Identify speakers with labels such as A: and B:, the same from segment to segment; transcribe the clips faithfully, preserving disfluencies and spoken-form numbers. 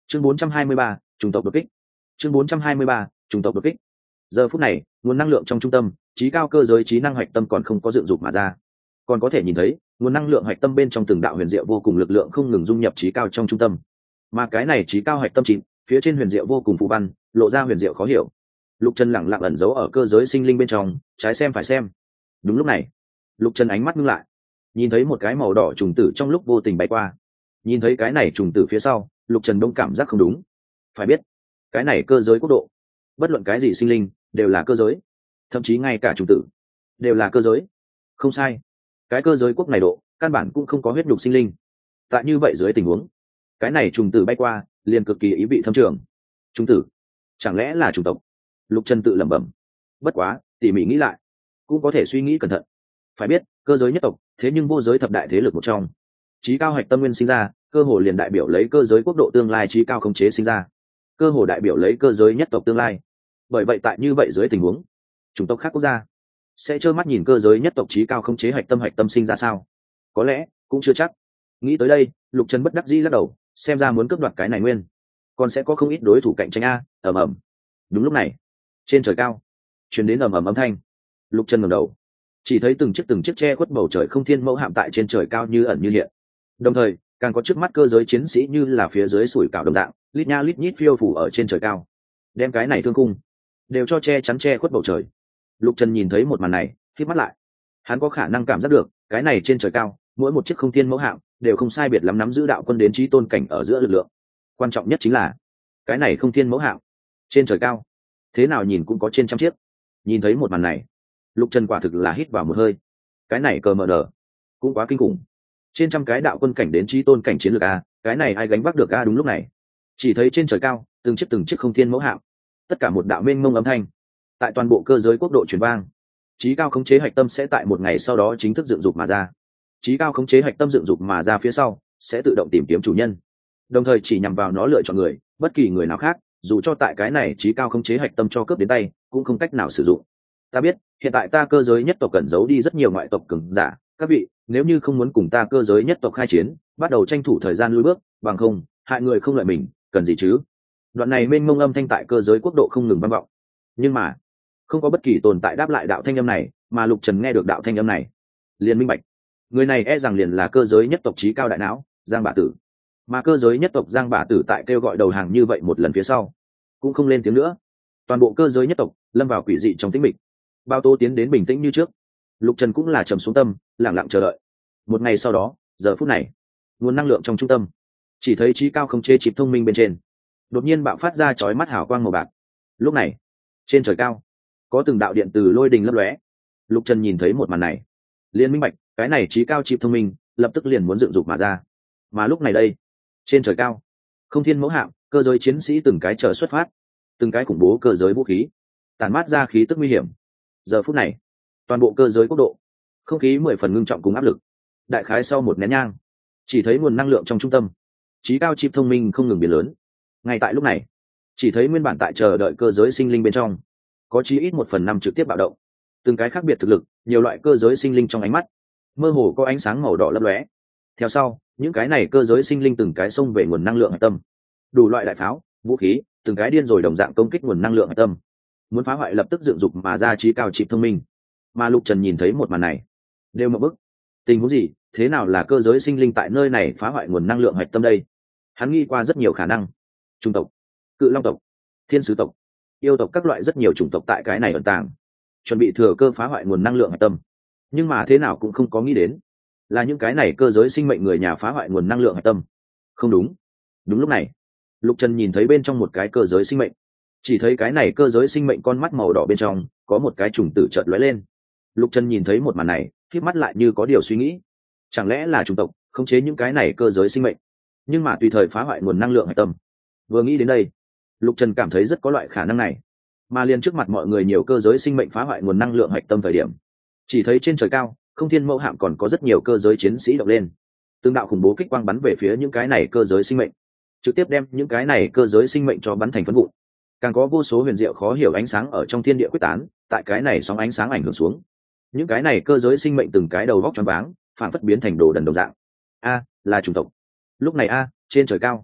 A: chương bốn trăm hai mươi ba, chủng tộc đột kích. chương bốn trăm hai mươi ba, chủng tộc đột kích. Giờ phút này, nguồn năng lượng trong trung tâm, trí cao cơ giới trí năng hạch tâm còn không có dựng dục mà ra. Còn có thể nhìn thấy, nguồn năng lượng hạch tâm bên trong từng đạo huyền diệu vô cùng lực lượng không ngừng dung nhập trí cao trong trung tâm. Mà cái này trí cao hạch tâm chín, phía trên huyền diệu vô cùng phù văn, lộ ra huyền diệu khó hiểu. Lục Trần lẳng lặng ẩn giấu ở cơ giới sinh linh bên trong, trái xem phải xem. Đúng lúc này, Lục Trần ánh mắt ngưng lại, nhìn thấy một cái màu đỏ trùng tử trong lúc vô tình bay qua. Nhìn thấy cái này trùng tử phía sau, Lục Trần đông cảm giác không đúng. Phải biết, cái này cơ giới quốc độ, bất luận cái gì sinh linh đều là cơ giới, thậm chí ngay cả trùng tử đều là cơ giới. Không sai, cái cơ giới quốc này độ căn bản cũng không có huyết nhục sinh linh. Tại như vậy dưới tình huống, cái này trùng tử bay qua liền cực kỳ ý vị thâm trường. Trùng tử chẳng lẽ là chủng tộc? Lục Trần tự lẩm bẩm. Bất quá tỉ mỉ nghĩ lại, cũng có thể suy nghĩ cẩn thận. Phải biết, cơ giới nhất tộc thế nhưng vô giới thập đại thế lực một trong, trí cao hạch tâm nguyên sinh ra, cơ hồ liền đại biểu lấy cơ giới quốc độ tương lai trí cao khống chế sinh ra, cơ hồ đại biểu lấy cơ giới nhất tộc tương lai. Bởi vậy tại như vậy dưới tình huống, chủng tộc khác quốc gia sẽ trơ mắt nhìn cơ giới nhất tộc trí cao khống chế hạch tâm hạch tâm sinh ra sao? Có lẽ cũng chưa chắc. Nghĩ tới đây, Lục Trần bất đắc dĩ lắc đầu, xem ra muốn cướp đoạt cái này nguyên, còn sẽ có không ít đối thủ cạnh tranh a. Ầm ầm. Đúng lúc này, trên trời cao truyền đến ầm ầm âm thanh. Lục Trần ngẩng đầu, chỉ thấy từng chiếc từng chiếc che khuất bầu trời không thiên mẫu hạm tại trên trời cao như ẩn như hiện. Đồng thời, càng có trước mắt cơ giới chiến sĩ như là phía dưới sủi cảo đồng dạng, lít nha lít nhít phiêu phủ ở trên trời cao, đem cái này thương khung đều cho che chắn che khuất bầu trời. Lục Trần nhìn thấy một màn này, khép mắt lại. Hắn có khả năng cảm giác được, cái này trên trời cao, mỗi một chiếc không thiên mẫu hạm đều không sai biệt lắm nắm giữ đạo quân đến chí tôn cảnh ở giữa lực lượng. Quan trọng nhất chính là, cái này không thiên mẫu hạm trên trời cao, thế nào nhìn cũng có trên trăm chiếc. Nhìn thấy một màn này, Lục Trần quả thực là hít vào một hơi. Cái này cờ mờ nở cũng quá kinh khủng. Trên trăm cái đạo quân cảnh đến chí tôn cảnh chiến lược a, cái này ai gánh vác được a? Đúng lúc này, chỉ thấy trên trời cao, từng chiếc từng chiếc không thiên mẫu hạm, tất cả một đạo mênh mông âm thanh tại toàn bộ cơ giới quốc độ truyền vang. Chí cao khống chế hạch tâm sẽ tại một ngày sau đó chính thức dựng dục mà ra. Chí cao khống chế hạch tâm dựng dục mà ra phía sau sẽ tự động tìm kiếm chủ nhân, đồng thời chỉ nhằm vào nó lựa chọn người, bất kỳ người nào khác dù cho tại cái này chí cao khống chế hạch tâm cho cướp đến tay cũng không cách nào sử dụng. Ta biết hiện tại ta cơ giới nhất tộc cần giấu đi rất nhiều ngoại tộc cường giả, các vị nếu như không muốn cùng ta cơ giới nhất tộc khai chiến, bắt đầu tranh thủ thời gian lui bước, bằng không hại người không lợi mình, cần gì chứ? Đoạn này mênh mông âm thanh tại cơ giới quốc độ không ngừng vang vọng, nhưng mà không có bất kỳ tồn tại đáp lại đạo thanh âm này. Mà Lục Trần nghe được đạo thanh âm này, liền minh bạch, người này e rằng liền là cơ giới nhất tộc trí cao đại não Giang Bả Tử. Mà cơ giới nhất tộc Giang Bả Tử tại kêu gọi đầu hàng như vậy một lần phía sau, cũng không lên tiếng nữa. Toàn bộ cơ giới nhất tộc lâm vào quỷ dị trong tĩnh mịch. Bao Tô tiến đến bình tĩnh như trước. Lục Trần cũng là trầm xuống tâm, lặng lặng chờ đợi. Một ngày sau đó, giờ phút này, nguồn năng lượng trong trung tâm, chỉ thấy trí cao không chế chip thông minh bên trên đột nhiên bạo phát ra chói mắt hào quang màu bạc. Lúc này, trên trời cao có từng đạo điện từ lôi đình lấp lóe. Lục Trần nhìn thấy một màn này, liền minh bạch, cái này trí cao chip thông minh lập tức liền muốn dựng dục mà ra. Mà lúc này đây, trên trời cao, không thiên mẫu hạm, cơ giới chiến sĩ từng cái chờ xuất phát, từng cái khủng bố cơ giới vũ khí tàn mát ra khí tức nguy hiểm. Giờ phút này, toàn bộ cơ giới quốc độ không khí mười phần ngưng trọng cùng áp lực. Đại khái sau một nén nhang, chỉ thấy nguồn năng lượng trong trung tâm trí cao chip thông minh không ngừng biến lớn. Ngay tại lúc này, chỉ thấy nguyên bản tại chờ đợi cơ giới sinh linh bên trong có chí ít một phần năm trực tiếp bạo động. Từng cái khác biệt thực lực, nhiều loại cơ giới sinh linh trong ánh mắt mơ hồ có ánh sáng màu đỏ lấp lóe. Theo sau, những cái này cơ giới sinh linh từng cái xông về nguồn năng lượng hạch tâm, đủ loại đại pháo, vũ khí, từng cái điên rồi đồng dạng công kích nguồn năng lượng hạch tâm, muốn phá hoại lập tức dựng dục mà ra trí cao chip thông minh. Mà Lục Trần nhìn thấy một màn này, đều một bức. Tình huống gì? Thế nào là cơ giới sinh linh tại nơi này phá hoại nguồn năng lượng hạch tâm đây? Hắn nghĩ qua rất nhiều khả năng. Trung tộc, Cự Long tộc, Thiên Sứ tộc, yêu tộc, các loại rất nhiều chủng tộc tại cái này ẩn tàng, chuẩn bị thừa cơ phá hoại nguồn năng lượng hạch tâm. Nhưng mà thế nào cũng không có nghĩ đến, là những cái này cơ giới sinh mệnh người nhà phá hoại nguồn năng lượng hạch tâm. Không đúng. Đúng lúc này, Lục Trần nhìn thấy bên trong một cái cơ giới sinh mệnh, chỉ thấy cái này cơ giới sinh mệnh con mắt màu đỏ bên trong có một cái trùng tử chợt lóe lên. Lục Trần nhìn thấy một màn này, khép mắt lại như có điều suy nghĩ. Chẳng lẽ là chủng tộc khống chế những cái này cơ giới sinh mệnh, nhưng mà tùy thời phá hoại nguồn năng lượng hạch tâm? Vừa nghĩ đến đây, Lục Trần cảm thấy rất có loại khả năng này. Mà liền trước mặt mọi người nhiều cơ giới sinh mệnh phá hoại nguồn năng lượng hạch tâm thời điểm, chỉ thấy trên trời cao, không thiên mẫu hạm còn có rất nhiều cơ giới chiến sĩ động lên. Từng đạo khủng bố kích quang bắn về phía những cái này cơ giới sinh mệnh, trực tiếp đem những cái này cơ giới sinh mệnh cho bắn thành phấn vụn. Càng có vô số huyền diệu khó hiểu ánh sáng ở trong thiên địa quyết tán, tại cái này sóng ánh sáng ảnh hưởng xuống, những cái này cơ giới sinh mệnh từng cái đầu vóc choáng váng, phản phất biến thành đồ đần đồng dạng. A, là chủng tộc. Lúc này a, trên trời cao,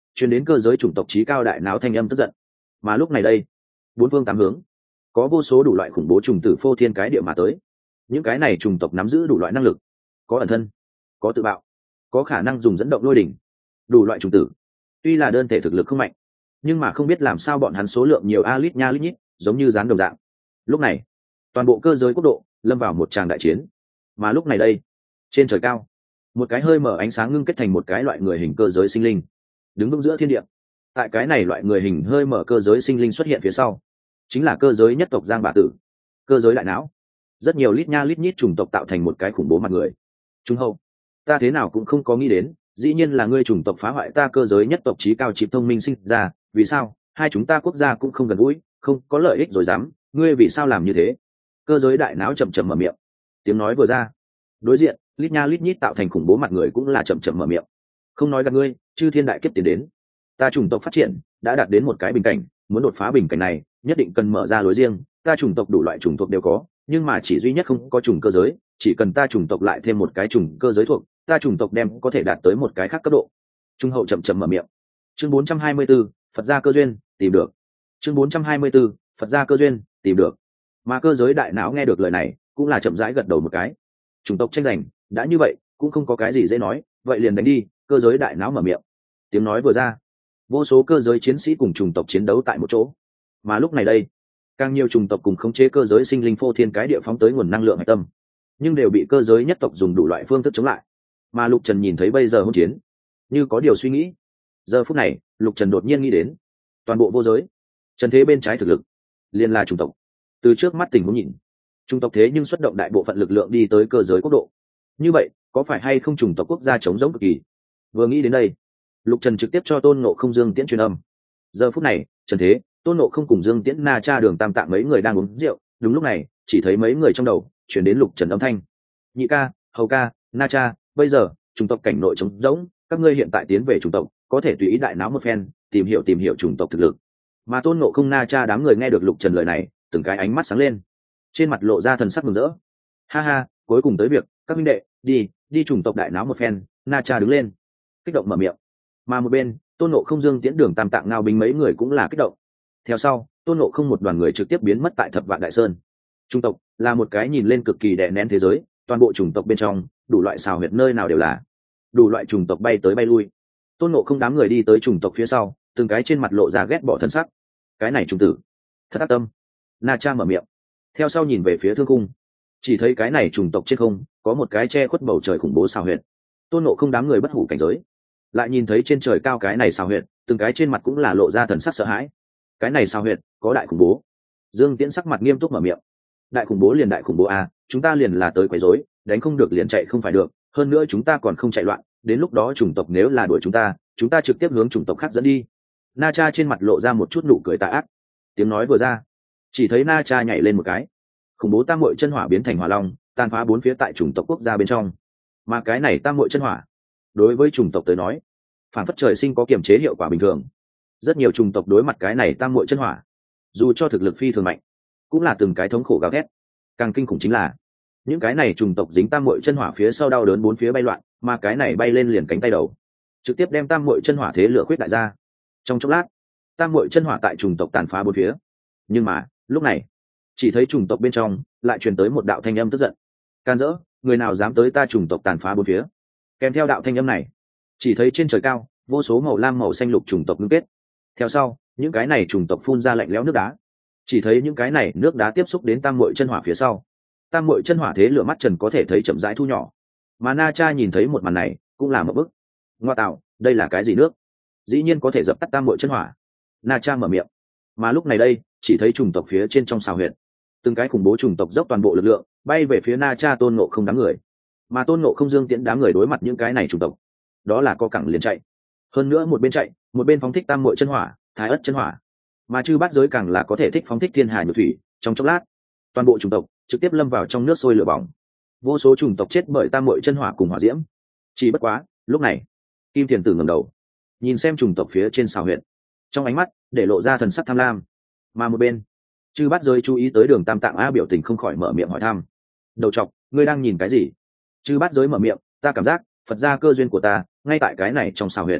A: truyền đến cơ giới chủng tộc trí cao đại não thanh âm tức giận. Mà lúc này đây, bốn phương tám hướng có vô số đủ loại khủng bố trùng tử phô thiên cái địa mà tới. Những cái này trùng tộc nắm giữ đủ loại năng lực, có ẩn thân, có tự bạo, có khả năng dùng dẫn động lôi đỉnh. Đủ loại trùng tử tuy là đơn thể thực lực không mạnh, nhưng mà không biết làm sao bọn hắn số lượng nhiều a lít nha lít nhít, giống như dán đồng dạng. Lúc này toàn bộ cơ giới quốc độ lâm vào một tràng đại chiến. Mà lúc này đây, trên trời cao, một cái hơi mở ánh sáng ngưng kết thành một cái loại người hình cơ giới sinh linh đứng vững giữa thiên địa. Tại cái này loại người hình hơi mở cơ giới sinh linh xuất hiện phía sau, chính là cơ giới nhất tộc Giang Bạ Tử, cơ giới đại não. Rất nhiều lít nha lít nhít chủng tộc tạo thành một cái khủng bố mặt người. Trung hậu, ta thế nào cũng không có nghĩ đến, dĩ nhiên là ngươi chủng tộc phá hoại ta cơ giới nhất tộc trí cao chip thông minh sinh ra. Vì sao hai chúng ta quốc gia cũng không gần gũi, không có lợi ích rồi dám, ngươi vì sao làm như thế? Cơ giới đại não chậm chậm mở miệng. Tiếng nói vừa ra, đối diện lít nha lít nhít tạo thành khủng bố mặt người cũng là chậm chậm mở miệng. Không nói gặp ngươi, chư thiên đại kiếp tiến đến, ta chủng tộc phát triển đã đạt đến một cái bình cảnh, muốn đột phá bình cảnh này nhất định cần mở ra lối riêng. Ta chủng tộc đủ loại chủng thuộc đều có, nhưng mà chỉ duy nhất không có chủng cơ giới. Chỉ cần ta chủng tộc lại thêm một cái chủng cơ giới thuộc, ta chủng tộc đem có thể đạt tới một cái khác cấp độ. Trung hậu chậm chậm mở miệng. Chương bốn trăm hai mươi 4, Phật gia cơ duyên tìm được. Chương bốn trăm hai mươi 4, Phật gia cơ duyên tìm được. Mà cơ giới đại não nghe được lời này cũng là chậm rãi gật đầu một cái. Chủng tộc tranh giành đã như vậy, cũng không có cái gì dễ nói, vậy liền đánh đi. Cơ giới đại não mở miệng. Tiếng nói vừa ra, vô số cơ giới chiến sĩ cùng chủng tộc chiến đấu tại một chỗ. Mà lúc này đây, càng nhiều chủng tộc cùng khống chế cơ giới sinh linh phô thiên cái địa phóng tới nguồn năng lượng hạch tâm, nhưng đều bị cơ giới nhất tộc dùng đủ loại phương thức chống lại. Mà Lục Trần nhìn thấy bây giờ hỗn chiến, như có điều suy nghĩ. Giờ phút này Lục Trần đột nhiên nghĩ đến, toàn bộ vô giới trần thế bên trái thực lực liền là chủng tộc. Từ trước mắt tình huống nhìn, chủng tộc thế nhưng xuất động đại bộ phận lực lượng đi tới cơ giới quốc độ. Như vậy có phải hay không chủng tộc quốc gia chống giống cực kỳ? Vừa nghĩ đến đây, Lục Trần trực tiếp cho Tôn Ngộ Không Dương Tiễn truyền âm. Giờ phút này trần thế, Tôn Ngộ Không cùng Dương Tiễn, Na Cha, Đường Tam Tạng mấy người đang uống rượu. Đúng lúc này chỉ thấy mấy người trong đầu chuyển đến Lục Trần âm thanh: Nhị ca, Hầu ca, Na Cha, bây giờ chủng tộc cảnh nội trống rỗng, các ngươi hiện tại tiến về chủng tộc có thể tùy ý đại náo một phen, tìm hiểu tìm hiểu chủng tộc thực lực. Mà Tôn Ngộ Không, Na Cha đám người nghe được Lục Trần lời này, từng cái ánh mắt sáng lên, trên mặt lộ ra thần sắc mừng rỡ. Ha ha, cuối cùng tới việc, các huynh đệ, đi đi chủng tộc đại náo một phen. Na Cha đứng lên kích động mở miệng. Mà một bên Tôn Ngộ Không, Dương Tiễn, Đường Tam Tạng, Ngao Bính mấy người cũng là kích động. Theo sau Tôn Ngộ Không một đoàn người trực tiếp biến mất tại Thập Vạn Đại Sơn. Chủng tộc là một cái nhìn lên cực kỳ đè nén thế giới, toàn bộ chủng tộc bên trong đủ loại xào huyệt nơi nào đều là, đủ loại chủng tộc bay tới bay lui. Tôn Ngộ Không đám người đi tới chủng tộc phía sau, từng cái trên mặt lộ ra ghét bỏ thân sắc. Cái này chủng tử thật ác tâm. Na Cha mở miệng. Theo sau nhìn về phía thương cung, chỉ thấy cái này chủng tộc trên không có một cái che khuất bầu trời khủng bố xào huyệt. Tôn Ngộ Không đám người bất hủ cảnh giới lại nhìn thấy trên trời cao cái này xào huyệt, từng cái trên mặt cũng là lộ ra thần sắc sợ hãi. Cái này xào huyệt có đại khủng bố. Dương Tiễn sắc mặt nghiêm túc mở miệng. Đại khủng bố liền đại khủng bố à, chúng ta liền là tới quấy rối, đánh không được liền chạy không phải được, hơn nữa chúng ta còn không chạy loạn, đến lúc đó chủng tộc nếu là đuổi chúng ta, chúng ta trực tiếp hướng chủng tộc khác dẫn đi. Na Cha trên mặt lộ ra một chút nụ cười tà ác. Tiếng nói vừa ra, chỉ thấy Na Cha nhảy lên một cái, khủng bố tam muội chân hỏa biến thành hỏa long, tàn phá bốn phía tại chủng tộc quốc gia bên trong. Mà cái này tam muội chân hỏa, đối với chủng tộc tới nói, phản phất trời sinh có kiềm chế hiệu quả bình thường. Rất nhiều chủng tộc đối mặt cái này tam muội chân hỏa, dù cho thực lực phi thường mạnh, cũng là từng cái thống khổ gào thét. Càng kinh khủng chính là những cái này chủng tộc dính tam muội chân hỏa phía sau đau đớn bốn phía bay loạn, mà cái này bay lên liền cánh tay đầu, trực tiếp đem tam muội chân hỏa thế lửa khuyết đại ra. Trong chốc lát, tam muội chân hỏa tại chủng tộc tàn phá bốn phía. Nhưng mà lúc này, chỉ thấy chủng tộc bên trong lại truyền tới một đạo thanh âm tức giận: can dỡ, người nào dám tới ta chủng tộc tàn phá bốn phía? Kèm theo đạo thanh âm này, chỉ thấy trên trời cao vô số màu lam màu xanh lục chủng tộc ngưng kết. Theo sau những cái này chủng tộc phun ra lạnh lẽo nước đá. Chỉ thấy những cái này nước đá tiếp xúc đến tam muội chân hỏa phía sau, tam muội chân hỏa thế lửa mắt trần có thể thấy chậm rãi thu nhỏ. Mà Na Cha nhìn thấy một màn này cũng là một bức. Ngoa tạo, đây là cái gì nước? Dĩ nhiên có thể dập tắt tam muội chân hỏa. Na Cha mở miệng. Mà lúc này đây chỉ thấy chủng tộc phía trên trong xào huyệt, từng cái khủng bố chủng tộc dốc toàn bộ lực lượng bay về phía Na Cha, Tôn Ngộ Không đám người. Mà Tôn Ngộ Không, Dương Tiễn đám người đối mặt những cái này chủng tộc, đó là co cẳng liền chạy. Hơn nữa một bên chạy một bên phóng thích tam muội chân hỏa, thái ất chân hỏa. Mà chư bát giới càng là có thể thích phóng thích thiên hà nhược thủy. Trong chốc lát, toàn bộ chủng tộc trực tiếp lâm vào trong nước sôi lửa bỏng. Vô số chủng tộc chết bởi tam muội chân hỏa cùng hỏa diễm. Chỉ bất quá lúc này Kim Thiền Tử ngẩng đầu nhìn xem chủng tộc phía trên xào huyệt, trong ánh mắt để lộ ra thần sắc tham lam. Mà một bên chư bát giới chú ý tới Đường Tam Tạng a biểu tình không khỏi mở miệng hỏi thăm: đầu trọc, ngươi đang nhìn cái gì? Chư bát giới mở miệng: ta cảm giác Phật gia cơ duyên của ta ngay tại cái này trong xào huyệt.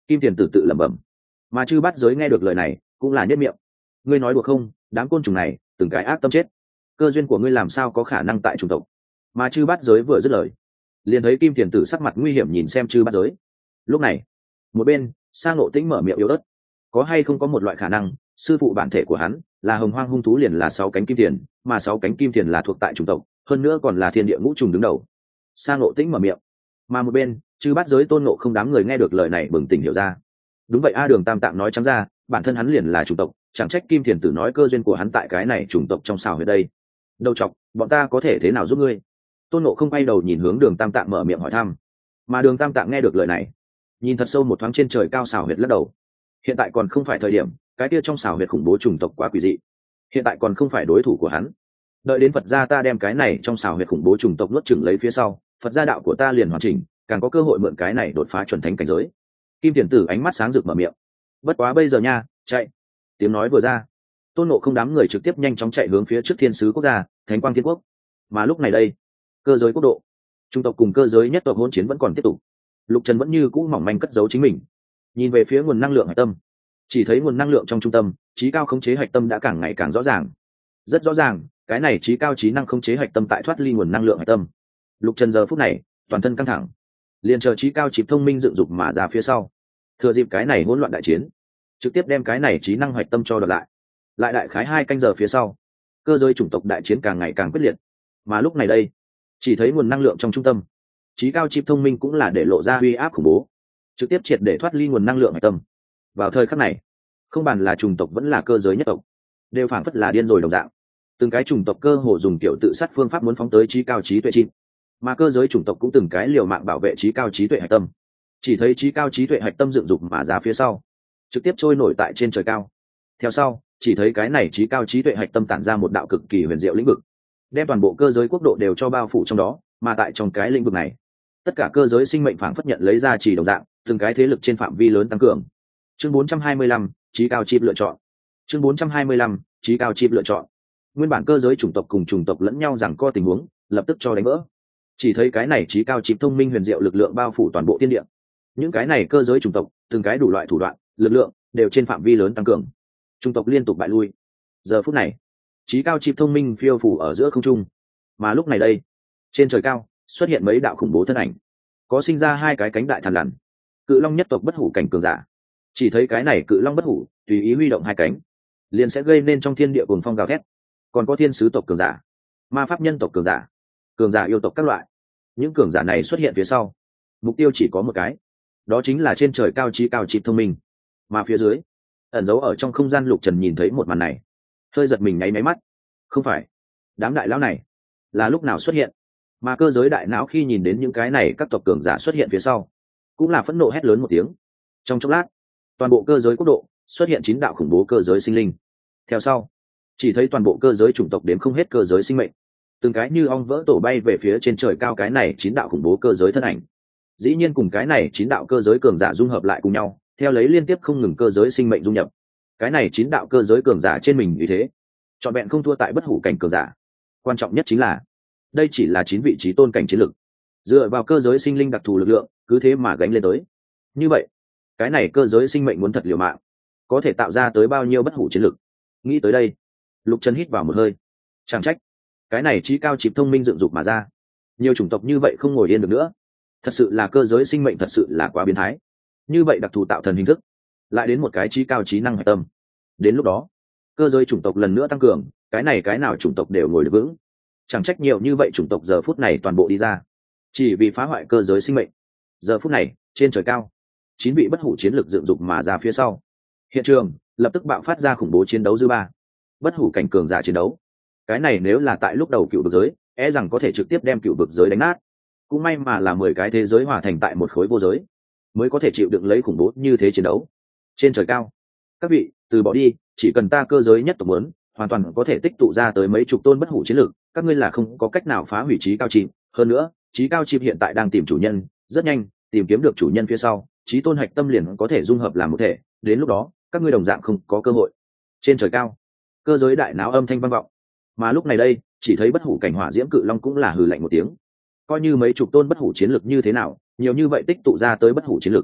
A: Kim Tiền Tử tự lẩm bẩm. Mà chư bát giới nghe được lời này cũng là nhất miệng. Ngươi nói đùa không? Đám côn trùng này từng cái ác tâm chết, cơ duyên của ngươi làm sao có khả năng tại chủng tộc? Mà chư bát giới vừa dứt lời, liền thấy Kim Tiền Tử sắc mặt nguy hiểm nhìn xem chư bát giới. Lúc này một bên Sa Ngộ Tĩnh mở miệng yếu ớt, có hay không có một loại khả năng sư phụ bản thể của hắn là hồng hoang hung thú liền là sáu cánh kim tiền, mà sáu cánh kim tiền là thuộc tại chủng tộc, hơn nữa còn là thiên địa ngũ trùng đứng đầu. Sa Ngộ Tĩnh mở miệng. Mà một bên chư bát giới Tôn Ngộ Không đám người nghe được lời này bừng tỉnh hiểu ra. Đúng vậy a, Đường Tam Tạng nói trắng ra, bản thân hắn liền là chủng tộc, chẳng trách Kim Thiền Tử nói cơ duyên của hắn tại cái này chủng tộc trong xào huyệt đây. Đầu chọc, bọn ta có thể thế nào giúp ngươi? Tôn Ngộ Không quay đầu nhìn hướng Đường Tam Tạng mở miệng hỏi thăm. Mà Đường Tam Tạng nghe được lời này, nhìn thật sâu một thoáng trên trời cao xào huyệt lắc đầu. Hiện tại còn không phải thời điểm, cái kia trong xào huyệt khủng bố chủng tộc quá quỷ dị. Hiện tại còn không phải đối thủ của hắn. Đợi đến Phật gia ta đem cái này trong xào huyệt khủng bố chủng tộc nuốt chửng lấy phía sau, Phật gia đạo của ta liền hoàn chỉnh, càng có cơ hội mượn cái này đột phá chuẩn thánh cảnh giới. Kim Thiền Tử ánh mắt sáng rực mở miệng. Bất quá bây giờ nha, chạy. Tiếng nói vừa ra, Tôn Ngộ Không đám người trực tiếp nhanh chóng chạy hướng phía trước thiên sứ quốc gia, Thánh Quang Thiên Quốc. Mà lúc này đây, cơ giới quốc độ, trung tộc cùng cơ giới nhất tộc hỗn chiến vẫn còn tiếp tục. Lục Trần vẫn như cũ mỏng manh cất giấu chính mình, nhìn về phía nguồn năng lượng hạch tâm, chỉ thấy nguồn năng lượng trong trung tâm, trí cao khống chế hạch tâm đã càng ngày càng rõ ràng. Rất rõ ràng, cái này trí cao trí năng khống chế hạch tâm tại thoát ly nguồn năng lượng hạch tâm. Lục Trần giờ phút này, toàn thân căng thẳng, liền chờ trí cao chip thông minh dựng dục mà ra phía sau, thừa dịp cái này hỗn loạn đại chiến, trực tiếp đem cái này trí năng hạch tâm cho đoạt lại. Lại đại khái hai canh giờ phía sau, cơ giới chủng tộc đại chiến càng ngày càng quyết liệt. Mà lúc này đây, chỉ thấy nguồn năng lượng trong trung tâm, trí cao chip thông minh cũng là để lộ ra uy áp khủng bố, trực tiếp triệt để thoát ly nguồn năng lượng hạch tâm. Vào thời khắc này, không bàn là chủng tộc vẫn là cơ giới nhất tộc, đều phảng phất là điên rồi đồng dạng. Từng cái chủng tộc cơ hồ dùng kiểu tự sát phương pháp muốn phóng tới trí cao trí tuệ chip, mà cơ giới chủng tộc cũng từng cái liều mạng bảo vệ trí cao trí tuệ hạch tâm. Chỉ thấy trí cao trí tuệ hạch tâm dựng dục mà ra phía sau, trực tiếp trôi nổi tại trên trời cao. Theo sau, chỉ thấy cái này trí cao trí tuệ hạch tâm tản ra một đạo cực kỳ huyền diệu lĩnh vực, đem toàn bộ cơ giới quốc độ đều cho bao phủ trong đó. Mà tại trong cái lĩnh vực này, tất cả cơ giới sinh mệnh phảng phất nhận lấy ra chỉ đồng dạng, từng cái thế lực trên phạm vi lớn tăng cường. Chương bốn trăm hai mươi lăm, trí cao chip lựa chọn. Chương bốn trăm hai mươi lăm, trí cao chip lựa chọn. Nguyên bản cơ giới chủng tộc cùng chủng tộc lẫn nhau giằng co tình huống, lập tức cho đánh vỡ. Chỉ thấy cái này trí cao chip thông minh huyền diệu lực lượng bao phủ toàn bộ thiên địa. Những cái này cơ giới chủng tộc, từng cái đủ loại thủ đoạn, lực lượng đều trên phạm vi lớn tăng cường. Chủng tộc liên tục bại lui. Giờ phút này, trí cao chip thông minh phiêu phủ ở giữa không trung. Mà lúc này đây, trên trời cao xuất hiện mấy đạo khủng bố thân ảnh, có sinh ra hai cái cánh đại thần lằn, cự long nhất tộc bất hủ cảnh cường giả. Chỉ thấy cái này cự long bất hủ tùy ý huy động hai cánh, liền sẽ gây nên trong thiên địa cuồng phong gào thét. Còn có thiên sứ tộc cường giả, ma pháp nhân tộc cường giả, cường giả yêu tộc các loại. Những cường giả này xuất hiện phía sau, mục tiêu chỉ có một cái, đó chính là trên trời cao trí cao chip thông minh. Mà phía dưới, ẩn giấu ở trong không gian, Lục Trần nhìn thấy một màn này, hơi giật mình nháy máy mắt. Không phải, đám đại lão này là lúc nào xuất hiện? Mà cơ giới đại não khi nhìn đến những cái này các tộc cường giả xuất hiện phía sau, cũng là phẫn nộ hét lớn một tiếng. Trong chốc lát, toàn bộ cơ giới quốc độ xuất hiện chín đạo khủng bố cơ giới sinh linh. Theo sau, chỉ thấy toàn bộ cơ giới chủng tộc đếm không hết cơ giới sinh mệnh, từng cái như ong vỡ tổ bay về phía trên trời cao cái này chín đạo khủng bố cơ giới thân ảnh. Dĩ nhiên cùng cái này chín đạo cơ giới cường giả dung hợp lại cùng nhau, theo lấy liên tiếp không ngừng cơ giới sinh mệnh dung nhập. Cái này chín đạo cơ giới cường giả trên mình như thế, trọn vẹn không thua tại bất hủ cảnh cường giả. Quan trọng nhất chính là, đây chỉ là chín vị trí tôn cảnh chiến lực, dựa vào cơ giới sinh linh đặc thù lực lượng, cứ thế mà gánh lên tới. Như vậy, cái này cơ giới sinh mệnh muốn thật liều mạng, có thể tạo ra tới bao nhiêu bất hủ chiến lực? Nghĩ tới đây, Lục Trần hít vào một hơi. Chẳng trách cái này trí cao chip thông minh dựng dục mà ra, nhiều chủng tộc như vậy không ngồi yên được nữa. Thật sự là cơ giới sinh mệnh thật sự là quá biến thái. Như vậy đặc thù tạo thần hình thức, lại đến một cái trí cao trí năng hạch tâm. Đến lúc đó, cơ giới chủng tộc lần nữa tăng cường, cái này cái nào chủng tộc đều ngồi được vững. Chẳng trách nhiều như vậy chủng tộc giờ phút này toàn bộ đi ra, chỉ vì phá hoại cơ giới sinh mệnh. Giờ phút này, trên trời cao, chín vị bất hủ chiến lực dựng dục mà ra phía sau. Hiện trường lập tức bạo phát ra khủng bố chiến đấu dư ba. Bất hủ cảnh cường giả chiến đấu, cái này nếu là tại lúc đầu cựu vực giới, e rằng có thể trực tiếp đem cựu vực giới đánh nát. Cũng may mà là mười cái thế giới hòa thành tại một khối vô giới, mới có thể chịu đựng lấy khủng bố như thế chiến đấu. Trên trời cao, các vị từ bỏ đi, chỉ cần ta cơ giới nhất tộc muốn, hoàn toàn có thể tích tụ ra tới mấy chục tôn bất hủ chiến lực. Các ngươi là không có cách nào phá hủy trí cao chim. Hơn nữa, trí cao chim hiện tại đang tìm chủ nhân, rất nhanh tìm kiếm được chủ nhân phía sau, trí tôn hạch tâm liền có thể dung hợp làm một thể. Đến lúc đó, các ngươi đồng dạng không có cơ hội. Trên trời cao, cơ giới đại náo âm thanh vang vọng. Mà lúc này đây, chỉ thấy bất hủ cảnh hỏa diễm cự long cũng là hừ lạnh một tiếng. Coi như mấy chục tôn bất hủ chiến lực như thế nào, nhiều như vậy tích tụ ra tới bất hủ chiến lực,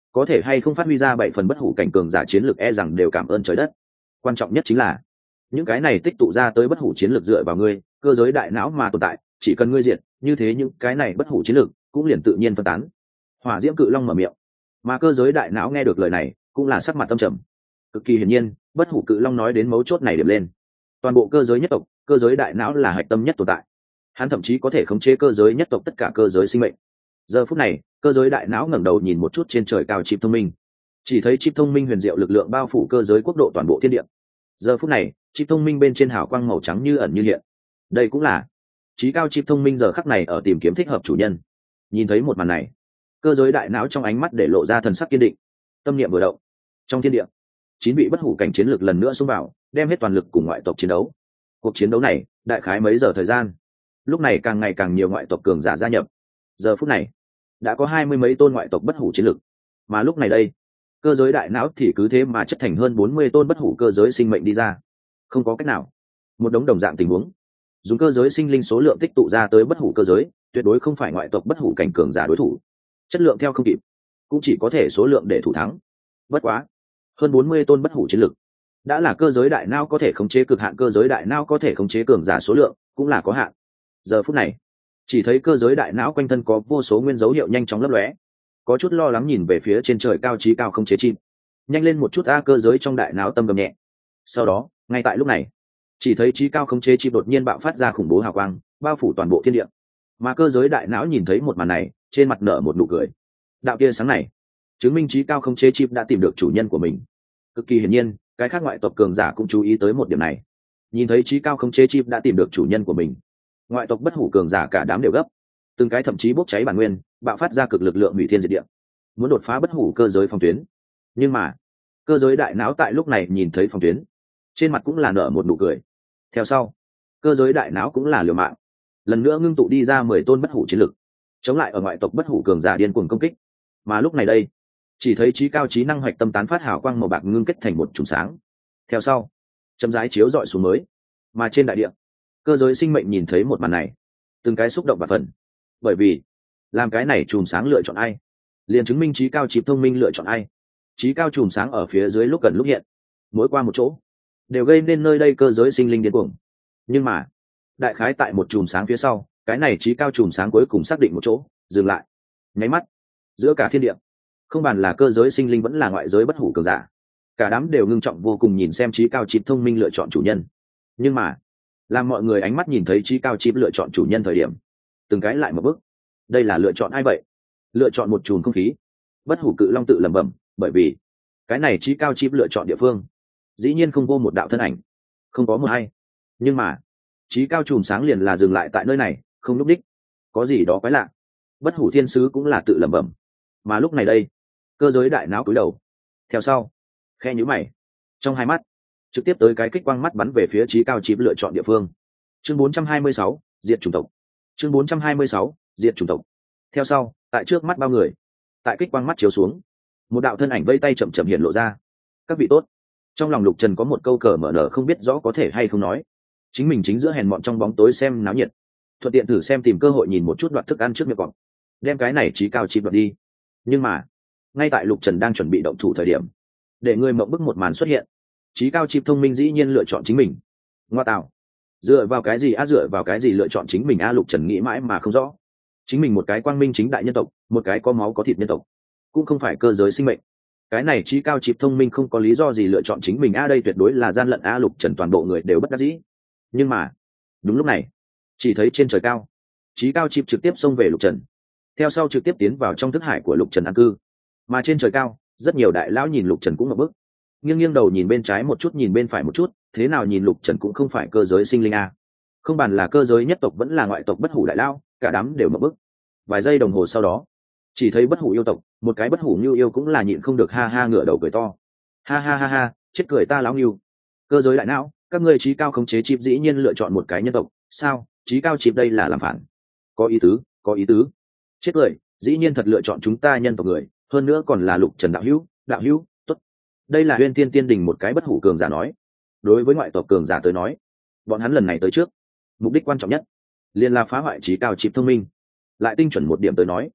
A: có thể hay không phát huy ra bảy phần bất hủ cảnh cường giả chiến lược e rằng đều cảm ơn trời đất. Quan trọng nhất chính là những cái này tích tụ ra tới bất hủ chiến lược dựa vào ngươi cơ giới đại não mà tồn tại, chỉ cần ngươi diệt như thế những cái này bất hủ chiến lược cũng liền tự nhiên phân tán. Hỏa diễm cự long mở miệng, mà cơ giới đại não nghe được lời này cũng là sắc mặt tâm trầm. Cực kỳ hiển nhiên bất hủ cự long nói đến mấu chốt này điểm lên, toàn bộ cơ giới nhất tộc cơ giới đại não là hạch tâm nhất tồn tại, hắn thậm chí có thể khống chế cơ giới nhất tộc tất cả cơ giới sinh mệnh. Giờ phút này cơ giới đại não ngẩng đầu nhìn một chút trên trời cao chip thông minh, chỉ thấy chip thông minh huyền diệu lực lượng bao phủ cơ giới quốc độ toàn bộ thiên địa. Giờ phút này chip thông minh bên trên hào quang màu trắng như ẩn như hiện, đây cũng là trí cao chip thông minh giờ khắc này ở tìm kiếm thích hợp chủ nhân. Nhìn thấy một màn này, cơ giới đại não trong ánh mắt để lộ ra thần sắc kiên định. Tâm niệm vừa động, trong thiên địa chín vị bất hủ cảnh chiến lược lần nữa xông vào, đem hết toàn lực cùng ngoại tộc chiến đấu. Cuộc chiến đấu này đại khái mấy giờ thời gian, lúc này càng ngày càng nhiều ngoại tộc cường giả gia nhập. Giờ phút này đã có hai mươi mấy tôn ngoại tộc bất hủ chiến lược, mà lúc này đây cơ giới đại não thì cứ thế mà chất thành hơn bốn mươi tôn bất hủ cơ giới sinh mệnh đi ra. Không có cách nào, một đống đồng dạng tình huống, dùng cơ giới sinh linh số lượng tích tụ ra tới bất hủ cơ giới tuyệt đối không phải ngoại tộc bất hủ cảnh cường giả đối thủ, chất lượng theo không kịp, cũng chỉ có thể số lượng để thủ thắng. Bất quá hơn bốn mươi tôn bất hủ chiến lực đã là cơ giới đại não có thể khống chế cực hạn, cơ giới đại não có thể khống chế cường giả số lượng cũng là có hạn. Giờ phút này chỉ thấy cơ giới đại não quanh thân có vô số nguyên dấu hiệu nhanh chóng lấp lóe, có chút lo lắng nhìn về phía trên trời cao trí cao không chế chim. Nhanh lên một chút a, cơ giới trong đại não tâm gầm nhẹ. Sau đó ngay tại lúc này chỉ thấy trí cao không chế chim đột nhiên bạo phát ra khủng bố hào quang bao phủ toàn bộ thiên địa, mà cơ giới đại não nhìn thấy một màn này trên mặt nở một nụ cười. Đạo tia sáng này chứng minh trí cao không chế chim đã tìm được chủ nhân của mình. Cực kỳ hiển nhiên cái khác ngoại tộc cường giả cũng chú ý tới một điểm này, nhìn thấy trí cao không chế chim đã tìm được chủ nhân của mình, ngoại tộc bất hủ cường giả cả đám đều gấp, từng cái thậm chí bốc cháy bản nguyên bạo phát ra cực lực lượng hủy thiên diệt địa, muốn đột phá bất hủ cơ giới phòng tuyến. Nhưng mà cơ giới đại não tại lúc này nhìn thấy phòng tuyến, trên mặt cũng là nở một nụ cười. Theo sau cơ giới đại não cũng là liều mạng, lần nữa ngưng tụ đi ra mười tôn bất hủ chiến lực chống lại ở ngoại tộc bất hủ cường giả điên cuồng công kích. Mà lúc này đây chỉ thấy trí cao trí năng hoạch tâm tán phát hào quang màu bạc ngưng kết thành một chùm sáng, theo sau chấm rãi chiếu dọi xuống mới. Mà trên đại địa cơ giới sinh mệnh nhìn thấy một màn này từng cái xúc động và phần, bởi vì làm cái này chùm sáng lựa chọn ai liền chứng minh trí cao chip thông minh lựa chọn ai. Trí cao chùm sáng ở phía dưới lúc gần lúc hiện, mỗi qua một chỗ đều gây nên nơi đây cơ giới sinh linh điên cuồng. Nhưng mà đại khái tại một chùm sáng phía sau, cái này trí cao chùm sáng cuối cùng xác định một chỗ dừng lại. Nháy mắt giữa cả thiên địa, không bàn là cơ giới sinh linh vẫn là ngoại giới bất hủ cường giả, cả đám đều ngưng trọng vô cùng nhìn xem trí cao chip thông minh lựa chọn chủ nhân. Nhưng mà làm mọi người ánh mắt nhìn thấy trí cao chip lựa chọn chủ nhân thời điểm, từng cái lại một bước. Đây là lựa chọn ai vậy? Lựa chọn một chùm không khí. Bất hủ cự long tự lẩm bẩm, bởi vì cái này trí cao chip lựa chọn địa phương dĩ nhiên không vô một đạo thân ảnh, không có một hay. Nhưng mà trí cao chùm sáng liền là dừng lại tại nơi này, không lúc đích. Có gì đó quái lạ. Bất hủ thiên sứ cũng là tự lẩm bẩm. Mà lúc này đây cơ giới đại não cúi đầu, theo sau khe nhíu mày, trong hai mắt trực tiếp tới cái kích quang mắt bắn về phía trí cao chip lựa chọn địa phương. Chương bốn trăm hai mươi sáu, diệt chủng tộc. Chương bốn trăm hai mươi sáu, diệt chủng tộc. Theo sau tại trước mắt bao người, tại kích quang mắt chiếu xuống, một đạo thân ảnh vây tay chậm chậm hiện lộ ra. Các vị tốt. Trong lòng Lục Trần có một câu cờ mở nở không biết rõ có thể hay không nói, chính mình chính giữa hèn mọn trong bóng tối xem náo nhiệt, thuận tiện thử xem tìm cơ hội nhìn một chút đoạt thức ăn trước miệng cọp, đem cái này trí cao chip đoạt đi. Nhưng mà ngay tại Lục Trần đang chuẩn bị động thủ thời điểm, để người mộng bức một màn xuất hiện. Trí cao chip thông minh dĩ nhiên lựa chọn chính mình. Ngoa tạo, dựa vào cái gì a? Dựa vào cái gì lựa chọn chính mình a? Lục Trần nghĩ mãi mà không rõ. Chính mình một cái quang minh chính đại nhân tộc, một cái có máu có thịt nhân tộc, cũng không phải cơ giới sinh mệnh, cái này trí cao chip thông minh không có lý do gì lựa chọn chính mình a? Đây tuyệt đối là gian lận a! Lục Trần toàn bộ người đều bất đắc dĩ. Nhưng mà đúng lúc này chỉ thấy trên trời cao trí cao chip trực tiếp xông về Lục Trần, theo sau trực tiếp tiến vào trong thức hải của Lục Trần an cư. Mà trên trời cao rất nhiều đại lão nhìn Lục Trần cũng ngập bức, nghiêng nghiêng đầu nhìn bên trái một chút nhìn bên phải một chút, thế nào nhìn Lục Trần cũng không phải cơ giới sinh linh a. Không bàn là cơ giới nhất tộc vẫn là ngoại tộc bất hủ đại lão, cả đám đều ngập bức. Vài giây đồng hồ sau đó chỉ thấy bất hủ yêu tộc, một cái bất hủ như yêu cũng là nhịn không được ha ha ngửa đầu cười to. Ha ha ha ha, chết cười ta lão nghiêu. Cơ giới đại não, các ngươi trí cao khống chế chip dĩ nhiên lựa chọn một cái nhân tộc, sao? Trí cao chip đây là làm phản. Có ý tứ, có ý tứ. Chết cười, dĩ nhiên thật lựa chọn chúng ta nhân tộc người, hơn nữa còn là Lục Trần đạo hữu, đạo hữu, tốt. Đây là Huyên Tiên Tiên Đình một cái bất hủ cường giả nói. Đối với ngoại tộc cường giả tới nói, bọn hắn lần này tới trước, mục đích quan trọng nhất liền là phá hoại trí cao chip thông minh. Lại tinh chuẩn một điểm tới nói,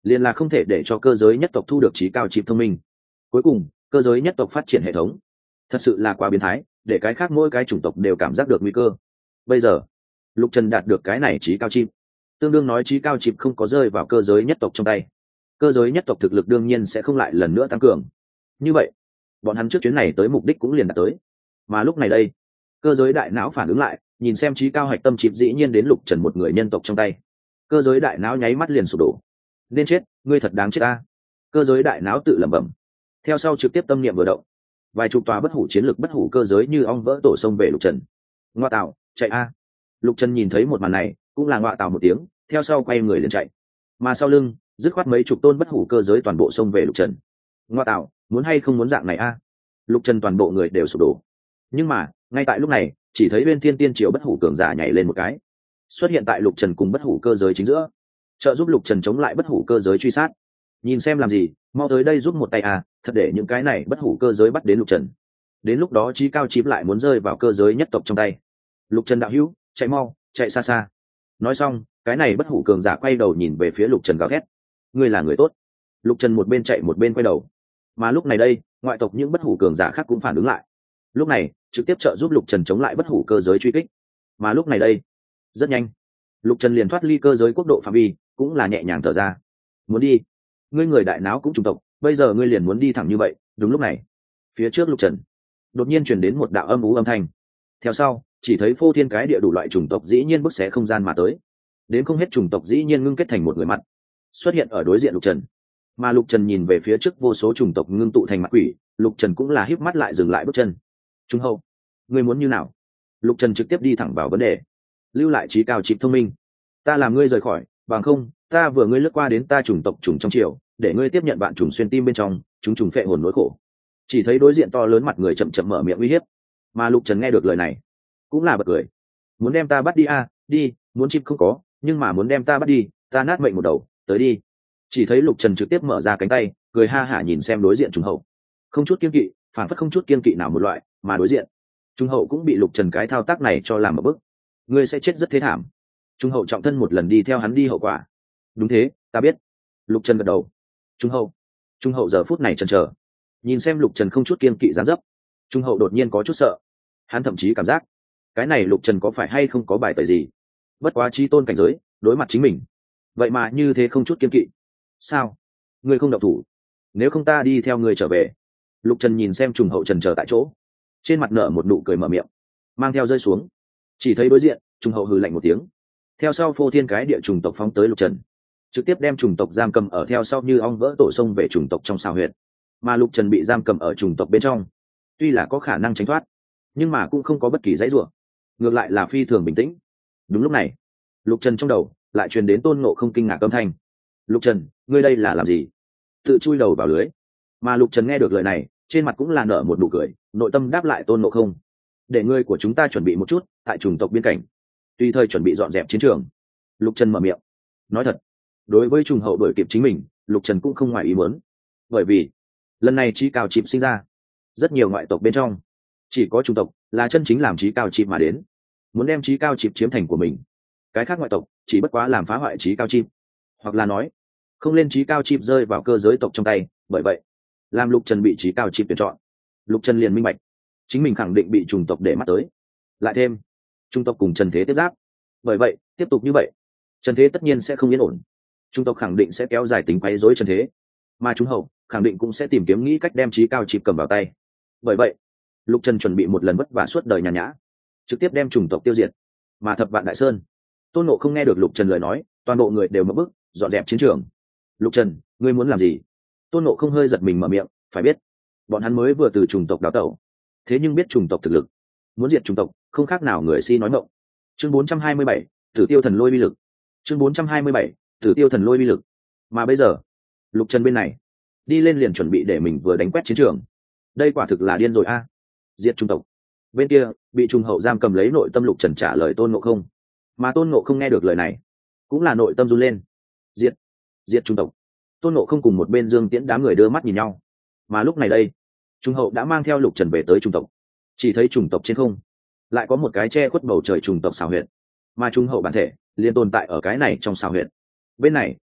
A: liền là không thể để cho cơ giới nhất tộc thu được trí cao chip thông minh. Cuối cùng cơ giới nhất tộc phát triển hệ thống thật sự là quá biến thái, để cái khác mỗi cái chủng tộc đều cảm giác được nguy cơ. Bây giờ Lục Trần đạt được cái này trí cao chip, tương đương nói trí cao chip không có rơi vào cơ giới nhất tộc trong tay, cơ giới nhất tộc thực lực đương nhiên sẽ không lại lần nữa tăng cường. Như vậy bọn hắn trước chuyến này tới mục đích cũng liền đạt tới. Mà lúc này đây cơ giới đại não phản ứng lại, nhìn xem trí cao hạch tâm chip dĩ nhiên đến Lục Trần một người nhân tộc trong tay, cơ giới đại não nháy mắt liền sụp đổ. Nên chết, ngươi thật đáng chết ta. Cơ giới đại não tự lẩm bẩm, theo sau trực tiếp tâm niệm vừa động, vài chục tòa bất hủ chiến lực bất hủ cơ giới như ong vỡ tổ sông về Lục Trần. Ngoa tạo, chạy a. Lục Trần nhìn thấy một màn này cũng là ngoa tạo một tiếng, theo sau quay người liền chạy. Mà sau lưng dứt khoát mấy chục tôn bất hủ cơ giới toàn bộ xông về Lục Trần. Ngoa tạo, muốn hay không muốn dạng này a. Lục Trần toàn bộ người đều sụp đổ. Nhưng mà ngay tại lúc này chỉ thấy bên thiên tiên triều bất hủ cường giả nhảy lên một cái, xuất hiện tại Lục Trần cùng bất hủ cơ giới chính giữa, trợ giúp Lục Trần chống lại bất hủ cơ giới truy sát. Nhìn xem làm gì, mau tới đây giúp một tay à, thật để những cái này bất hủ cơ giới bắt đến Lục Trần. Đến lúc đó trí cao chip lại muốn rơi vào cơ giới nhất tộc trong tay. Lục Trần đạo hữu, chạy mau, chạy xa xa. Nói xong cái này bất hủ cường giả quay đầu nhìn về phía Lục Trần gào thét, ngươi là người tốt. Lục Trần một bên chạy một bên quay đầu. Mà lúc này đây ngoại tộc những bất hủ cường giả khác cũng phản ứng lại, lúc này trực tiếp trợ giúp Lục Trần chống lại bất hủ cơ giới truy kích. Mà lúc này đây rất nhanh Lục Trần liền thoát ly cơ giới quốc độ phạm vi, cũng là nhẹ nhàng thở ra. Muốn đi? Ngươi người đại não cũng chủng tộc, bây giờ ngươi liền muốn đi thẳng như vậy? Đúng lúc này phía trước Lục Trần đột nhiên truyền đến một đạo âm ú âm thanh, theo sau chỉ thấy phô thiên cái địa đủ loại chủng tộc dĩ nhiên bức xé không gian mà tới. Đến không hết chủng tộc dĩ nhiên ngưng kết thành một người mặt xuất hiện ở đối diện Lục Trần. Mà Lục Trần nhìn về phía trước vô số chủng tộc ngưng tụ thành mặt quỷ, Lục Trần cũng là híp mắt lại dừng lại bước chân. Trung hậu, ngươi muốn như nào? Lục Trần trực tiếp đi thẳng vào vấn đề. Lưu lại trí cao chip thông minh, ta làm ngươi rời khỏi, bằng không ta vừa ngươi lướt qua đến ta chủng tộc chủng trong triều, để ngươi tiếp nhận bạn trùng xuyên tim bên trong, chúng trùng phệ hồn nỗi khổ. Chỉ thấy đối diện to lớn mặt người chậm chậm mở miệng uy hiếp. Mà Lục Trần nghe được lời này cũng là bật cười. Muốn đem ta bắt đi à, đi, muốn chip không có, nhưng mà muốn đem ta bắt đi, ta nát mệnh một đầu, tới đi. Chỉ thấy Lục Trần trực tiếp mở ra cánh tay, cười ha hả nhìn xem đối diện Trung hậu, không chút kiên kỵ, phản phất không chút kiên kỵ nào một loại. Mà đối diện Trung hậu cũng bị Lục Trần cái thao tác này cho làm một bức, ngươi sẽ chết rất thế thảm. Trung hậu trọng thân một lần đi theo hắn đi hậu quả. Đúng thế, ta biết. Lục Trần gật đầu. Trung hậu Trung hậu giờ phút này chần chờ, nhìn xem Lục Trần không chút kiên kỵ dáng dấp, Trung hậu đột nhiên có chút sợ. Hắn thậm chí cảm giác cái này Lục Trần có phải hay không có bài tẩy gì. Bất quá chi tôn cảnh giới đối mặt chính mình, vậy mà như thế không chút kiên kỵ. Sao ngươi không động thủ? Nếu không ta đi theo ngươi trở về. Lục Trần nhìn xem Trung hậu chần chờ tại chỗ, trên mặt nở một nụ cười mở miệng, mang theo rơi xuống. Chỉ thấy đối diện Trung hậu hừ lạnh một tiếng, theo sau phô thiên cái địa chủng tộc phóng tới Lục Trần, trực tiếp đem chủng tộc giam cầm ở theo sau như ong vỡ tổ sông về chủng tộc trong xào huyệt. Mà Lục Trần bị giam cầm ở chủng tộc bên trong, tuy là có khả năng tránh thoát, nhưng mà cũng không có bất kỳ dãy rủa, ngược lại là phi thường bình tĩnh. Đúng lúc này Lục Trần trong đầu lại truyền đến Tôn Ngộ Không kinh ngạc âm thanh. Lục Trần, ngươi đây là làm gì? Tự chui đầu vào lưới. Mà Lục Trần nghe được lời này, trên mặt cũng là nở một nụ cười, nội tâm đáp lại Tôn Ngộ Không, để ngươi của chúng ta chuẩn bị một chút tại chủng tộc biên cảnh, tùy thời chuẩn bị dọn dẹp chiến trường. Lục Trần mở miệng nói thật, đối với trùng hậu đổi kịp chính mình, Lục Trần cũng không ngoài ý muốn, bởi vì lần này trí cao chip sinh ra, rất nhiều ngoại tộc bên trong chỉ có chủng tộc là chân chính làm trí cao chip mà đến, muốn đem trí cao chip chiếm thành của mình. Cái khác ngoại tộc chỉ bất quá làm phá hoại trí cao chip, hoặc là nói không lên trí cao chip rơi vào cơ giới tộc trong tay. Bởi vậy làm Lục Trần bị trí cao chip tuyển chọn, Lục Trần liền minh bạch chính mình khẳng định bị chủng tộc để mắt tới. Lại thêm chủng tộc cùng Trần Thế tiếp giáp, bởi vậy tiếp tục như vậy Trần Thế tất nhiên sẽ không yên ổn, chủng tộc khẳng định sẽ kéo dài tính quấy rối Trần Thế, mà chúng hậu khẳng định cũng sẽ tìm kiếm nghĩ cách đem trí cao chip cầm vào tay. Bởi vậy Lục Trần chuẩn bị một lần vất vả suốt đời nhàn nhã, trực tiếp đem chủng tộc tiêu diệt. Mà Thập Vạn Đại Sơn, Tôn Ngộ không nghe được Lục Trần lời nói, toàn bộ người đều mở bức dọn dẹp chiến trường. Lục Trần, ngươi muốn làm gì? Tôn Ngộ không hơi giật mình mở miệng. Phải biết bọn hắn mới vừa từ chủng tộc đào tẩu, thế nhưng biết chủng tộc thực lực, muốn diệt chủng tộc không khác nào người si nói ngọng. Chương bốn trăm hai mươi bảy, Tử Tiêu Thần Lôi uy lực. Chương bốn trăm hai mươi bảy, Tử Tiêu Thần Lôi uy lực. Mà bây giờ Lục Trần bên này đi lên liền chuẩn bị để mình vừa đánh quét chiến trường. Đây quả thực là điên rồi a. Diệt chủng tộc. Bên kia bị trùng hậu giam cầm lấy nội tâm Lục Trần trả lời Tôn Ngộ không, mà Tôn Ngộ không nghe được lời này cũng là nội tâm run lên. Diệt, diệt chủng tộc. Tôn Ngộ không cùng một bên Dương Tiễn đám người đưa mắt nhìn nhau. Mà lúc này đây trùng hậu đã mang theo Lục Trần về tới chủng tộc, chỉ thấy chủng tộc trên không lại có một cái che khuất bầu trời chủng tộc xào huyệt, mà trùng hậu bản thể liền tồn tại ở cái này trong xào huyệt. Bên này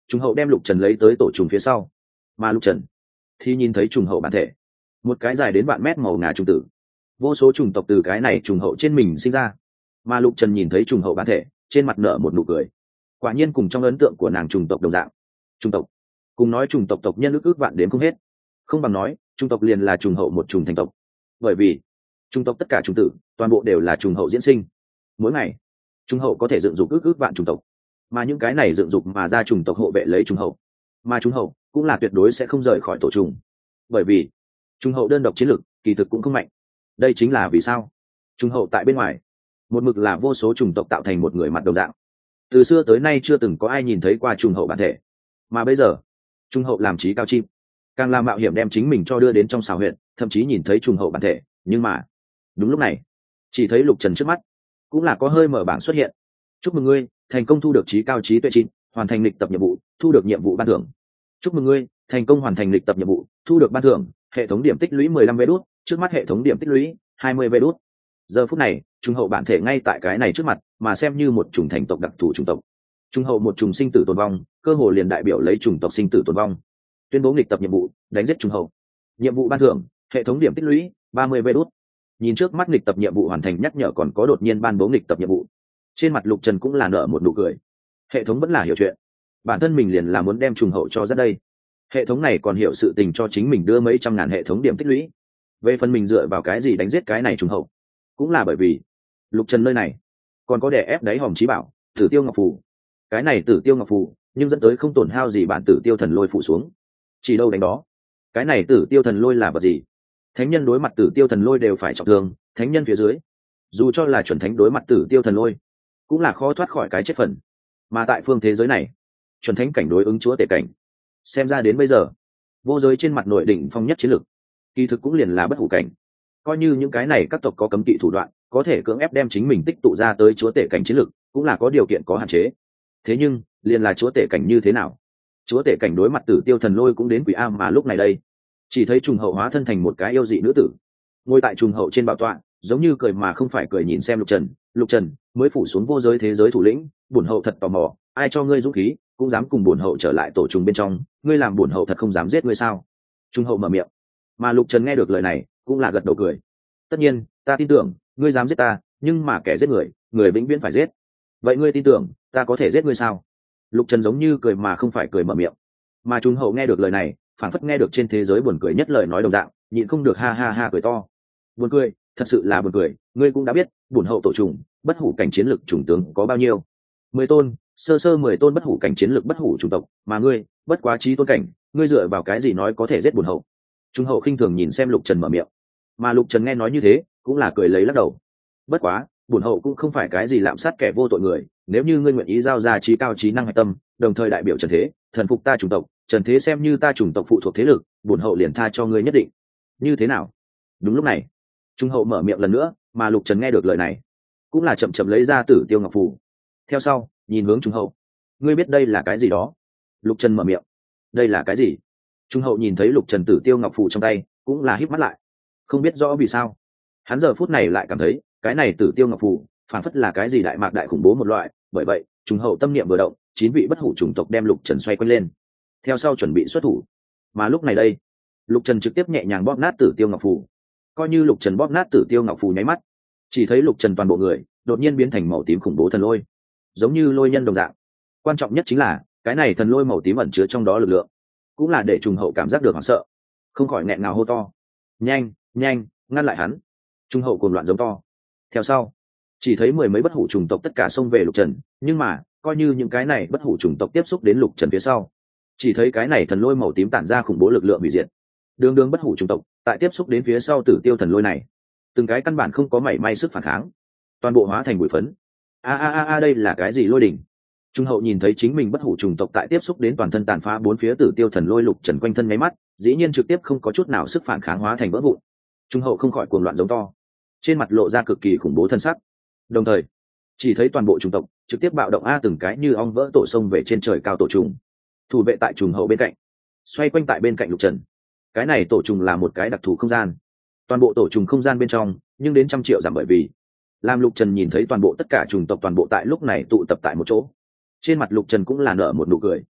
A: trùng hậu đem lục trần lấy tới tổ trùng phía sau, mà lục trần thì nhìn thấy trùng hậu bản thể, một cái dài đến vạn mét màu ngà trùng tử, vô số trùng tộc từ cái này trùng hậu trên mình sinh ra. Mà lục trần nhìn thấy trùng hậu bản thể, trên mặt nở một nụ cười, quả nhiên cùng trong ấn tượng của nàng trùng tộc đồng dạng. Trùng tộc cùng nói trùng tộc tộc nhân ước ước vạn đến không hết, không bằng nói trùng tộc liền là trùng hậu một trùng thành tộc, bởi vì trùng tộc tất cả trùng tử toàn bộ đều là trùng hậu diễn sinh. Mỗi ngày trùng hậu có thể dựng dục ước ước vạn trùng tộc, mà những cái này dựng dục mà ra trùng tộc hộ vệ lấy trùng hậu, mà trùng hậu cũng là tuyệt đối sẽ không rời khỏi tổ trùng, bởi vì trùng hậu đơn độc chiến lực kỳ thực cũng không mạnh. Đây chính là vì sao trùng hậu tại bên ngoài một mực là vô số trùng tộc tạo thành một người mặt đồng dạng, từ xưa tới nay chưa từng có ai nhìn thấy qua trùng hậu bản thể. Mà bây giờ trùng hậu làm trí cao chim, càng làm mạo hiểm đem chính mình cho đưa đến trong xào huyện, thậm chí nhìn thấy trùng hậu bản thể. Nhưng mà đúng lúc này chỉ thấy lục trần trước mắt cũng là có hơi mở bảng xuất hiện: chúc mừng ngươi thành công thu được trí cao trí tuệ chim, hoàn thành lịch tập nhiệm vụ, thu được nhiệm vụ ban thưởng. Chúc mừng ngươi thành công hoàn thành lịch tập nhiệm vụ, thu được ban thưởng hệ thống điểm tích lũy mười lăm vé đút, trước mắt hệ thống điểm tích lũy hai mươi vé đút. Giờ phút này trùng hậu bản thể ngay tại cái này trước mặt, mà xem như một chủng thành tộc đặc thù chủng tộc. Trùng hậu một chủng sinh tử tồn vong, cơ hồ liền đại biểu lấy chủng tộc sinh tử tồn vong. Tuyên bố nghịch tập nhiệm vụ, đánh giết trùng hậu. Nhiệm vụ ban thưởng hệ thống điểm tích lũy ba mươi vé đút. Nhìn trước mắt nghịch tập nhiệm vụ hoàn thành nhắc nhở, còn có đột nhiên ban bố nghịch tập nhiệm vụ, trên mặt lục trần cũng là nở một nụ cười. Hệ thống vẫn là hiểu chuyện, bản thân mình liền là muốn đem trùng hậu cho ra đây. Hệ thống này còn hiểu sự tình cho chính mình đưa mấy trăm ngàn hệ thống điểm tích lũy. Về phần mình dựa vào cái gì đánh giết cái này trùng hậu, cũng là bởi vì lục trần nơi này còn có đè ép đáy hòm trí bảo tử tiêu ngọc phù. Cái này tử tiêu ngọc phù nhưng dẫn tới không tổn hao gì bản tử tiêu thần lôi phủ xuống, chỉ đâu đánh đó. Cái này tử tiêu thần lôi là vật gì? Thánh nhân đối mặt tử tiêu thần lôi đều phải trọng thương, thánh nhân phía dưới dù cho là chuẩn thánh đối mặt tử tiêu thần lôi cũng là khó thoát khỏi cái chết phần. Mà tại phương thế giới này, chuẩn thánh cảnh đối ứng chúa tể cảnh, xem ra đến bây giờ vô giới trên mặt nội đỉnh phong nhất chiến lực kỳ thực cũng liền là bất hủ cảnh. Coi như những cái này các tộc có cấm kỵ thủ đoạn, có thể cưỡng ép đem chính mình tích tụ ra tới chúa tể cảnh chiến lực, cũng là có điều kiện có hạn chế. Thế nhưng liền là chúa tể cảnh như thế nào? Chúa tể cảnh đối mặt tử tiêu thần lôi cũng đến quỷ am. Mà lúc này đây chỉ thấy trùng hậu hóa thân thành một cái yêu dị nữ tử, ngồi tại trùng hậu trên bảo tọa, giống như cười mà không phải cười nhìn xem lục trần. Lục trần mới phủ xuống vô giới thế giới thủ lĩnh, bổn hậu thật tò mò, ai cho ngươi dũng khí cũng dám cùng bổn hậu trở lại tổ trùng bên trong, ngươi làm bổn hậu thật không dám giết ngươi sao? Trùng hậu mở miệng, mà lục trần nghe được lời này cũng là gật đầu cười. Tất nhiên, ta tin tưởng ngươi dám giết ta, nhưng mà kẻ giết người, người vĩnh viễn phải giết. Vậy ngươi tin tưởng ta có thể giết ngươi sao? Lục trần giống như cười mà không phải cười mở miệng. Mà trùng hậu nghe được lời này, phản phất nghe được trên thế giới buồn cười nhất lời nói đồng dạng, nhịn không được ha ha ha cười to. Buồn cười, thật sự là buồn cười. Ngươi cũng đã biết bổn hậu tổ trùng bất hủ cảnh chiến lực chủng tướng có bao nhiêu? Mười tôn, sơ sơ mười tôn bất hủ cảnh chiến lực bất hủ chủng tộc, mà ngươi bất quá trí tôn cảnh, ngươi dựa vào cái gì nói có thể giết bổn hậu? Trùng hậu khinh thường nhìn xem lục trần mở miệng. Mà lục trần nghe nói như thế cũng là cười lấy lắc đầu. Bất quá bổn hậu cũng không phải cái gì lạm sát kẻ vô tội người, nếu như ngươi nguyện ý giao ra trí cao trí năng hạch tâm, đồng thời đại biểu trần thế thần phục ta chủng tộc, trần thế xem như ta chủng tộc phụ thuộc thế lực, bổn hậu liền tha cho ngươi nhất định. Như thế nào? Đúng lúc này trung hậu mở miệng lần nữa, mà lục trần nghe được lời này cũng là chậm chậm lấy ra tử tiêu ngọc phù, theo sau nhìn hướng trung hậu. Ngươi biết đây là cái gì đó? Lục trần mở miệng. Đây là cái gì? Trung hậu nhìn thấy lục trần tử tiêu ngọc phù trong tay cũng là híp mắt lại, không biết rõ vì sao hắn giờ phút này lại cảm thấy cái này tử tiêu ngọc phù phản phất là cái gì đại mạc đại khủng bố một loại. Bởi vậy trung hậu tâm niệm vừa động, chín vị bất hủ chủng tộc đem lục trần xoay quanh lên, theo sau chuẩn bị xuất thủ. Mà lúc này đây lục trần trực tiếp nhẹ nhàng bóp nát tử tiêu ngọc phù. Coi như lục trần bóp nát tử tiêu ngọc phù nháy mắt, chỉ thấy lục trần toàn bộ người đột nhiên biến thành màu tím khủng bố thần lôi, giống như lôi nhân đồng dạng. Quan trọng nhất chính là cái này thần lôi màu tím ẩn chứa trong đó lực lượng, cũng là để trùng hậu cảm giác được hoảng sợ, không khỏi nghẹn ngào hô to: nhanh nhanh ngăn lại hắn! Trung hậu cuồng loạn giống to. Theo sau chỉ thấy mười mấy bất hủ chủng tộc tất cả xông về lục trần, nhưng mà coi như những cái này bất hủ chủng tộc tiếp xúc đến lục trần phía sau, chỉ thấy cái này thần lôi màu tím tản ra khủng bố lực lượng hủy diệt. Đường đường bất hủ chủng tộc tại tiếp xúc đến phía sau tử tiêu thần lôi này, từng cái căn bản không có mảy may sức phản kháng, toàn bộ hóa thành bụi phấn. A a a a đây là cái gì lôi đỉnh? Trung hậu nhìn thấy chính mình bất hủ chủng tộc tại tiếp xúc đến toàn thân tàn phá bốn phía tử tiêu thần lôi lục trần quanh thân nháy mắt, dĩ nhiên trực tiếp không có chút nào sức phản kháng, hóa thành vỡ vụn. Trung hậu không khỏi cuồng loạn giống to, trên mặt lộ ra cực kỳ khủng bố thân sắc. Đồng thời chỉ thấy toàn bộ chủng tộc trực tiếp bạo động, a từng cái như ong vỡ tổ sông về trên trời cao tổ trùng. Thủ vệ tại trùng hậu bên cạnh, xoay quanh tại bên cạnh lục trần. Cái này tổ trùng là một cái đặc thù không gian, toàn bộ tổ trùng không gian bên trong nhưng đến trăm triệu giảm, bởi vì làm lục trần nhìn thấy toàn bộ tất cả chủng tộc toàn bộ tại lúc này tụ tập tại một chỗ, trên mặt lục trần cũng là nở một nụ cười.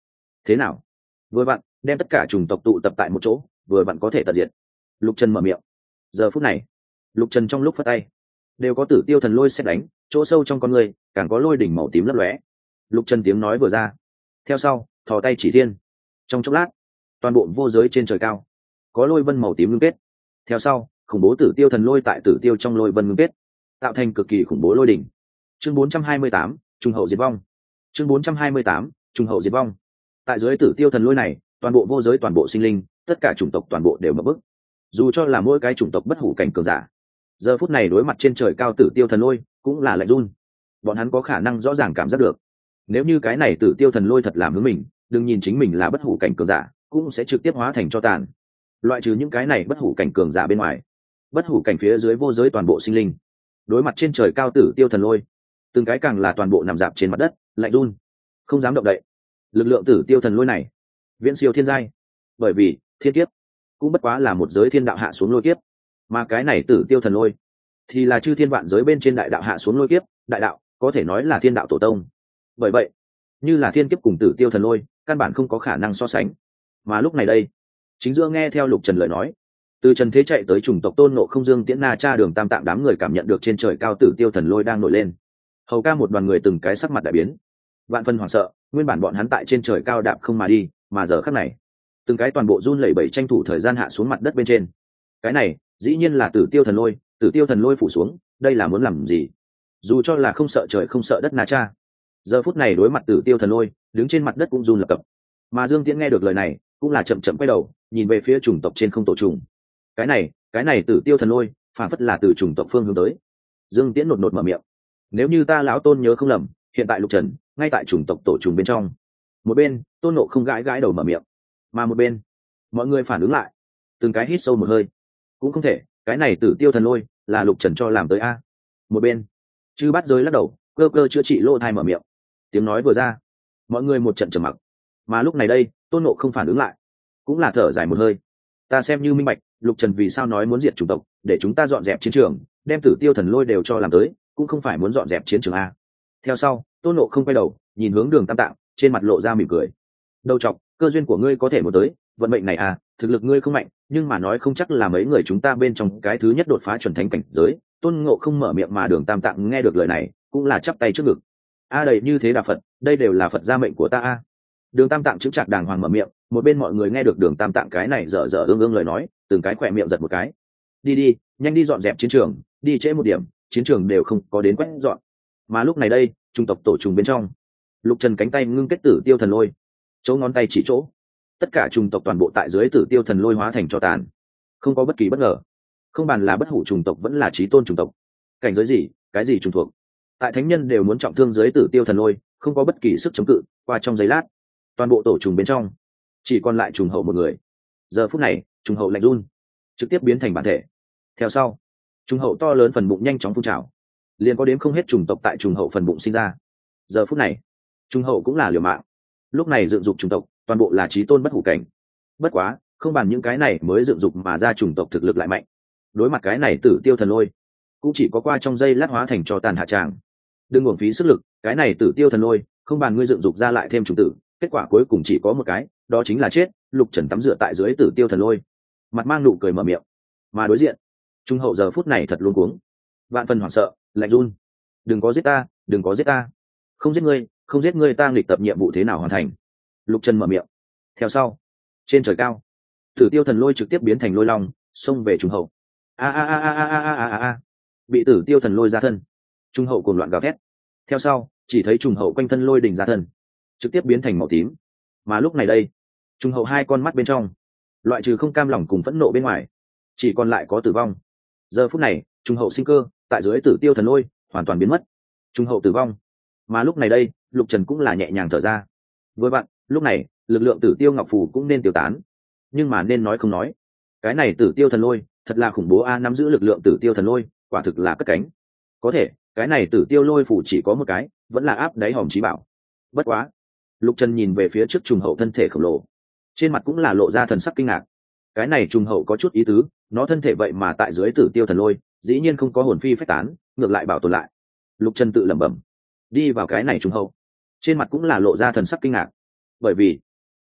A: thế nào? Vừa vặn đem tất cả chủng tộc tụ tập tại một chỗ, vừa vặn có thể tận diệt. Lục Trần mở miệng. Giờ phút này, Lục Trần trong lúc phất tay đều có tử tiêu thần lôi xét đánh, chỗ sâu trong con người càng có lôi đỉnh màu tím lấp lóe. Lục Trần tiếng nói vừa ra, theo sau thò tay chỉ thiên, trong chốc lát toàn bộ vô giới trên trời cao có lôi vân màu tím ngưng kết, theo sau khủng bố tử tiêu thần lôi tại tử tiêu trong lôi vân ngưng kết, tạo thành cực kỳ khủng bố lôi đỉnh. Chương bốn trăm hai mươi tám, trùng hậu diệt vong. Chương bốn trăm hai mươi tám, trùng hậu diệt vong. Tại dưới tử tiêu thần lôi này, toàn bộ vô giới, toàn bộ sinh linh, tất cả chủng tộc toàn bộ đều ngập bức. Dù cho là mỗi cái chủng tộc bất hủ cảnh cường giả, giờ phút này đối mặt trên trời cao tử tiêu thần lôi cũng là lạnh run. Bọn hắn có khả năng rõ ràng cảm giác được, nếu như cái này tử tiêu thần lôi thật làm hướng mình, đừng nhìn chính mình là bất hủ cảnh cường giả, cũng sẽ trực tiếp hóa thành cho tàn. Loại trừ những cái này bất hủ cảnh cường giả bên ngoài, bất hủ cảnh phía dưới vô giới toàn bộ sinh linh, đối mặt trên trời cao tử tiêu thần lôi, từng cái càng là toàn bộ nằm dạp trên mặt đất, lạnh run, không dám động đậy. Lực lượng tử tiêu thần lôi này viễn siêu thiên giai, bởi vì thiên kiếp cũng bất quá là một giới thiên đạo hạ xuống lôi kiếp, mà cái này tử tiêu thần lôi thì là chư thiên vạn giới bên trên đại đạo hạ xuống lôi kiếp. Đại đạo có thể nói là thiên đạo tổ tông, bởi vậy như là thiên kiếp cùng tử tiêu thần lôi căn bản không có khả năng so sánh. Mà lúc này đây, chính giữa nghe theo Lục Trần lời nói, từ trần thế chạy tới chủng tộc Tôn Ngộ Không, Dương Tiễn, Na Cha, Đường Tam Tạng đám người cảm nhận được trên trời cao tử tiêu thần lôi đang nổi lên. Hầu ca một đoàn người từng cái sắc mặt đại biến, vạn phân hoảng sợ. Nguyên bản bọn hắn tại trên trời cao đạp không mà đi, mà giờ khắc này từng cái toàn bộ run lẩy bẩy tranh thủ thời gian hạ xuống mặt đất bên trên. Cái này dĩ nhiên là tử tiêu thần lôi. Tử tiêu thần lôi phủ xuống, đây là muốn làm gì? Dù cho là không sợ trời không sợ đất Na Cha, giờ phút này đối mặt tử tiêu thần lôi, đứng trên mặt đất cũng run lập cập. Mà Dương Tiễn nghe được lời này cũng là chậm chậm quay đầu nhìn về phía chủng tộc trên không tổ trùng. Cái này cái này tử tiêu thần lôi phản phất là từ chủng tộc phương hướng tới. Dương Tiễn nột nột mở miệng, nếu như ta lão Tôn nhớ không lầm, hiện tại Lục Trần ngay tại chủng tộc tổ trùng bên trong. Một bên Tôn Ngộ Không gãi gãi đầu mở miệng, mà một bên mọi người phản ứng lại, từng cái hít sâu một hơi. Cũng không thể, cái này tử tiêu thần lôi là Lục Trần cho làm tới a. Một bên chư bát giới lắc đầu, cơ cơ chữa trị lỗ thai mở miệng. Tiếng nói vừa ra, mọi người một trận trầm mặc. Mà lúc này đây Tôn Ngộ không phản ứng lại, cũng là thở dài một hơi. Ta xem như minh bạch Lục Trần vì sao nói muốn diệt chủng tộc, để chúng ta dọn dẹp chiến trường, đem tử tiêu thần lôi đều cho làm tới, cũng không phải muốn dọn dẹp chiến trường a. Theo sau Tôn Ngộ không quay đầu nhìn hướng Đường Tam Tạng, trên mặt lộ ra mỉm cười. Đầu chọc, cơ duyên của ngươi có thể muốn tới, vận mệnh này à, thực lực ngươi không mạnh, nhưng mà nói không chắc là mấy người chúng ta bên trong cái thứ nhất đột phá chuẩn thánh cảnh giới. Tôn Ngộ không mở miệng, mà Đường Tam Tạng nghe được lời này cũng là chắp tay trước ngực. A đầy như thế là Phật, đây đều là Phật gia mệnh của ta a. Đường Tam Tạng chững chạc đàng hoàng mở miệng. Một bên mọi người nghe được Đường Tam Tạng cái này dở dở ương ương lời nói, từng cái khỏe miệng giật một cái. Đi đi, nhanh đi dọn dẹp chiến trường, đi trễ một điểm chiến trường đều không có đến quét dọn. Mà lúc này đây trung tộc tổ trùng bên trong, Lục Trần cánh tay ngưng kết tử tiêu thần lôi, chỗ ngón tay chỉ chỗ, tất cả trùng tộc toàn bộ tại dưới tử tiêu thần lôi hóa thành cho tàn, không có bất kỳ bất ngờ. Không bàn là bất hủ trùng tộc vẫn là chí tôn trùng tộc, cảnh giới gì cái gì trùng thuộc, tại thánh nhân đều muốn trọng thương dưới tử tiêu thần lôi, không có bất kỳ sức chống cự. Qua trong giây lát, toàn bộ tổ trùng bên trong chỉ còn lại trùng hậu một người. Giờ phút này trùng hậu lạnh run, trực tiếp biến thành bản thể. Theo sau trùng hậu to lớn phần bụng nhanh chóng phun trào, liền có đến không hết trùng tộc tại trùng hậu phần bụng sinh ra. Giờ phút này trùng hậu cũng là liều mạng, lúc này dựng dục trùng tộc toàn bộ là chí tôn bất hủ cảnh. Bất quá không bàn những cái này mới dựng dục mà ra trùng tộc thực lực lại mạnh, đối mặt cái này tử tiêu thần lôi cũng chỉ có qua trong giây lát hóa thành cho tàn hạ tràng. Đừng uổng phí sức lực, cái này tử tiêu thần lôi không bàn ngươi dựng dục ra lại thêm trùng tử, kết quả cuối cùng chỉ có một cái, đó chính là chết. Lục Trần tắm rửa tại dưới tử tiêu thần lôi, mặt mang nụ cười mở miệng. Mà đối diện trung hậu giờ phút này thật luống cuống, vạn phần hoảng sợ, lạnh run. Đừng có giết ta, đừng có giết ta, không giết ngươi, không giết ngươi, ta nghịch tập nhiệm vụ thế nào hoàn thành. Lục Trần mở miệng. Theo sau trên trời cao, tử tiêu thần lôi trực tiếp biến thành lôi long, xông về trung hậu. A a a a a a a a, bị tử tiêu thần lôi ra thân, trung hậu cuồng loạn gào thét. Theo sau chỉ thấy trung hậu quanh thân lôi đỉnh ra thân, trực tiếp biến thành màu tím. Mà lúc này đây trung hậu hai con mắt bên trong, loại trừ không cam lòng cùng phẫn nộ bên ngoài, chỉ còn lại có tử vong. Giờ phút này trung hậu sinh cơ tại dưới tử tiêu thần lôi hoàn toàn biến mất, trung hậu tử vong. Mà lúc này đây Lục Trần cũng là nhẹ nhàng thở ra. Với bạn lúc này lực lượng tử tiêu ngọc phù cũng nên tiêu tán, nhưng mà nên nói không nói, cái này tử tiêu thần lôi thật là khủng bố a. Nắm giữ lực lượng tử tiêu thần lôi quả thực là cất cánh. Có thể cái này tử tiêu lôi phù chỉ có một cái, vẫn là áp đáy hòm chí bảo. Bất quá Lục Trần nhìn về phía trước trùng hậu thân thể khổng lồ, trên mặt cũng là lộ ra thần sắc kinh ngạc. Cái này trùng hậu có chút ý tứ, nó thân thể vậy mà tại dưới tử tiêu thần lôi dĩ nhiên không có hồn phi phách tán, ngược lại bảo tồn lại. Lục Trần tự lẩm bẩm, đi vào cái này trùng hậu, trên mặt cũng là lộ ra thần sắc kinh ngạc, bởi vì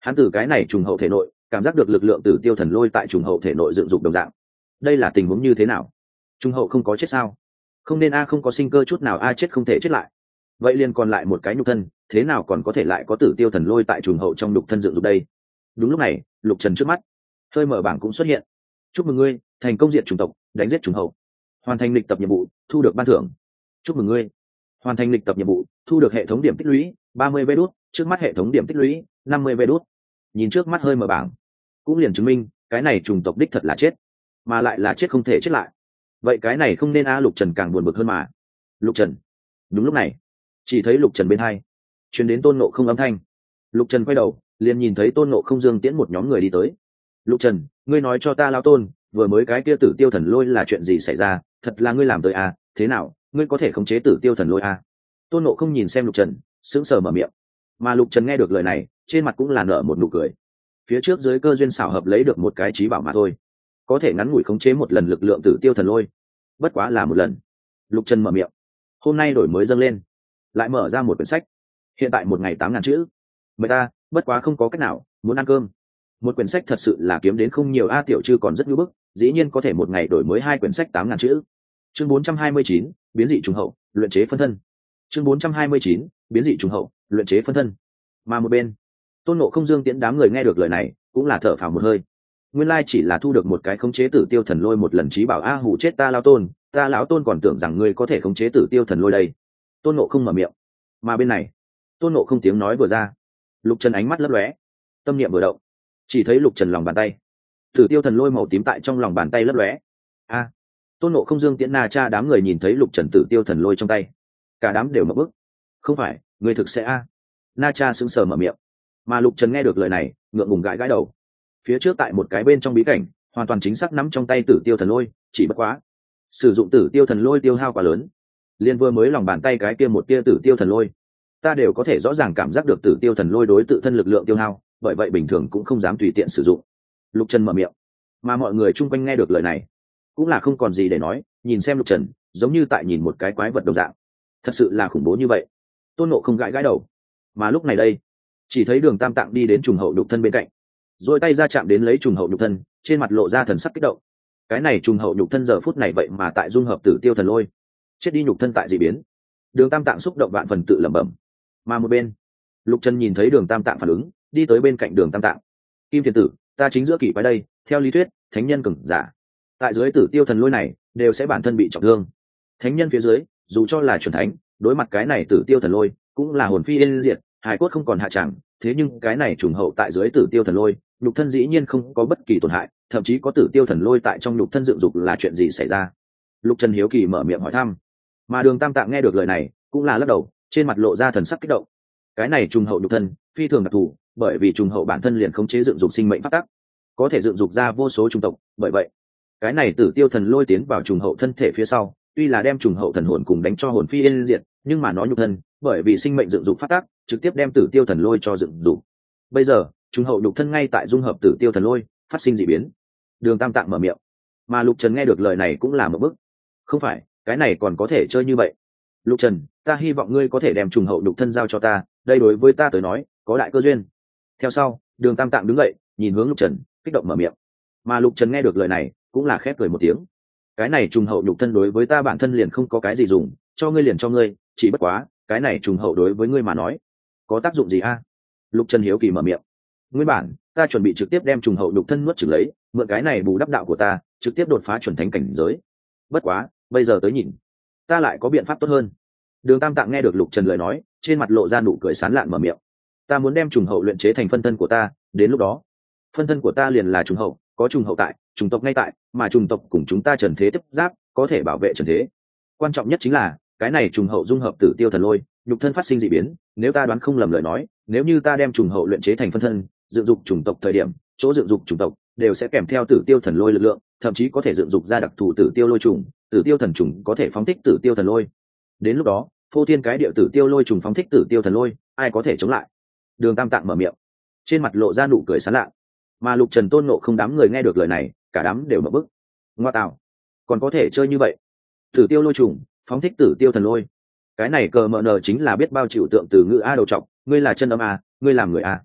A: hắn từ cái này trùng hậu thể nội cảm giác được lực lượng tử tiêu thần lôi tại trùng hậu thể nội dựng dục đồng dạng. Đây là tình huống như thế nào? Trùng hậu không có chết sao? Không nên a không có sinh cơ chút nào, a chết không thể chết lại. Vậy liền còn lại một cái nhục thân, thế nào còn có thể lại có tử tiêu thần lôi tại trùng hậu trong nhục thân dựng dục đây? Đúng lúc này, Lục Trần trước mắt hơi mở bảng cũng xuất hiện. Chúc mừng ngươi thành công diệt chủng tộc, đánh giết trùng hậu, hoàn thành lịch tập nhiệm vụ, thu được ban thưởng. Chúc mừng ngươi hoàn thành lịch tập nhiệm vụ, thu được hệ thống điểm tích lũy ba mươi vé đút. Trước mắt hệ thống điểm tích lũy năm mươi vé đút. Nhìn trước mắt hơi mở bảng, cũng liền chứng minh cái này trùng tộc đích thật là chết, mà lại là chết không thể chết lại. Vậy cái này không nên a. Lục Trần càng buồn bực hơn mà. Lục Trần. Đúng lúc này, chỉ thấy Lục Trần bên hai truyền đến Tôn Ngộ Không âm thanh. Lục Trần quay đầu, liền nhìn thấy Tôn Ngộ Không Dương Tiễn một nhóm người đi tới. Lục Trần, ngươi nói cho ta, lão Tôn, vừa mới cái kia tử tiêu thần lôi là chuyện gì xảy ra? Thật là ngươi làm tới à? Thế nào, ngươi có thể khống chế tử tiêu thần lôi à? Tôn Ngộ Không nhìn xem Lục Trần, sững sờ mở miệng. Mà Lục Trần nghe được lời này, trên mặt cũng là nở một nụ cười. Phía trước dưới cơ duyên xảo hợp lấy được một cái trí bảo mà thôi, có thể ngắn ngủi khống chế một lần lực lượng tử tiêu thần lôi, bất quá là một lần. Lục Trần mở miệng. Hôm nay đổi mới dâng lên, lại mở ra một quyển sách, hiện tại một ngày tám ngàn chữ. Mời ta, bất quá không có cách nào, muốn ăn cơm. Một quyển sách thật sự là kiếm đến không nhiều a. Tiểu Trư còn rất ngưỡng bức, dĩ nhiên có thể một ngày đổi mới hai quyển sách tám ngàn chữ. Chương bốn trăm hai mươi chín, biến dị trùng hậu, luyện chế phân thân. Chương bốn trăm hai mươi chín, biến dị trùng hậu, luyện chế phân thân. Mà một bên, Tôn Ngộ Không Dương Tiễn đám người nghe được lời này, cũng là thở phào một hơi. Nguyên lai chỉ là thu được một cái khống chế tử tiêu thần lôi một lần trí bảo a. Hù chết ta lão Tôn, ta lão Tôn còn tưởng rằng ngươi có thể khống chế tử tiêu thần lôi đây. Tôn Ngộ Không mở miệng. Mà bên này, Tôn Ngộ Không tiếng nói vừa ra, Lục Trần ánh mắt lấp lóe, tâm niệm vừa động, chỉ thấy Lục Trần lòng bàn tay, tử tiêu thần lôi màu tím tại trong lòng bàn tay lấp lóe. A! Tôn Ngộ Không Dương Tiễn Na Cha đám người nhìn thấy Lục Trần tử tiêu thần lôi trong tay, cả đám đều ngập bức. Không phải, ngươi thực sẽ a? Na Cha sững sờ mở miệng. Mà Lục Trần nghe được lời này, ngượng ngùng gãi gãi đầu. Phía trước tại một cái bên trong bí cảnh, hoàn toàn chính xác nắm trong tay tử tiêu thần lôi, chỉ bất quá sử dụng tử tiêu thần lôi tiêu hao quá lớn. Liên vừa mới lòng bàn tay cái kia một tia tử tiêu thần lôi, ta đều có thể rõ ràng cảm giác được tử tiêu thần lôi đối tự thân lực lượng tiêu hao, bởi vậy bình thường cũng không dám tùy tiện sử dụng. Lục Trần mở miệng. Mà mọi người chung quanh nghe được lời này, cũng là không còn gì để nói, nhìn xem Lục Trần, giống như tại nhìn một cái quái vật đồng dạng. Thật sự là khủng bố như vậy. Tôn Ngộ Không gãi gãi đầu. Mà lúc này đây, chỉ thấy Đường Tam Tạng đi đến trùng hậu nhục thân bên cạnh, rồi tay ra chạm đến lấy trùng hậu nhục thân, trên mặt lộ ra thần sắc kích động. Cái này trùng hậu nhục thân giờ phút này vậy mà tại dung hợp tử tiêu thần lôi, chết đi nhục thân tại dị biến. Đường Tam Tạng xúc động vạn phần tự lẩm bẩm. Mà một bên, Lục Trần nhìn thấy Đường Tam Tạng phản ứng, đi tới bên cạnh Đường Tam Tạng. Kim Thiền Tử, ta chính giữa kỷ quái đây, theo lý thuyết, thánh nhân cường giả tại dưới tử tiêu thần lôi này đều sẽ bản thân bị trọng thương. Thánh nhân phía dưới, dù cho là chuẩn thánh, đối mặt cái này tử tiêu thần lôi, cũng là hồn phi yên diệt, hải cốt không còn hạ tràng. Thế nhưng cái này trùng hậu tại dưới tử tiêu thần lôi, nhục thân dĩ nhiên không có bất kỳ tổn hại, thậm chí có tử tiêu thần lôi tại trong nhục thân dựng dục, là chuyện gì xảy ra? Lục Trần hiếu kỳ mở miệng hỏi thăm. Mà Đường Tam Tạng nghe được lời này, cũng là lắc đầu, trên mặt lộ ra thần sắc kích động. Cái này trùng hậu nhục thân phi thường đặc thù, bởi vì trùng hậu bản thân liền khống chế dựng dục sinh mệnh pháp tắc, có thể dựng dục ra vô số trùng tộc. Bởi vậy, cái này tử tiêu thần lôi tiến vào trùng hậu thân thể phía sau, tuy là đem trùng hậu thần hồn cùng đánh cho hồn phi yên diệt, nhưng mà nó nhục thân, bởi vì sinh mệnh dựng dục pháp tắc, trực tiếp đem tử tiêu thần lôi cho dựng dục. Bây giờ, trùng hậu nhục thân ngay tại dung hợp tử tiêu thần lôi, phát sinh dị biến. Đường Tam Tạng mở miệng. Mà Lục Trần nghe được lời này cũng là một bức. Không phải, cái này còn có thể chơi như vậy? Lục Trần, ta hy vọng ngươi có thể đem trùng hậu nhục thân giao cho ta, đây đối với ta tới nói có đại cơ duyên. Theo sau, Đường Tam Tạng đứng dậy, nhìn hướng Lục Trần, kích động mở miệng. Mà Lục Trần nghe được lời này, cũng là khép cười một tiếng. Cái này trùng hậu nhục thân đối với ta bản thân liền không có cái gì dùng, cho ngươi liền cho ngươi, chỉ bất quá, cái này trùng hậu đối với ngươi mà nói, có tác dụng gì a? Lục Trần hiếu kỳ mở miệng. Nguyên bản, ta chuẩn bị trực tiếp đem trùng hậu nhục thân nuốt chửng lấy, mượn cái này bù đắp đạo của ta, trực tiếp đột phá chuẩn thánh cảnh giới. Bất quá, bây giờ tới nhìn, ta lại có biện pháp tốt hơn. Đường Tam Tạng nghe được Lục Trần lời nói, trên mặt lộ ra nụ cười sán lạn mở miệng. Ta muốn đem trùng hậu luyện chế thành phân thân của ta, đến lúc đó, phân thân của ta liền là trùng hậu, có trùng hậu tại, trùng tộc ngay tại, mà trùng tộc cùng chúng ta trần thế tiếp giáp, có thể bảo vệ trần thế. Quan trọng nhất chính là, cái này trùng hậu dung hợp tử tiêu thần lôi, nhục thân phát sinh dị biến, nếu ta đoán không lầm lời nói, nếu như ta đem trùng hậu luyện chế thành phân thân, dựng dục chủng tộc thời điểm, chỗ dựng dục chủng tộc đều sẽ kèm theo tử tiêu thần lôi lực lượng, thậm chí có thể dựng dục ra đặc thù tử tiêu lôi trùng, tử tiêu thần trùng có thể phóng thích tử tiêu thần lôi. Đến lúc đó, phô thiên cái địa tử tiêu lôi trùng phóng thích tử tiêu thần lôi, ai có thể chống lại? Đường Tam Tạng mở miệng, trên mặt lộ ra nụ cười sán lạ. Mà Lục Trần Tôn Ngộ Không đám người nghe được lời này, cả đám đều mở bức. Ngoa tạo, còn có thể chơi như vậy? Tử tiêu lôi trùng phóng thích tử tiêu thần lôi, cái này cờ mờ nờ chính là biết bao chịu tượng từ ngữ a đầu trọc, ngươi là chân âm a, ngươi làm người a.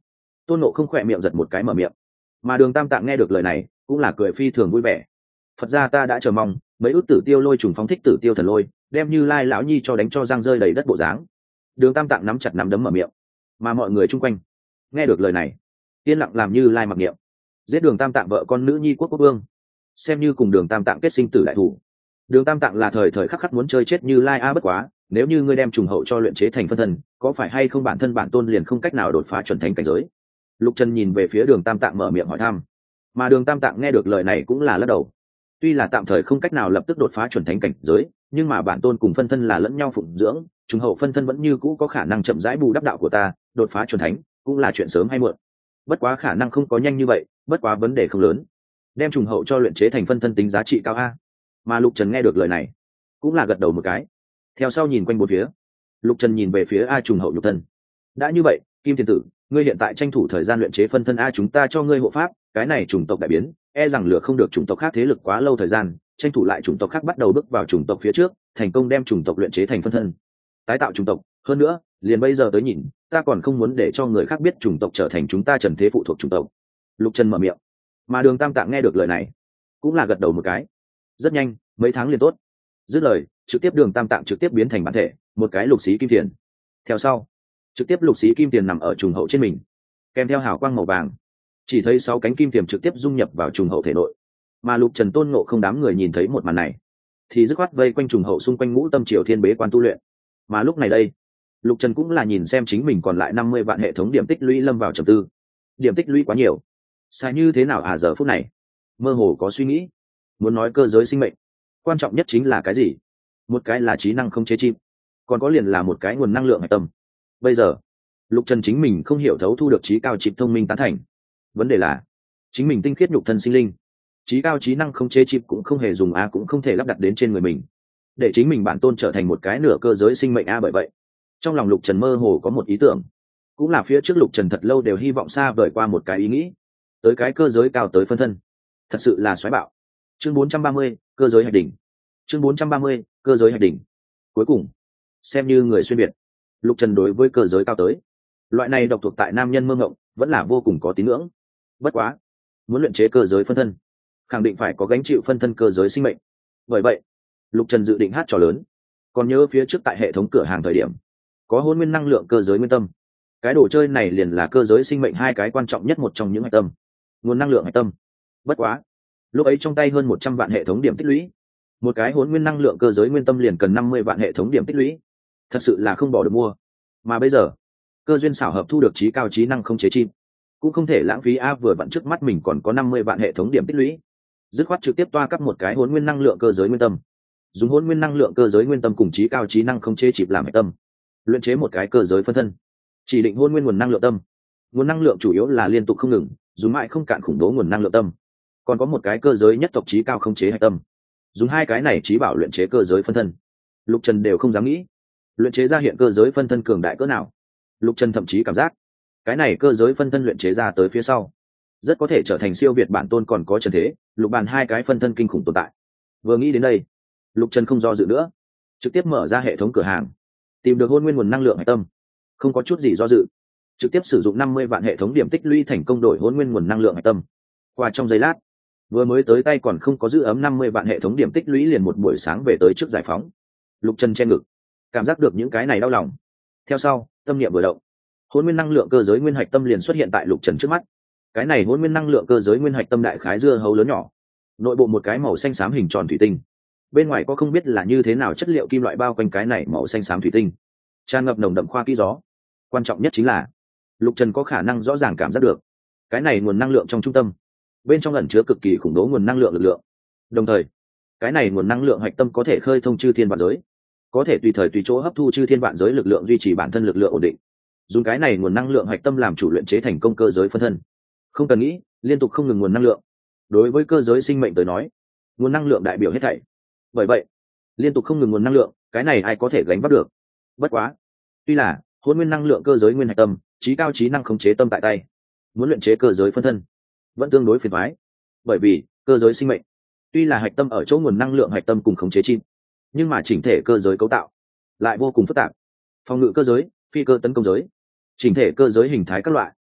A: Tôn Ngộ không khỏe miệng giật một cái mở miệng, mà Đường Tam Tạng nghe được lời này cũng là cười phi thường vui vẻ. Phật gia ta đã chờ mong mấy ước tử tiêu lôi trùng phóng thích tử tiêu thần lôi, đem Như Lai lão nhi cho đánh cho răng rơi đầy đất bộ dáng. Đường Tam Tạng nắm chặt nắm đấm mở miệng, mà mọi người chung quanh nghe được lời này yên lặng làm Như Lai mặc niệm, giết Đường Tam Tạng vợ con nữ nhi quốc quốc vương, xem như cùng Đường Tam Tạng kết sinh tử đại thủ. Đường Tam Tạng là thời thời khắc khắc muốn chơi chết Như Lai a, bất quá nếu như ngươi đem trùng hậu cho luyện chế thành phân thân, có phải hay không bản thân bản tôn liền không cách nào đột phá chuẩn thánh cảnh giới? Lục Trần nhìn về phía Đường Tam Tạng mở miệng hỏi thăm, mà Đường Tam Tạng nghe được lời này cũng là lắc đầu. Tuy là tạm thời không cách nào lập tức đột phá chuẩn thánh cảnh giới, nhưng mà bản tôn cùng phân thân là lẫn nhau phụng dưỡng, trùng hậu phân thân vẫn như cũ có khả năng chậm rãi bù đắp đạo của ta, đột phá chuẩn thánh cũng là chuyện sớm hay muộn. Bất quá khả năng không có nhanh như vậy, bất quá vấn đề không lớn. Đem trùng hậu cho luyện chế thành phân thân tính giá trị cao a. Mà Lục Trần nghe được lời này, cũng là gật đầu một cái. Theo sau nhìn quanh bốn phía, Lục Trần nhìn về phía a trùng hậu nhục thân. Đã như vậy, Kim Thiên Tử, ngươi hiện tại tranh thủ thời gian luyện chế phân thân a, chúng ta cho ngươi hộ pháp, cái này chủng tộc đại biến, e rằng lừa không được chủng tộc khác thế lực quá lâu thời gian, tranh thủ lại chủng tộc khác bắt đầu bước vào chủng tộc phía trước, thành công đem chủng tộc luyện chế thành phân thân, tái tạo chủng tộc. Hơn nữa, liền bây giờ tới nhìn, ta còn không muốn để cho người khác biết chủng tộc trở thành chúng ta Trần Thế phụ thuộc chủng tộc. Lục Trần mở miệng, mà Đường Tam Tạng nghe được lời này, cũng là gật đầu một cái. Rất nhanh, mấy tháng liền tốt. Dứt lời, trực tiếp Đường Tam Tạng trực tiếp biến thành bản thể, một cái lục xí kim tiền. Theo sau, trực tiếp lục xí kim tiền nằm ở trùng hậu trên mình, kèm theo hào quang màu vàng, chỉ thấy sáu cánh kim tiềm trực tiếp dung nhập vào trùng hậu thể nội. Mà Lục Trần Tôn Ngộ không đám người nhìn thấy một màn này, thì dứt khoát vây quanh trùng hậu xung quanh ngũ tâm triều thiên bế quan tu luyện. Mà lúc này đây, Lục Trần cũng là nhìn xem chính mình còn lại năm mươi vạn hệ thống điểm tích lũy lâm vào trầm tư. Điểm tích lũy quá nhiều, sai như thế nào à? Giờ phút này mơ hồ có suy nghĩ, muốn nói cơ giới sinh mệnh quan trọng nhất chính là cái gì? Một cái là trí năng không chế chim, còn có liền là một cái nguồn năng lượng hạch tâm. Bây giờ Lục Trần chính mình không hiểu thấu thu được trí cao chip thông minh tán thành, vấn đề là chính mình tinh khiết nhục thân sinh linh, trí cao trí năng không chế chip cũng không hề dùng a, cũng không thể lắp đặt đến trên người mình, để chính mình bản tôn trở thành một cái nửa cơ giới sinh mệnh a. Bởi vậy trong lòng Lục Trần mơ hồ có một ý tưởng, cũng là phía trước Lục Trần thật lâu đều hy vọng xa vời qua một cái ý nghĩ, tới cái cơ giới cao tới phân thân, thật sự là xoáy bạo. Chương bốn trăm ba mươi, cơ giới hạch đỉnh. Chương bốn trăm ba mươi, cơ giới hạch đỉnh. Cuối cùng xem như người xuyên việt, Lục Trần đối với cơ giới cao tới loại này độc thuộc tại nam nhân mơ ngộng vẫn là vô cùng có tín ngưỡng. Bất quá muốn luyện chế cơ giới phân thân, khẳng định phải có gánh chịu phân thân cơ giới sinh mệnh. Bởi vậy Lục Trần dự định hát trò lớn. Còn nhớ phía trước tại hệ thống cửa hàng thời điểm có hôn nguyên năng lượng cơ giới nguyên tâm, cái đồ chơi này liền là cơ giới sinh mệnh hai cái quan trọng nhất một trong những hạch tâm, nguồn năng lượng hạch tâm. Bất quá lúc ấy trong tay hơn một trăm vạn hệ thống điểm tích lũy, một cái hôn nguyên năng lượng cơ giới nguyên tâm liền cần năm mươi vạn hệ thống điểm tích lũy, thật sự là không bỏ được mua. Mà bây giờ cơ duyên xảo hợp thu được trí cao trí năng không chế chim, cũng không thể lãng phí a. Vừa vặn trước mắt mình còn có năm mươi vạn hệ thống điểm tích lũy, dứt khoát trực tiếp toa cấp một cái hỗn nguyên năng lượng cơ giới nguyên tâm, dùng hỗn nguyên năng lượng cơ giới nguyên tâm cùng trí cao trí năng không chế chip làm hệ tâm, luyện chế một cái cơ giới phân thân. Chỉ định hỗn nguyên nguồn năng lượng tâm, nguồn năng lượng chủ yếu là liên tục không ngừng, dùng mãi không cạn khủng bố nguồn năng lượng tâm. Còn có một cái cơ giới nhất tộc trí cao không chế hạch tâm, dùng hai cái này trí bảo luyện chế cơ giới phân thân. Lục Trần đều không dám nghĩ luyện chế ra hiện cơ giới phân thân cường đại cỡ nào. Lục Trần thậm chí cảm giác cái này cơ giới phân thân luyện chế ra tới phía sau rất có thể trở thành siêu việt bản tôn còn có Trần Thế, Lục Bàn hai cái phân thân kinh khủng tồn tại. Vừa nghĩ đến đây, Lục Trần không do dự nữa, trực tiếp mở ra hệ thống cửa hàng, tìm được hôn nguyên nguồn năng lượng hạch tâm, không có chút gì do dự, trực tiếp sử dụng năm mươi vạn hệ thống điểm tích lũy thành công đổi hôn nguyên nguồn năng lượng hạch tâm. Qua trong giây lát, vừa mới tới tay còn không có giữ ấm năm mươi vạn hệ thống điểm tích lũy liền một buổi sáng về tới trước giải phóng. Lục Trần che ngực, cảm giác được những cái này đau lòng. Theo sau tâm niệm vừa động, hôn nguyên năng lượng cơ giới nguyên hạch tâm liền xuất hiện tại Lục Trần trước mắt. Cái này hôn nguyên năng lượng cơ giới nguyên hạch tâm đại khái dưa hấu lớn nhỏ, nội bộ một cái màu xanh xám hình tròn thủy tinh, bên ngoài có không biết là như thế nào chất liệu kim loại bao quanh cái này màu xanh xám thủy tinh, tràn ngập nồng đậm khoa kỹ gió. Quan trọng nhất chính là Lục Trần có khả năng rõ ràng cảm giác được cái này nguồn năng lượng trong trung tâm bên trong ẩn chứa cực kỳ khủng bố nguồn năng lượng lực lượng. Đồng thời cái này nguồn năng lượng hạch tâm có thể khơi thông chư thiên vạn giới, có thể tùy thời tùy chỗ hấp thu chư thiên vạn giới lực lượng, duy trì bản thân lực lượng ổn định. Dùng cái này nguồn năng lượng hạch tâm làm chủ luyện chế thành công cơ giới phân thân, không cần nghĩ, liên tục không ngừng nguồn năng lượng. Đối với cơ giới sinh mệnh tới nói, nguồn năng lượng đại biểu hết thảy. Bởi vậy liên tục không ngừng nguồn năng lượng, cái này ai có thể gánh vác được. Bất quá tuy là hôn nguyên năng lượng cơ giới nguyên hạch tâm, trí cao trí năng khống chế tâm tại tay, muốn luyện chế cơ giới phân thân vẫn tương đối phiền toái. Bởi vì cơ giới sinh mệnh tuy là hạch tâm ở chỗ nguồn năng lượng hạch tâm cùng khống chế chim, nhưng mà chỉnh thể cơ giới cấu tạo lại vô cùng phức tạp. Phòng ngự cơ giới, phi cơ tấn công giới, chỉnh thể cơ giới hình thái các loại,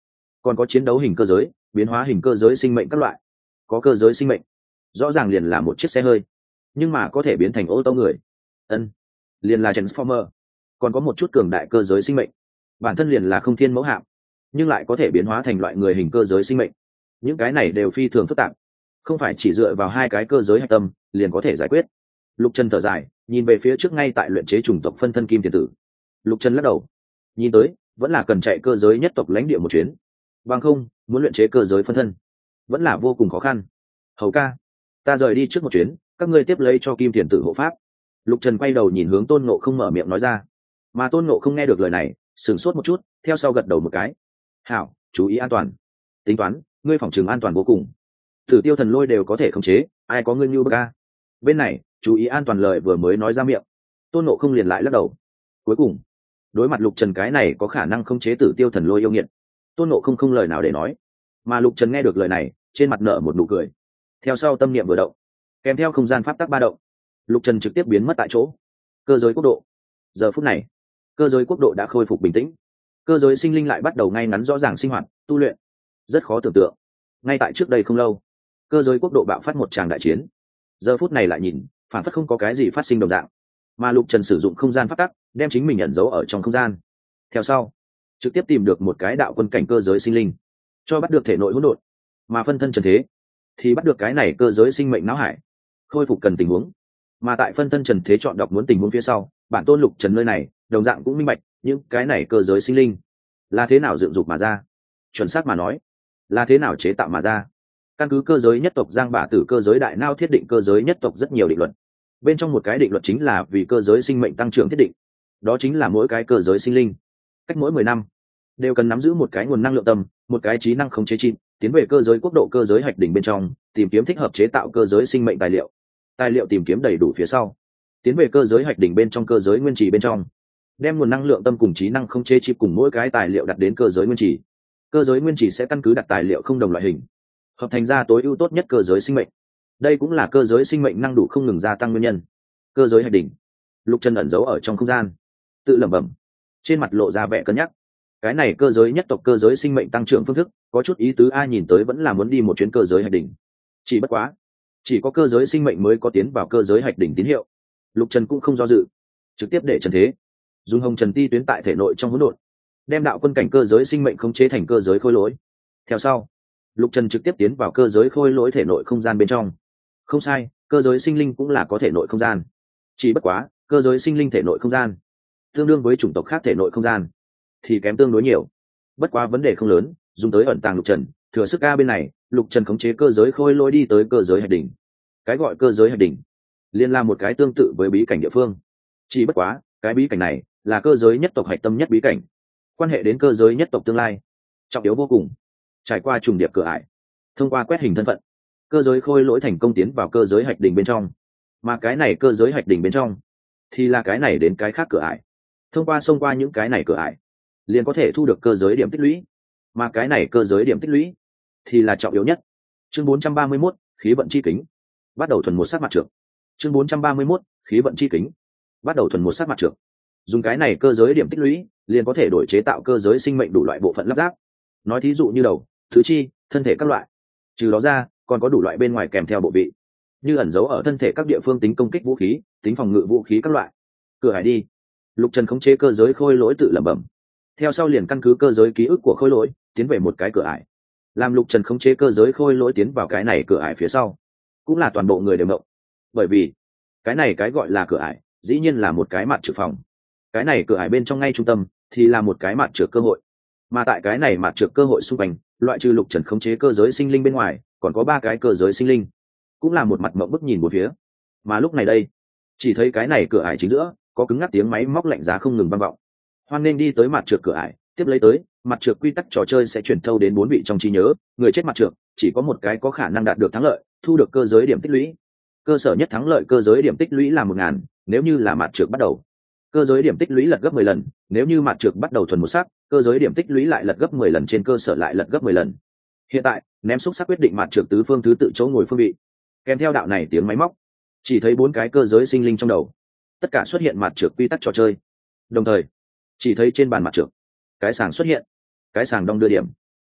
A: còn có chiến đấu hình cơ giới, biến hóa hình cơ giới sinh mệnh các loại. Có cơ giới sinh mệnh rõ ràng liền là một chiếc xe hơi, nhưng mà có thể biến thành ô tô người. Ân, liền là Transformer. Còn có một chút cường đại cơ giới sinh mệnh, bản thân liền là không thiên mẫu hạm, nhưng lại có thể biến hóa thành loại người hình cơ giới sinh mệnh. Những cái này đều phi thường phức tạp, không phải chỉ dựa vào hai cái cơ giới hạch tâm liền có thể giải quyết. Lục Trần thở dài, nhìn về phía trước ngay tại luyện chế chủng tộc phân thân kim tiền tử. Lục Trần lắc đầu, nhìn tới vẫn là cần chạy cơ giới nhất tộc lãnh địa một chuyến, bằng không muốn luyện chế cơ giới phân thân vẫn là vô cùng khó khăn. Hầu ca, ta rời đi trước một chuyến, các ngươi tiếp lấy cho kim tiền tử hộ pháp. Lục Trần quay đầu nhìn hướng Tôn Ngộ Không mở miệng nói ra, mà Tôn Ngộ Không nghe được lời này sửng sốt một chút, theo sau gật đầu một cái. Hảo, chú ý an toàn. Tính toán, ngươi phòng trường an toàn vô cùng. Tử Tiêu Thần Lôi đều có thể khống chế, ai có ngươi như bơ ca. Bên này chú ý an toàn lời vừa mới nói ra miệng, Tôn Ngộ Không liền lại lắc đầu. Cuối cùng đối mặt Lục Trần cái này có khả năng khống chế Tử Tiêu Thần Lôi yêu nghiệt, Tôn Ngộ Không không lời nào để nói. Mà Lục Trần nghe được lời này, trên mặt nở một nụ cười, theo sau tâm niệm vừa động, kèm theo không gian pháp tắc ba động, Lục Trần trực tiếp biến mất tại chỗ. Cơ giới quốc độ. Giờ phút này cơ giới quốc độ đã khôi phục bình tĩnh, cơ giới sinh linh lại bắt đầu ngay ngắn rõ ràng sinh hoạt tu luyện. Rất khó tưởng tượng, ngay tại trước đây không lâu, cơ giới quốc độ bạo phát một tràng đại chiến, giờ phút này lại nhìn phản phất không có cái gì phát sinh đồng dạng. Mà Lục Trần sử dụng không gian pháp tắc đem chính mình ẩn giấu ở trong không gian, theo sau trực tiếp tìm được một cái đạo quân cảnh cơ giới sinh linh, cho bắt được thể nội hỗn độn. Mà phân thân Trần Thế thì bắt được cái này cơ giới sinh mệnh não hải, khôi phục cần tình huống. Mà tại phân thân Trần Thế chọn đọc muốn tình huống phía sau, bản tôn Lục Trần nơi này đồng dạng cũng minh bạch những cái này cơ giới sinh linh là thế nào dựng dục mà ra, chuẩn xác mà nói là thế nào chế tạo mà ra. Căn cứ cơ giới nhất tộc Giang Bả Tử cơ giới đại nao thiết định cơ giới nhất tộc rất nhiều định luật, bên trong một cái định luật chính là vì cơ giới sinh mệnh tăng trưởng thiết định, đó chính là mỗi cái cơ giới sinh linh cách mỗi mười năm đều cần nắm giữ một cái nguồn năng lượng tâm, một cái trí năng khống chế chim, tiến về cơ giới quốc độ cơ giới hạch đỉnh bên trong tìm kiếm thích hợp chế tạo cơ giới sinh mệnh tài liệu. Tài liệu tìm kiếm đầy đủ phía sau, tiến về cơ giới hạch đỉnh bên trong cơ giới nguyên trì bên trong, đem nguồn năng lượng tâm cùng trí năng khống chế chip cùng mỗi cái tài liệu đặt đến cơ giới nguyên trì. Cơ giới nguyên trì sẽ căn cứ đặt tài liệu không đồng loại hình, hợp thành ra tối ưu tốt nhất cơ giới sinh mệnh. Đây cũng là cơ giới sinh mệnh năng đủ không ngừng gia tăng nguyên nhân. Cơ giới hạch đỉnh. Lục Trần ẩn giấu ở trong không gian, tự lẩm bẩm, trên mặt lộ ra vẻ cân nhắc. Cái này cơ giới nhất tộc cơ giới sinh mệnh tăng trưởng phương thức có chút ý tứ, ai nhìn tới vẫn là muốn đi một chuyến cơ giới hạch đỉnh. Chỉ bất quá, chỉ có cơ giới sinh mệnh mới có tiến vào cơ giới hạch đỉnh tín hiệu. Lục Trần cũng không do dự, trực tiếp để Trần Thế dùng hồng trần ti tuyến tại thể nội trong hỗn độn, đem đạo quân cảnh cơ giới sinh mệnh khống chế thành cơ giới khôi lỗi. Theo sau, Lục Trần trực tiếp tiến vào cơ giới khôi lỗi thể nội không gian bên trong. Không sai, cơ giới sinh linh cũng là có thể nội không gian. Chỉ bất quá, cơ giới sinh linh thể nội không gian tương đương với chủng tộc khác thể nội không gian thì kém tương đối nhiều. Bất quá vấn đề không lớn, dùng tới ẩn tàng Lục Trần, thừa sức A bên này, Lục Trần khống chế cơ giới khôi lỗi đi tới cơ giới hạch đỉnh. Cái gọi cơ giới hạch đỉnh liên là một cái tương tự với bí cảnh địa phương. Chỉ bất quá, cái bí cảnh này là cơ giới nhất tộc hạch tâm nhất bí cảnh, quan hệ đến cơ giới nhất tộc tương lai, trọng yếu vô cùng. Trải qua trùng điệp cửa ải, thông qua quét hình thân phận, cơ giới khôi lỗi thành công tiến vào cơ giới hạch đỉnh bên trong. Mà cái này cơ giới hạch đỉnh bên trong thì là cái này đến cái khác cửa ải, thông qua xông qua những cái này cửa ải liền có thể thu được cơ giới điểm tích lũy. Mà cái này cơ giới điểm tích lũy thì là trọng yếu nhất. Chương bốn trăm ba mươi mốt, khí vận chi kính, bắt đầu thuần một sát mặt trượng. Chương bốn trăm ba mươi mốt, khí vận chi kính, bắt đầu thuần một sát mặt trượng. Dùng cái này cơ giới điểm tích lũy liền có thể đổi chế tạo cơ giới sinh mệnh đủ loại bộ phận lắp ráp, nói thí dụ như đầu, thứ chi, thân thể các loại. Trừ đó ra, còn có đủ loại bên ngoài kèm theo bộ vị, như ẩn giấu ở thân thể các địa phương tính công kích vũ khí, tính phòng ngự vũ khí các loại. Cửa hải đi. Lục Trần khống chế cơ giới khôi lỗi tự lẩm bẩm, theo sau liền căn cứ cơ giới ký ức của khôi lỗi tiến về một cái cửa ải. Làm Lục Trần khống chế cơ giới khôi lỗi tiến vào cái này cửa ải phía sau, cũng là toàn bộ người đều mộng, bởi vì cái này cái gọi là cửa ải dĩ nhiên là một cái mặt trượt phòng. Cái này cửa ải bên trong ngay trung tâm thì là một cái mặt trượt cơ hội, mà tại cái này mặt trượt cơ hội xung quanh, loại trừ Lục Trần khống chế cơ giới sinh linh bên ngoài, còn có ba cái cơ giới sinh linh, cũng là một mặt mộng bức nhìn một phía. Mà lúc này đây, chỉ thấy cái này cửa ải chính giữa có cứng ngắc tiếng máy móc lạnh giá không ngừng vang vọng. Hoan nên đi tới mặt trượt cửa ải, tiếp lấy tới mặt trượt quy tắc trò chơi sẽ truyền thâu đến bốn vị trong trí nhớ. Người chết mặt trượt chỉ có một cái có khả năng đạt được thắng lợi, thu được cơ giới điểm tích lũy. Cơ sở nhất thắng lợi cơ giới điểm tích lũy là một ngàn, nếu như là mặt trượt bắt đầu, cơ giới điểm tích lũy lật gấp mười lần. Nếu như mặt trượt bắt đầu thuần một sắc, cơ giới điểm tích lũy lại lật gấp mười lần, trên cơ sở lại lật gấp mười lần. Hiện tại ném xúc sắc quyết định mặt trượt tứ phương thứ tự chỗ ngồi phương vị. Kèm theo đạo này tiếng máy móc, chỉ thấy bốn cái cơ giới sinh linh trong đầu tất cả xuất hiện mặt trượt quy tắc trò chơi. Đồng thời chỉ thấy trên bàn mặt trượt cái sàng xuất hiện, cái sàng đong đưa điểm,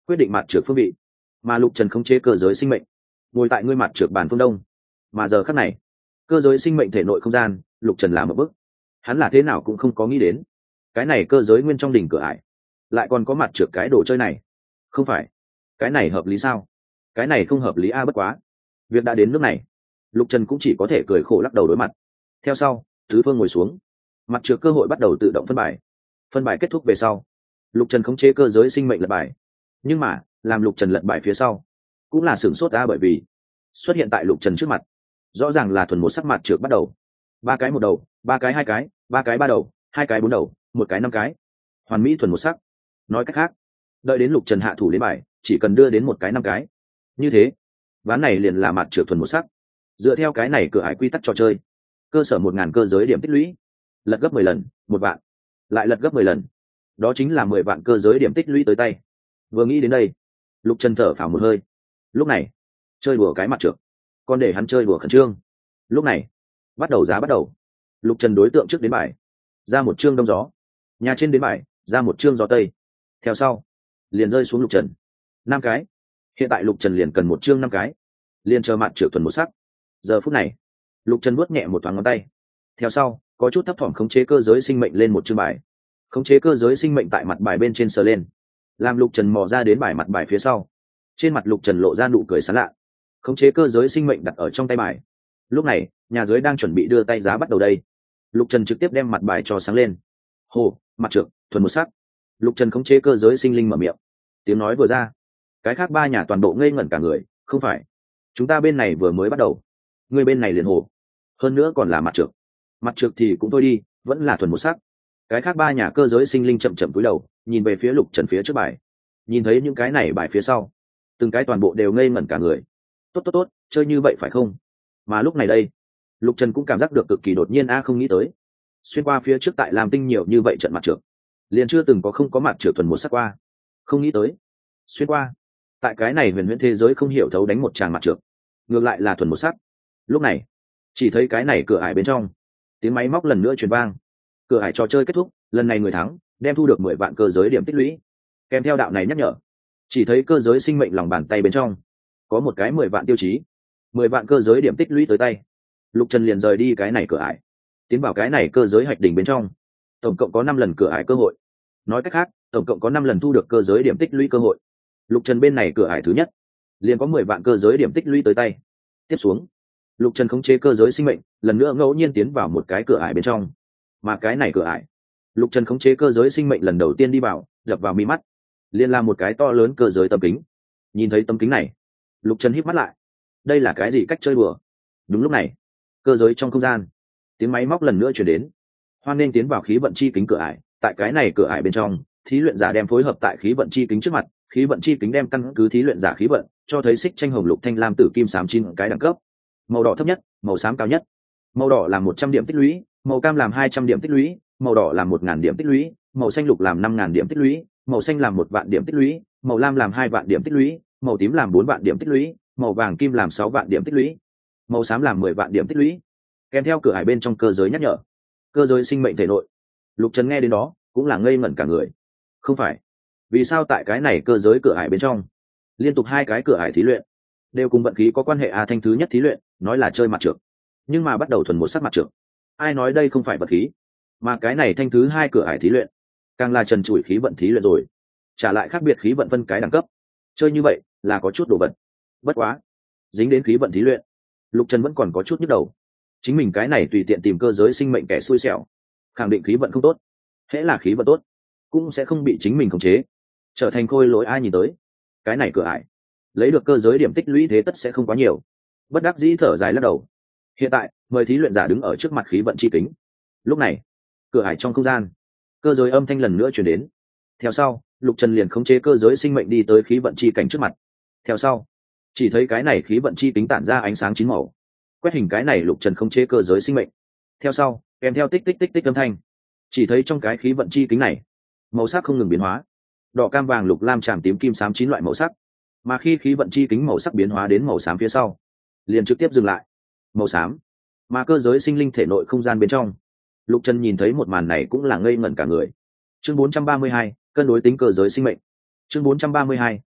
A: quyết định mặt trượt phương vị, mà lục trần khống chế cơ giới sinh mệnh ngồi tại ngươi mặt trượt bàn phương đông. Mà giờ khắc này cơ giới sinh mệnh thể nội không gian, lục trần làm một bước, hắn là thế nào cũng không có nghĩ đến cái này cơ giới nguyên trong đỉnh cửa ải lại còn có mặt trượt cái đồ chơi này. Không phải cái này hợp lý sao? Cái này không hợp lý a. Bất quá việc đã đến nước này, lục trần cũng chỉ có thể cười khổ lắc đầu đối mặt. Theo sau tứ phương ngồi xuống, mặt trượt cơ hội bắt đầu tự động phân bài. Phân bài kết thúc về sau, lục trần khống chế cơ giới sinh mệnh lật bài. Nhưng mà làm lục trần lật bài phía sau cũng là sửng sốt ra, bởi vì xuất hiện tại lục trần trước mặt rõ ràng là thuần một sắc mặt trượt bắt đầu. Ba cái một đầu, ba cái hai cái, ba cái ba đầu, hai cái bốn đầu, một cái năm cái, hoàn mỹ thuần một sắc. Nói cách khác, đợi đến lục trần hạ thủ đến bài chỉ cần đưa đến một cái năm cái, như thế ván này liền là mặt trượt thuần một sắc. Dựa theo cái này cửa ải quy tắc trò chơi, cơ sở một ngàn cơ giới điểm tích lũy, lật gấp mười lần, một vạn, lại lật gấp mười lần, đó chính là mười vạn cơ giới điểm tích lũy tới tay. Vừa nghĩ đến đây, lục trần thở phào một hơi. Lúc này chơi đùa cái mặt trượt còn để hắn chơi đùa khẩn trương. Lúc này bắt đầu giá bắt đầu, lục trần đối tượng trước đến bài ra một chương đông gió, nhà trên đến bài ra một chương gió tây, theo sau liền rơi xuống lục trần năm cái. Hiện tại lục trần liền cần một chương năm cái, liền chờ mặt trượt thuần một sắc. Giờ phút này lục trần vuốt nhẹ một thoáng ngón tay, theo sau có chút thấp thỏm khống chế cơ giới sinh mệnh lên một chương bài. Khống chế cơ giới sinh mệnh tại mặt bài bên trên sờ lên, làm lục trần mò ra đến bài mặt bài phía sau, trên mặt lục trần lộ ra nụ cười sán lạ. Khống chế cơ giới sinh mệnh đặt ở trong tay bài. Lúc này nhà dưới đang chuẩn bị đưa tay giá bắt đầu đây, lục trần trực tiếp đem mặt bài cho sáng lên. Hồ, mặt trượt thuần một sắc. Lục trần khống chế cơ giới sinh linh mở miệng, tiếng nói vừa ra, cái khác ba nhà toàn bộ ngây ngẩn cả người. Không phải, chúng ta bên này vừa mới bắt đầu, người bên này liền hồ, hơn nữa còn là mặt trượt. Mặt trượt thì cũng thôi đi, vẫn là thuần một sắc. Cái khác ba nhà cơ giới sinh linh chậm chậm cúi đầu nhìn về phía lục trần phía trước bài. Nhìn thấy những cái này bài phía sau, từng cái toàn bộ đều ngây ngẩn cả người. Tốt tốt tốt, chơi như vậy phải không? Mà lúc này đây, lục trần cũng cảm giác được cực kỳ đột nhiên a, không nghĩ tới xuyên qua phía trước tại làm tinh nhiều như vậy trận mặt trượt, liền chưa từng có không có mặt trượt thuần một sắc qua. Không nghĩ tới xuyên qua tại cái này huyền huyễn thế giới không hiểu thấu đánh một tràng mặt trượt ngược lại là thuần một sắc. Lúc này chỉ thấy cái này cửa ải bên trong tiếng máy móc lần nữa truyền vang. Cửa ải trò chơi kết thúc, lần này người thắng đem thu được mười vạn cơ giới điểm tích lũy. Kèm theo đạo này nhắc nhở, chỉ thấy cơ giới sinh mệnh lòng bàn tay bên trong có một cái mười vạn tiêu chí, mười vạn cơ giới điểm tích lũy tới tay. Lục trần liền rời đi cái này cửa ải, tiến vào cái này cơ giới hạch đỉnh bên trong. Tổng cộng có năm lần cửa ải cơ hội, nói cách khác tổng cộng có năm lần thu được cơ giới điểm tích lũy cơ hội. Lục trần bên này cửa ải thứ nhất liền có mười vạn cơ giới điểm tích lũy tới tay. Tiếp xuống lục trần khống chế cơ giới sinh mệnh lần nữa ngẫu nhiên tiến vào một cái cửa ải bên trong. Mà cái này cửa ải lục trần khống chế cơ giới sinh mệnh lần đầu tiên đi vào, đập vào mi mắt liền là một cái to lớn cơ giới tấm kính. Nhìn thấy tấm kính này, lục trần híp mắt lại. Đây là cái gì cách chơi đùa? Đúng lúc này cơ giới trong không gian tiếng máy móc lần nữa chuyển đến. Hoan nên tiến vào khí vận chi kính cửa ải. Tại cái này cửa ải bên trong, thí luyện giả đem phối hợp tại khí vận chi kính trước mặt. Khí vận chi kính đem căn cứ thí luyện giả khí vận cho thấy xích tranh hồng lục thanh lam tử kim xám chín cái đẳng cấp. Màu đỏ thấp nhất, màu xám cao nhất. Màu đỏ làm một trăm điểm tích lũy, màu cam làm hai trăm điểm tích lũy, màu đỏ làm một ngàn điểm tích lũy, màu xanh lục làm năm ngàn điểm tích lũy, màu xanh làm một vạn điểm tích lũy, màu lam làm hai vạn điểm tích lũy, màu tím làm bốn vạn điểm tích lũy, màu vàng kim làm sáu vạn điểm tích lũy, màu xám làm mười vạn điểm tích lũy. Kèm theo cửa ải bên trong cơ giới nhắc nhở, cơ giới sinh mệnh thể nội. Lục trần nghe đến đó cũng là ngây ngẩn cả người. Không phải, vì sao tại cái này cơ giới cửa ải bên trong liên tục hai cái cửa ải thí luyện đều cùng vận khí có quan hệ? a thanh thứ nhất thí luyện nói là chơi mặt trượt, nhưng mà bắt đầu thuần một sắc mặt trượt. Ai nói đây không phải vận khí? Mà cái này thanh thứ hai cửa ải thí luyện càng là trần trụi khí vận thí luyện rồi, trả lại khác biệt khí vận phân cái đẳng cấp. Chơi như vậy là có chút đồ vật. Bất quá dính đến khí vận thí luyện, lục trần vẫn còn có chút nhức đầu. Chính mình cái này tùy tiện tìm cơ giới sinh mệnh kẻ xui xẻo, khẳng định khí vận không tốt. Hễ là khí vận tốt cũng sẽ không bị chính mình khống chế, trở thành khôi lỗi. Ai nhìn tới cái này cửa ải lấy được cơ giới điểm tích lũy thế tất sẽ không quá nhiều. Bất đắc dĩ thở dài lắc đầu. Hiện tại mời thí luyện giả đứng ở trước mặt khí vận chi kính. Lúc này cửa ải trong không gian, cơ giới âm thanh lần nữa chuyển đến. Theo sau lục trần liền khống chế cơ giới sinh mệnh đi tới khí vận chi cảnh trước mặt. Theo sau chỉ thấy cái này khí vận chi kính tản ra ánh sáng chín màu, quét hình cái này lục trần khống chế cơ giới sinh mệnh. Theo sau kèm theo tích tích tích tích âm thanh, chỉ thấy trong cái khí vận chi kính này màu sắc không ngừng biến hóa, đỏ cam vàng lục lam tràm tím kim xám chín loại màu sắc. Mà khi khí vận chi kính màu sắc biến hóa đến màu xám phía sau, liền trực tiếp dừng lại màu xám. Mà cơ giới sinh linh thể nội không gian bên trong, lục trần nhìn thấy một màn này cũng là ngây ngẩn cả người. Chương bốn trăm ba mươi hai, cân đối tính cơ giới sinh mệnh. Chương bốn trăm ba mươi hai,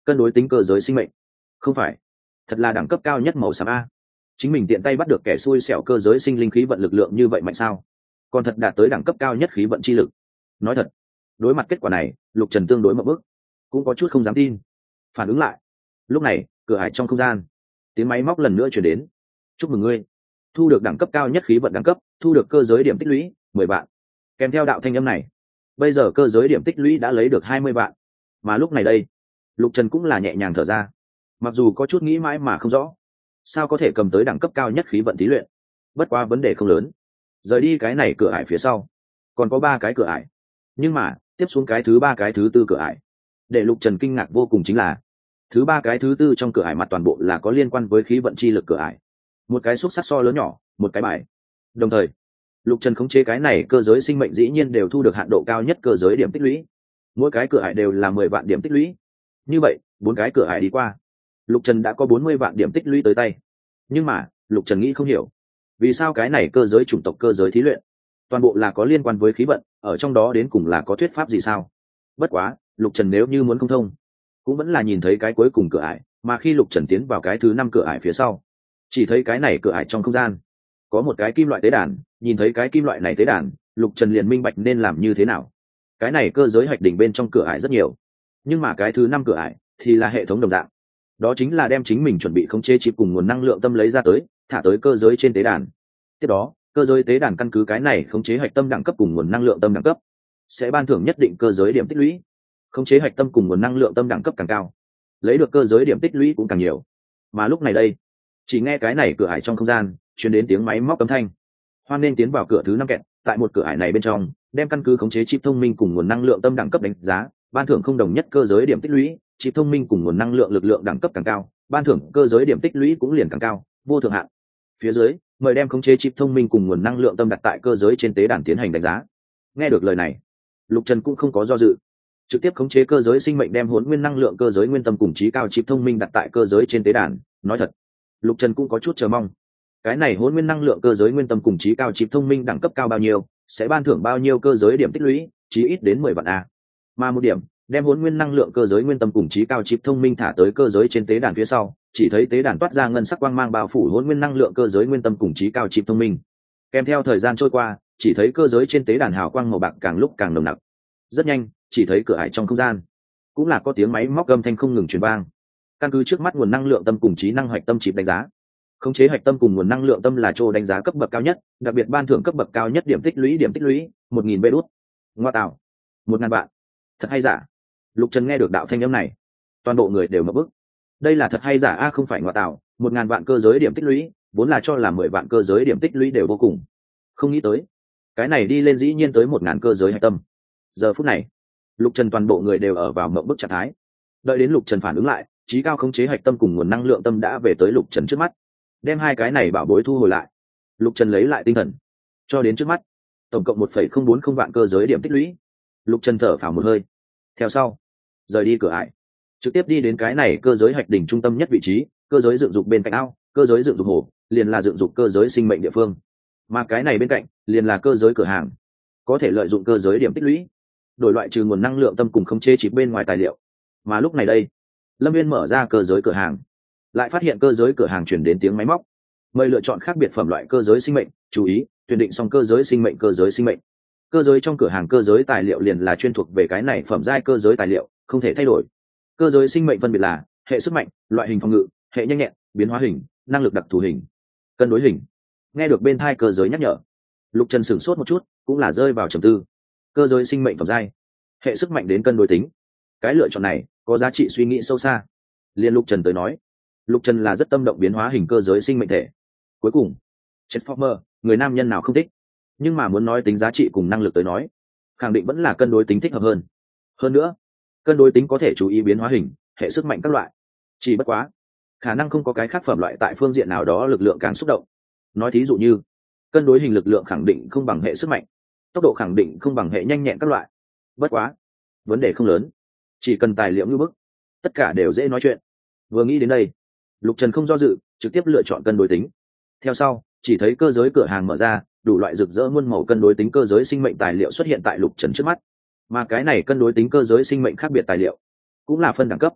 A: cân đối tính cơ giới sinh mệnh. Không phải, thật là đẳng cấp cao nhất màu xám a. Chính mình tiện tay bắt được kẻ xui xẻo cơ giới sinh linh khí vận lực lượng như vậy mạnh sao? Còn thật đạt tới đẳng cấp cao nhất khí vận chi lực. Nói thật, đối mặt kết quả này, Lục Trần tương đối mập bức, cũng có chút không dám tin. Phản ứng lại, lúc này cửa hải trong không gian, tiếng máy móc lần nữa chuyển đến. Chúc mừng ngươi thu được đẳng cấp cao nhất khí vận đẳng cấp, thu được cơ giới điểm tích lũy mười vạn. Kèm theo đạo thanh âm này, bây giờ cơ giới điểm tích lũy đã lấy được hai mươi vạn. Mà lúc này đây, Lục Trần cũng là nhẹ nhàng thở ra, mặc dù có chút nghĩ mãi mà không rõ sao có thể cầm tới đẳng cấp cao nhất khí vận thí luyện. Bất quá vấn đề không lớn, rời đi cái này cửa ải phía sau còn có ba cái cửa ải, nhưng mà tiếp xuống cái thứ ba cái thứ tư cửa ải để Lục Trần kinh ngạc vô cùng chính là thứ ba cái thứ tư trong cửa ải mặt toàn bộ là có liên quan với khí vận chi lực cửa ải, một cái xúc sắc so lớn nhỏ, một cái bài. Đồng thời Lục Trần khống chế cái này cơ giới sinh mệnh dĩ nhiên đều thu được hạn độ cao nhất cơ giới điểm tích lũy, mỗi cái cửa ải đều là mười vạn điểm tích lũy. Như vậy bốn cái cửa ải đi qua, Lục Trần đã có bốn mươi vạn điểm tích lũy tới tay. Nhưng mà Lục Trần nghĩ không hiểu, vì sao cái này cơ giới chủng tộc cơ giới thí luyện toàn bộ là có liên quan với khí vận, ở trong đó đến cùng là có thuyết pháp gì sao? Bất quá Lục Trần nếu như muốn không thông, cũng vẫn là nhìn thấy cái cuối cùng cửa ải, mà khi Lục Trần tiến vào cái thứ năm cửa ải phía sau, chỉ thấy cái này cửa ải trong không gian có một cái kim loại tế đàn. Nhìn thấy cái kim loại này tế đàn, Lục Trần liền minh bạch nên làm như thế nào. Cái này cơ giới hạch đỉnh bên trong cửa ải rất nhiều, nhưng mà cái thứ năm cửa ải thì là hệ thống đồng dạng, đó chính là đem chính mình chuẩn bị khống chế chip cùng nguồn năng lượng tâm lấy ra tới, thả tới cơ giới trên tế đàn. Tiếp đó cơ giới tế đàn căn cứ cái này khống chế hạch tâm đẳng cấp cùng nguồn năng lượng tâm đẳng cấp, sẽ ban thưởng nhất định cơ giới điểm tích lũy. Khống chế hạch tâm cùng nguồn năng lượng tâm đẳng cấp càng cao, lấy được cơ giới điểm tích lũy cũng càng nhiều. Mà lúc này đây, chỉ nghe cái này cửa ải trong không gian truyền đến tiếng máy móc âm thanh. Hoan nên tiến vào cửa thứ năm kẹt, tại một cửa ải này bên trong, đem căn cứ khống chế chip thông minh cùng nguồn năng lượng tâm đẳng cấp đánh giá, ban thưởng không đồng nhất cơ giới điểm tích lũy. Chip thông minh cùng nguồn năng lượng lực lượng đẳng cấp càng cao, ban thưởng cơ giới điểm tích lũy cũng liền càng cao, vô thượng hạn. Phía dưới, mời đem khống chế chip thông minh cùng nguồn năng lượng tâm đặt tại cơ giới trên tế đàn tiến hành đánh giá. Nghe được lời này, Lục Trần cũng không có do dự, trực tiếp khống chế cơ giới sinh mệnh đem hỗn nguyên năng lượng cơ giới nguyên tâm cùng trí cao chip thông minh đặt tại cơ giới trên tế đàn. Nói thật, Lục Trần cũng có chút chờ mong, cái này hỗn nguyên năng lượng cơ giới nguyên tâm cùng trí cao chip thông minh đẳng cấp cao bao nhiêu, sẽ ban thưởng bao nhiêu cơ giới điểm tích lũy, chí ít đến mười vạn a. Mà một điểm, đem hỗn nguyên năng lượng cơ giới nguyên tâm cùng trí cao chip thông minh thả tới cơ giới trên tế đàn phía sau, chỉ thấy tế đàn toát ra ngân sắc quang mang bao phủ hỗn nguyên năng lượng cơ giới nguyên tâm cùng trí cao chip thông minh. Kèm theo thời gian trôi qua, chỉ thấy cơ giới trên tế đàn hào quang màu bạc càng lúc càng nồng nặc. Rất nhanh, chỉ thấy cửa ải trong không gian cũng là có tiếng máy móc âm thanh không ngừng truyền vang. Căn cứ trước mắt nguồn năng lượng tâm cùng trí năng hoạch tâm chip đánh giá, khống chế hạch tâm cùng nguồn năng lượng tâm là chỗ đánh giá cấp bậc cao nhất, đặc biệt ban thưởng cấp bậc cao nhất điểm tích lũy điểm tích lũy một nghìn bê đút. Ngoa tạo, một ngàn vạn, thật hay giả? Lục Trần nghe được đạo thanh âm này, toàn bộ người đều mở bức. Đây là thật hay giả a? Không phải ngoa tạo, một ngàn vạn cơ giới điểm tích lũy, vốn là cho là mười vạn cơ giới điểm tích lũy đều vô cùng, không nghĩ tới cái này đi lên dĩ nhiên tới một ngàn cơ giới hạch tâm. Giờ phút này, Lục Trần toàn bộ người đều ở vào mộng bức trạng thái. Đợi đến Lục Trần phản ứng lại, trí cao khống chế hạch tâm cùng nguồn năng lượng tâm đã về tới Lục Trần trước mắt, đem hai cái này bảo bối thu hồi lại. Lục Trần lấy lại tinh thần, cho đến trước mắt tổng cộng một phẩy không bốn không vạn cơ giới điểm tích lũy. Lục Trần thở phào một hơi, theo sau rời đi cửa ải, trực tiếp đi đến cái này cơ giới hạch đỉnh trung tâm nhất vị trí, cơ giới dựng dục bên cạnh ao, cơ giới dựng dục hồ, liền là dựng dục cơ giới sinh mệnh địa phương. Mà cái này bên cạnh liền là cơ giới cửa hàng, có thể lợi dụng cơ giới điểm tích lũy đổi loại trừ nguồn năng lượng tâm cùng khống chế chip bên ngoài tài liệu. Mà lúc này đây, Lâm Viên mở ra cơ giới cửa hàng, lại phát hiện cơ giới cửa hàng chuyển đến tiếng máy móc, mời lựa chọn khác biệt phẩm loại cơ giới sinh mệnh, chú ý tuyển định xong cơ giới sinh mệnh. Cơ giới sinh mệnh, cơ giới trong cửa hàng cơ giới tài liệu liền là chuyên thuộc về cái này phẩm giai cơ giới tài liệu, không thể thay đổi. Cơ giới sinh mệnh phân biệt là hệ sức mạnh, loại hình phòng ngự, hệ nhanh nhẹn, biến hóa hình, năng lực đặc thù hình, cân đối hình. Nghe được bên thai cơ giới nhắc nhở, Lục Trần sửng sốt một chút, cũng là rơi vào trầm tư. Cơ giới sinh mệnh phẩm giai, hệ sức mạnh đến cân đối tính, cái lựa chọn này có giá trị suy nghĩ sâu xa. Liên Lục Trần tới nói, Lục Trần là rất tâm động biến hóa hình cơ giới sinh mệnh thể. Cuối cùng, Transformer, người nam nhân nào không thích, nhưng mà muốn nói tính giá trị cùng năng lực tới nói, khẳng định vẫn là cân đối tính thích hợp hơn. Hơn nữa, cân đối tính có thể chú ý biến hóa hình, hệ sức mạnh các loại. Chỉ bất quá, khả năng không có cái khác phẩm loại tại phương diện nào đó lực lượng càng xúc động. Nói thí dụ như, cân đối hình lực lượng khẳng định không bằng hệ sức mạnh, tốc độ khẳng định không bằng hệ nhanh nhẹn các loại. Bất quá, vấn đề không lớn, chỉ cần tài liệu như bức, tất cả đều dễ nói chuyện. Vừa nghĩ đến đây, Lục Trần không do dự, trực tiếp lựa chọn cân đối tính. Theo sau, chỉ thấy cơ giới cửa hàng mở ra, đủ loại rực rỡ muôn màu cân đối tính cơ giới sinh mệnh tài liệu xuất hiện tại Lục Trần trước mắt. Mà cái này cân đối tính cơ giới sinh mệnh khác biệt tài liệu, cũng là phân đẳng cấp.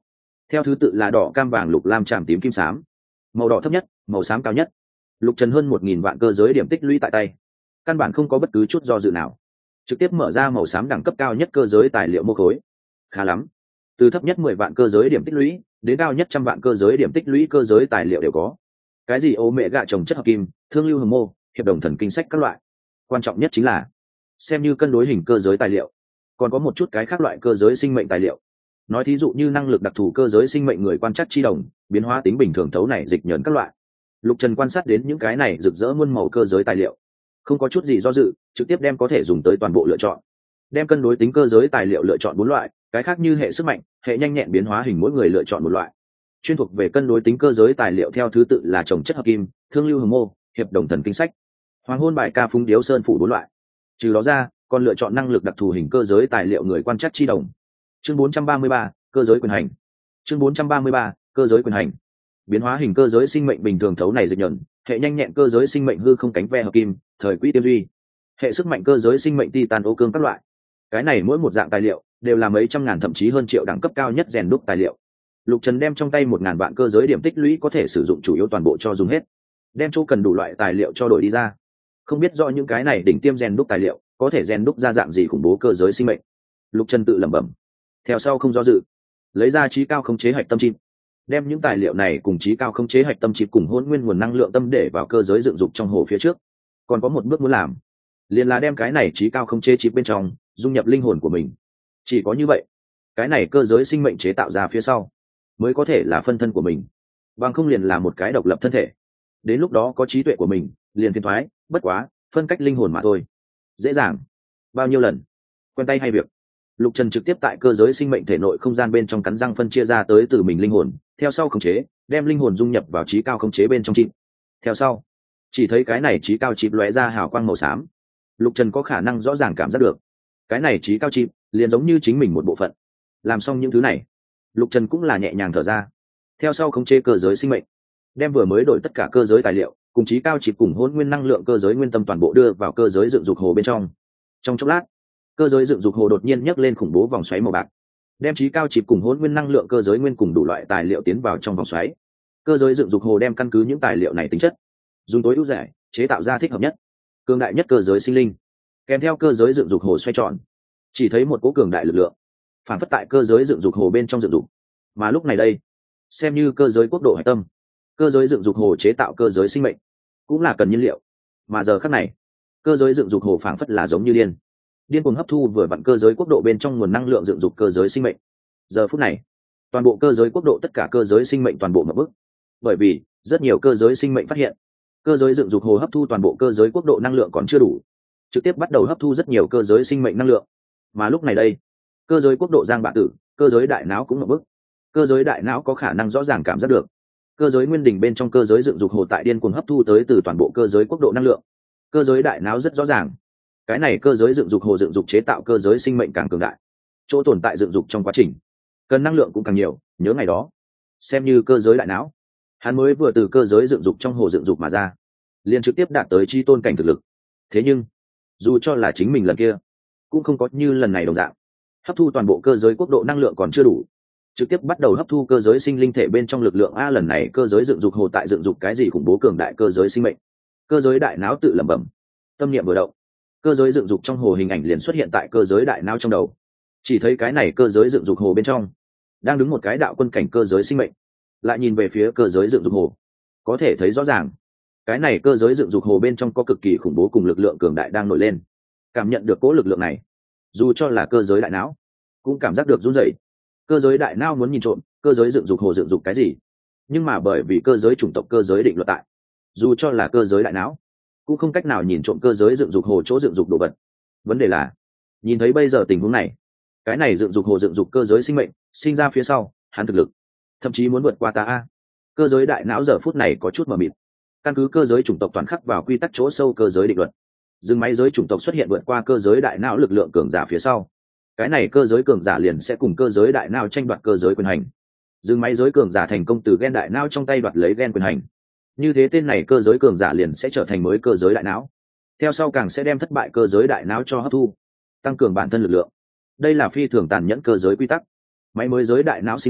A: theo thứ tự là đỏ, cam, vàng, lục, lam, tràm, tím, kim, xám. Màu đỏ thấp nhất, màu xám cao nhất. Lục Trần hơn một nghìn vạn cơ giới điểm tích lũy tại tay, căn bản không có bất cứ chút do dự nào, trực tiếp mở ra màu xám đẳng cấp cao nhất cơ giới tài liệu mô khối. Khá lắm, từ thấp nhất mười vạn cơ giới điểm tích lũy đến cao nhất trăm vạn cơ giới điểm tích lũy cơ giới tài liệu đều có. Cái gì ô mẹ gạ trồng chất hợp kim, thương lưu hồng mô, hiệp đồng thần kinh sách các loại. Quan trọng nhất chính là xem như cân đối hình cơ giới tài liệu, còn có một chút cái khác loại cơ giới sinh mệnh tài liệu. Nói thí dụ như năng lực đặc thù cơ giới sinh mệnh người quan trắc chi đồng, biến hóa tính bình thường thấu này dịch nhẫn các loại. Lục Trần quan sát đến những cái này rực rỡ muôn màu cơ giới tài liệu, không có chút gì do dự, trực tiếp đem có thể dùng tới toàn bộ lựa chọn. Đem cân đối tính cơ giới tài liệu lựa chọn bốn loại, cái khác như hệ sức mạnh, hệ nhanh nhẹn, biến hóa hình mỗi người lựa chọn một loại. Chuyên thuộc về cân đối tính cơ giới tài liệu theo thứ tự là trồng chất hợp kim, thương lưu hồng mô, hiệp đồng thần kinh sách, hoàng hôn bài ca phúng điếu sơn phủ bốn loại. Trừ đó ra, còn lựa chọn năng lực đặc thù hình cơ giới tài liệu người quan trắc chi đồng. Chương bốn trăm ba mươi ba, cơ giới quyền hành. Chương bốn trăm ba mươi ba, cơ giới quyền hành. Biến hóa hình cơ giới sinh mệnh bình thường thấu này dịch nhẫn, hệ nhanh nhẹn cơ giới sinh mệnh hư không cánh ve hợp kim, thời quỹ tiêm duy, hệ sức mạnh cơ giới sinh mệnh titan ô cương các loại. Cái này mỗi một dạng tài liệu đều là mấy trăm ngàn thậm chí hơn triệu đẳng cấp cao nhất rèn đúc tài liệu. Lục Trần đem trong tay một ngàn vạn cơ giới điểm tích lũy có thể sử dụng chủ yếu toàn bộ cho dùng hết, đem chỗ cần đủ loại tài liệu cho đổi đi ra. Không biết rõ những cái này đỉnh tiêm rèn đúc tài liệu có thể rèn đúc ra dạng gì khủng bố cơ giới sinh mệnh. Lục Trần tự lẩm bẩm, theo sau không do dự, lấy ra trí cao khống chế hạch tâm chip, đem những tài liệu này cùng trí cao khống chế hạch tâm chip cùng hỗn nguyên nguồn năng lượng tâm để vào cơ giới dựng dục trong hồ phía trước. Còn có một bước muốn làm, liền là đem cái này trí cao khống chế chip bên trong dung nhập linh hồn của mình. Chỉ có như vậy, cái này cơ giới sinh mệnh chế tạo ra phía sau mới có thể là phân thân của mình, bằng không liền là một cái độc lập thân thể. Đến lúc đó có trí tuệ của mình liền phiền thoái, bất quá phân cách linh hồn mà thôi, dễ dàng bao nhiêu lần, quen tay hay việc. Lục Trần trực tiếp tại cơ giới sinh mệnh thể nội không gian bên trong cắn răng phân chia ra tới từ mình linh hồn, theo sau khống chế, đem linh hồn dung nhập vào trí cao khống chế bên trong chip. Theo sau, chỉ thấy cái này trí cao chip lóe ra hào quang màu xám. Lục Trần có khả năng rõ ràng cảm giác được, cái này trí cao chip liền giống như chính mình một bộ phận. Làm xong những thứ này, Lục Trần cũng là nhẹ nhàng thở ra. Theo sau khống chế cơ giới sinh mệnh, đem vừa mới đổi tất cả cơ giới tài liệu cùng trí cao chip cùng hỗn nguyên năng lượng cơ giới nguyên tâm toàn bộ đưa vào cơ giới dựng dục hồ bên trong. Trong chốc lát, cơ giới dựng dục hồ đột nhiên nhấc lên khủng bố vòng xoáy màu bạc, đem trí cao chip cùng hỗn nguyên năng lượng cơ giới nguyên cùng đủ loại tài liệu tiến vào trong vòng xoáy. Cơ giới dựng dục hồ đem căn cứ những tài liệu này tính chất, dùng tối ưu rẻ chế tạo ra thích hợp nhất, cường đại nhất cơ giới sinh linh. Kèm theo cơ giới dựng dục hồ xoay tròn, chỉ thấy một cỗ cường đại lực lượng phản phất tại cơ giới dựng dục hồ bên trong dựng dục. Mà lúc này đây, xem như cơ giới quốc độ hải tâm, cơ giới dựng dục hồ chế tạo cơ giới sinh mệnh cũng là cần nhiên liệu. Mà giờ khắc này, cơ giới dựng dục hồ phản phất là giống như điên điên cuồng hấp thu vừa vặn cơ giới quốc độ bên trong nguồn năng lượng dựng dục cơ giới sinh mệnh. Giờ phút này, toàn bộ cơ giới quốc độ tất cả cơ giới sinh mệnh toàn bộ ngập bức, bởi vì rất nhiều cơ giới sinh mệnh phát hiện cơ giới dựng dục hồ hấp thu toàn bộ cơ giới quốc độ năng lượng còn chưa đủ, trực tiếp bắt đầu hấp thu rất nhiều cơ giới sinh mệnh năng lượng. Mà lúc này đây, cơ giới quốc độ giang bạ tử, cơ giới đại não cũng ngập bức. Cơ giới đại não có khả năng rõ ràng cảm giác được cơ giới nguyên đỉnh bên trong cơ giới dựng dục hồ tại điên cuồng hấp thu tới từ toàn bộ cơ giới quốc độ năng lượng. Cơ giới đại não rất rõ ràng, cái này cơ giới dựng dục hồ dựng dục chế tạo cơ giới sinh mệnh càng cường đại, chỗ tồn tại dựng dục trong quá trình cần năng lượng cũng càng nhiều. Nhớ ngày đó, xem như cơ giới đại não, hắn mới vừa từ cơ giới dựng dục trong hồ dựng dục mà ra, liền trực tiếp đạt tới chi tôn cảnh thực lực. Thế nhưng dù cho là chính mình lần kia cũng không có như lần này đồng dạng hấp thu toàn bộ cơ giới quốc độ năng lượng còn chưa đủ, trực tiếp bắt đầu hấp thu cơ giới sinh linh thể bên trong lực lượng. A, lần này cơ giới dựng dục hồ tại dựng dục cái gì khủng bố cường đại cơ giới sinh mệnh. Cơ giới đại não tự lẩm bẩm, tâm niệm vừa động, cơ giới dựng dục trong hồ hình ảnh liền xuất hiện tại cơ giới đại não trong đầu. Chỉ thấy cái này cơ giới dựng dục hồ bên trong đang đứng một cái đạo quân cảnh cơ giới sinh mệnh, lại nhìn về phía cơ giới dựng dục hồ, có thể thấy rõ ràng cái này cơ giới dựng dục hồ bên trong có cực kỳ khủng bố cùng lực lượng cường đại đang nổi lên. Cảm nhận được cỗ lực lượng này, dù cho là cơ giới đại não cũng cảm giác được run rẩy. Cơ giới đại não muốn nhìn trộm cơ giới dựng dục hồ dựng dục cái gì, nhưng mà bởi vì cơ giới chủng tộc cơ giới định luật tại, dù cho là cơ giới đại não cũng không cách nào nhìn trộm cơ giới dựng dục hồ chỗ dựng dục đồ vật. Vấn đề là nhìn thấy bây giờ tình huống này, cái này dựng dục hồ dựng dục cơ giới sinh mệnh sinh ra phía sau hắn thực lực thậm chí muốn vượt qua ta. A, cơ giới đại não giờ phút này có chút mờ mịt. Căn cứ cơ giới chủng tộc toàn khắc vào quy tắc chỗ sâu cơ giới định luật, dừng máy giới chủng tộc xuất hiện vượt qua cơ giới đại não lực lượng cường giả phía sau, cái này cơ giới cường giả liền sẽ cùng cơ giới đại não tranh đoạt cơ giới quyền hành. Dừng máy giới cường giả thành công từ gen đại não trong tay đoạt lấy gen quyền hành, như thế tên này cơ giới cường giả liền sẽ trở thành mới cơ giới đại não, theo sau càng sẽ đem thất bại cơ giới đại não cho hấp thu, tăng cường bản thân lực lượng. Đây là phi thường tàn nhẫn cơ giới quy tắc. Máy mới giới đại não sinh ra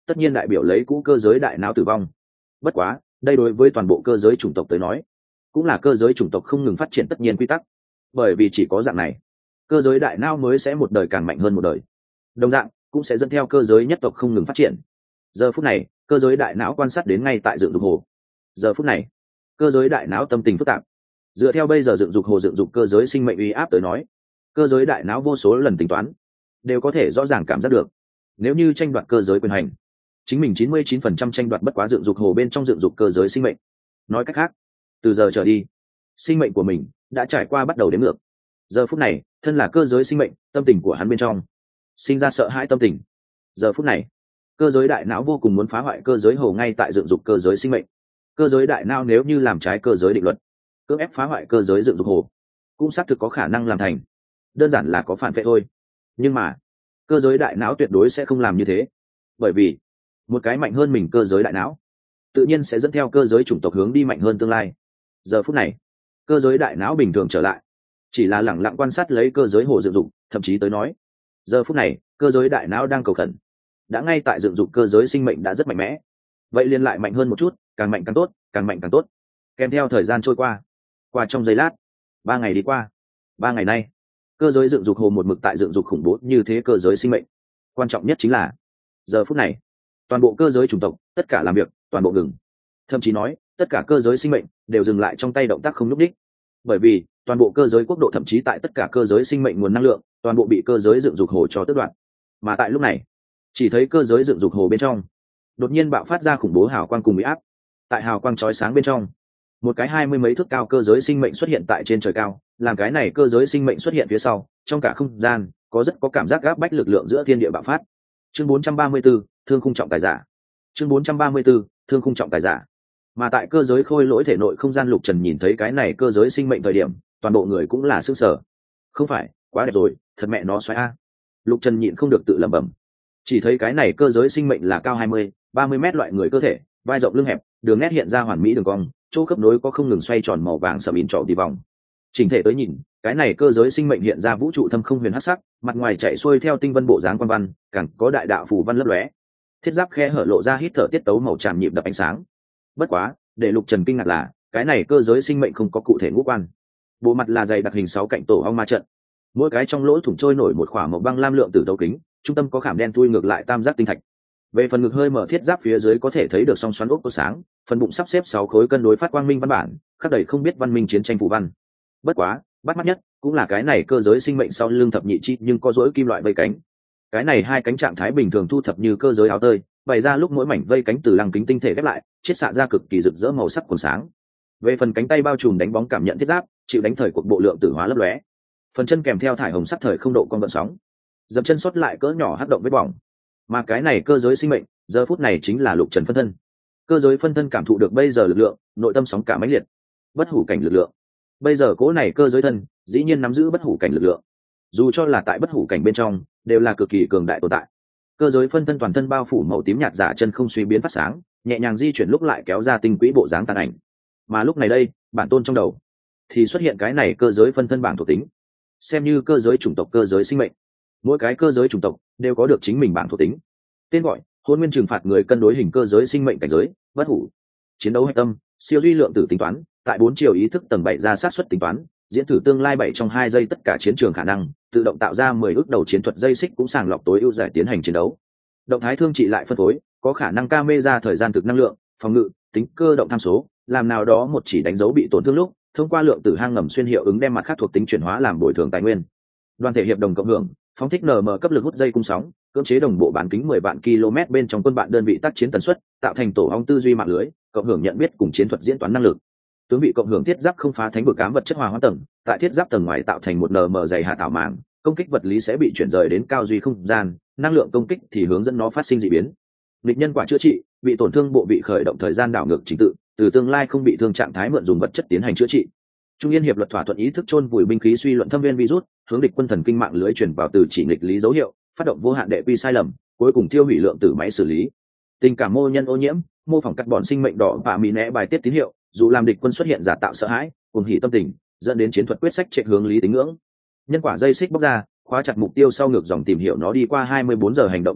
A: tất nhiên đại biểu lấy cũ cơ giới đại não tử vong. Bất quá đây đối với toàn bộ cơ giới chủng tộc tới nói cũng là cơ giới chủng tộc không ngừng phát triển tất nhiên quy tắc, bởi vì chỉ có dạng này cơ giới đại não mới sẽ một đời càng mạnh hơn một đời, đồng dạng cũng sẽ dẫn theo cơ giới nhất tộc không ngừng phát triển. Giờ phút này cơ giới đại não quan sát đến ngay tại dựng dục hồ. Giờ phút này cơ giới đại não tâm tình phức tạp. Dựa theo bây giờ dựng dục hồ dựng dục cơ giới sinh mệnh uy áp tới nói, cơ giới đại não vô số lần tính toán đều có thể rõ ràng cảm giác được, nếu như tranh đoạt cơ giới quyền hành, chính mình chín mươi chín phần trăm tranh đoạt bất quá dựng dục hồ bên trong dựng dục cơ giới sinh mệnh. Nói cách khác, từ giờ trở đi sinh mệnh của mình đã trải qua bắt đầu đếm ngược. Giờ phút này thân là cơ giới sinh mệnh, tâm tình của hắn bên trong sinh ra sợ hãi tâm tình. Giờ phút này cơ giới đại não vô cùng muốn phá hoại cơ giới hồ ngay tại dựng dục cơ giới sinh mệnh. Cơ giới đại não nếu như làm trái cơ giới định luật, cưỡng ép phá hoại cơ giới dựng dục hồ, cũng xác thực có khả năng làm thành, đơn giản là có phản vệ thôi. Nhưng mà cơ giới đại não tuyệt đối sẽ không làm như thế, bởi vì một cái mạnh hơn mình cơ giới đại não tự nhiên sẽ dẫn theo cơ giới chủng tộc hướng đi mạnh hơn tương lai. Giờ phút này cơ giới đại não bình thường trở lại, chỉ là lẳng lặng quan sát lấy cơ giới hồ dựng dục. Thậm chí tới nói giờ phút này cơ giới đại não đang cầu khẩn, đã ngay tại dựng dục cơ giới sinh mệnh đã rất mạnh mẽ, vậy liền lại mạnh hơn một chút, càng mạnh càng tốt, càng mạnh càng tốt. Kèm theo thời gian trôi qua qua trong giây lát, ba ngày đi qua. Ba ngày nay cơ giới dựng dục hồ một mực tại dựng dục khủng bố như thế cơ giới sinh mệnh. Quan trọng nhất chính là giờ phút này toàn bộ cơ giới chủng tộc tất cả làm việc toàn bộ ngừng, thậm chí nói tất cả cơ giới sinh mệnh đều dừng lại trong tay động tác không nhúc đích, bởi vì toàn bộ cơ giới quốc độ, thậm chí tại tất cả cơ giới sinh mệnh nguồn năng lượng toàn bộ bị cơ giới dựng dục hồ cho tước đoạt. Mà tại lúc này chỉ thấy cơ giới dựng dục hồ bên trong đột nhiên bạo phát ra khủng bố hào quang cùng bị áp. Tại hào quang chói sáng bên trong, một cái hai mươi mấy thước cao cơ giới sinh mệnh xuất hiện tại trên trời cao. Làm cái này cơ giới sinh mệnh xuất hiện phía sau, trong cả không gian có rất có cảm giác gáp bách lực lượng giữa thiên địa bạo phát. Chương bốn trăm ba mươi 4, thương khung trọng tài giả. Chương bốn trăm ba mươi 4, thương khung trọng tài giả. Mà tại cơ giới khôi lỗi thể nội không gian, Lục Trần nhìn thấy cái này cơ giới sinh mệnh thời điểm, toàn bộ người cũng là sửng sở. Không phải, quá đẹp rồi, thật mẹ nó xoáy a. Lục Trần nhịn không được tự lẩm bẩm. Chỉ thấy cái này cơ giới sinh mệnh là cao hai mươi, ba mươi mét loại người cơ thể, vai rộng lưng hẹp, đường nét hiện ra hoàn mỹ đường cong, chỗ khớp nối có không ngừng xoay tròn màu vàng sẫm in trọ đi vòng. Chỉnh thể tới nhìn, cái này cơ giới sinh mệnh hiện ra vũ trụ thâm không huyền hắc sắc, mặt ngoài chạy xuôi theo tinh vân bộ dáng quan văn, càng có đại đạo phù văn lấp lóe. Thiết giáp khe hở lộ ra hít thở tiết tấu màu tràm nhịp đập ánh sáng. Bất quá, để Lục Trần kinh ngạc là, cái này cơ giới sinh mệnh không có cụ thể ngũ quan. Bộ mặt là dày đặc hình sáu cạnh tổ ong ma trận, mỗi cái trong lỗ thủng trôi nổi một khỏa màu băng lam lượng tử tấu kính, trung tâm có khảm đen thui ngược lại tam giác tinh thạch. Về phần ngực hơi mở thiết giáp phía dưới có thể thấy được song xoắn ốc có sáng, phần bụng sắp xếp sáu khối cân đối phát quang minh văn bản, khắc đầy không biết văn minh chiến tranh phù văn. Bất quá, bắt mắt nhất cũng là cái này cơ giới sinh mệnh sau lưng thập nhị chi nhưng có rỗi kim loại vây cánh. Cái này hai cánh trạng thái bình thường thu thập như cơ giới áo tơi, bày ra lúc mỗi mảnh vây cánh từ lăng kính tinh thể ghép lại, chiết xạ ra cực kỳ rực rỡ màu sắc còn sáng. Về phần cánh tay bao trùm đánh bóng cảm nhận thiết giáp, chịu đánh thời cuộc bộ lượng tử hóa lấp lóe. Phần chân kèm theo thải hồng sắc thời không độ con vận sóng, dậm chân xuất lại cỡ nhỏ hất động vết bỏng. Mà cái này cơ giới sinh mệnh giờ phút này chính là Lục Trần phân thân. Cơ giới phân thân cảm thụ được bây giờ lực lượng, nội tâm sóng cả mãnh liệt, bất hủ cảnh lực lượng. Bây giờ cố này cơ giới thân dĩ nhiên nắm giữ bất hủ cảnh lực lượng, dù cho là tại bất hủ cảnh bên trong đều là cực kỳ cường đại tồn tại. Cơ giới phân thân toàn thân bao phủ màu tím nhạt giả chân không suy biến phát sáng, nhẹ nhàng di chuyển lúc lại kéo ra tinh quỹ bộ dáng tàn ảnh. Mà lúc này đây, bản tôn trong đầu thì xuất hiện cái này cơ giới phân thân bảng thuộc tính. Xem như cơ giới chủng tộc cơ giới sinh mệnh, mỗi cái cơ giới chủng tộc đều có được chính mình bảng thuộc tính. Tên gọi: Hôn Nguyên trừng phạt người cân đối hình cơ giới sinh mệnh cảnh giới, bất hủ. Chiến đấu hạch tâm: siêu duy lượng tử tính toán, tại bốn chiều ý thức tầng bảy ra sát xuất tính toán, diễn thử tương lai bảy trong hai giây tất cả chiến trường khả năng, tự động tạo ra mười ước đầu chiến thuật dây xích cũng sàng lọc tối ưu giải tiến hành chiến đấu. Động thái thương trị lại phân phối, có khả năng camera thời gian thực năng lượng, phòng ngự, tính cơ động tham số, làm nào đó một chỉ đánh dấu bị tổn thương lúc, thông qua lượng tử hang ngầm xuyên hiệu ứng đem mặt khác thuộc tính chuyển hóa làm bồi thường tài nguyên. Đoàn thể hiệp đồng cộng hưởng, phóng thích nm cấp lực hút dây cung sóng, cưỡng chế đồng bộ bán kính mười vạn ki lô mét bên trong quân bạn đơn vị tác chiến tần suất, tạo thành tổ ong tư duy mạng lưới, cộng hưởng nhận biết cùng chiến thuật diễn toán năng lực. Tướng vị cộng hưởng thiết giáp không phá thánh vực ám vật chất hòa hóa tầng, tại thiết giáp tầng ngoài tạo thành một nm dày hạ tạo màng, công kích vật lý sẽ bị chuyển rời đến cao duy không gian, năng lượng công kích thì hướng dẫn nó phát sinh dị biến. Nghịch nhân quả chữa trị, bị tổn thương bộ vị khởi động thời gian đảo ngược trình tự, từ tương lai không bị thương trạng thái mượn dùng vật chất tiến hành chữa trị. Trung yên hiệp luật thỏa thuận ý thức chôn vùi binh khí suy luận thâm viên virus, hướng địch quân thần kinh mạng lưới truyền vào từ chỉ nghịch lý dấu hiệu, phát động vô hạn đệ quy sai lầm, cuối cùng tiêu hủy lượng tử máy xử lý. Tình cảm mô nhân ô nhiễm, mô phỏng cắt bọn sinh mệnh đỏ và mì nẽ bài tiết tín hiệu, dù làm địch quân xuất hiện giả tạo sợ hãi, cùng hỉ tâm tình, dẫn đến chiến thuật quyết sách chạy hướng lý tính ngưỡng. Nhân quả dây xích bóc ra, khóa chặt mục tiêu sau ngược dòng tìm hiểu nó đi qua hai mươi bốn giờ hành động quy tích,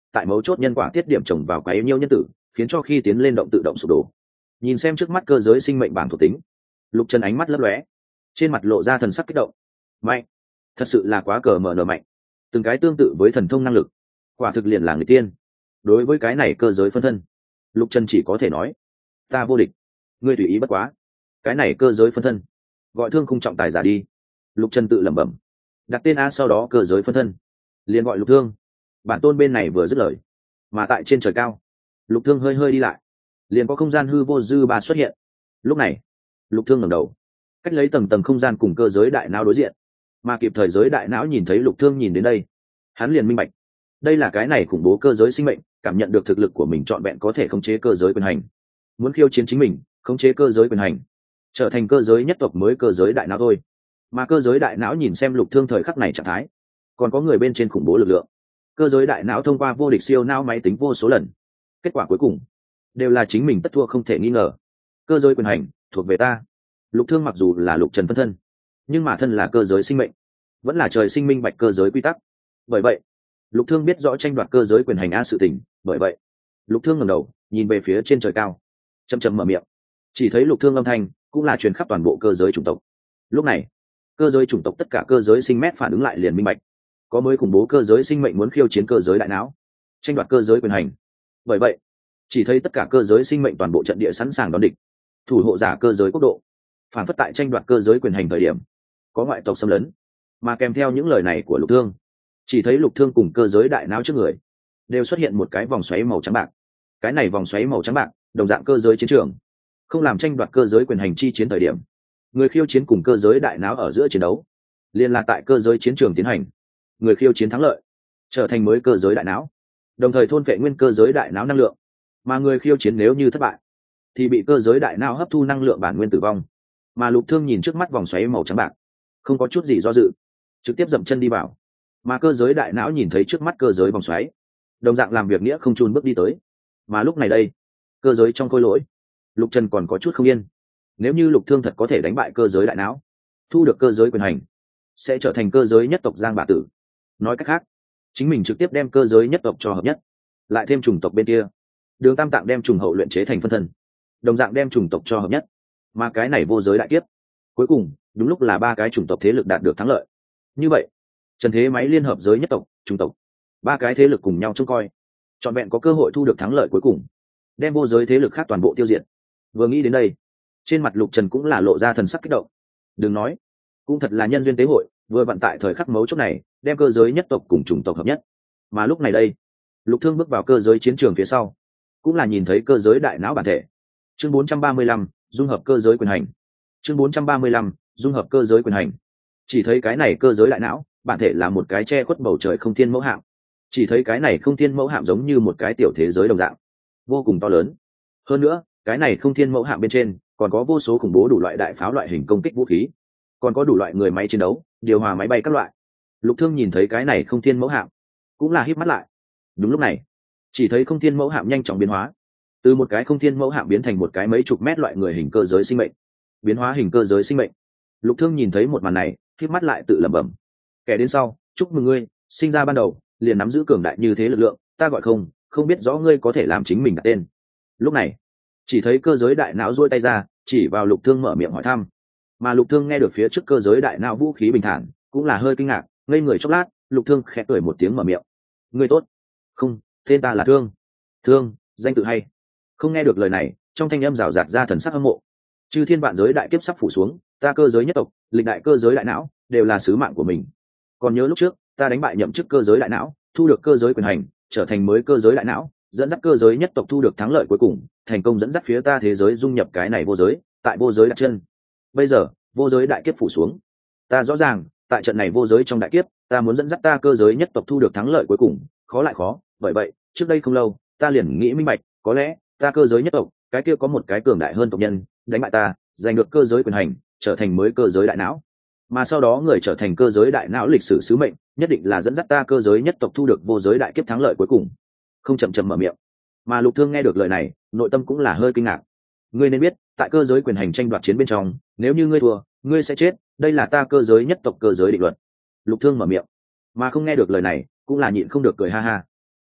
A: tại mấu chốt nhân quả tiết điểm trồng vào quái nhiêu nhân tử, khiến cho khi tiến lên động tự động sụp đổ. Nhìn xem trước mắt cơ giới sinh mệnh bảng thuộc tính, Lục Trần ánh mắt lấp lóe, trên mặt lộ ra thần sắc kích động. Mạnh, thật sự là quá cờ mở nở mạnh, từng cái tương tự với thần thông năng lực, quả thực liền là người tiên. Đối với cái này cơ giới phân thân, Lục Trần chỉ có thể nói, ta vô địch, ngươi tùy ý bất quá. Cái này cơ giới phân thân, gọi Thương Khung trọng tài giả đi. Lục Trần tự lẩm bẩm, đặt tên a, sau đó cơ giới phân thân liền gọi Lục Thương. Bản tôn bên này vừa dứt lời, mà tại trên trời cao, Lục Thương hơi hơi đi lại, liền có không gian hư vô dư ba xuất hiện. Lúc này, Lục Thương ngẩng đầu, cách lấy tầng tầng không gian cùng cơ giới đại não đối diện, mà kịp thời giới đại não nhìn thấy Lục Thương nhìn đến đây, hắn liền minh bạch, đây là cái này khủng bố cơ giới sinh mệnh cảm nhận được thực lực của mình trọn vẹn có thể khống chế cơ giới quyền hành, muốn khiêu chiến chính mình, khống chế cơ giới quyền hành, trở thành cơ giới nhất tộc mới cơ giới đại não thôi. Mà cơ giới đại não nhìn xem Lục Thương thời khắc này trạng thái, còn có người bên trên khủng bố lực lượng, cơ giới đại não thông qua vô địch siêu não máy tính vô số lần, kết quả cuối cùng đều là chính mình tất thua không thể nghi ngờ. Cơ giới quyền hành thuộc về ta. Lục Thương mặc dù là Lục Trần phân thân, nhưng mà thân là cơ giới sinh mệnh, vẫn là trời sinh minh bạch cơ giới quy tắc. Bởi vậy Lục Thương biết rõ tranh đoạt cơ giới quyền hành a sự tình. Bởi vậy Lục Thương ngẩng đầu nhìn về phía trên trời cao, chậm chậm mở miệng, chỉ thấy Lục Thương âm thanh cũng là truyền khắp toàn bộ cơ giới chủng tộc. Lúc này cơ giới chủng tộc tất cả cơ giới sinh mét phản ứng lại liền minh bạch, có mới khủng bố cơ giới sinh mệnh muốn khiêu chiến cơ giới đại não, tranh đoạt cơ giới quyền hành. Bởi vậy chỉ thấy tất cả cơ giới sinh mệnh toàn bộ trận địa sẵn sàng đón địch, thủ hộ giả cơ giới quốc độ, phản phất tại tranh đoạt cơ giới quyền hành thời điểm có ngoại tộc xâm lấn. Mà kèm theo những lời này của Lục Thương, chỉ thấy Lục Thương cùng cơ giới đại não trước người đều xuất hiện một cái vòng xoáy màu trắng bạc. Cái này vòng xoáy màu trắng bạc đồng dạng cơ giới chiến trường, không làm tranh đoạt cơ giới quyền hành chi chiến thời điểm, người khiêu chiến cùng cơ giới đại não ở giữa chiến đấu liên là tại cơ giới chiến trường tiến hành, người khiêu chiến thắng lợi trở thành mới cơ giới đại não, đồng thời thôn phệ nguyên cơ giới đại não năng lượng. Mà người khiêu chiến nếu như thất bại thì bị cơ giới đại não hấp thu năng lượng bản nguyên tử vong. Mà Lục Thương nhìn trước mắt vòng xoáy màu trắng bạc, không có chút gì do dự, trực tiếp dậm chân đi vào. Mà cơ giới đại não nhìn thấy trước mắt cơ giới vòng xoáy, đồng dạng làm việc nghĩa không chùn bước đi tới. Mà lúc này đây, cơ giới trong khối lỗi, Lục Trần còn có chút không yên. Nếu như Lục Thương thật có thể đánh bại cơ giới đại não, thu được cơ giới quyền hành, sẽ trở thành cơ giới nhất tộc Giang Bá Tử. Nói cách khác, chính mình trực tiếp đem cơ giới nhất tộc cho hợp nhất, lại thêm chủng tộc bên kia, Đường Tam Tạng đem trùng hậu luyện chế thành phân thân, đồng dạng đem chủng tộc cho hợp nhất. Mà cái này vô giới đại kiếp, cuối cùng đúng lúc là ba cái chủng tộc thế lực đạt được thắng lợi. Như vậy trần thế máy liên hợp giới nhất tộc, chủng tộc, ba cái thế lực cùng nhau trông coi, trọn vẹn có cơ hội thu được thắng lợi cuối cùng, đem vô giới thế lực khác toàn bộ tiêu diệt. Vừa nghĩ đến đây, trên mặt Lục Trần cũng là lộ ra thần sắc kích động. Đừng nói, cũng thật là nhân duyên tế hội, vừa vận tại thời khắc mấu chốt này đem cơ giới nhất tộc cùng chủng tộc hợp nhất. Mà lúc này đây, Lục Thương bước vào cơ giới chiến trường phía sau, cũng là nhìn thấy cơ giới đại não bản thể. Chương bốn trăm ba mươi lăm, dung hợp cơ giới quyền hành. Chương bốn trăm ba mươi lăm, dung hợp cơ giới quyền hành. Chỉ thấy cái này cơ giới đại não bản thể là một cái che khuất bầu trời không thiên mẫu hạm. Chỉ thấy cái này không thiên mẫu hạm giống như một cái tiểu thế giới đồng dạng, vô cùng to lớn. Hơn nữa, cái này không thiên mẫu hạm bên trên còn có vô số khủng bố đủ loại đại pháo loại hình công kích vũ khí, còn có đủ loại người máy chiến đấu, điều hòa máy bay các loại. Lục Thương nhìn thấy cái này không thiên mẫu hạm, cũng là híp mắt lại. Đúng lúc này, chỉ thấy không thiên mẫu hạm nhanh chóng biến hóa, từ một cái không thiên mẫu hạm biến thành một cái mấy chục mét loại người hình cơ giới sinh mệnh. Biến hóa hình cơ giới sinh mệnh. Lục Thương nhìn thấy một màn này, híp mắt lại tự lẩm bẩm, kẻ đến sau, chúc mừng ngươi, sinh ra ban đầu liền nắm giữ cường đại như thế lực lượng, ta gọi không, không biết rõ ngươi có thể làm chính mình đặt tên. Lúc này, chỉ thấy cơ giới đại não duỗi tay ra, chỉ vào Lục Thương mở miệng hỏi thăm. Mà Lục Thương nghe được phía trước cơ giới đại não vũ khí bình thản, cũng là hơi kinh ngạc, ngây người chốc lát, Lục Thương khẽ cười một tiếng mở miệng, ngươi tốt. Không, tên ta là Thương. Thương, danh tự hay. Không nghe được lời này, trong thanh âm rào rạt ra thần sắc hâm mộ. Chư thiên vạn giới đại kiếp sắp phủ xuống, ta cơ giới nhất tộc, lịch đại cơ giới đại não đều là sứ mạng của mình. Còn nhớ lúc trước, ta đánh bại nhậm chức cơ giới đại não, thu được cơ giới quyền hành, trở thành mới cơ giới đại não, dẫn dắt cơ giới nhất tộc thu được thắng lợi cuối cùng, thành công dẫn dắt phía ta thế giới dung nhập cái này vô giới, tại vô giới đặt chân. Bây giờ, vô giới đại kiếp phủ xuống, ta rõ ràng, tại trận này vô giới trong đại kiếp, ta muốn dẫn dắt ta cơ giới nhất tộc thu được thắng lợi cuối cùng, khó lại khó. Bởi vậy, trước đây không lâu, ta liền nghĩ minh bạch, có lẽ ta cơ giới nhất tộc, cái kia có một cái cường đại hơn tộc nhân, đánh bại ta, giành được cơ giới quyền hành, trở thành mới cơ giới đại não. Mà sau đó người trở thành cơ giới đại não lịch sử sứ mệnh, nhất định là dẫn dắt ta cơ giới nhất tộc thu được vô giới đại kiếp thắng lợi cuối cùng. Không chậm chậm mở miệng. Mà Lục Thương nghe được lời này, nội tâm cũng là hơi kinh ngạc. Ngươi nên biết, tại cơ giới quyền hành tranh đoạt chiến bên trong, nếu như ngươi thua, ngươi sẽ chết, đây là ta cơ giới nhất tộc cơ giới định luật. Lục Thương mở miệng. Mà không nghe được lời này, cũng là nhịn không được cười ha ha.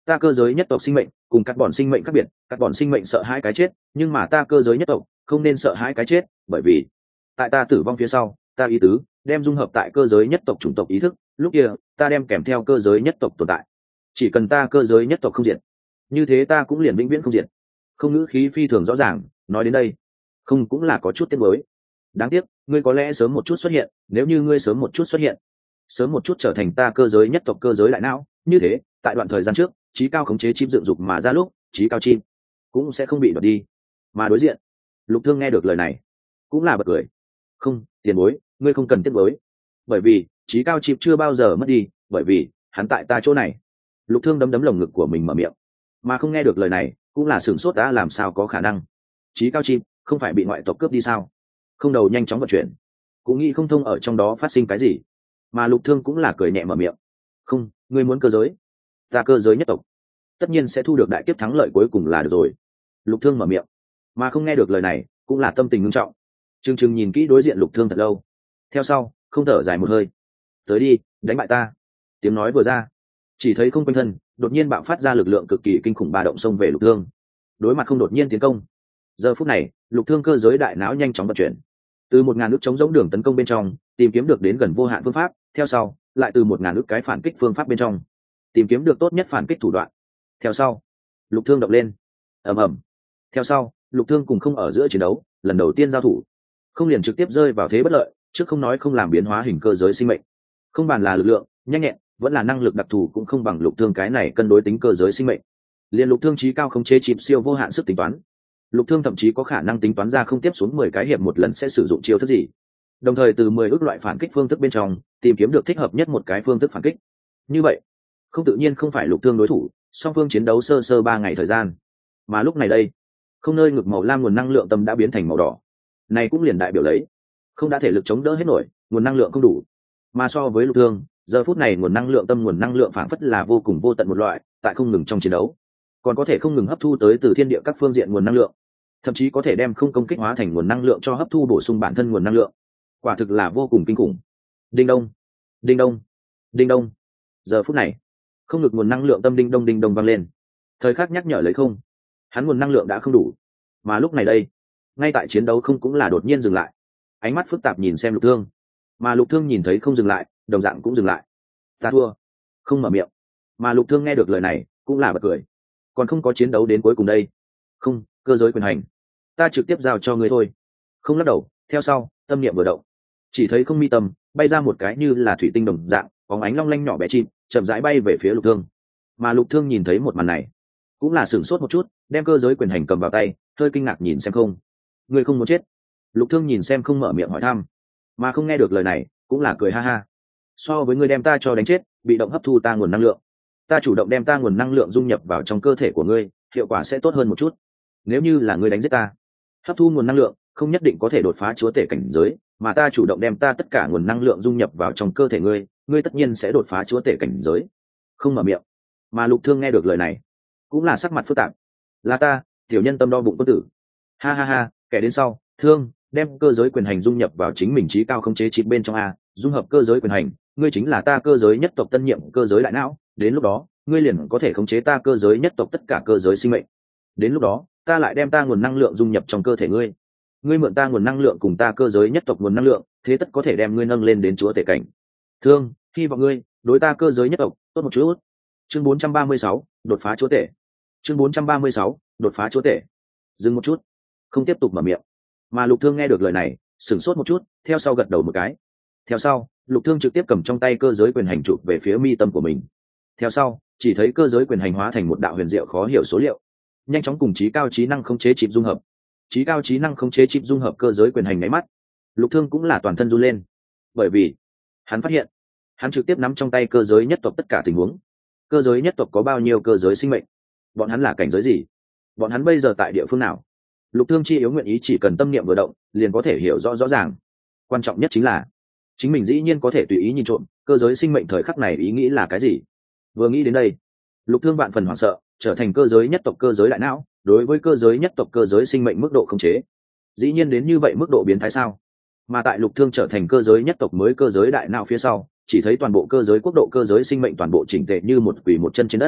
A: ta cơ giới nhất tộc sinh mệnh cùng các bọn sinh mệnh khác biệt, các bọn sinh mệnh sợ hãi cái chết, nhưng mà ta cơ giới nhất tộc không nên sợ hãi cái chết, bởi vì tại ta tử vong phía sau, ta ý tứ đem dung hợp tại cơ giới nhất tộc chủng tộc ý thức, lúc kia ta đem kèm theo cơ giới nhất tộc tồn tại. Chỉ cần ta cơ giới nhất tộc không diệt, như thế ta cũng liền vĩnh viễn không diệt. Không, ngữ khí phi thường rõ ràng, nói đến đây không cũng là có chút tiếc nuối. Đáng tiếc ngươi có lẽ sớm một chút xuất hiện, nếu như ngươi sớm một chút xuất hiện, sớm một chút trở thành ta cơ giới nhất tộc cơ giới đại não, như thế tại đoạn thời gian trước trí cao khống chế chip dựng dục mà ra lúc, trí cao chim cũng sẽ không bị đoạt đi. Mà đối diện Lục Thương nghe được lời này cũng là bật cười. Không, tiền bối, ngươi không cần tiếc nuối, bởi vì trí cao chip chưa bao giờ mất đi, bởi vì hắn tại ta chỗ này. Lục Thương đấm đấm lồng ngực của mình mở miệng, mà không nghe được lời này cũng là sửng sốt, đã làm sao có khả năng? Trí cao chim không phải bị ngoại tộc cướp đi sao? Không đầu nhanh chóng vận chuyển, cũng nghĩ không thông ở trong đó phát sinh cái gì. Mà Lục Thương cũng là cười nhẹ mở miệng, không, ngươi muốn cơ giới, ta cơ giới nhất tộc tất nhiên sẽ thu được đại kiếp thắng lợi cuối cùng là được rồi. Lục Thương mở miệng, mà không nghe được lời này cũng là tâm tình nghiêm trọng, chừng chừng nhìn kỹ đối diện Lục Thương thật lâu, theo sau không thở dài một hơi, tới đi, đánh bại ta. Tiếng nói vừa ra, chỉ thấy không quanh thân đột nhiên bạo phát ra lực lượng cực kỳ kinh khủng ba động xông về Lục Thương. Đối mặt không đột nhiên tiến công, giờ phút này Lục Thương cơ giới đại não nhanh chóng vận chuyển, từ một ngàn ước chống giống đường tấn công bên trong tìm kiếm được đến gần vô hạn phương pháp, theo sau lại từ một ngàn ước cái phản kích phương pháp bên trong tìm kiếm được tốt nhất phản kích thủ đoạn. Theo sau Lục Thương động lên, ầm ầm. Theo sau Lục Thương cùng không ở giữa chiến đấu lần đầu tiên giao thủ, không liền trực tiếp rơi vào thế bất lợi, trước không nói không làm biến hóa hình cơ giới sinh mệnh, không bàn là lực lượng nhanh nhẹn vẫn là năng lực đặc thù cũng không bằng Lục Thương cái này cân đối tính cơ giới sinh mệnh. Liên Lục Thương trí cao khống chế chìm siêu vô hạn sức tính toán, Lục Thương thậm chí có khả năng tính toán ra không tiếp xuống mười cái hiệp một lần sẽ sử dụng chiêu thức gì, đồng thời từ mười ước loại phản kích phương thức bên trong tìm kiếm được thích hợp nhất một cái phương thức phản kích. Như vậy không tự nhiên không phải Lục Thương đối thủ, song phương chiến đấu sơ sơ ba ngày thời gian. Mà lúc này đây, không nơi ngực màu lam nguồn năng lượng tâm đã biến thành màu đỏ, này cũng liền đại biểu lấy không đã thể lực chống đỡ hết nổi, nguồn năng lượng không đủ. Mà so với Lục Thương, giờ phút này nguồn năng lượng tâm nguồn năng lượng phảng phất là vô cùng vô tận một loại, tại không ngừng trong chiến đấu còn có thể không ngừng hấp thu tới từ thiên địa các phương diện nguồn năng lượng, thậm chí có thể đem không công kích hóa thành nguồn năng lượng cho hấp thu bổ sung bản thân nguồn năng lượng, quả thực là vô cùng kinh khủng. Đinh đông, đinh đông, đinh đông. Giờ phút này không ngực nguồn năng lượng tâm đinh đông đinh đông vang lên, thời khắc nhắc nhở lấy không, hắn nguồn năng lượng đã không đủ. Mà lúc này đây, ngay tại chiến đấu không cũng là đột nhiên dừng lại, ánh mắt phức tạp nhìn xem Lục Thương, mà Lục Thương nhìn thấy không dừng lại, đồng dạng cũng dừng lại. Ta thua. Không mở miệng. Mà Lục Thương nghe được lời này cũng là bật cười, còn không có chiến đấu đến cuối cùng đây. Không, cơ giới quyền hành ta trực tiếp giao cho ngươi thôi. Không lắc đầu, theo sau tâm niệm vừa động, chỉ thấy không mi tâm bay ra một cái như là thủy tinh đồng dạng bóng ánh long lanh nhỏ bé chim, chậm rãi bay về phía Lục Thương. Mà Lục Thương nhìn thấy một màn này cũng là sửng sốt một chút, đem cơ giới quyền hành cầm vào tay, hơi kinh ngạc nhìn xem không. Ngươi không muốn chết? Lục Thương nhìn xem không mở miệng hỏi thăm, mà không nghe được lời này cũng là cười ha ha. So với ngươi đem ta cho đánh chết, bị động hấp thu ta nguồn năng lượng, ta chủ động đem ta nguồn năng lượng dung nhập vào trong cơ thể của ngươi, hiệu quả sẽ tốt hơn một chút. Nếu như là ngươi đánh giết ta, hấp thu nguồn năng lượng không nhất định có thể đột phá chúa tể cảnh giới, mà ta chủ động đem ta tất cả nguồn năng lượng dung nhập vào trong cơ thể ngươi, ngươi tất nhiên sẽ đột phá chúa tể cảnh giới. Không mở miệng. Mà Lục Thương nghe được lời này cũng là sắc mặt phức tạp. Là ta, tiểu nhân tâm đo bụng quân tử. Ha ha ha, kẻ đến sau, Thương, đem cơ giới quyền hành dung nhập vào chính mình trí cao khống chế chip bên trong a, dung hợp cơ giới quyền hành, ngươi chính là ta cơ giới nhất tộc tân nhiệm cơ giới đại não, đến lúc đó, ngươi liền có thể khống chế ta cơ giới nhất tộc tất cả cơ giới sinh mệnh. Đến lúc đó, ta lại đem ta nguồn năng lượng dung nhập trong cơ thể ngươi. Ngươi mượn ta nguồn năng lượng cùng ta cơ giới nhất tộc nguồn năng lượng, thế tất có thể đem ngươi nâng lên đến chúa tể cảnh. Thương, hy vọng ngươi đối ta cơ giới nhất tộc tốt một chút. Chương bốn trăm ba mươi sáu, đột phá chúa tể. Chương bốn trăm ba mươi sáu, đột phá chúa tể. Dừng một chút, không tiếp tục mở miệng. Mà Lục Thương nghe được lời này, sửng sốt một chút, theo sau gật đầu một cái. Theo sau, Lục Thương trực tiếp cầm trong tay cơ giới quyền hành chụp về phía mi tâm của mình. Theo sau, chỉ thấy cơ giới quyền hành hóa thành một đạo huyền diệu khó hiểu số liệu, nhanh chóng cùng trí cao trí năng khống chế chip dung hợp. Trí cao trí năng khống chế chip dung hợp cơ giới quyền hành nháy mắt, Lục Thương cũng là toàn thân run lên, bởi vì hắn phát hiện, hắn trực tiếp nắm trong tay cơ giới nhất tộc tất cả tình huống. Cơ giới nhất tộc có bao nhiêu cơ giới sinh mệnh, bọn hắn là cảnh giới gì, bọn hắn bây giờ tại địa phương nào. Lục Thương chi yếu nguyện ý chỉ cần tâm niệm vừa động, liền có thể hiểu rõ rõ ràng. Quan trọng nhất chính là, chính mình dĩ nhiên có thể tùy ý nhìn trộm cơ giới sinh mệnh thời khắc này ý nghĩ là cái gì. Vừa nghĩ đến đây, Lục Thương vạn phần hoảng sợ, trở thành cơ giới nhất tộc cơ giới đại não, đối với cơ giới nhất tộc cơ giới sinh mệnh mức độ khống chế, dĩ nhiên đến như vậy mức độ biến thái sao? Mà tại Lục Thương trở thành cơ giới nhất tộc mới cơ giới đại não phía sau, chỉ thấy toàn bộ cơ giới quốc độ cơ giới sinh mệnh toàn bộ chỉnh tề như một quỷ một chân trên đất.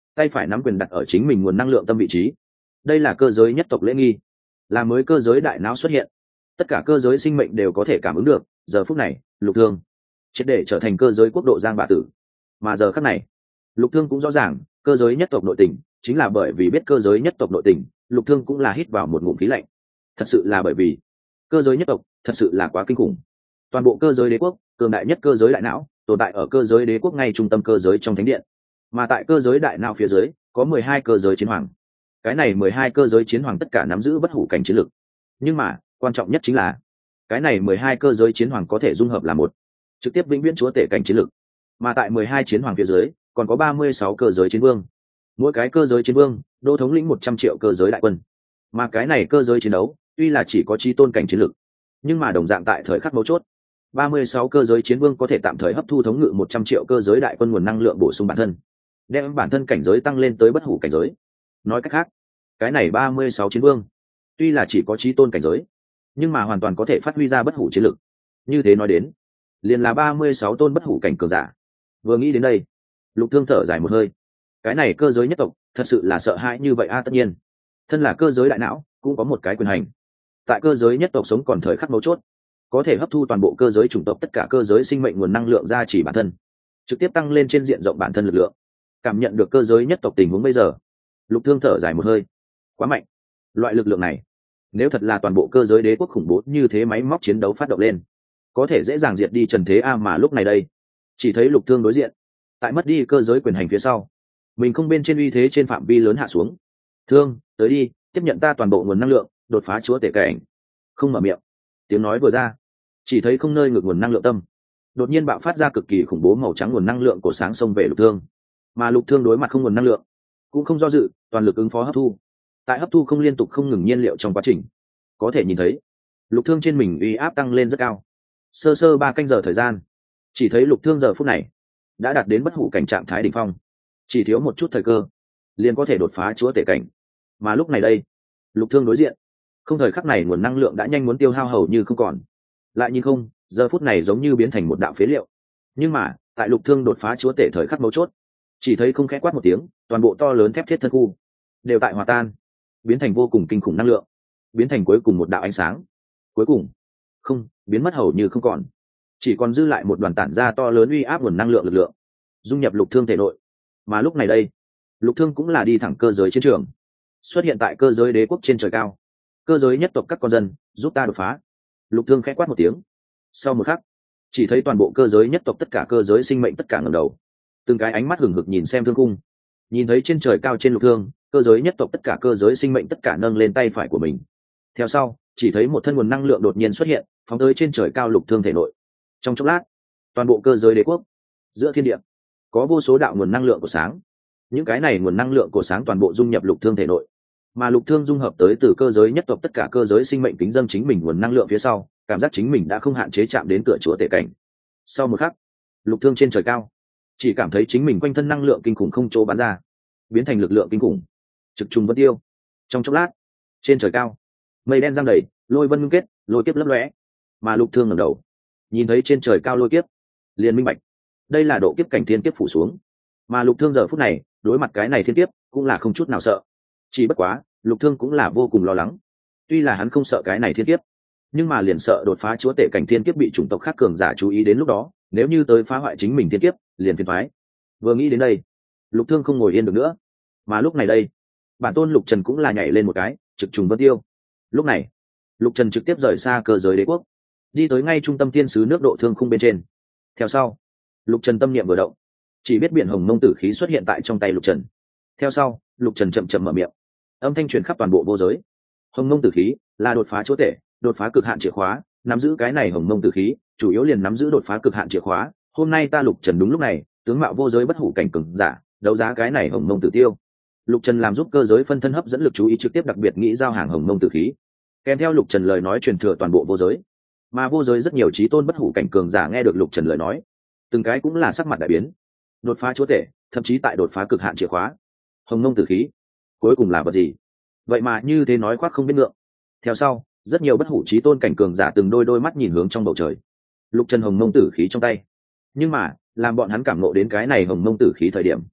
A: tay phải nắm quyền đặt ở chính mình nguồn năng lượng tâm vị trí. Đây là cơ giới nhất tộc lễ nghi, là mới cơ giới đại não xuất hiện, tất cả cơ giới sinh mệnh đều có thể cảm ứng được. Giờ phút này Lục Thương triệt để trở thành cơ giới quốc độ Giang Bá Tử, mà giờ khắc này Lục Thương cũng rõ ràng cơ giới nhất tộc nội tình. Chính là bởi vì biết cơ giới nhất tộc nội tình, Lục Thương cũng là hít vào một ngụm khí lạnh. Thật sự là bởi vì cơ giới nhất tộc thật sự là quá kinh khủng. Toàn bộ cơ giới đế quốc, cường đại nhất cơ giới đại não tồn tại ở cơ giới đế quốc ngay trung tâm cơ giới trong thánh điện, mà tại cơ giới đại não phía dưới có mười hai cơ giới chiến hoàng. Cái này mười hai cơ giới chiến hoàng tất cả nắm giữ bất hủ cảnh chiến lực, nhưng mà quan trọng nhất chính là cái này mười hai cơ giới chiến hoàng có thể dung hợp là một, trực tiếp vĩnh viễn chúa tể cảnh chiến lực. Mà tại mười hai chiến hoàng phía dưới còn có ba mươi sáu cơ giới chiến vương, mỗi cái cơ giới chiến vương đô thống lĩnh một trăm triệu cơ giới đại quân. Mà cái này cơ giới chiến đấu tuy là chỉ có chí tôn cảnh chiến lực, nhưng mà đồng dạng tại thời khắc mấu chốt, ba mươi sáu cơ giới chiến vương có thể tạm thời hấp thu thống ngự một trăm triệu cơ giới đại quân nguồn năng lượng bổ sung bản thân, đem bản thân cảnh giới tăng lên tới bất hủ cảnh giới. Nói cách khác, cái này ba mươi sáu chiến vương tuy là chỉ có chí tôn cảnh giới, nhưng mà hoàn toàn có thể phát huy ra bất hủ chiến lực. Như thế nói đến, liền là ba mươi sáu tôn bất hủ cảnh cường giả. Vừa nghĩ đến đây, Lục Thương thở dài một hơi. Cái này cơ giới nhất tộc thật sự là sợ hãi như vậy a à, tất nhiên thân là cơ giới đại não cũng có một cái quyền hành. Tại cơ giới nhất tộc sống còn thời khắc mấu chốt, có thể hấp thu toàn bộ cơ giới chủng tộc tất cả cơ giới sinh mệnh nguồn năng lượng ra chỉ bản thân, trực tiếp tăng lên trên diện rộng bản thân lực lượng. Cảm nhận được cơ giới nhất tộc tình huống bây giờ, Lục Thương thở dài một hơi. Quá mạnh, loại lực lượng này nếu thật là toàn bộ cơ giới đế quốc khủng bố như thế máy móc chiến đấu phát động lên, có thể dễ dàng diệt đi trần thế a. Mà lúc này đây chỉ thấy Lục Thương đối diện, tại mất đi cơ giới quyền hành phía sau, mình không bên trên uy thế trên phạm vi lớn hạ xuống. Thương, tới đi, tiếp nhận ta toàn bộ nguồn năng lượng, đột phá chúa tể cảnh. Không mở miệng, tiếng nói vừa ra, chỉ thấy không nơi ngược nguồn năng lượng tâm đột nhiên bạo phát ra cực kỳ khủng bố màu trắng nguồn năng lượng của sáng xông về Lục Thương. Mà Lục Thương đối mặt không nguồn năng lượng, cũng không do dự, toàn lực ứng phó hấp thu. Tại hấp thu không liên tục không ngừng nhiên liệu trong quá trình, có thể nhìn thấy Lục Thương trên mình uy áp tăng lên rất cao. Sơ sơ ba canh giờ thời gian, chỉ thấy Lục Thương giờ phút này đã đạt đến bất hủ cảnh trạng thái đỉnh phong, chỉ thiếu một chút thời cơ liền có thể đột phá chúa tể cảnh. Mà lúc này đây Lục Thương đối diện, không thời khắc này nguồn năng lượng đã nhanh muốn tiêu hao hầu như không còn. Lại nhìn không, giờ phút này giống như biến thành một đạo phế liệu. Nhưng mà tại Lục Thương đột phá chúa tể thời khắc mấu chốt, chỉ thấy không khẽ quát một tiếng, toàn bộ to lớn thép thiết thân khu đều tại hòa tan, biến thành vô cùng kinh khủng năng lượng, biến thành cuối cùng một đạo ánh sáng. Cuối cùng không biến mất hầu như không còn, chỉ còn dư lại một đoàn tản ra to lớn uy áp nguồn năng lượng lực lượng dung nhập Lục Thương thể nội. Mà lúc này đây Lục Thương cũng là đi thẳng cơ giới chiến trường, xuất hiện tại cơ giới đế quốc trên trời cao. Cơ giới nhất tộc các con dân, giúp ta đột phá. Lục Thương khẽ quát một tiếng. Sau một khắc, chỉ thấy toàn bộ cơ giới nhất tộc tất cả cơ giới sinh mệnh tất cả ngẩng đầu, từng cái ánh mắt hừng hực nhìn xem thương cung. Nhìn thấy trên trời cao trên Lục Thương, cơ giới nhất tộc tất cả cơ giới sinh mệnh tất cả nâng lên tay phải của mình. Theo sau, chỉ thấy một thân nguồn năng lượng đột nhiên xuất hiện, phóng tới trên trời cao Lục Thương thể nội. Trong chốc lát, toàn bộ cơ giới đế quốc, giữa thiên địa, có vô số đạo nguồn năng lượng của sáng. Những cái này nguồn năng lượng của sáng toàn bộ dung nhập Lục Thương thể nội. Mà Lục Thương dung hợp tới từ cơ giới nhất tộc tất cả cơ giới sinh mệnh kính dâng chính mình nguồn năng lượng phía sau, cảm giác chính mình đã không hạn chế chạm đến cửa chúa tể cảnh. Sau một khắc, Lục Thương trên trời cao, chỉ cảm thấy chính mình quanh thân năng lượng kinh khủng không chỗ bắn ra, biến thành lực lượng kinh khủng, trực trùng vân tiêu. Trong chốc lát, trên trời cao, mây đen giăng đầy, lôi vân ngưng kết, lôi kiếp lấp lóe. Mà Lục Thương ngẩng đầu, nhìn thấy trên trời cao lôi kiếp, liền minh bạch, đây là độ kiếp cảnh thiên kiếp phủ xuống. Mà Lục Thương giờ phút này, đối mặt cái này thiên kiếp, cũng là không chút nào sợ. Chỉ bất quá, Lục Thương cũng là vô cùng lo lắng. Tuy là hắn không sợ cái này thiên kiếp, nhưng mà liền sợ đột phá chúa tể cảnh thiên kiếp bị chủng tộc khác cường giả chú ý đến lúc đó, nếu như tới phá hoại chính mình thiên kiếp, liền phiền toái. Vừa nghĩ đến đây, Lục Thương không ngồi yên được nữa. Mà lúc này đây, bản tôn Lục Trần cũng là nhảy lên một cái, trực trùng vân tiêu. Lúc này, Lục Trần trực tiếp rời xa cơ giới đế quốc, đi tới ngay trung tâm thiên sứ nước độ thương khung bên trên. Theo sau, Lục Trần tâm niệm vừa động, chỉ biết biển hồng mông tử khí xuất hiện tại trong tay Lục Trần. Theo sau, Lục Trần chậm chậm mở miệng, âm thanh truyền khắp toàn bộ vô giới. Hồng mông tử khí là đột phá chúa tể, đột phá cực hạn chìa khóa. Nắm giữ cái này hồng mông tử khí, chủ yếu liền nắm giữ đột phá cực hạn chìa khóa. Hôm nay ta Lục Trần đúng lúc này, tướng mạo vô giới bất hủ cảnh cường giả, đấu giá cái này hồng mông tử tiêu. Lục Trần làm giúp cơ giới phân thân hấp dẫn lực chú ý trực tiếp đặc biệt nghĩ giao hàng hồng mông tử khí. Kèm theo Lục Trần lời nói truyền thừa toàn bộ vô giới. Mà vô giới rất nhiều chí tôn bất hủ cảnh cường giả nghe được Lục Trần lời nói, từng cái cũng là sắc mặt đại biến. Đột phá chúa tể, thậm chí tại đột phá cực hạn chìa khóa. Hồng mông tử khí, cuối cùng là vật gì? Vậy mà như thế nói khoác không biết ngượng. Theo sau, rất nhiều bất hủ chí tôn cảnh cường giả từng đôi đôi mắt nhìn hướng trong bầu trời. Lục Trần hồng mông tử khí trong tay. Nhưng mà, làm bọn hắn cảm ngộ đến cái này hồng mông tử khí thời điểm,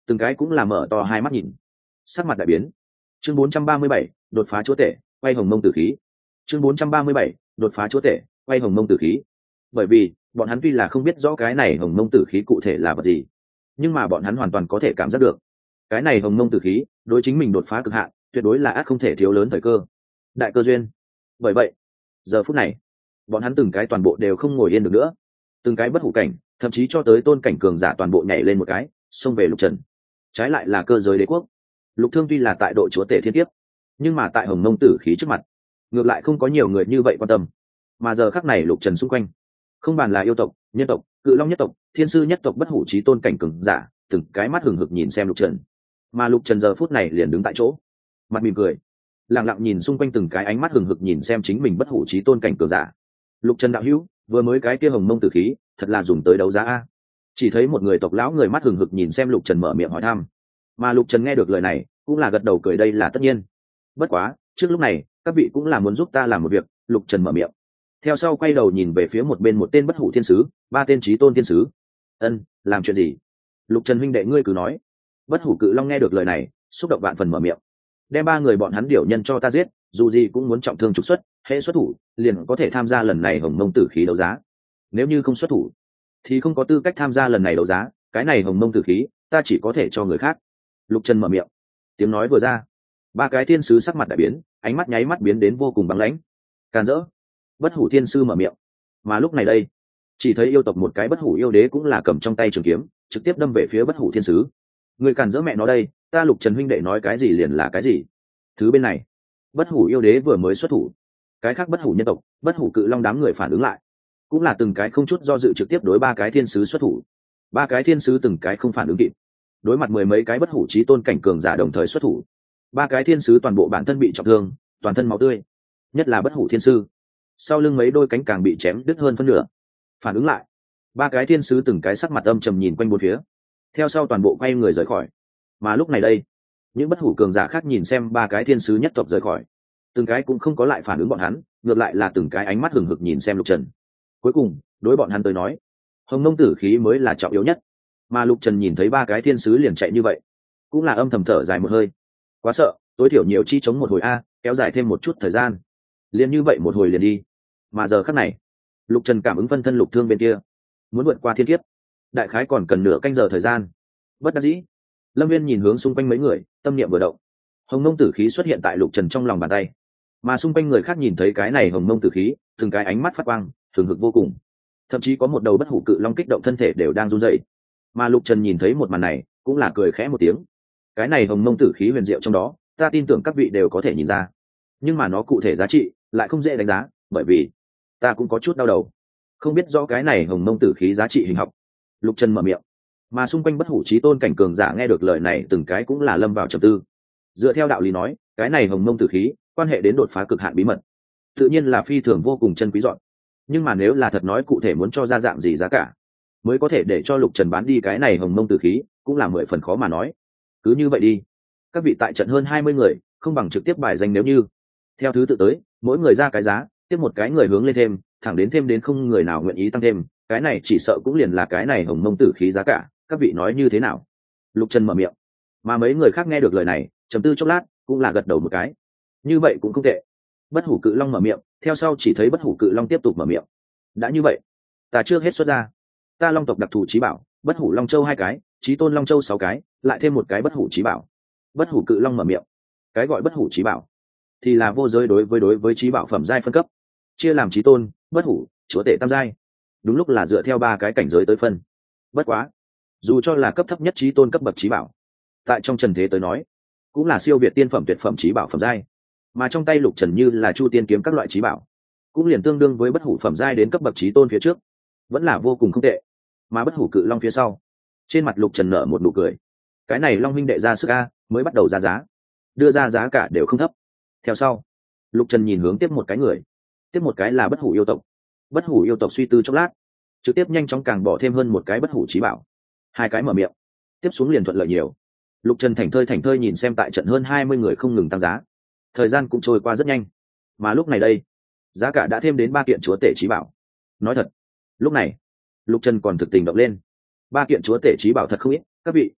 A: từng cái cũng là mở to hai mắt nhìn, sắc mặt đại biến. Chương bốn trăm ba mươi bảy, đột phá chúa tể, quay hồng mông tử khí. Chương bốn trăm ba mươi bảy, đột phá chúa tể, quay hồng mông tử khí. Bởi vì bọn hắn tuy là không biết rõ cái này hồng mông tử khí cụ thể là vật gì, nhưng mà bọn hắn hoàn toàn có thể cảm giác được cái này hồng mông tử khí đối chính mình đột phá cực hạn tuyệt đối là ác không thể thiếu lớn thời cơ, đại cơ duyên. Bởi vậy giờ phút này bọn hắn từng cái toàn bộ đều không ngồi yên được nữa, từng cái bất hủ cảnh thậm chí cho tới tôn cảnh cường giả toàn bộ nhảy lên một cái xông về Lục Trần. Trái lại là cơ giới đế quốc, Lục Thương tuy là tại độ chúa tể thiên kiếp, nhưng mà tại hồng mông tử khí trước mặt ngược lại không có nhiều người như vậy quan tâm. Mà giờ khắc này Lục Trần xung quanh không bàn là yêu tộc, nhân tộc, cự long nhất tộc, thiên sư nhất tộc, bất hủ chí tôn cảnh cường giả từng cái mắt hừng hực nhìn xem Lục Trần. Mà Lục Trần giờ phút này liền đứng tại chỗ, mặt mỉm cười, lặng lặng nhìn xung quanh từng cái ánh mắt hừng hực nhìn xem chính mình bất hủ chí tôn cảnh cường giả. Lục Trần đạo hữu, vừa mới cái kia hồng mông tử khí thật là dùng tới đấu giá a? Chỉ thấy một người tộc lão người mắt hừng hực nhìn xem Lục Trần mở miệng hỏi thăm. Mà Lục Trần nghe được lời này cũng là gật đầu cười, đây là tất nhiên. Bất quá trước lúc này các vị cũng là muốn giúp ta làm một việc. Lục Trần mở miệng, theo sau quay đầu nhìn về phía một bên một tên bất hủ thiên sứ, ba tên chí tôn thiên sứ. Ân, làm chuyện gì? Lục Trần huynh đệ ngươi cứ nói. Bất hủ cự long nghe được lời này xúc động vạn phần mở miệng, đem ba người bọn hắn điều nhân cho ta giết, dù gì cũng muốn trọng thương trục xuất, hễ xuất thủ liền có thể tham gia lần này hồng mông tử khí đấu giá, nếu như không xuất thủ thì không có tư cách tham gia lần này đấu giá. Cái này hồng mông tử khí ta chỉ có thể cho người khác. Lục Trần mở miệng, tiếng nói vừa ra, ba cái thiên sứ sắc mặt đại biến, ánh mắt nháy mắt biến đến vô cùng băng lãnh. Càn rỡ. Bất hủ thiên sư mở miệng. Mà lúc này đây chỉ thấy yêu tộc một cái bất hủ yêu đế cũng là cầm trong tay trường kiếm trực tiếp đâm về phía bất hủ thiên sứ. Người càn rỡ mẹ nó đây, ta Lục Trần huynh đệ nói cái gì liền là cái gì. Thứ bên này bất hủ yêu đế vừa mới xuất thủ, cái khác bất hủ nhân tộc, bất hủ cự long đám người phản ứng lại cũng là từng cái không chút do dự trực tiếp đối ba cái thiên sứ xuất thủ. Ba cái thiên sứ từng cái không phản ứng kịp, đối mặt mười mấy cái bất hủ chí tôn cảnh cường giả đồng thời xuất thủ. Ba cái thiên sứ toàn bộ bản thân bị trọng thương, toàn thân máu tươi, nhất là bất hủ thiên sư sau lưng mấy đôi cánh càng bị chém đứt hơn phân nửa. Phản ứng lại, ba cái thiên sứ từng cái sắc mặt âm trầm nhìn quanh bốn phía, theo sau toàn bộ quay người rời khỏi. Mà lúc này đây những bất hủ cường giả khác nhìn xem ba cái thiên sứ nhất tộc rời khỏi, từng cái cũng không có lại phản ứng bọn hắn, ngược lại là từng cái ánh mắt hừng hực nhìn xem Lục Trần. Cuối cùng đối bọn hắn tới nói, hồng mông tử khí mới là trọng yếu nhất. Mà Lục Trần nhìn thấy ba cái thiên sứ liền chạy như vậy, cũng là âm thầm thở dài một hơi. Quá sợ, tối thiểu nhiều chi chống một hồi a, kéo dài thêm một chút thời gian, liền như vậy một hồi liền đi. Mà giờ khắc này Lục Trần cảm ứng phân thân Lục Thương bên kia muốn vượt qua thiên kiếp, đại khái còn cần nửa canh giờ thời gian. Bất đắc dĩ, Lâm Viên nhìn hướng xung quanh mấy người, tâm niệm vừa động, hồng mông tử khí xuất hiện tại Lục Trần trong lòng bàn tay. Mà xung quanh người khác nhìn thấy cái này hồng mông tử khí, từng cái ánh mắt phát quang, thường hực vô cùng, thậm chí có một đầu bất hủ cự long kích động thân thể đều đang run rẩy. Mà Lục Trần nhìn thấy một màn này cũng là cười khẽ một tiếng. Cái này hồng mông tử khí huyền diệu trong đó, ta tin tưởng các vị đều có thể nhìn ra, nhưng mà nó cụ thể giá trị lại không dễ đánh giá, bởi vì ta cũng có chút đau đầu, không biết rõ cái này hồng mông tử khí giá trị hình học. Lục Trần mở miệng. Mà xung quanh bất hủ chí tôn cảnh cường giả nghe được lời này từng cái cũng là lâm vào trầm tư. Dựa theo đạo lý nói, cái này hồng mông tử khí quan hệ đến đột phá cực hạn bí mật, tự nhiên là phi thường vô cùng chân quý dọn. Nhưng mà nếu là thật nói cụ thể muốn cho ra dạng gì giá cả mới có thể để cho Lục Trần bán đi cái này hồng mông tử khí, cũng là mười phần khó mà nói. Cứ như vậy đi, các vị tại trận hơn hai mươi người, không bằng trực tiếp bài danh, nếu như theo thứ tự tới, mỗi người ra cái giá, tiếp một cái người hướng lên thêm, thẳng đến thêm đến không người nào nguyện ý tăng thêm, cái này chỉ sợ cũng liền là cái này hồng mông tử khí giá cả, các vị nói như thế nào? Lục Trần mở miệng. Mà mấy người khác nghe được lời này trầm tư chốc lát cũng là gật đầu một cái. Như vậy cũng không tệ. Bất hủ cự long mở miệng, theo sau chỉ thấy bất hủ cự long tiếp tục mở miệng. Đã như vậy, ta trước hết xuất ra ta long tộc đặc thù trí bảo, bất hủ long châu hai cái, trí tôn long châu sáu cái, lại thêm một cái bất hủ trí bảo. Bất hủ cự long mở miệng. Cái gọi bất hủ trí bảo thì là vô giới đối với đối với trí bảo phẩm giai phân cấp, chia làm trí tôn, bất hủ, chúa tể tam giai, đúng lúc là dựa theo ba cái cảnh giới tới phân. Bất quá dù cho là cấp thấp nhất trí tôn cấp bậc trí bảo, tại trong trần thế tới nói cũng là siêu việt tiên phẩm tuyệt phẩm trí bảo phẩm giai. Mà trong tay Lục Trần như là chu tiên kiếm các loại trí bảo, cũng liền tương đương với bất hủ phẩm giai đến cấp bậc trí tôn phía trước, vẫn là vô cùng không tệ. Mà bất hủ cự long phía sau, trên mặt Lục Trần nở một nụ cười. Cái này long huynh đệ ra sức a, mới bắt đầu ra giá, đưa ra giá cả đều không thấp. Theo sau Lục Trần nhìn hướng tiếp một cái người, tiếp một cái là bất hủ yêu tộc. Bất hủ yêu tộc suy tư chốc lát, trực tiếp nhanh chóng càng bỏ thêm hơn một cái bất hủ trí bảo. Hai cái mở miệng, tiếp xuống liền thuận lợi nhiều. Lục Trần thành thơi thành thơi nhìn xem tại trận hơn hai mươi người không ngừng tăng giá, thời gian cũng trôi qua rất nhanh. Mà lúc này đây, giá cả đã thêm đến ba kiện chúa tể trí bảo. Nói thật, lúc này Lục Trần còn thực tình động lên. Ba kiện chúa tể trí bảo thật không ít, các vị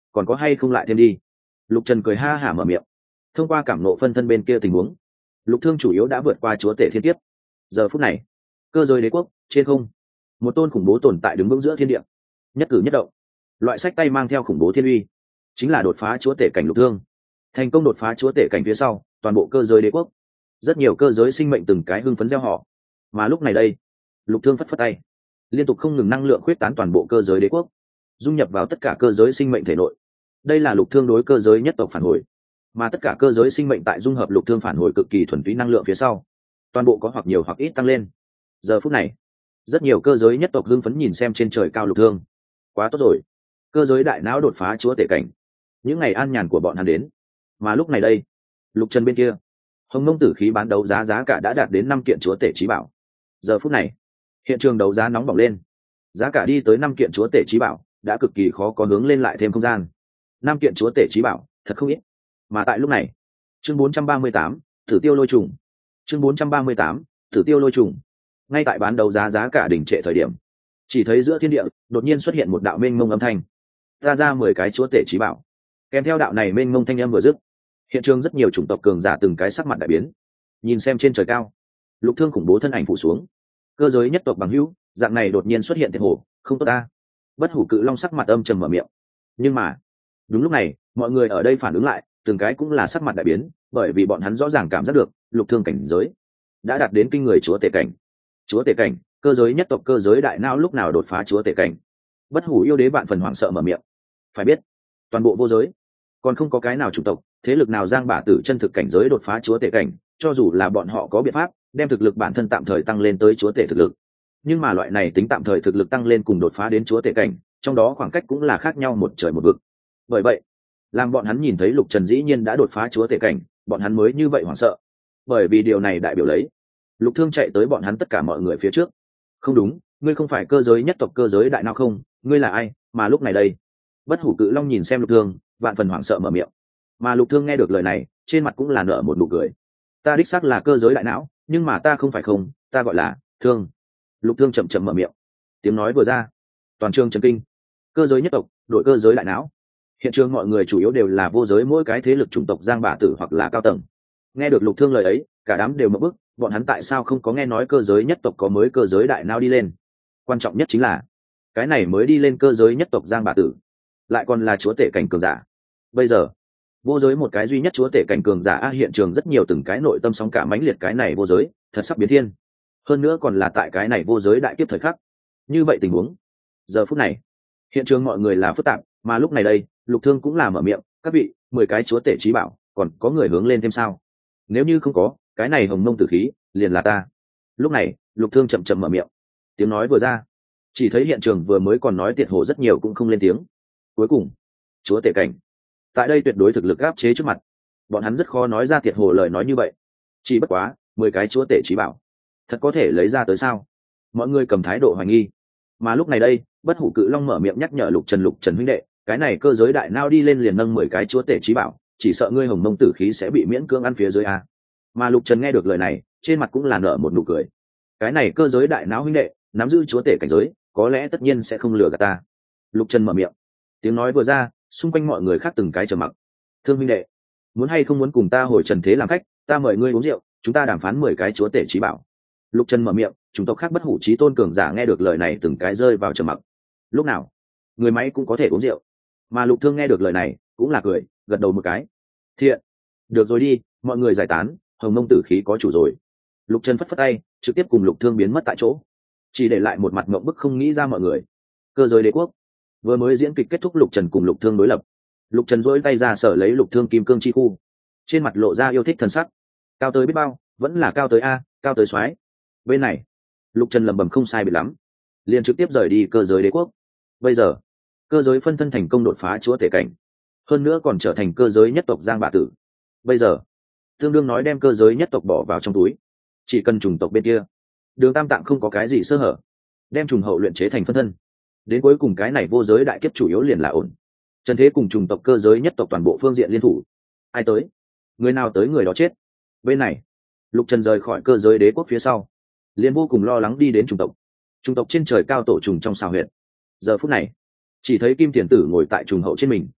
A: còn có hay không lại thêm đi. Lục Trần cười ha hả mở miệng. Thông qua cảm nộ phân thân bên kia tình huống, Lục Thương chủ yếu đã vượt qua chúa tể thiên kiếp. Giờ phút này, cơ giới đế quốc trên không, một tôn khủng bố tồn tại đứng vững giữa thiên địa, nhất cử nhất động, loại sách tay mang theo khủng bố thiên uy, chính là đột phá chúa tể cảnh Lục Thương. Thành công đột phá chúa tể cảnh phía sau, toàn bộ cơ giới đế quốc, rất nhiều cơ giới sinh mệnh từng cái hưng phấn reo hò. Mà lúc này đây, Lục Thương phất phất tay, liên tục không ngừng năng lượng khuyết tán toàn bộ cơ giới đế quốc, dung nhập vào tất cả cơ giới sinh mệnh thể nội. Đây là Lục Thương đối cơ giới nhất tộc phản hồi, mà tất cả cơ giới sinh mệnh tại dung hợp Lục Thương phản hồi cực kỳ thuần túy năng lượng phía sau, toàn bộ có hoặc nhiều hoặc ít tăng lên. Giờ phút này, rất nhiều cơ giới nhất tộc hưng phấn nhìn xem trên trời cao Lục Thương. Quá tốt rồi, cơ giới đại não đột phá chúa tể cảnh, những ngày an nhàn của bọn hắn đến. Mà lúc này đây, Lục Trần bên kia, Hồng Mông tử khí bán đấu giá giá cả đã đạt đến năm kiện chúa tể chí bảo. Giờ phút này, hiện trường đấu giá nóng bỏng lên, giá cả đi tới năm kiện chúa tể chí bảo, đã cực kỳ khó có hướng lên lại thêm không gian. Năm kiện chúa tể chí bảo, thật không ít. Mà tại lúc này, chương bốn trăm ba mươi tám, Tử Tiêu Lôi Trùng. Chương bốn trăm ba mươi tám, Tử Tiêu Lôi Trùng. Ngay tại bán đấu giá giá cả đỉnh trệ thời điểm, chỉ thấy giữa thiên địa đột nhiên xuất hiện một đạo mênh mông âm thanh, ra ra mười cái chúa tể chí bảo. Kèm theo đạo này mênh mông thanh âm vừa dứt, hiện trường rất nhiều chủng tộc cường giả từng cái sắc mặt đại biến. Nhìn xem trên trời cao, Lục Thương khủng bố thân ảnh phủ xuống. Cơ giới nhất tộc bằng hữu, dạng này đột nhiên xuất hiện thiệt hổ, không tốt ta. Bất Hủ Cự Long sắc mặt âm trầm mở miệng. Nhưng mà, đúng lúc này, mọi người ở đây phản ứng lại, từng cái cũng là sắc mặt đại biến, bởi vì bọn hắn rõ ràng cảm giác được, Lục Thương cảnh giới đã đạt đến kinh người chúa tể cảnh. Chúa tể cảnh, cơ giới nhất tộc cơ giới đại não lúc nào đột phá chúa tể cảnh? Bất Hủ yêu đế vạn phần hoảng sợ mở miệng. Phải biết, toàn bộ vô giới, còn không có cái nào chủng tộc, thế lực nào giang bả tử chân thực cảnh giới đột phá chúa tể cảnh, cho dù là bọn họ có biện pháp đem thực lực bản thân tạm thời tăng lên tới chúa tể thực lực, nhưng mà loại này tính tạm thời thực lực tăng lên cùng đột phá đến chúa tể cảnh, trong đó khoảng cách cũng là khác nhau một trời một vực. Bởi vậy, làm bọn hắn nhìn thấy Lục Trần dĩ nhiên đã đột phá chúa tể cảnh, bọn hắn mới như vậy hoảng sợ. Bởi vì điều này đại biểu lấy Lục Thương chạy tới bọn hắn tất cả mọi người phía trước. Không đúng, ngươi không phải cơ giới nhất tộc cơ giới đại nào không, ngươi là ai? Mà lúc này đây, Bất Hủ Cự Long nhìn xem Lục Thương, vạn phần hoảng sợ mở miệng. Mà Lục Thương nghe được lời này, trên mặt cũng là nở một nụ cười. Ta đích xác là cơ giới đại não, nhưng mà ta không phải không, ta gọi là Thương. Lục Thương chậm chậm mở miệng. Tiếng nói vừa ra, toàn trường chấn kinh. Cơ giới nhất tộc, đội cơ giới đại não. Hiện trường mọi người chủ yếu đều là vô giới mỗi cái thế lực chủng tộc giang bả tử hoặc là cao tầng. Nghe được Lục Thương lời ấy, cả đám đều mở bức, bọn hắn tại sao không có nghe nói cơ giới nhất tộc có mới cơ giới đại não đi lên? Quan trọng nhất chính là, cái này mới đi lên cơ giới nhất tộc giang bả tử, lại còn là chúa tể cảnh cường giả. Bây giờ, vô giới một cái duy nhất chúa tể cảnh cường giả a, hiện trường rất nhiều từng cái nội tâm sóng cả mãnh liệt, cái này vô giới thật sắp biến thiên. Hơn nữa còn là tại cái này vô giới đại kiếp thời khắc. Như vậy tình huống, giờ phút này, hiện trường mọi người là phức tạp, mà lúc này đây, Lục Thương cũng là mở miệng, các vị, mười cái chúa tể chí bảo, còn có người hướng lên thêm sao? Nếu như không có, cái này hồng mông tử khí, liền là ta. Lúc này, Lục Thương chậm chậm mở miệng. Tiếng nói vừa ra, chỉ thấy hiện trường vừa mới còn nói tiệt hồ rất nhiều cũng không lên tiếng. Cuối cùng, chúa tể cảnh, tại đây tuyệt đối thực lực áp chế trước mặt, bọn hắn rất khó nói ra tiệt hồ lời nói như vậy. Chỉ bất quá, mười cái chúa tể chí bảo, thật có thể lấy ra tới sao? Mọi người cầm thái độ hoài nghi. Mà lúc này đây, Bất Hủ Cự Long mở miệng nhắc nhở Lục Trần, Lục Trần huynh đệ, cái này cơ giới đại nao đi lên liền nâng mười cái chúa tể chí bảo, chỉ sợ ngươi hồng mông tử khí sẽ bị miễn cưỡng ăn phía dưới a. Mà Lục Trần nghe được lời này, trên mặt cũng là nở một nụ cười. Cái này cơ giới đại não huynh đệ, nắm giữ chúa tể cảnh giới, có lẽ tất nhiên sẽ không lừa gạt ta. Lục Trần mở miệng. Tiếng nói vừa ra, xung quanh mọi người khác từng cái trầm mặc. Thương huynh đệ, muốn hay không muốn cùng ta hồi trần thế làm khách, ta mời ngươi uống rượu, chúng ta đàm phán mười cái chúa tể chí bảo. Lục Trần mở miệng, chúng tộc khác Bất Hủ chí tôn cường giả nghe được lời này từng cái rơi vào trầm mặc. Lúc nào, người máy cũng có thể uống rượu. Mà Lục Thương nghe được lời này, cũng là cười, gật đầu một cái. Thiện, được rồi đi, mọi người giải tán, hồng mông tử khí có chủ rồi. Lục Trần phất phất tay, trực tiếp cùng Lục Thương biến mất tại chỗ, chỉ để lại một mặt ngậm bức không nghĩ ra mọi người. Cơ giới đế quốc vừa mới diễn kịch kết thúc, Lục Trần cùng Lục Thương đối lập. Lục Trần dỗi tay ra sở lấy Lục Thương kim cương chi khu, trên mặt lộ ra yêu thích thần sắc. Cao tới biết bao, vẫn là cao tới a, cao tới soái. Bên này, Lục Trần lẩm bẩm không sai biệt lắm, liền trực tiếp rời đi cơ giới đế quốc. Bây giờ, cơ giới phân thân thành công đột phá chúa tể cảnh, hơn nữa còn trở thành cơ giới nhất tộc giang bạ tử. Bây giờ, tương đương nói đem cơ giới nhất tộc bỏ vào trong túi, chỉ cần trùng tộc bên kia Đường Tam Tạng không có cái gì sơ hở, đem trùng hậu luyện chế thành phân thân. Đến cuối cùng cái này vô giới đại kiếp chủ yếu liền là ổn. Trần thế cùng trùng tộc cơ giới nhất tộc toàn bộ phương diện liên thủ. Ai tới, người nào tới người đó chết. Bên này, Lục Trần rời khỏi cơ giới đế quốc phía sau, liền vô cùng lo lắng đi đến trùng tộc. Trùng tộc trên trời cao tổ trùng trong xào huyệt. Giờ phút này, chỉ thấy Kim Thiền Tử ngồi tại trùng hậu trên mình,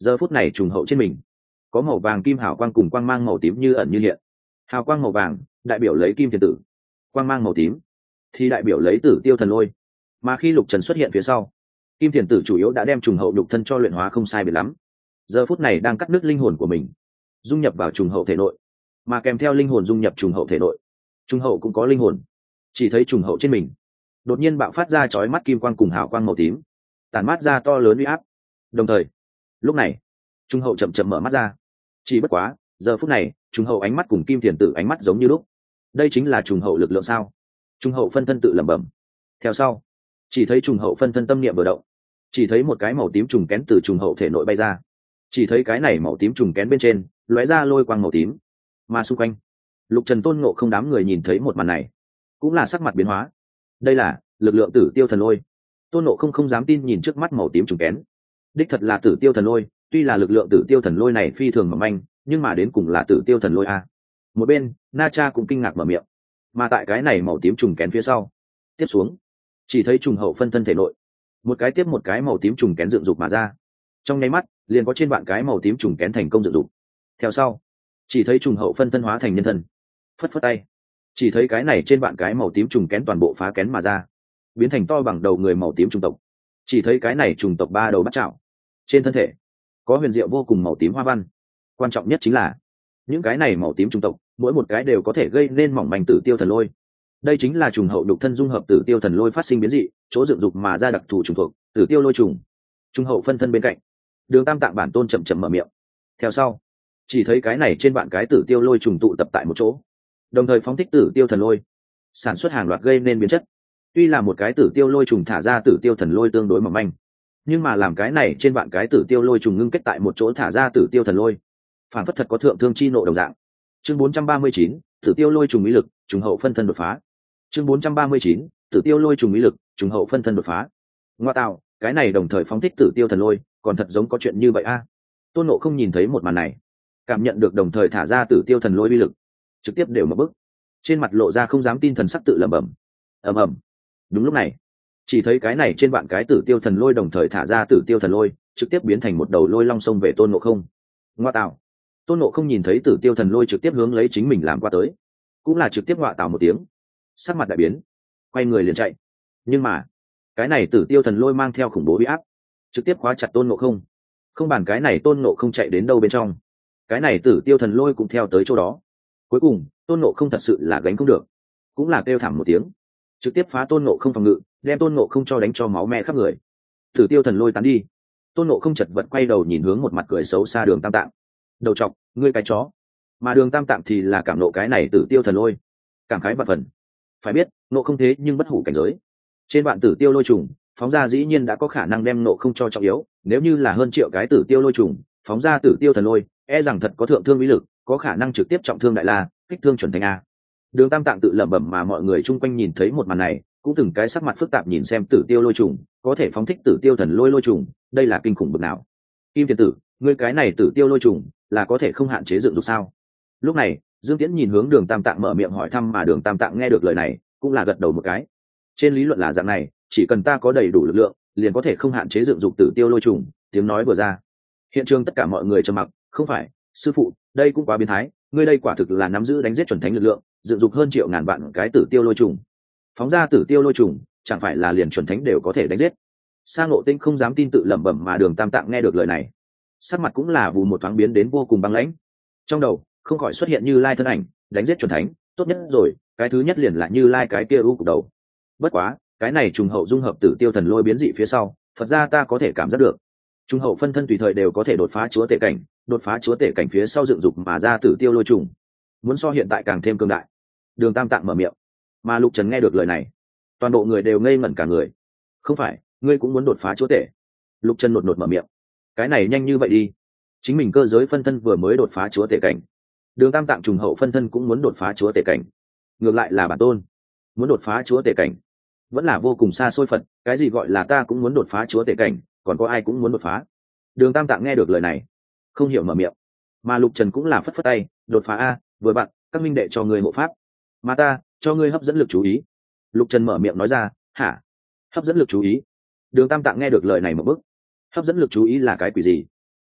A: giờ phút này trùng hậu trên mình có màu vàng kim hào quang cùng quang mang màu tím như ẩn như hiện. Hào quang màu vàng đại biểu lấy kim thiền tử, quang mang màu tím thì đại biểu lấy tử tiêu thần lôi. Mà khi lục trần xuất hiện phía sau, kim thiền tử chủ yếu đã đem trùng hậu nhục thân cho luyện hóa không sai biệt lắm, giờ phút này đang cắt đứt linh hồn của mình dung nhập vào trùng hậu thể nội. Mà kèm theo linh hồn dung nhập trùng hậu thể nội, trùng hậu cũng có linh hồn. Chỉ thấy trùng hậu trên mình đột nhiên bạo phát ra chói mắt kim quang cùng hào quang màu tím, tản mát ra to lớn uy áp. Đồng thời lúc này trùng hậu chậm chậm mở mắt ra. Chỉ bất quá giờ phút này trùng hậu ánh mắt cùng kim thiền tử ánh mắt giống như lúc. Đây chính là trùng hậu lực lượng sao? Trùng hậu phân thân tự lẩm bẩm. Theo sau chỉ thấy trùng hậu phân thân tâm niệm vừa động, chỉ thấy một cái màu tím trùng kén từ trùng hậu thể nội bay ra. Chỉ thấy cái này màu tím trùng kén bên trên lóe ra lôi quang màu tím. Mà xung quanh lục trần tôn ngộ không đám người nhìn thấy một màn này cũng là sắc mặt biến hóa. Đây là lực lượng tử tiêu thần lôi. Tôn ngộ không không dám tin nhìn trước mắt màu tím trùng kén. Đích thật là tử tiêu thần lôi. Tuy là lực lượng tử tiêu thần lôi này phi thường mỏng manh, nhưng mà đến cùng là tử tiêu thần lôi a. Một bên Na Cha cũng kinh ngạc mở miệng. Mà tại cái này màu tím trùng kén phía sau tiếp xuống, chỉ thấy trùng hậu phân thân thể nội một cái tiếp một cái màu tím trùng kén dựng dục mà ra. Trong nháy mắt liền có trên vạn cái màu tím trùng kén thành công dựng dục. Theo sau chỉ thấy trùng hậu phân thân hóa thành nhân thân, phất phất tay, chỉ thấy cái này trên vạn cái màu tím trùng kén toàn bộ phá kén mà ra, biến thành to bằng đầu người màu tím trùng tộc. Chỉ thấy cái này trùng tộc ba đầu bắt chảo, trên thân thể có huyền diệu vô cùng màu tím hoa văn. Quan trọng nhất chính là những cái này màu tím trùng tộc mỗi một cái đều có thể gây nên mỏng manh tử tiêu thần lôi. Đây chính là trùng hậu đục thân dung hợp tử tiêu thần lôi phát sinh biến dị, chỗ dựng dục mà ra đặc thù trùng thuộc tử tiêu lôi trùng. Trùng hậu phân thân bên cạnh, Đường Tam Tạng bản tôn chậm chậm mở miệng. Theo sau chỉ thấy cái này trên vạn cái tử tiêu lôi trùng tụ tập tại một chỗ, đồng thời phóng thích tử tiêu thần lôi, sản xuất hàng loạt gây nên biến chất. Tuy là một cái tử tiêu lôi trùng thả ra tử tiêu thần lôi tương đối mỏng manh, nhưng mà làm cái này trên vạn cái tử tiêu lôi trùng ngưng kết tại một chỗ thả ra tử tiêu thần lôi, phản phất thật có thượng thương chi nộ đồng dạng. Chương bốn trăm ba mươi chín, tử tiêu lôi trùng mỹ lực, trùng hậu phân thân đột phá. Chương bốn trăm ba mươi chín, tử tiêu lôi trùng mỹ lực, trùng hậu phân thân đột phá. Ngoa tạo, cái này đồng thời phóng thích tử tiêu thần lôi, còn thật giống có chuyện như vậy a. Tôn Ngộ không nhìn thấy một màn này, cảm nhận được đồng thời thả ra tử tiêu thần lôi uy lực, trực tiếp đều mở bức, trên mặt lộ ra không dám tin thần sắc tự lẩm bẩm. Ầm ầm. Đúng lúc này, chỉ thấy cái này trên vạn cái tử tiêu thần lôi đồng thời thả ra tử tiêu thần lôi, trực tiếp biến thành một đầu lôi long sông về Tôn Ngộ không. Ngoa tạo. Tôn Ngộ không nhìn thấy tử tiêu thần lôi trực tiếp hướng lấy chính mình làm qua tới, cũng là trực tiếp ngoạ tạo một tiếng, sắc mặt đại biến, quay người liền chạy. Nhưng mà cái này tử tiêu thần lôi mang theo khủng bố uy áp, trực tiếp khóa chặt Tôn Ngộ không. Không bàn cái này Tôn Ngộ không chạy đến đâu bên trong, cái này tử tiêu thần lôi cũng theo tới chỗ đó. Cuối cùng Tôn Ngộ không thật sự là gánh không được, cũng là kêu thảm một tiếng, trực tiếp phá Tôn Ngộ không phòng ngự, đem Tôn Ngộ không cho đánh cho máu me khắp người. Tử tiêu thần lôi tán đi, Tôn Ngộ không chật vật quay đầu nhìn hướng một mặt cười xấu xa Đường Tam Tạng. Đầu chọc, ngươi cái chó. Mà Đường Tam Tạng thì là cảm nộ cái này tử tiêu thần lôi, cảm khái vạn phần. Phải biết nộ không thế nhưng bất hủ cảnh giới, trên vạn tử tiêu lôi trùng phóng ra dĩ nhiên đã có khả năng đem nộ không cho trọng yếu. Nếu như là hơn triệu cái tử tiêu lôi trùng phóng ra tử tiêu thần lôi, e rằng thật có thượng thương mỹ lực, có khả năng trực tiếp trọng thương đại la, kích thương chuẩn thành a. Đường Tam Tạng tự lẩm bẩm, mà mọi người chung quanh nhìn thấy một màn này cũng từng cái sắc mặt phức tạp nhìn xem tử tiêu lôi trùng có thể phóng thích tử tiêu thần lôi lôi trùng, đây là kinh khủng bực nào. Kim Thiền Tử, ngươi cái này tử tiêu lôi trùng là có thể không hạn chế dựng dục sao? Lúc này Dương Tiễn nhìn hướng Đường Tam Tạng mở miệng hỏi thăm, mà Đường Tam Tạng nghe được lời này cũng là gật đầu một cái. Trên lý luận là dạng này, chỉ cần ta có đầy đủ lực lượng liền có thể không hạn chế dựng dục tử tiêu lôi trùng. Tiếng nói vừa ra, hiện trường tất cả mọi người trầm mặc. Không phải sư phụ, đây cũng quá biến thái, ngươi đây quả thực là nắm giữ đánh giết chuẩn thánh lực lượng, dựng dục hơn triệu ngàn vạn cái tử tiêu lôi trùng, phóng ra tử tiêu lôi trùng chẳng phải là liền chuẩn thánh đều có thể đánh giết? Sa Ngộ Tinh không dám tin tự lẩm bẩm, mà Đường Tam Tạng nghe được lời này sắc mặt cũng là vù một thoáng biến đến vô cùng băng lãnh, trong đầu không khỏi xuất hiện Như Lai thân ảnh, đánh giết chuẩn thánh tốt nhất rồi, cái thứ nhất liền là Như Lai cái kia u cục đầu. Bất quá cái này trùng hậu dung hợp tử tiêu thần lôi biến dị phía sau, Phật ra ta có thể cảm giác được trùng hậu phân thân tùy thời đều có thể đột phá chúa tể cảnh, đột phá chúa tể cảnh phía sau dựng dục mà ra tử tiêu lôi trùng, muốn so hiện tại càng thêm cường đại. Đường Tam Tạng mở miệng, mà Lục Trần nghe được lời này toàn bộ người đều ngây ngẩn cả người. Không phải ngươi cũng muốn đột phá chúa tể? Lục Trần nột nột mở miệng, cái này nhanh như vậy đi, chính mình cơ giới phân thân vừa mới đột phá chúa tể cảnh, Đường Tam Tạng trùng hậu phân thân cũng muốn đột phá chúa tể cảnh, ngược lại là bản tôn muốn đột phá chúa tể cảnh, vẫn là vô cùng xa xôi. Phật, cái gì gọi là ta cũng muốn đột phá chúa tể cảnh, còn có ai cũng muốn đột phá? Đường Tam Tạng nghe được lời này không hiểu mở miệng, mà Lục Trần cũng là phất phất tay, đột phá a, vừa bạn các minh đệ cho ngươi hộ pháp, mà ta cho ngươi hấp dẫn lực chú ý. Lục Trần mở miệng nói ra. Hả? Hấp dẫn lực chú ý? Đường Tam Tạng nghe được lời này một bức, hấp dẫn lực chú ý là cái quỷ gì?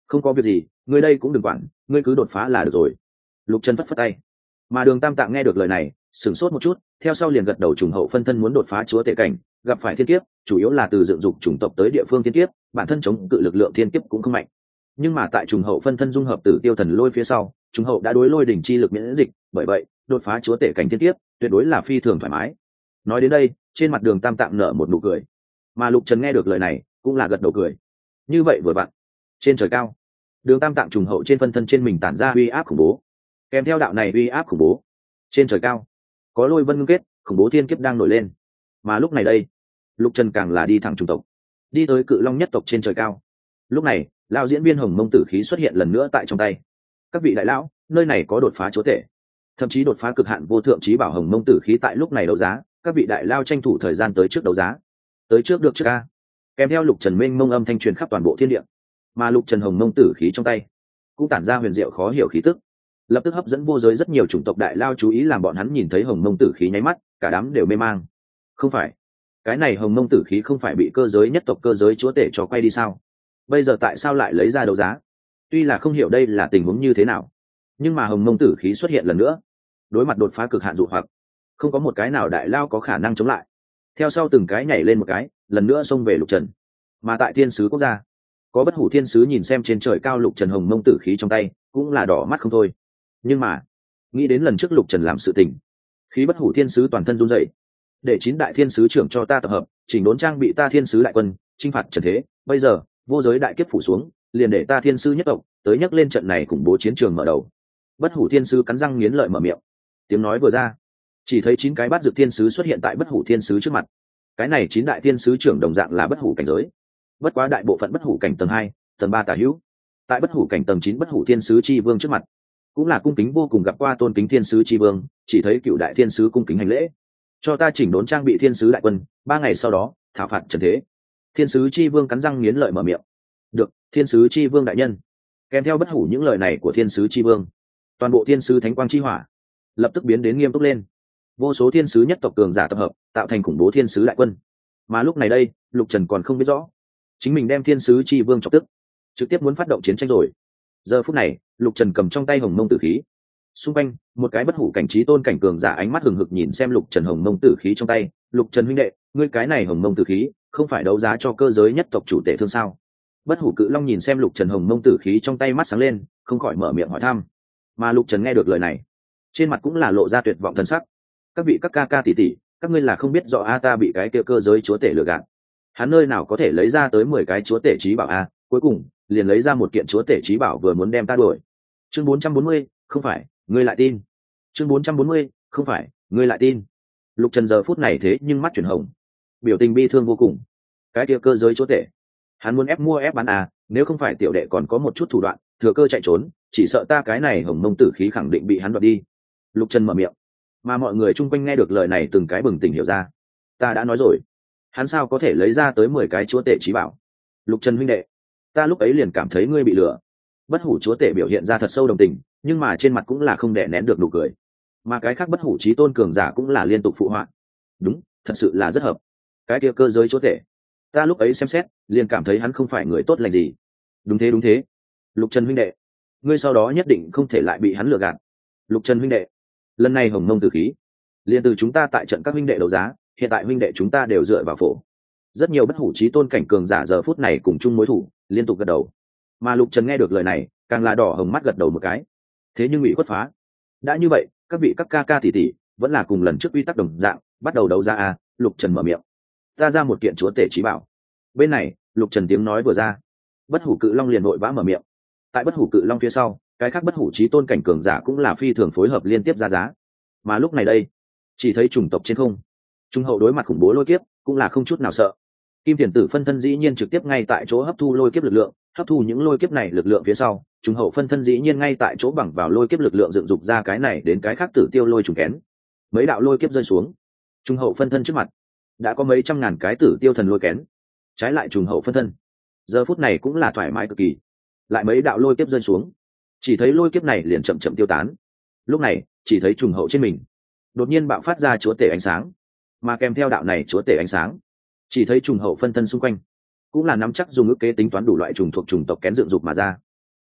A: không có việc gì, ngươi đây cũng đừng quản, ngươi cứ đột phá là được rồi. Lục Trần phất phất tay. Mà Đường Tam Tạng nghe được lời này sửng sốt một chút, theo sau liền gật đầu. Trùng hậu phân thân muốn đột phá chúa tể cảnh, gặp phải thiên kiếp chủ yếu là từ dựng dục chủng tộc tới địa phương thiên kiếp, bản thân chống cự lực lượng thiên kiếp cũng không mạnh. Nhưng mà tại trùng hậu phân thân dung hợp tử tiêu thần lôi phía sau, trùng hậu đã đối lôi đỉnh chi lực miễn dịch, bởi vậy đột phá chúa tể cảnh thiên kiếp tuyệt đối là phi thường thoải mái. Nói đến đây, trên mặt Đường Tam Tạng nở một nụ cười, mà Lục Trần nghe được lời này cũng là gật đầu cười. Như vậy vừa vặn, trên trời cao, Đường Tam Tạng trùng hậu trên phân thân trên mình tản ra uy áp khủng bố, kèm theo đạo này uy áp khủng bố, trên trời cao có lôi vân ngưng kết, khủng bố thiên kiếp đang nổi lên. Mà lúc này đây, Lục Trần càng là đi thẳng trung tộc, đi tới cự long nhất tộc trên trời cao. Lúc này, lão diễn viên hồng mông tử khí xuất hiện lần nữa tại trong tay. Các vị đại lão, nơi này có đột phá chúa tể, thậm chí đột phá cực hạn vô thượng trí bảo hồng mông tử khí tại lúc này đấu giá, các vị đại lao tranh thủ thời gian tới trước đấu giá, tới trước được trước a. Kèm theo Lục Trần mênh mông âm thanh truyền khắp toàn bộ thiên địa, mà Lục Trần hồng mông tử khí trong tay cũng tản ra huyền diệu khó hiểu khí tức, lập tức hấp dẫn vô giới rất nhiều chủng tộc đại lao chú ý. Làm bọn hắn nhìn thấy hồng mông tử khí nháy mắt, cả đám đều mê mang. Không phải, cái này hồng mông tử khí không phải bị cơ giới nhất tộc cơ giới chúa tể cho quay đi sao? Bây giờ tại sao lại lấy ra đấu giá? Tuy là không hiểu đây là tình huống như thế nào, nhưng mà hồng mông tử khí xuất hiện lần nữa, đối mặt đột phá cực hạn dụ hoặc, không có một cái nào đại lao có khả năng chống lại. Theo sau từng cái nhảy lên một cái, lần nữa xông về Lục Trần. Mà tại thiên sứ quốc gia, có bất hủ thiên sứ nhìn xem trên trời cao Lục Trần hồng mông tử khí trong tay, cũng là đỏ mắt không thôi. Nhưng mà nghĩ đến lần trước Lục Trần làm sự tình, khí bất hủ thiên sứ toàn thân run rẩy. Để chín đại thiên sứ trưởng cho ta tập hợp, chỉnh đốn trang bị ta thiên sứ đại quân, chinh phạt trần thế. Bây giờ vô giới đại kiếp phủ xuống, liền để ta thiên sứ nhất tộc tới nhắc lên trận này khủng bố chiến trường mở đầu. Bất hủ thiên sứ cắn răng nghiến lợi mở miệng. Tiếng nói vừa ra, chỉ thấy chín cái bát dược thiên sứ xuất hiện tại bất hủ thiên sứ trước mặt. Cái này chín đại thiên sứ trưởng đồng dạng là bất hủ cảnh giới, bất quá đại bộ phận bất hủ cảnh tầng hai, tầng ba tả hữu. Tại bất hủ cảnh tầng chín bất hủ thiên sứ chi vương trước mặt, cũng là cung kính vô cùng. Gặp qua tôn kính thiên sứ chi vương, chỉ thấy cựu đại thiên sứ cung kính hành lễ. Cho ta chỉnh đốn trang bị thiên sứ đại quân, ba ngày sau đó thảo phạt trần thế. Thiên sứ chi vương cắn răng nghiến lợi mở miệng. Được, thiên sứ chi vương đại nhân. Kèm theo bất hủ những lời này của thiên sứ chi vương, toàn bộ thiên sứ thánh quang chi hỏa lập tức biến đến nghiêm túc lên. Vô số thiên sứ nhất tộc cường giả tập hợp, tạo thành khủng bố thiên sứ đại quân. Mà lúc này đây, Lục Trần còn không biết rõ chính mình đem thiên sứ chi vương chọc tức, trực tiếp muốn phát động chiến tranh rồi. Giờ phút này, Lục Trần cầm trong tay hồng mông tử khí, xung quanh một cái bất hủ cảnh trí tôn cảnh cường giả ánh mắt hừng hực nhìn xem Lục Trần hồng mông tử khí trong tay. Lục Trần huynh đệ, ngươi cái này hồng mông tử khí không phải đấu giá cho cơ giới nhất tộc chủ tể thương sao? Bất hủ cự long nhìn xem Lục Trần hồng mông tử khí trong tay mắt sáng lên, không khỏi mở miệng hỏi thăm. Mà Lục Trần nghe được lời này, trên mặt cũng là lộ ra tuyệt vọng thần sắc. Các vị các ca ca tỷ tỷ, các ngươi là không biết rõ a, ta bị cái kia cơ giới chúa tể lừa gạt. Hắn nơi nào có thể lấy ra tới mười cái chúa tể trí bảo a, cuối cùng liền lấy ra một kiện chúa tể trí bảo vừa muốn đem ta đuổi. Chương bốn trăm bốn mươi, không phải, ngươi lại tin. Chương bốn trăm bốn mươi, không phải, ngươi lại tin. Lục Trần giờ phút này thế nhưng mắt chuyển hồng, biểu tình bi thương vô cùng. Cái kia cơ giới chúa tể, hắn muốn ép mua ép bán à, nếu không phải tiểu đệ còn có một chút thủ đoạn, thừa cơ chạy trốn, chỉ sợ ta cái này hồng mông tử khí khẳng định bị hắn đoạt đi. Lục Trần mở miệng, mà mọi người chung quanh nghe được lời này từng cái bừng tỉnh hiểu ra. Ta đã nói rồi, hắn sao có thể lấy ra tới mười cái chúa tể trí bảo? Lục Trần huynh đệ, ta lúc ấy liền cảm thấy ngươi bị lừa. Bất hủ chúa tể biểu hiện ra thật sâu đồng tình, nhưng mà trên mặt cũng là không đè nén được nụ cười. Mà cái khác bất hủ chí tôn cường giả cũng là liên tục phụ họa. Đúng, thật sự là rất hợp. Cái kia cơ giới chúa tể, ta lúc ấy xem xét liền cảm thấy hắn không phải người tốt lành gì. Đúng thế đúng thế. Lục Trần huynh đệ, ngươi sau đó nhất định không thể lại bị hắn lừa gạt. Lục Trần huynh đệ, lần này hồng mông tử khí liền từ chúng ta tại trận các huynh đệ đấu giá, hiện tại huynh đệ chúng ta đều dựa vào phổ. Rất nhiều bất hủ chí tôn cảnh cường giả giờ phút này cùng chung mối thủ, liên tục gật đầu. Mà Lục Trần nghe được lời này, càng là đỏ hồng mắt gật đầu một cái. Thế nhưng bị khuất phá. Đã như vậy, các vị các ca ca tỷ tỷ vẫn là cùng lần trước quy tắc đồng dạng, bắt đầu đấu giá a. Lục Trần mở miệng, ta ra một kiện chúa tể trí bảo. Bên này, Lục Trần tiếng nói vừa ra, bất hủ cự long liền vội vã mở miệng. Tại bất hủ cự long phía sau, cái khác bất hủ chí tôn cảnh cường giả cũng là phi thường phối hợp liên tiếp ra giá. Mà lúc này đây, chỉ thấy chủng tộc trên không, trung hậu đối mặt khủng bố lôi kiếp, cũng là không chút nào sợ. Kim Thiền Tử phân thân dĩ nhiên trực tiếp ngay tại chỗ hấp thu lôi kiếp lực lượng, hấp thu những lôi kiếp này lực lượng phía sau, trung hậu phân thân dĩ nhiên ngay tại chỗ bằng vào lôi kiếp lực lượng dựng dục ra cái này đến cái khác tử tiêu lôi trùng kén. Mấy đạo lôi kiếp rơi xuống, trung hậu phân thân trước mặt đã có mấy trăm ngàn cái tử tiêu thần lôi kén. Trái lại trung hậu phân thân, giờ phút này cũng là thoải mái cực kỳ. Lại mấy đạo lôi kiếp rơi xuống, chỉ thấy lôi kiếp này liền chậm chậm tiêu tán. Lúc này, chỉ thấy trung hậu trên mình đột nhiên bạo phát ra chúa tể ánh sáng, mà kèm theo đạo này chúa tể ánh sáng, chỉ thấy trùng hậu phân thân xung quanh cũng là nắm chắc dùng ức kế tính toán đủ loại trùng thuộc trùng tộc kén dựng dục mà ra.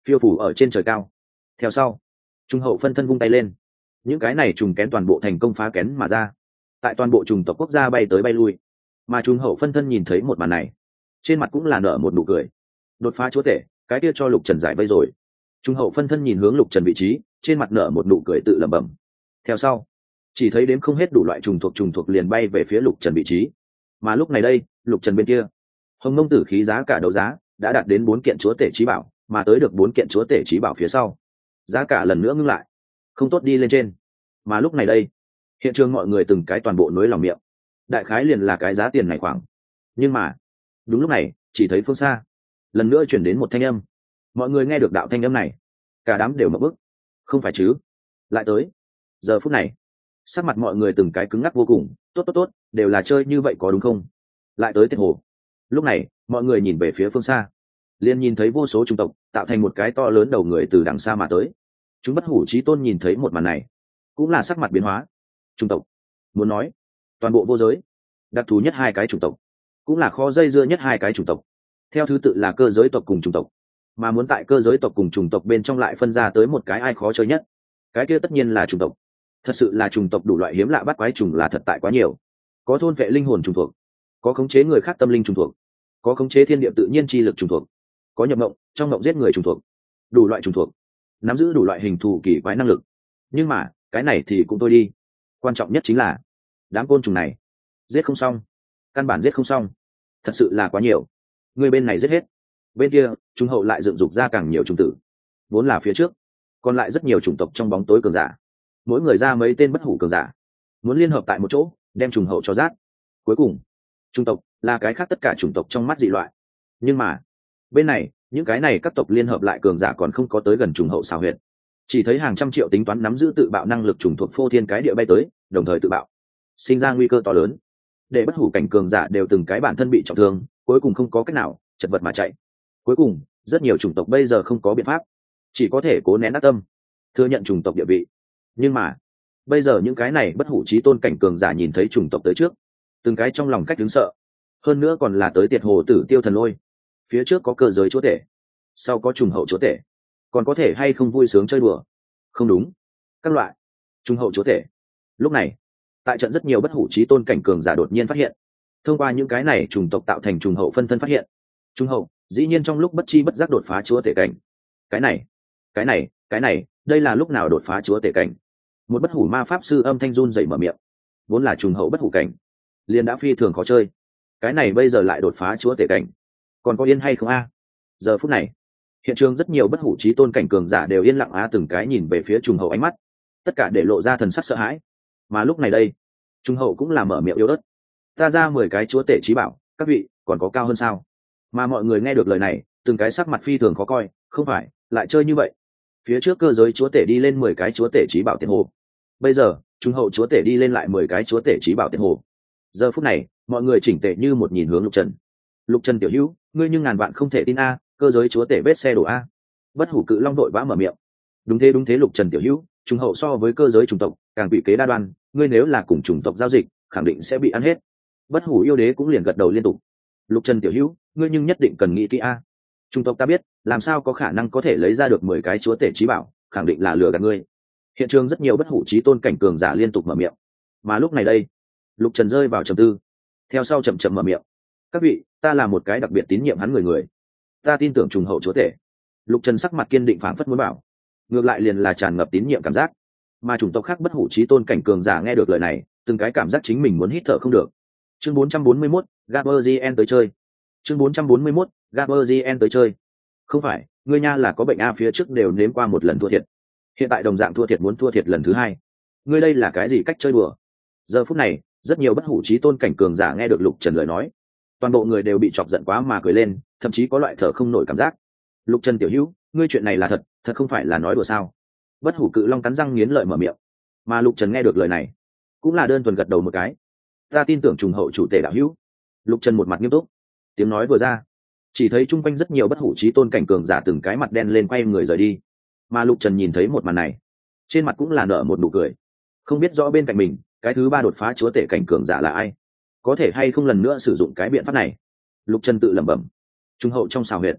A: phiêu phủ ở trên trời cao. Theo sau, trung hậu phân thân vung tay lên, những cái này trùng kén toàn bộ thành công phá kén mà ra, tại toàn bộ trùng tộc quốc gia bay tới bay lui. Mà trung hậu phân thân nhìn thấy một màn này, trên mặt cũng là nở một nụ cười. Đột phá chúa tể, cái kia cho Lục Trần giải vây rồi. Trung hậu phân thân nhìn hướng Lục Trần vị trí, trên mặt nở một nụ cười tự lẩm bẩm. Theo sau, chỉ thấy đếm không hết đủ loại trùng thuộc trùng thuộc liền bay về phía Lục Trần vị trí. Mà lúc này đây, Lục Trần bên kia, hồng mông tử khí giá cả đấu giá đã đạt đến bốn kiện chúa tể trí bảo, mà tới được bốn kiện chúa tể trí bảo phía sau, giá cả lần nữa ngưng lại, không tốt đi lên trên. Mà lúc này đây, hiện trường mọi người từng cái toàn bộ nối lòng miệng, đại khái liền là cái giá tiền này khoảng. Nhưng mà đúng lúc này, chỉ thấy phương xa lần nữa chuyển đến một thanh âm. Mọi người nghe được đạo thanh âm này, cả đám đều mở bức. Không phải chứ? Lại tới. Giờ phút này, sắc mặt mọi người từng cái cứng ngắc vô cùng. Tốt tốt tốt, đều là chơi như vậy có đúng không? Lại tới tiệt hồ. Lúc này, mọi người nhìn về phía phương xa, liền nhìn thấy vô số chủng tộc tạo thành một cái to lớn đầu người từ đằng xa mà tới. Chúng bất hủ chí tôn nhìn thấy một màn này, cũng là sắc mặt biến hóa. Chủng tộc, muốn nói toàn bộ vô giới đặc thù nhất hai cái chủng tộc, cũng là khó dây dưa nhất hai cái chủng tộc, theo thứ tự là cơ giới tộc cùng chủng tộc. Mà muốn tại cơ giới tộc cùng chủng tộc bên trong lại phân ra tới một cái ai khó chơi nhất, cái kia tất nhiên là chủng tộc. Thật sự là chủng tộc đủ loại hiếm lạ bắt quái trùng là thật tại quá nhiều. Có thôn vệ linh hồn trùng thuộc, có khống chế người khác tâm linh trùng thuộc, có khống chế thiên địa tự nhiên chi lực trùng thuộc, có nhập mộng trong mộng giết người trùng thuộc, đủ loại trùng thuộc, nắm giữ đủ loại hình thù kỳ quái năng lực. Nhưng mà cái này thì cũng thôi đi, quan trọng nhất chính là đám côn trùng này giết không xong, căn bản giết không xong, thật sự là quá nhiều. Người bên này giết hết, bên kia trung hậu lại dựng dục ra càng nhiều trùng tử. Vốn là phía trước còn lại rất nhiều chủng tộc trong bóng tối cường giả, mỗi người ra mấy tên bất hủ cường giả, muốn liên hợp tại một chỗ đem trùng hậu cho rát. Cuối cùng chủng tộc là cái khác tất cả chủng tộc trong mắt dị loại. Nhưng mà bên này những cái này các tộc liên hợp lại cường giả còn không có tới gần trùng hậu xào huyệt, chỉ thấy hàng trăm triệu tính toán nắm giữ tự bạo năng lực trùng thuộc phô thiên cái địa bay tới, đồng thời tự bạo, sinh ra nguy cơ to lớn, để bất hủ cảnh cường giả đều từng cái bản thân bị trọng thương, cuối cùng không có cách nào, chật vật mà chạy. Cuối cùng rất nhiều chủng tộc bây giờ không có biện pháp, chỉ có thể cố nén ác tâm, thừa nhận chủng tộc địa vị. Nhưng mà bây giờ những cái này bất hủ chí tôn cảnh cường giả nhìn thấy chủng tộc tới trước, từng cái trong lòng cách đứng sợ. Hơn nữa còn là tới tiệt hồ tử tiêu thần lôi, phía trước có cơ giới chúa tể, sau có trùng hậu chúa tể, còn có thể hay không vui sướng chơi đùa? Không đúng, các loại trùng hậu chúa tể. Lúc này tại trận rất nhiều bất hủ chí tôn cảnh cường giả đột nhiên phát hiện, thông qua những cái này trùng tộc tạo thành trùng hậu phân thân phát hiện, trùng hậu dĩ nhiên trong lúc bất chi bất giác đột phá chúa tể cảnh. Cái này cái này cái này đây là lúc nào đột phá chúa tể cảnh? Một bất hủ ma pháp sư âm thanh run rẩy mở miệng. Vốn là trùng hậu bất hủ cảnh liền đã phi thường khó chơi, cái này bây giờ lại đột phá chúa tể cảnh, còn có yên hay không a? Giờ phút này hiện trường rất nhiều bất hủ chí tôn cảnh cường giả đều yên lặng á, từng cái nhìn về phía trùng hậu, ánh mắt tất cả để lộ ra thần sắc sợ hãi. Mà lúc này đây trùng hậu cũng là mở miệng yếu ớt, ta ra mười cái chúa tể chí bảo, các vị còn có cao hơn sao? Mà mọi người nghe được lời này, từng cái sắc mặt phi thường khó coi. Không phải lại chơi như vậy? Phía trước cơ giới chúa tể đi lên mười cái chúa tể chí bảo tiền hồ, bây giờ trung hậu chúa tể đi lên lại mười cái chúa tể chí bảo tiền hồ. Giờ phút này mọi người chỉnh tề như một nhìn hướng Lục Trần. Lục Trần tiểu hữu, ngươi nhưng ngàn vạn không thể tin a, cơ giới chúa tể vết xe đổ a. Bất hủ cự long đội vã mở miệng. Đúng thế đúng thế Lục Trần tiểu hữu, trung hậu so với cơ giới chủng tộc càng bị kế đa đoan, ngươi nếu là cùng chủng tộc giao dịch khẳng định sẽ bị ăn hết. Bất hủ yêu đế cũng liền gật đầu liên tục. Lục Trần tiểu hữu, ngươi nhưng nhất định cần nghĩ kỹ a. Chủng tộc ta biết, làm sao có khả năng có thể lấy ra được mười cái chúa tể chí bảo, khẳng định là lừa gạt ngươi. Hiện trường rất nhiều bất hủ chí tôn cảnh cường giả liên tục mở miệng. Mà lúc này đây Lục Trần rơi vào trầm tư, theo sau chậm chậm mở miệng. Các vị, ta là một cái đặc biệt tín nhiệm hắn người người, ta tin tưởng trùng hậu chúa tể. Lục Trần sắc mặt kiên định phảng phất muốn bảo, ngược lại liền là tràn ngập tín nhiệm cảm giác. Mà chủng tộc khác bất hủ chí tôn cảnh cường giả nghe được lời này, từng cái cảm giác chính mình muốn hít thở không được. Chương bốn trăm bốn mươi mốt, Gaberzien tới chơi. Chương bốn trăm bốn mươi mốt, Gaberzien tới chơi. Không phải, ngươi nha là có bệnh a, phía trước đều nếm qua một lần thua thiệt, hiện tại đồng dạng thua thiệt muốn thua thiệt lần thứ hai. Ngươi đây là cái gì cách chơi đùa? Giờ phút này rất nhiều bất hủ chí tôn cảnh cường giả nghe được Lục Trần lời nói, toàn bộ người đều bị chọc giận quá mà cười lên, thậm chí có loại thở không nổi cảm giác. Lục Trần tiểu hữu, ngươi chuyện này là thật, thật không phải là nói đùa sao? Bất hủ cự long cắn răng nghiến lợi mở miệng. Mà Lục Trần nghe được lời này, cũng là đơn thuần gật đầu một cái. Ta tin tưởng trùng hậu chủ tể đạo hữu. Lục Trần một mặt nghiêm túc, tiếng nói vừa ra, chỉ thấy chung quanh rất nhiều bất hủ chí tôn cảnh cường giả từng cái mặt đen lên quay người rời đi. Mà Lục Trần nhìn thấy một màn này, trên mặt cũng là nở một nụ cười. Không biết rõ bên cạnh mình cái thứ ba đột phá chúa tể cảnh cường giả là ai, có thể hay không lần nữa sử dụng cái biện pháp này. Lục Trần tự lẩm bẩm. Trung hậu trong xào huyệt,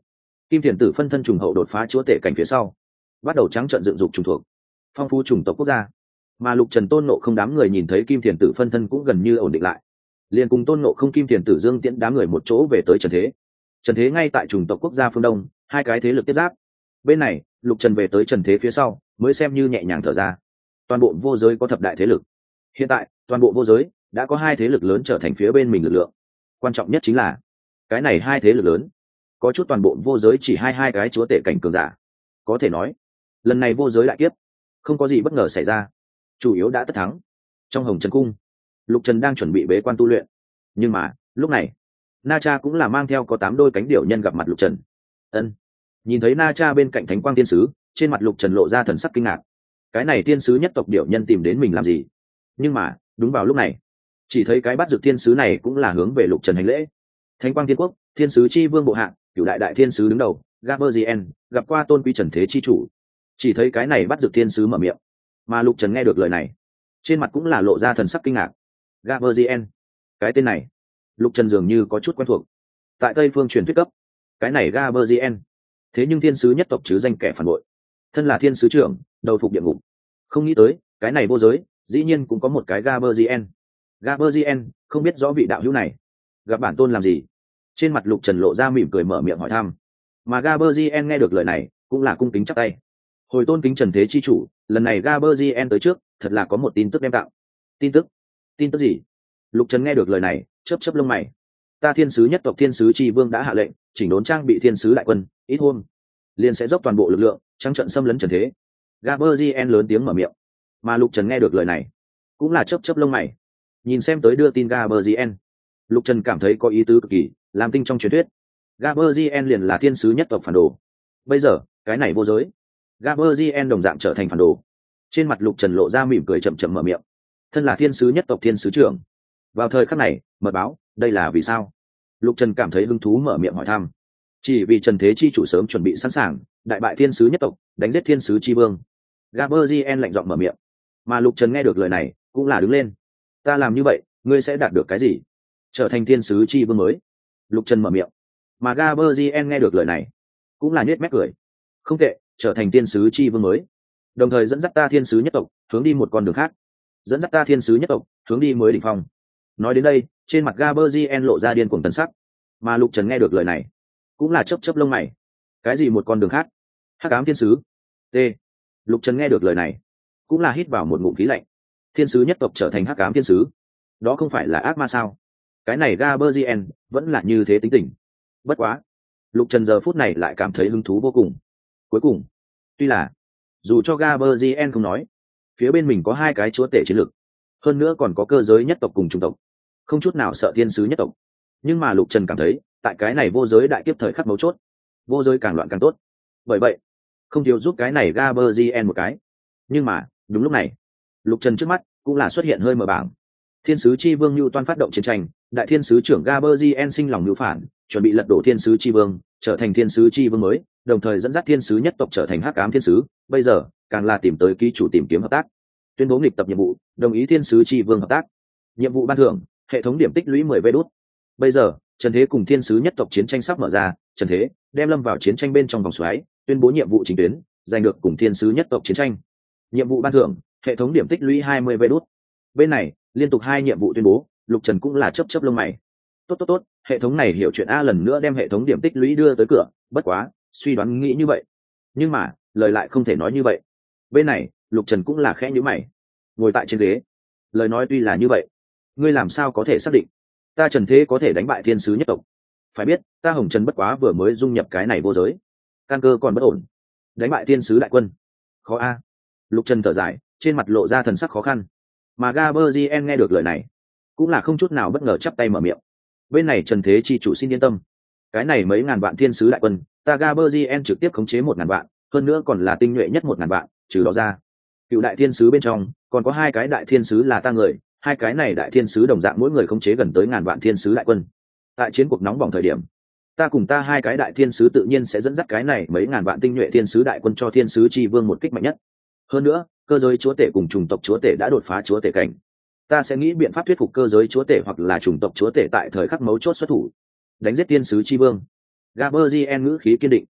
A: Kim Thiền Tử phân thân trùng hậu đột phá chúa tể cảnh phía sau, bắt đầu trắng trợn dựng dục trùng thuộc, phong phú chủng tộc quốc gia. Mà Lục Trần Tôn Ngộ không đám người nhìn thấy Kim Thiền Tử phân thân cũng gần như ổn định lại, liền cùng Tôn Ngộ không Kim Thiền Tử Dương Tiễn đám người một chỗ về tới Trần Thế. Trần Thế ngay tại chủng tộc quốc gia phương Đông, hai cái thế lực tiếp giáp. Bên này, Lục Trần về tới Trần Thế phía sau, mới xem như nhẹ nhàng thở ra. Toàn bộ vô giới có thập đại thế lực. Hiện tại, toàn bộ vô giới đã có hai thế lực lớn trở thành phía bên mình lực lượng. Quan trọng nhất chính là, cái này hai thế lực lớn, có chút toàn bộ vô giới chỉ hai hai cái chúa tể cảnh cường giả. Có thể nói, lần này vô giới đại kiếp, không có gì bất ngờ xảy ra, chủ yếu đã tất thắng. Trong Hồng Trần cung, Lục Trần đang chuẩn bị bế quan tu luyện, nhưng mà lúc này Na Cha cũng là mang theo có tám đôi cánh điểu nhân gặp mặt Lục Trần. Ân, nhìn thấy Na Cha bên cạnh Thánh Quang Thiên Sứ, trên mặt Lục Trần lộ ra thần sắc kinh ngạc. Cái này thiên sứ nhất tộc điểu nhân tìm đến mình làm gì? Nhưng mà đúng vào lúc này, chỉ thấy cái bát dược thiên sứ này cũng là hướng về Lục Trần hành lễ. Thánh Quang Thiên Quốc, thiên sứ chi vương bộ hạ, cửu đại đại thiên sứ đứng đầu, Gaberzien, gặp qua tôn quý Trần Thế chi chủ. Chỉ thấy cái này bát dược thiên sứ mở miệng, mà Lục Trần nghe được lời này, trên mặt cũng là lộ ra thần sắc kinh ngạc. Gaberzien, cái tên này Lục Trần dường như có chút quen thuộc. Tại Tây phương truyền thuyết cấp, cái này Gaberzien, thế nhưng thiên sứ nhất tộc chứ danh kẻ phản bội, thân là thiên sứ trưởng, đầu phục địa ngục. Không nghĩ tới cái này vô giới dĩ nhiên cũng có một cái Gaberzien. Gaberzien, không biết rõ vị đạo hữu này gặp bản tôn làm gì? Trên mặt Lục Trần lộ ra mỉm cười mở miệng hỏi thăm. Mà Gaberzien nghe được lời này cũng là cung kính chắp tay. Hồi tôn kính Trần Thế chi chủ, lần này Gaberzien tới trước thật là có một tin tức đem tặng. Tin tức? Tin tức gì? Lục Trần nghe được lời này chớp chớp lông mày. Ta thiên sứ nhất tộc thiên sứ chi vương đã hạ lệnh chỉnh đốn trang bị thiên sứ đại quân, ít hôm liền sẽ dốc toàn bộ lực lượng trắng trận xâm lấn Trần Thế. Gaberzien lớn tiếng mở miệng. Mà Lục Trần nghe được lời này cũng là chớp chớp lông mày. Nhìn xem tới đưa tin Gaberzien, Lục Trần cảm thấy có ý tứ cực kỳ, làm tinh trong truyền thuyết Gaberzien liền là thiên sứ nhất tộc phản đồ. Bây giờ cái này vô giới, Gaberzien đồng dạng trở thành phản đồ. Trên mặt Lục Trần lộ ra mỉm cười chậm chậm mở miệng. Thân là thiên sứ nhất tộc thiên sứ trưởng, vào thời khắc này mật báo, đây là vì sao? Lục Trần cảm thấy hứng thú mở miệng hỏi thăm. Chỉ vì Trần Thế chi chủ sớm chuẩn bị sẵn sàng đại bại thiên sứ nhất tộc, đánh giết thiên sứ chi vương. Gaberzien lạnh giọng mở miệng. Mà Lục Trần nghe được lời này cũng là đứng lên. Ta làm như vậy ngươi sẽ đạt được cái gì? Trở thành thiên sứ chi vương mới. Lục Trần mở miệng. Mà Gaberzien nghe được lời này cũng là nhếch mép cười. Không tệ, trở thành thiên sứ chi vương mới, đồng thời dẫn dắt ta thiên sứ nhất tộc hướng đi một con đường khác, dẫn dắt ta thiên sứ nhất tộc hướng đi mới đỉnh phong. Nói đến đây, trên mặt Gaberzien lộ ra điên cuồng tần sắc. Mà Lục Trần nghe được lời này cũng là chớp chớp lông mày. Cái gì một con đường khác? Hắc ám thiên sứ? T. Lục Trần nghe được lời này cũng là hít vào một ngụm khí lạnh. Thiên sứ nhất tộc trở thành hắc ám thiên sứ, đó không phải là ác ma sao? Cái này Gaberzien vẫn là như thế tính tình. Bất quá, Lục Trần giờ phút này lại cảm thấy hứng thú vô cùng. Cuối cùng, tuy là dù cho Gaberzien không nói, phía bên mình có hai cái chúa tể chiến lược, hơn nữa còn có cơ giới nhất tộc cùng chủng tộc, không chút nào sợ thiên sứ nhất tộc. Nhưng mà Lục Trần cảm thấy tại cái này vô giới đại kiếp thời khắc mấu chốt, vô giới càng loạn càng tốt. Bởi vậy không thiếu giúp cái này Gaberzien một cái. Nhưng mà đúng lúc này, Lục Trần trước mắt cũng là xuất hiện hơi mở bảng. Thiên sứ chi vương Nưu Toan phát động chiến tranh, đại thiên sứ trưởng Gaberzien sinh lòng nhu phản, chuẩn bị lật đổ thiên sứ chi vương, trở thành thiên sứ chi vương mới, đồng thời dẫn dắt thiên sứ nhất tộc trở thành hắc ám thiên sứ. Bây giờ càng là tìm tới ký chủ tìm kiếm hợp tác, tuyên bố nghịch tập nhiệm vụ, đồng ý thiên sứ chi vương hợp tác. Nhiệm vụ ban thưởng, hệ thống điểm tích lũy mười vé đút. Bây giờ Trần Thế cùng thiên sứ nhất tộc chiến tranh sắp mở ra, Trần Thế đem lâm vào chiến tranh bên trong vòng xoáy, tuyên bố nhiệm vụ chính tuyến, giành được cùng thiên sứ nhất tộc chiến tranh. Nhiệm vụ ban thưởng, hệ thống điểm tích lũy hai mươi vé đút. Bên này liên tục hai nhiệm vụ tuyên bố, Lục Trần cũng là chớp chớp lông mày. Tốt tốt tốt, hệ thống này hiểu chuyện a, lần nữa đem hệ thống điểm tích lũy đưa tới cửa. Bất quá suy đoán nghĩ như vậy, nhưng mà lời lại không thể nói như vậy. Bên này Lục Trần cũng là khẽ nhíu mày, ngồi tại trên ghế. Lời nói tuy là như vậy, ngươi làm sao có thể xác định ta Trần Thế có thể đánh bại thiên sứ nhất tộc? Phải biết ta Hồng Trần bất quá vừa mới dung nhập cái này vô giới, căn cơ còn bất ổn, đánh bại thiên sứ đại quân khó a. Lục Trần thở dài, trên mặt lộ ra thần sắc khó khăn. Mà Gaberzien nghe được lời này cũng là không chút nào bất ngờ chắp tay mở miệng. Bên này Trần Thế chi chủ xin yên tâm, cái này mấy ngàn vạn thiên sứ đại quân, ta Gaberzien trực tiếp khống chế một ngàn vạn, hơn nữa còn là tinh nhuệ nhất một ngàn vạn. Trừ đó ra, cựu đại thiên sứ bên trong còn có hai cái đại thiên sứ là ta người, hai cái này đại thiên sứ đồng dạng mỗi người khống chế gần tới ngàn vạn thiên sứ đại quân. Tại chiến cuộc nóng bỏng thời điểm, ta cùng ta hai cái đại thiên sứ tự nhiên sẽ dẫn dắt cái này mấy ngàn vạn tinh nhuệ thiên sứ đại quân cho thiên sứ chi vương một kích mạnh nhất. Hơn nữa cơ giới chúa tể cùng chủng tộc chúa tể đã đột phá chúa tể cảnh, ta sẽ nghĩ biện pháp thuyết phục cơ giới chúa tể hoặc là chủng tộc chúa tể tại thời khắc mấu chốt xuất thủ, đánh giết thiên sứ chi vương. Gaberzien ngữ khí kiên định,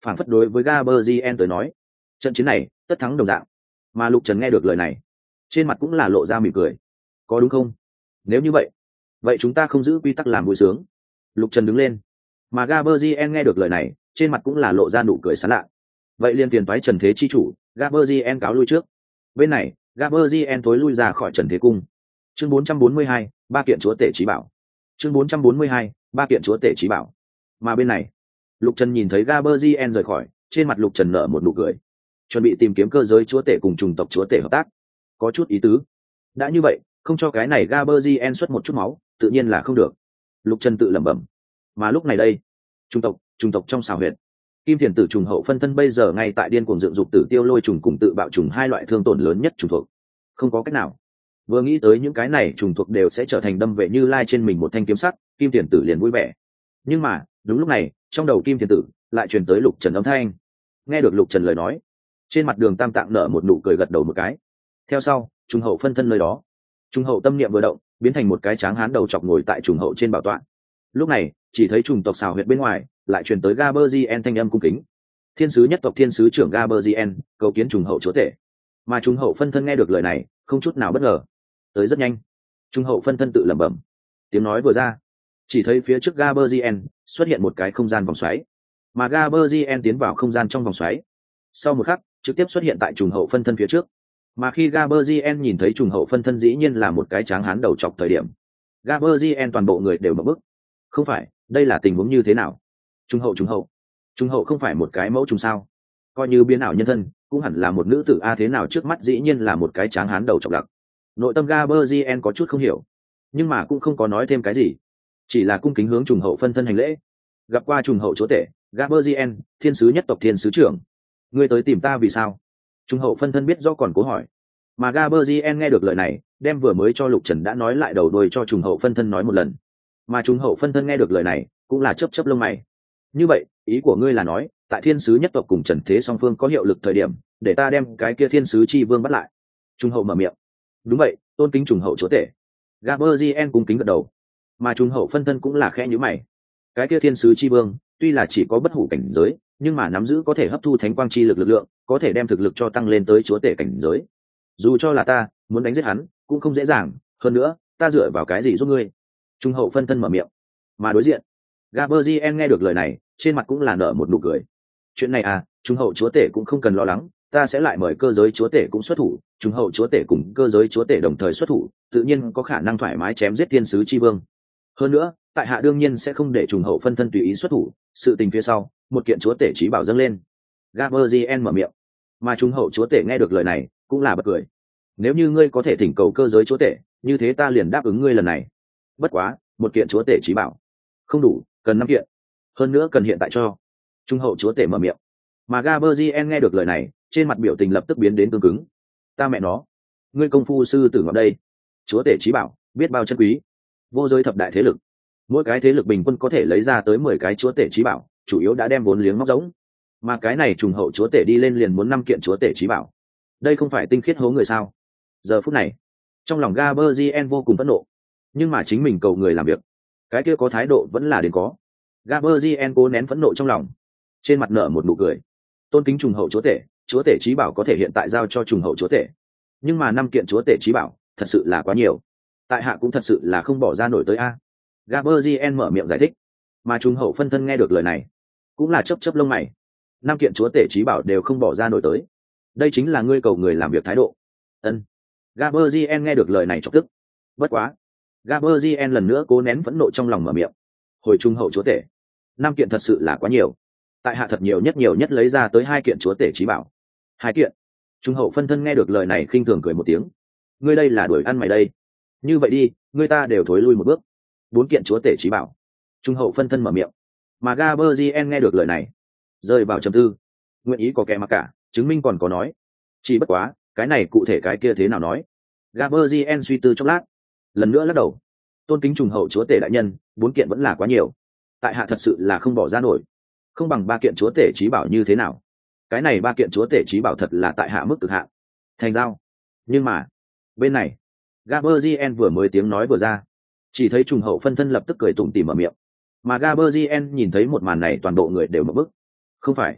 A: phản phất đối với Gaberzien tới nói trận chiến này tất thắng đồng dạng. Mà Lục Trần nghe được lời này trên mặt cũng là lộ ra mỉm cười. Có đúng không? Nếu như vậy vậy chúng ta không giữ quy tắc làm vui sướng. Lục Trần đứng lên, mà Gaberzien nghe được lời này trên mặt cũng là lộ ra nụ cười sán lạ. Vậy liên tiền toái Trần Thế chi chủ, Gaberzien cáo lui trước. Bên này Gaberzien tối lui ra khỏi Trần Thế cung. Chương bốn trăm bốn mươi hai, ba kiện chúa tể trí bảo. Chương bốn trăm bốn mươi hai, ba kiện chúa tể trí bảo. Mà bên này Lục Trần nhìn thấy Gaberzien rời khỏi, trên mặt Lục Trần nở một nụ cười, chuẩn bị tìm kiếm cơ giới chúa tể cùng chủng tộc chúa tể hợp tác. Có chút ý tứ. Đã như vậy, không cho cái này Gaberzien xuất một chút máu, tự nhiên là không được. Lục Trần tự lẩm bẩm. Mà lúc này đây, chủng tộc, chủng tộc trong xào huyệt, Kim Thiền Tử trùng hậu phân thân bây giờ ngay tại điên cuồng dựng dục tử tiêu lôi trùng cùng tự bạo trùng hai loại thương tổn lớn nhất trùng thuộc. Không có cách nào. Vừa nghĩ tới những cái này trùng thuộc đều sẽ trở thành đâm vệ Như Lai trên mình một thanh kiếm sắt, Kim Thiền Tử liền vui vẻ. Nhưng mà, đúng lúc này, trong đầu Kim Thiền Tử lại truyền tới Lục Trần âm thanh. Nghe được Lục Trần lời nói, trên mặt Đường Tam Tạng nở một nụ cười gật đầu một cái. Theo sau, trùng hậu phân thân nơi đó, trùng hậu tâm niệm vừa động, biến thành một cái tráng hán đầu chọc ngồi tại trùng hậu trên bảo tọa. Lúc này, chỉ thấy trùng tộc xào huyệt bên ngoài lại truyền tới Gaberzien thanh âm cung kính. Thiên sứ nhất tộc thiên sứ trưởng Gaberzien cầu kiến trùng hậu chúa tể. Mà trùng hậu phân thân nghe được lời này không chút nào bất ngờ. Tới rất nhanh, trùng hậu phân thân tự lẩm bẩm, tiếng nói vừa ra, chỉ thấy phía trước Gaberzien xuất hiện một cái không gian vòng xoáy. Mà Gaberzien tiến vào không gian trong vòng xoáy, sau một khắc trực tiếp xuất hiện tại trùng hậu phân thân phía trước. Mà khi Gaberzien nhìn thấy trùng hậu phân thân dĩ nhiên là một cái tráng hán đầu chọc thời điểm, Gaberzien toàn bộ người đều mở bức. Không phải, đây là tình huống như thế nào? Trùng hậu trùng hậu trùng hậu không phải một cái mẫu trùng sao? Coi như biến ảo nhân thân cũng hẳn là một nữ tử a, thế nào trước mắt dĩ nhiên là một cái tráng hán đầu chọc lặc. Nội tâm Gaberzien có chút không hiểu, nhưng mà cũng không có nói thêm cái gì, chỉ là cung kính hướng trùng hậu phân thân hành lễ. Gặp qua trùng hậu chúa tể, Gaberzien, thiên sứ nhất tộc thiên sứ trưởng. Ngươi tới tìm ta vì sao? Trùng hậu phân thân biết do còn cố hỏi. Mà Gaberzien nghe được lời này, đem vừa mới cho Lục Trần đã nói lại đầu đuôi cho trùng hậu phân thân nói một lần. Mà trùng hậu phân thân nghe được lời này cũng là chớp chớp lông mày. Như vậy, ý của ngươi là nói, tại thiên sứ nhất tộc cùng Trần Thế song phương có hiệu lực thời điểm, để ta đem cái kia thiên sứ chi vương bắt lại. Trùng hậu mở miệng. Đúng vậy, tôn kính trùng hậu chúa tể. Gaberzien cung kính gật đầu. Mà trùng hậu phân thân cũng là khẽ nhíu mày. Cái kia thiên sứ chi vương tuy là chỉ có bất hủ cảnh giới, nhưng mà nắm giữ có thể hấp thu thánh quang chi lực lực lượng, có thể đem thực lực cho tăng lên tới chúa tể cảnh giới. Dù cho là ta muốn đánh giết hắn cũng không dễ dàng, hơn nữa ta dựa vào cái gì giúp ngươi? Trung hậu phân thân mở miệng. Mà đối diện Gaberzien nghe được lời này trên mặt cũng là nở một nụ cười. Chuyện này à, trung hậu chúa tể cũng không cần lo lắng, ta sẽ lại mời cơ giới chúa tể cũng xuất thủ, trung hậu chúa tể cùng cơ giới chúa tể đồng thời xuất thủ, tự nhiên có khả năng thoải mái chém giết thiên sứ chi vương. Hơn nữa tại hạ đương nhiên sẽ không để trung hậu phân thân tùy ý xuất thủ, sự tình phía sau một kiện chúa tể trí bảo dâng lên. Gaberzien mở miệng. Mà trung hậu chúa tể nghe được lời này cũng là bật cười. Nếu như ngươi có thể thỉnh cầu cơ giới chúa tể, như thế ta liền đáp ứng ngươi lần này. Bất quá một kiện chúa tể trí bảo không đủ, cần năm kiện, hơn nữa cần hiện tại cho. Trung hậu chúa tể mở miệng. Mà Gaberzien nghe được lời này trên mặt biểu tình lập tức biến đến cứng cứng. Ta mẹ nó, ngươi công phu sư tử ngọc đây. Chúa tể trí bảo biết bao chân quý, vô giới thập đại thế lực, mỗi cái thế lực bình quân có thể lấy ra tới mười cái chúa tể trí bảo, chủ yếu đã đem vốn liếng móc giống. Mà cái này trùng hậu chúa tể đi lên liền muốn năm kiện chúa tể trí bảo, đây không phải tinh khiết hố người sao? Giờ phút này trong lòng Gaberzien vô cùng phẫn nộ, nhưng mà chính mình cầu người làm việc, cái kia có thái độ vẫn là đến có. Gaberzien cố nén phẫn nộ trong lòng, trên mặt nở một nụ cười. Tôn kính trùng hậu chúa tể, chúa tể trí bảo có thể hiện tại giao cho trùng hậu chúa tể, nhưng mà năm kiện chúa tể trí bảo thật sự là quá nhiều, tại hạ cũng thật sự là không bỏ ra nổi tới a. Gaberzien mở miệng giải thích. Mà trùng hậu phân thân nghe được lời này cũng là chớp chớp lông mày. Năm kiện chúa tể trí bảo đều không bỏ ra nổi tới, đây chính là ngươi cầu người làm việc thái độ. Ân. Gaberzien nghe được lời này chọc tức. Bất quá Gaberzien lần nữa cố nén phẫn nộ trong lòng mở miệng. Hồi trung hậu chúa tể, năm kiện thật sự là quá nhiều, tại hạ thật nhiều nhất nhiều nhất lấy ra tới hai kiện chúa tể trí bảo. Hai kiện? Trung hậu phân thân nghe được lời này khinh thường cười một tiếng. Ngươi đây là đuổi ăn mày đây. Như vậy đi, ngươi ta đều thối lui một bước. Bốn kiện chúa tể trí bảo. Trung hậu phân thân mở miệng. Mà Gaberzien nghe được lời này rơi vào trầm tư. Nguyện ý có kẻ mặc cả, chứng minh còn có nói. Chỉ bất quá cái này cụ thể cái kia thế nào nói. Gaberzien suy tư chốc lát, lần nữa lắc đầu. Tôn kính trùng hậu chúa tể đại nhân, bốn kiện vẫn là quá nhiều, tại hạ thật sự là không bỏ ra nổi. Không bằng ba kiện chúa tể trí bảo như thế nào? Cái này ba kiện chúa tể trí bảo thật là tại hạ mức cực hạn. Thành giao. Nhưng mà bên này Gaberzien vừa mới tiếng nói vừa ra, chỉ thấy trùng hậu phân thân lập tức cười tủm tỉm mở miệng. Mà Gaberzien nhìn thấy một màn này toàn bộ người đều mở bức. Không phải,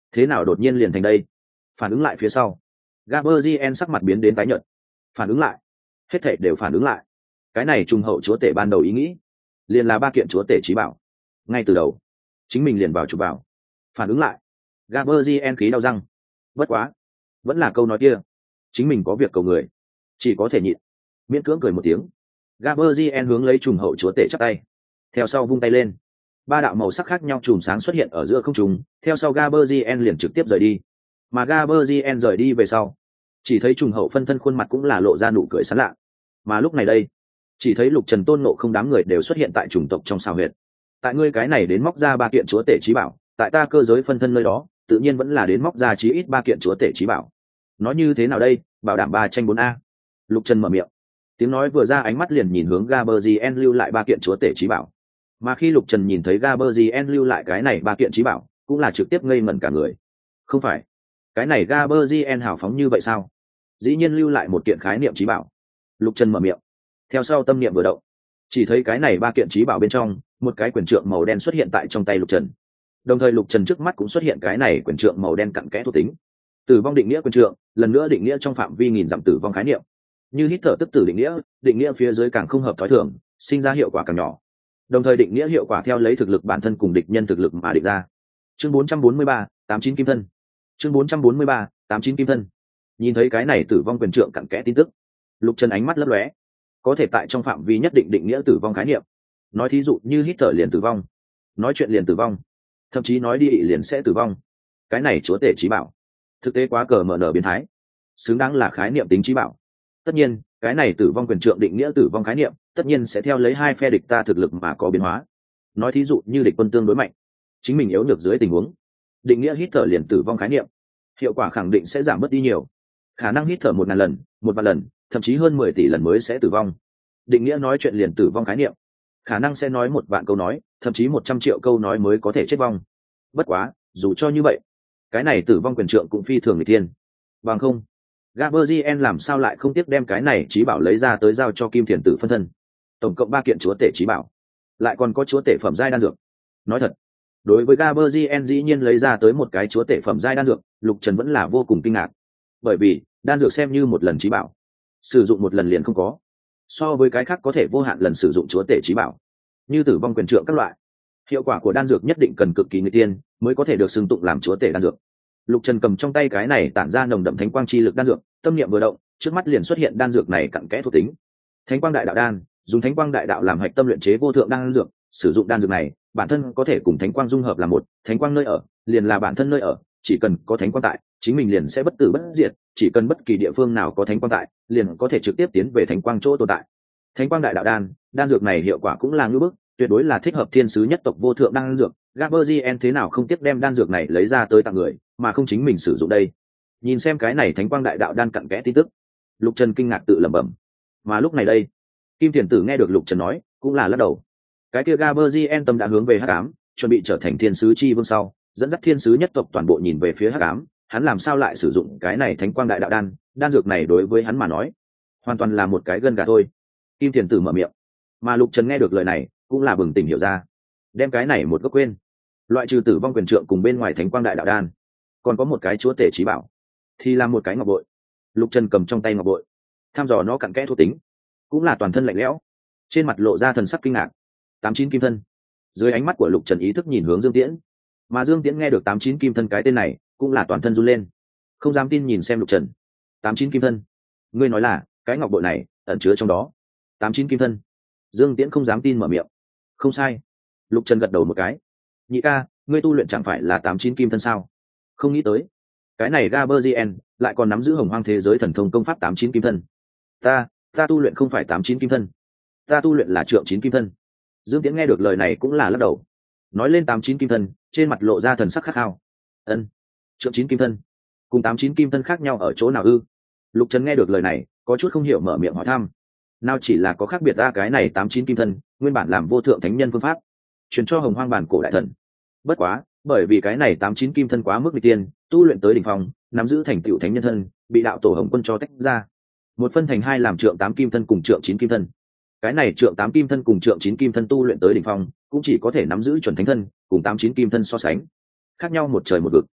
A: thế nào đột nhiên liền thành đây? Phản ứng lại phía sau, Gaberzien sắc mặt biến đến tái nhợt. Phản ứng lại, hết thảy đều phản ứng lại. Cái này trùng hậu chúa tể ban đầu ý nghĩ, liền là ba kiện chúa tể trí bảo. Ngay từ đầu, chính mình liền vào chụp vào. Phản ứng lại, Gaberzien khí đau răng. Bất quá, vẫn là câu nói kia, chính mình có việc cầu người, chỉ có thể nhịn. Miễn cưỡng cười một tiếng, Gaberzien hướng lấy trùng hậu chúa tể chắp tay, theo sau vung tay lên, ba đạo màu sắc khác nhau chùm sáng xuất hiện ở giữa không trung, theo sau Gaberzien liền trực tiếp rời đi. Mà Gaberzien rời đi về sau, chỉ thấy trùng hậu phân thân khuôn mặt cũng là lộ ra nụ cười sán lạ. Mà lúc này đây, chỉ thấy Lục Trần tôn nộ không đám người đều xuất hiện tại chủng tộc trong sao huyệt. Tại ngươi cái này đến móc ra ba kiện chúa tể trí bảo, tại ta cơ giới phân thân nơi đó, tự nhiên vẫn là đến móc ra chí ít ba kiện chúa tể trí bảo. Nói như thế nào đây, bảo đảm ba tranh bốn a. Lục Trần mở miệng, tiếng nói vừa ra, ánh mắt liền nhìn hướng Gaberzien lưu lại ba kiện chúa tể trí bảo. Mà khi Lục Trần nhìn thấy Gaberzien lưu lại cái này ba kiện trí bảo, cũng là trực tiếp ngây ngẩn cả người. Không phải, cái này Gaberzien hào phóng như vậy sao? Dĩ nhiên lưu lại một kiện khái niệm trí bảo. Lục Trần mở miệng, theo sau tâm niệm vừa động, chỉ thấy cái này ba kiện trí bảo bên trong, một cái quyền trượng màu đen xuất hiện tại trong tay Lục Trần. Đồng thời Lục Trần trước mắt cũng xuất hiện cái này quyền trượng màu đen cặn kẽ thuộc tính. Tử vong định nghĩa quyền trượng, lần nữa định nghĩa trong phạm vi nghìn dặm tử vong khái niệm. Như hít thở tức tử định nghĩa, định nghĩa phía dưới càng không hợp thói thường, sinh ra hiệu quả càng nhỏ. Đồng thời định nghĩa hiệu quả theo lấy thực lực bản thân cùng địch nhân thực lực mà định ra. Chương bốn trăm bốn mươi ba, tám chín kim thân. Chương bốn trăm bốn mươi ba, tám chín kim thân. Nhìn thấy cái này tử vong quyền trượng cặn kẽ tin tức, Lục Trần ánh mắt lấp lóe. Có thể tại trong phạm vi nhất định định nghĩa tử vong khái niệm. Nói thí dụ như hít thở liền tử vong, nói chuyện liền tử vong, thậm chí nói đi liền sẽ tử vong. Cái này chúa tể trí bảo, thực tế quá cờ mở nở biến thái, xứng đáng là khái niệm tính trí bảo. Tất nhiên, cái này tử vong quyền trượng định nghĩa tử vong khái niệm, tất nhiên sẽ theo lấy hai phe địch ta thực lực mà có biến hóa. Nói thí dụ như địch quân tương đối mạnh, chính mình yếu được dưới tình huống, định nghĩa hít thở liền tử vong khái niệm, hiệu quả khẳng định sẽ giảm bớt đi nhiều. Khả năng hít thở một ngàn lần, một vạn lần, thậm chí hơn mười tỷ lần mới sẽ tử vong. Định nghĩa nói chuyện liền tử vong khái niệm, khả năng sẽ nói một vạn câu nói, thậm chí một trăm triệu câu nói mới có thể chết vong. Bất quá, dù cho như vậy, cái này tử vong quyền trượng cũng phi thường người tiên. Bằng không, Gaberzien làm sao lại không tiếc đem cái này trí bảo lấy ra tới giao cho Kim Thiền Tử phân thân. Tổng cộng ba kiện chúa tể trí bảo, lại còn có chúa tể phẩm giai đan dược. Nói thật, đối với Gaberzien dĩ nhiên lấy ra tới một cái chúa tể phẩm giai đan dược, Lục Trần vẫn là vô cùng kinh ngạc. Bởi vì, đan dược xem như một lần trí bảo, sử dụng một lần liền không có. So với cái khác có thể vô hạn lần sử dụng chúa tể trí bảo, như tử vong quyền trượng các loại, hiệu quả của đan dược nhất định cần cực kỳ người tiên mới có thể được xưng tụng làm chúa tể đan dược. Lục Trần cầm trong tay cái này tản ra nồng đậm thánh quang chi lực đan dược, tâm niệm vừa động, trước mắt liền xuất hiện đan dược này cặn kẽ thuộc tính. Thánh quang đại đạo đan, dùng thánh quang đại đạo làm hạch tâm luyện chế vô thượng đan dược, sử dụng đan dược này, bản thân có thể cùng thánh quang dung hợp làm một, thánh quang nơi ở, liền là bản thân nơi ở, chỉ cần có thánh quang tại, chính mình liền sẽ bất tử bất diệt, chỉ cần bất kỳ địa phương nào có thánh quang tại, liền có thể trực tiếp tiến về thánh quang chỗ tồn tại. Thánh quang đại đạo đan, đan dược này hiệu quả cũng là ngưỡng bức, tuyệt đối là thích hợp thiên sứ nhất tộc vô thượng đan dược. Gaberzien thế nào không tiếc đem đan dược này lấy ra tới tặng người, mà không chính mình sử dụng đây. Nhìn xem cái này thánh quang đại đạo đan cặn kẽ tin tức, Lục Trần kinh ngạc tự lẩm bẩm. Mà lúc này đây, Kim Thiền Tử nghe được Lục Trần nói, cũng là lắc đầu. Cái kia Gaberzien tâm đã hướng về hắc ám, chuẩn bị trở thành thiên sứ chi vương sau, dẫn dắt thiên sứ nhất tộc toàn bộ nhìn về phía hắc ám, hắn làm sao lại sử dụng cái này thánh quang đại đạo đan, đan dược này đối với hắn mà nói, hoàn toàn là một cái gân gà thôi. Kim Thiền Tử mở miệng, mà Lục Trần nghe được lời này, cũng là bừng tỉnh hiểu ra, đem cái này một gốc quên, loại trừ tử vong quyền trượng cùng bên ngoài thánh quang đại đạo đan, còn có một cái chúa tể trí bảo, thì là một cái ngọc bội. Lục Trần cầm trong tay ngọc bội, thăm dò nó cặn kẽ thuộc tính, cũng là toàn thân lạnh lẽo, trên mặt lộ ra thần sắc kinh ngạc. Tám chín kim thân. Dưới ánh mắt của Lục Trần ý thức nhìn hướng Dương Tiễn, mà Dương Tiễn nghe được tám chín kim thân cái tên này, cũng là toàn thân run lên, không dám tin nhìn xem Lục Trần. Tám chín kim thân, ngươi nói là cái ngọc bội này ẩn chứa trong đó tám chín kim thân? Dương Tiễn không dám tin mở miệng. Không sai. Lục Trần gật đầu một cái. Nhị ca, ngươi tu luyện chẳng phải là tám chín kim thân sao? Không nghĩ tới, cái này Gaberzien lại còn nắm giữ hồng hoang thế giới thần thông công pháp tám chín kim thân. Ta, ta tu luyện không phải tám chín kim thân, ta tu luyện là trượng chín kim thân. Dương Tiễn nghe được lời này cũng là lắc đầu. Nói lên tám chín kim thân, trên mặt lộ ra thần sắc khát khao. Ân, trượng chín kim thân, cùng tám chín kim thân khác nhau ở chỗ nào ư? Lục Trần nghe được lời này, có chút không hiểu mở miệng hỏi thăm. Nào chỉ là có khác biệt ra, cái này tám chín kim thân, nguyên bản làm vô thượng thánh nhân phương pháp, truyền cho hồng hoang bản cổ đại thần. Bất quá, bởi vì cái này tám chín kim thân quá mức nghịch tiên, tu luyện tới đỉnh phong, nắm giữ thành tựu thánh nhân thân, bị đạo tổ Hồng Quân cho tách ra, một phân thành hai làm trượng tám kim thân cùng trượng chín kim thân. Cái này trượng tám kim thân cùng trượng chín kim thân tu luyện tới đỉnh phong, cũng chỉ có thể nắm giữ chuẩn thánh thân, cùng tám chín kim thân so sánh, khác nhau một trời một vực.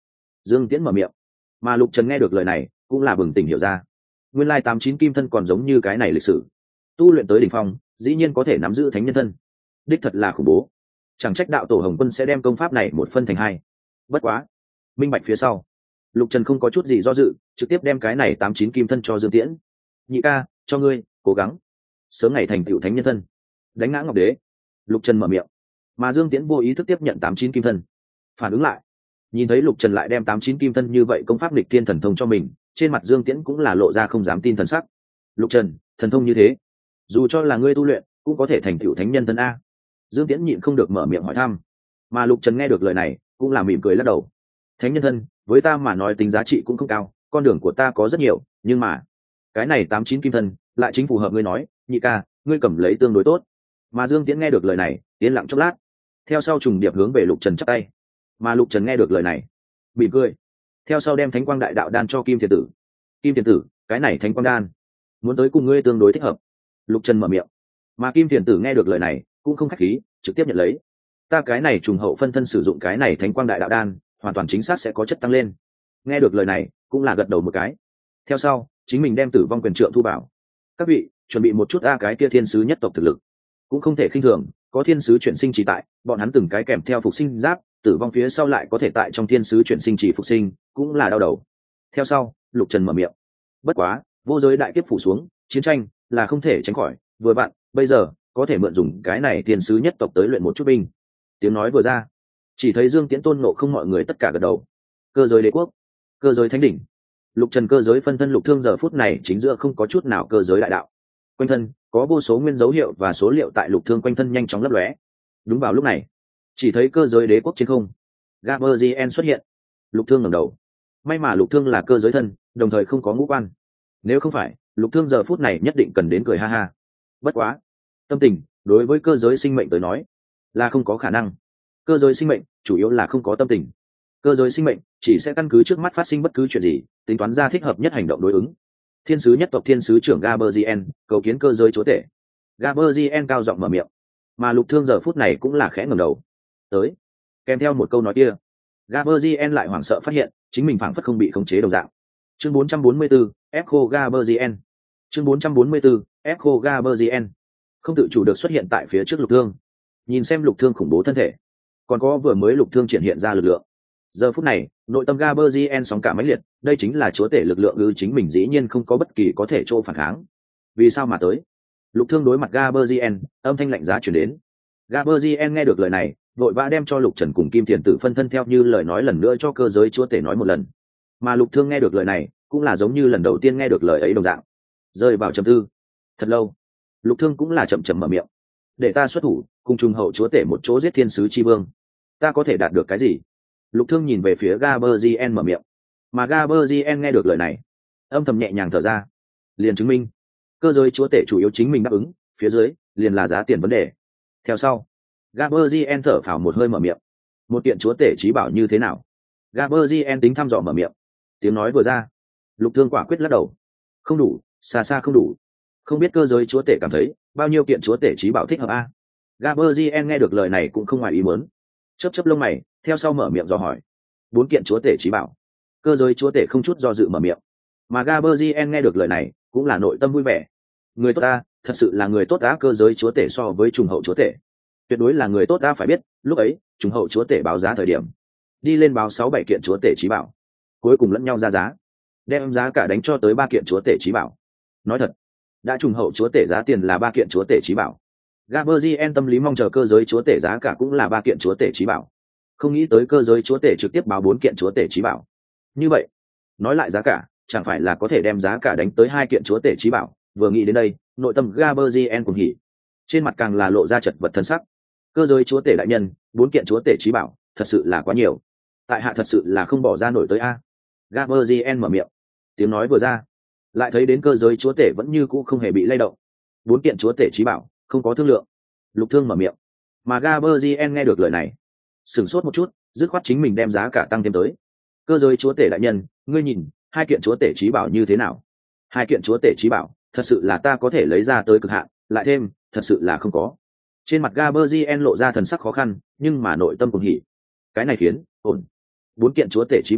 A: Dương Tiễn mở miệng, mà Lục Trần nghe được lời này cũng là bừng tỉnh hiểu ra, nguyên lai tám chín kim thân còn giống như cái này lịch sử, tu luyện tới đỉnh phong dĩ nhiên có thể nắm giữ thánh nhân thân, đích thật là khủng bố. Chẳng trách đạo tổ Hồng Quân sẽ đem công pháp này một phân thành hai. Bất quá minh bạch phía sau, Lục Trần không có chút gì do dự, trực tiếp đem cái này tám chín kim thân cho Dương Tiễn. Nhị ca, cho ngươi cố gắng sớm ngày thành tựu thánh nhân thân, đánh ngã Ngọc Đế. Lục Trần mở miệng, mà Dương Tiễn vô ý thức tiếp nhận tám chín kim thân. Phản ứng lại, nhìn thấy Lục Trần lại đem tám chín kim thân như vậy công pháp nghịch thiên thần thông cho mình, trên mặt Dương Tiễn cũng là lộ ra không dám tin thần sắc. Lục Trần, thần thông như thế, dù cho là ngươi tu luyện cũng có thể thành tựu thánh nhân thân a? Dương Tiễn nhịn không được mở miệng hỏi thăm, mà Lục Trần nghe được lời này cũng là mỉm cười lắc đầu. Thánh nhân thân với ta mà nói tính giá trị cũng không cao, con đường của ta có rất nhiều, nhưng mà cái này tám chín kim thân lại chính phù hợp ngươi nói, nhị ca, ngươi cầm lấy tương đối tốt. Mà Dương Tiễn nghe được lời này yên lặng chốc lát, theo sau trùng điệp hướng về Lục Trần chắp tay. Mà Lục Trần nghe được lời này mỉm cười, theo sau đem thánh quang đại đạo đan cho Kim Thiền Tử. Kim Thiền Tử, cái này thánh quang đan muốn tới cùng ngươi tương đối thích hợp. Lục Trần mở miệng, mà Kim Thiền Tử nghe được lời này cũng không khách khí, trực tiếp nhận lấy. Ta cái này trùng hậu phân thân sử dụng cái này thánh quang đại đạo đan hoàn toàn chính xác sẽ có chất tăng lên. Nghe được lời này cũng là gật đầu một cái, theo sau chính mình đem Tử Vong quyền trượng thu bảo. Các vị chuẩn bị một chút, a cái kia thiên sứ nhất tộc thực lực cũng không thể khinh thường, có thiên sứ chuyển sinh chỉ tại, bọn hắn từng cái kèm theo phục sinh giáp, tử vong phía sau lại có thể tại trong thiên sứ chuyển sinh chỉ phục sinh, cũng là đau đầu. Theo sau Lục Trần mở miệng, bất quá vô giới đại kiếp phủ xuống, chiến tranh là không thể tránh khỏi, vừa vặn bây giờ có thể mượn dùng cái này thiên sứ nhất tộc tới luyện một chút binh. Tiếng nói vừa ra, chỉ thấy Dương Tiễn tôn nộ không mọi người tất cả gật đầu. Cơ giới đế quốc, cơ giới thánh đỉnh, Lục Trần cơ giới phân thân Lục Thương giờ phút này chính giữa không có chút nào cơ giới đại đạo, quanh thân có vô số nguyên dấu hiệu và số liệu tại Lục Thương quanh thân nhanh chóng lấp lóe. Đúng vào lúc này, chỉ thấy cơ giới đế quốc trên không, Gaberzien xuất hiện. Lục Thương ngẩng đầu, may mà Lục Thương là cơ giới thân, đồng thời không có ngũ quan, nếu không phải Lục Thương giờ phút này nhất định cần đến cười ha ha. Bất quá tâm tình đối với cơ giới sinh mệnh tới nói là không có khả năng. Cơ giới sinh mệnh chủ yếu là không có tâm tình, cơ giới sinh mệnh chỉ sẽ căn cứ trước mắt phát sinh bất cứ chuyện gì, tính toán ra thích hợp nhất hành động đối ứng. Thiên sứ nhất tộc thiên sứ trưởng Gaberzien cầu kiến cơ giới chúa tể. Gaberzien cao giọng mở miệng, mà Lục Thương giờ phút này cũng là khẽ ngẩng đầu tới, kèm theo một câu nói kia, Gaberzien lại hoảng sợ phát hiện chính mình phảng phất không bị khống chế đồng dạng. Chương bốn trăm bốn mươi tư, ép khô Gaberzien. Chương bốn trăm bốn mươi tư, ép khô Gaberzien. Không tự chủ được xuất hiện tại phía trước Lục Thương, nhìn xem Lục Thương khủng bố thân thể, còn có vừa mới Lục Thương triển hiện ra lực lượng. Giờ phút này nội tâm Gaberzien sóng cả mãnh liệt, đây chính là chúa tể lực lượng ư, chính mình dĩ nhiên không có bất kỳ có thể chỗ phản kháng. Vì sao mà tới? Lục Thương đối mặt Gaberzien, âm thanh lạnh giá truyền đến. Gaberzien nghe được lời này, vội vã đem cho Lục Trần cùng Kim Thiền Tử phân thân theo như lời nói lần nữa cho cơ giới chúa tể nói một lần. Mà Lục Thương nghe được lời này cũng là giống như lần đầu tiên nghe được lời ấy đồng dạng, rơi vào trầm tư. Thật lâu, Lục Thương cũng là chậm chậm mở miệng, để ta xuất thủ cùng trùng hậu chúa tể một chỗ giết thiên sứ chi vương, ta có thể đạt được cái gì? Lục Thương nhìn về phía Gaberzien mở miệng, mà Gaberzien nghe được lời này âm thầm nhẹ nhàng thở ra, liền chứng minh cơ giới chúa tể chủ yếu chính mình đáp ứng, phía dưới liền là giá tiền vấn đề. Theo sau Gaberzien thở phào một hơi mở miệng, một kiện chúa tể trí bảo như thế nào? Gaberzien tính thăm dò mở miệng. Tiếng nói vừa ra, Lục Thương quả quyết lắc đầu, không đủ, xa xa không đủ, không biết cơ giới chúa tể cảm thấy bao nhiêu kiện chúa tể trí bảo thích hợp a? Gaberzien nghe được lời này cũng không ngoài ý muốn, chớp chớp lông mày, theo sau mở miệng dò hỏi. Bốn kiện chúa tể trí bảo. Cơ giới chúa tể không chút do dự mở miệng, mà Gaberzien nghe được lời này cũng là nội tâm vui vẻ. Người tốt ta, thật sự là người tốt ta. Cơ giới chúa tể so với trùng hậu chúa tể tuyệt đối là người tốt ta, phải biết lúc ấy trùng hậu chúa tể báo giá thời điểm đi lên báo sáu bảy kiện chúa tể trí bảo, cuối cùng lẫn nhau ra giá, đem giá cả đánh cho tới ba kiện chúa tể trí bảo. Nói thật, đã trùng hậu chúa tể giá tiền là ba kiện chúa tể trí bảo, Gaberzien tâm lý mong chờ cơ giới chúa tể giá cả cũng là ba kiện chúa tể trí bảo, không nghĩ tới cơ giới chúa tể trực tiếp báo bốn kiện chúa tể trí bảo. Như vậy nói lại giá cả chẳng phải là có thể đem giá cả đánh tới hai kiện chúa tể trí bảo. Vừa nghĩ đến đây, nội tâm Gaberzien cuồng hỉ, trên mặt càng là lộ ra chật vật thân sắc. Cơ giới chúa tể đại nhân, bốn kiện chúa tể trí bảo thật sự là quá nhiều, tại hạ thật sự là không bỏ ra nổi tới a. Gaberzien mở miệng, tiếng nói vừa ra, lại thấy đến cơ giới chúa tể vẫn như cũ không hề bị lay động. Bốn kiện chúa tể trí bảo không có thương lượng. Lục Thương mở miệng, mà Gaberzien nghe được lời này sửng sốt một chút, dứt khoát chính mình đem giá cả tăng thêm tới. Cơ giới chúa tể đại nhân, ngươi nhìn hai kiện chúa tể trí bảo như thế nào? Hai kiện chúa tể trí bảo thật sự là ta có thể lấy ra tới cực hạn, lại thêm thật sự là không có. Trên mặt Gaberzien lộ ra thần sắc khó khăn, nhưng mà nội tâm cũng hỉ. Cái này khiến ổn. Bốn kiện chúa tể trí bảo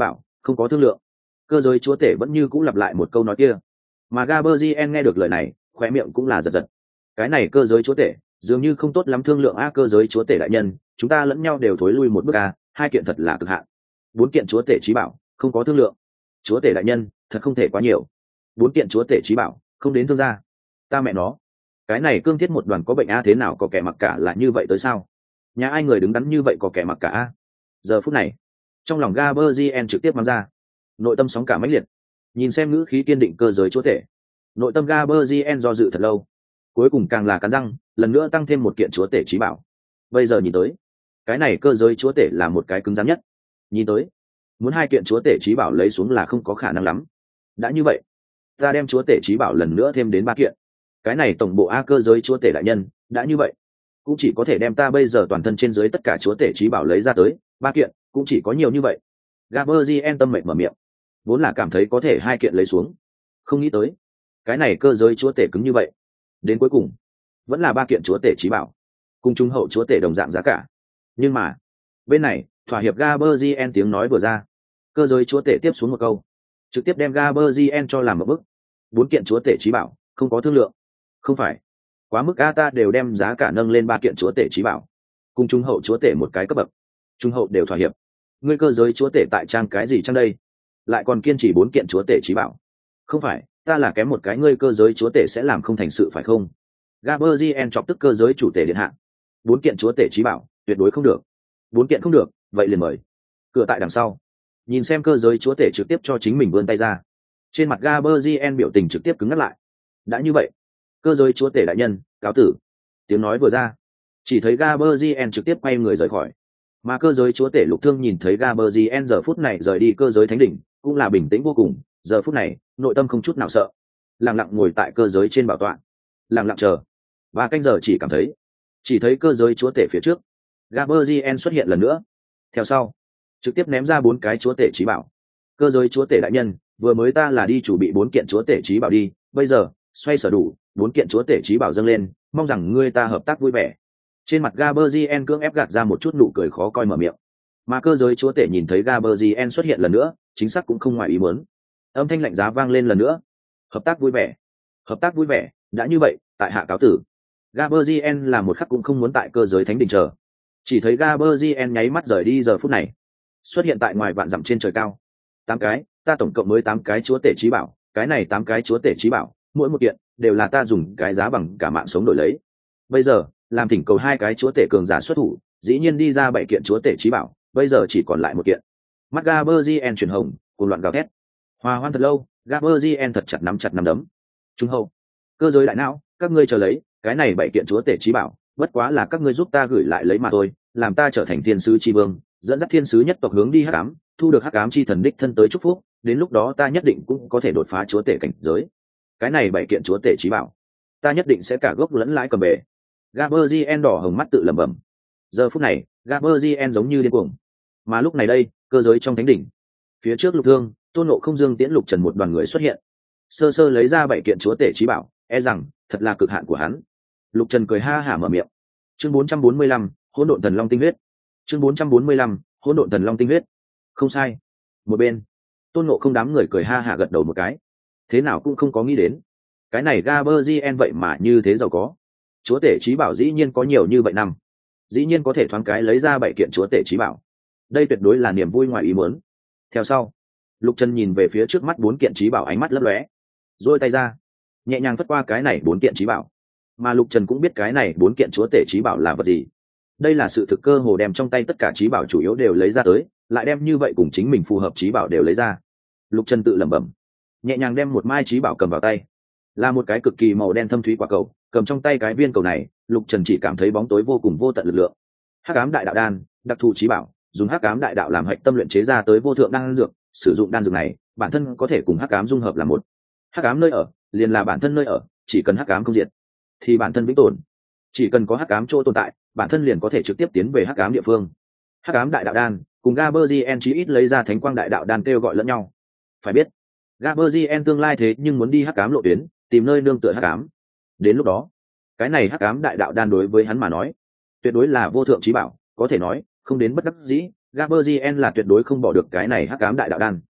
A: không có thương lượng. Cơ giới chúa tể vẫn như cũ lặp lại một câu nói kia, mà Gaberzien nghe được lời này khóe miệng cũng là giật giật. Cái này cơ giới chúa tể dường như không tốt lắm thương lượng a. Cơ giới chúa tể đại nhân, chúng ta lẫn nhau đều thối lui một bước a, hai kiện thật là cực hạn. Bốn kiện chúa tể trí bảo không có thương lượng. Chúa tể đại nhân, thật không thể quá nhiều. Bốn kiện chúa tể trí bảo không đến thương gia. Ta mẹ nó, cái này cương thiết một đoàn có bệnh a, thế nào có kẻ mặc cả là như vậy tới sao? Nhà ai người đứng đắn như vậy có kẻ mặc cả a? Giờ phút này trong lòng Gaberzien trực tiếp mang ra, nội tâm sóng cả mãnh liệt. Nhìn xem ngữ khí kiên định cơ giới chúa tể, nội tâm Gaberzien do dự thật lâu, cuối cùng càng là cắn răng lần nữa tăng thêm một kiện chúa tể trí bảo. Bây giờ nhìn tới, cái này cơ giới chúa tể là một cái cứng rắn nhất. Nhìn tới muốn hai kiện chúa tể trí bảo lấy xuống là không có khả năng lắm. Đã như vậy, ta đem chúa tể trí bảo lần nữa thêm đến ba kiện. Cái này tổng bộ a. Cơ giới chúa tể đại nhân, đã như vậy cũng chỉ có thể đem ta bây giờ toàn thân trên dưới tất cả chúa tể trí bảo lấy ra tới ba kiện, cũng chỉ có nhiều như vậy. Gaberzien tâm mệt mở miệng, vốn là cảm thấy có thể hai kiện lấy xuống, không nghĩ tới cái này cơ giới chúa tể cứng như vậy, đến cuối cùng vẫn là ba kiện chúa tể trí bảo cùng trung hậu chúa tể đồng dạng giá cả. Nhưng mà bên này thỏa hiệp Gaberzien tiếng nói vừa ra, cơ giới chúa tể tiếp xuống một câu, trực tiếp đem Gaberzien cho làm một bức. Bốn kiện chúa tể trí bảo không có thương lượng. Không phải quá mức a, ta đều đem giá cả nâng lên ba kiện chúa tể trí bảo cùng trung hậu chúa tể một cái cấp bậc, trung hậu đều thỏa hiệp. Ngươi cơ giới chúa tể tại trang cái gì trang đây, lại còn kiên trì bốn kiện chúa tể trí bảo? Không phải ta là kém một cái ngươi cơ giới chúa tể sẽ làm không thành sự phải không? Gaberzien chọc tức cơ giới chủ tể điện hạ. Bốn kiện chúa tể trí bảo tuyệt đối không được. Bốn kiện không được, vậy liền mời. Cửa tại đằng sau, nhìn xem cơ giới chúa tể trực tiếp cho chính mình vươn tay ra, trên mặt Gaberzien biểu tình trực tiếp cứng ngắt lại. Đã như vậy, cơ giới chúa tể đại nhân, cáo tử. Tiếng nói vừa ra, chỉ thấy Gaberzien trực tiếp quay người rời khỏi. Mà cơ giới chúa tể Lục Thương nhìn thấy Gaberzien giờ phút này rời đi cơ giới thánh đỉnh, cũng là bình tĩnh vô cùng. Giờ phút này nội tâm không chút nào sợ, lặng lặng ngồi tại cơ giới trên bảo tọa, lặng lặng chờ. Và canh giờ chỉ cảm thấy chỉ thấy cơ giới chúa tể phía trước Gaberzien xuất hiện lần nữa, theo sau trực tiếp ném ra bốn cái chúa tể trí bảo. Cơ giới chúa tể đại nhân, vừa mới ta là đi chủ bị bốn kiện chúa tể trí bảo đi, bây giờ xoay sở đủ bốn kiện chúa tể trí bảo dâng lên, mong rằng ngươi ta hợp tác vui vẻ. Trên mặt Gaberzien cưỡng ép gạt ra một chút nụ cười khó coi mở miệng. Mà cơ giới chúa tể nhìn thấy Gaberzien xuất hiện lần nữa, chính xác cũng không ngoài ý muốn. Âm thanh lạnh giá vang lên lần nữa, hợp tác vui vẻ, hợp tác vui vẻ. Đã như vậy, tại hạ cáo tử. Gaberzien là một khắc cũng không muốn tại cơ giới thánh đình chờ, chỉ thấy Gaberzien nháy mắt rời đi. Giờ phút này xuất hiện tại ngoài vạn dặm trên trời cao. Tám cái, ta tổng cộng mới tám cái chúa tể trí bảo. Cái này tám cái chúa tể trí bảo, mỗi một kiện đều là ta dùng cái giá bằng cả mạng sống đổi lấy. Bây giờ làm thỉnh cầu hai cái chúa tể cường giả xuất thủ, dĩ nhiên đi ra bảy kiện chúa tể trí bảo, bây giờ chỉ còn lại một kiện. Mắt Gaberzien chuyển hồng, cuồng loạn gào thét. Hòa hoan thật lâu, Gaberzien thật chặt nắm chặt nắm đấm. Trung hậu, cơ giới đại não, các ngươi chờ lấy, cái này bảy kiện chúa tể trí bảo, bất quá là các ngươi giúp ta gửi lại lấy mà thôi, làm ta trở thành thiên sứ chi vương, dẫn dắt thiên sứ nhất tộc hướng đi hắc ám, thu được hắc ám chi thần đích thân tới chúc phúc, đến lúc đó ta nhất định cũng có thể đột phá chúa tể cảnh giới. Cái này bảy kiện chúa tể trí bảo, ta nhất định sẽ cả gốc lẫn lãi cầm bể. Gaberzien đỏ hồng mắt tự lẩm bẩm. Giờ phút này Gaberzien giống như điên cuồng. Mà lúc này đây, cơ giới trong thánh đỉnh, phía trước Lục Thương, Tôn Ngộ Không, Dương Tiễn, Lục Trần một đoàn người xuất hiện, sơ sơ lấy ra bảy kiện chúa tể trí bảo, e rằng thật là cực hạn của hắn. Lục Trần cười ha hả mở miệng. Chương bốn trăm bốn mươi lăm, hỗn độn thần long tinh huyết. Chương bốn trăm bốn mươi lăm, hỗn độn thần long tinh huyết. Không sai. Một bên, Tôn Ngộ Không đám người cười ha hả gật đầu một cái. Thế nào cũng không có nghĩ đến, cái này Gaberzien vậy mà như thế giàu có. Chúa tể trí bảo dĩ nhiên có nhiều như vậy năm, dĩ nhiên có thể thoáng cái lấy ra bảy kiện chúa tể trí bảo. Đây tuyệt đối là niềm vui ngoài ý muốn. Theo sau, Lục Trần nhìn về phía trước mắt bốn kiện trí bảo, ánh mắt lấp lóe, duỗi tay ra, nhẹ nhàng phất qua cái này bốn kiện trí bảo. Mà Lục Trần cũng biết cái này bốn kiện chúa tể trí bảo là vật gì. Đây là sự thực cơ hồ đem trong tay tất cả trí bảo chủ yếu đều lấy ra tới, lại đem như vậy cùng chính mình phù hợp trí bảo đều lấy ra. Lục Trần tự lẩm bẩm, nhẹ nhàng đem một mai trí bảo cầm vào tay, là một cái cực kỳ màu đen thâm thúy quả cầu. Cầm trong tay cái viên cầu này, Lục Trần chỉ cảm thấy bóng tối vô cùng vô tận lực lượng. Hắc ám đại đạo đan, đặc thù trí bảo, dùng hắc ám đại đạo làm hạch tâm luyện chế ra tới vô thượng đan dược. Sử dụng đan dược này, bản thân có thể cùng hắc ám dung hợp làm một. Hắc ám nơi ở liền là bản thân nơi ở, chỉ cần hắc ám không diệt thì bản thân vĩnh tồn. Chỉ cần có hắc ám chỗ tồn tại, bản thân liền có thể trực tiếp tiến về hắc ám địa phương. Hắc ám đại đạo đan cùng Gaberzien chí ít lấy ra thánh quang đại đạo đan kêu gọi lẫn nhau. Phải biết, Gaberzien tương lai thế nhưng muốn đi hắc ám lộ tuyến, tìm nơi nương tựa hắc ám. Đến lúc đó, cái này hắc ám đại đạo đan đối với hắn mà nói, tuyệt đối là vô thượng trí bảo, có thể nói, không đến bất đắc dĩ, Gaberzien là tuyệt đối không bỏ được cái này hắc ám đại đạo đan.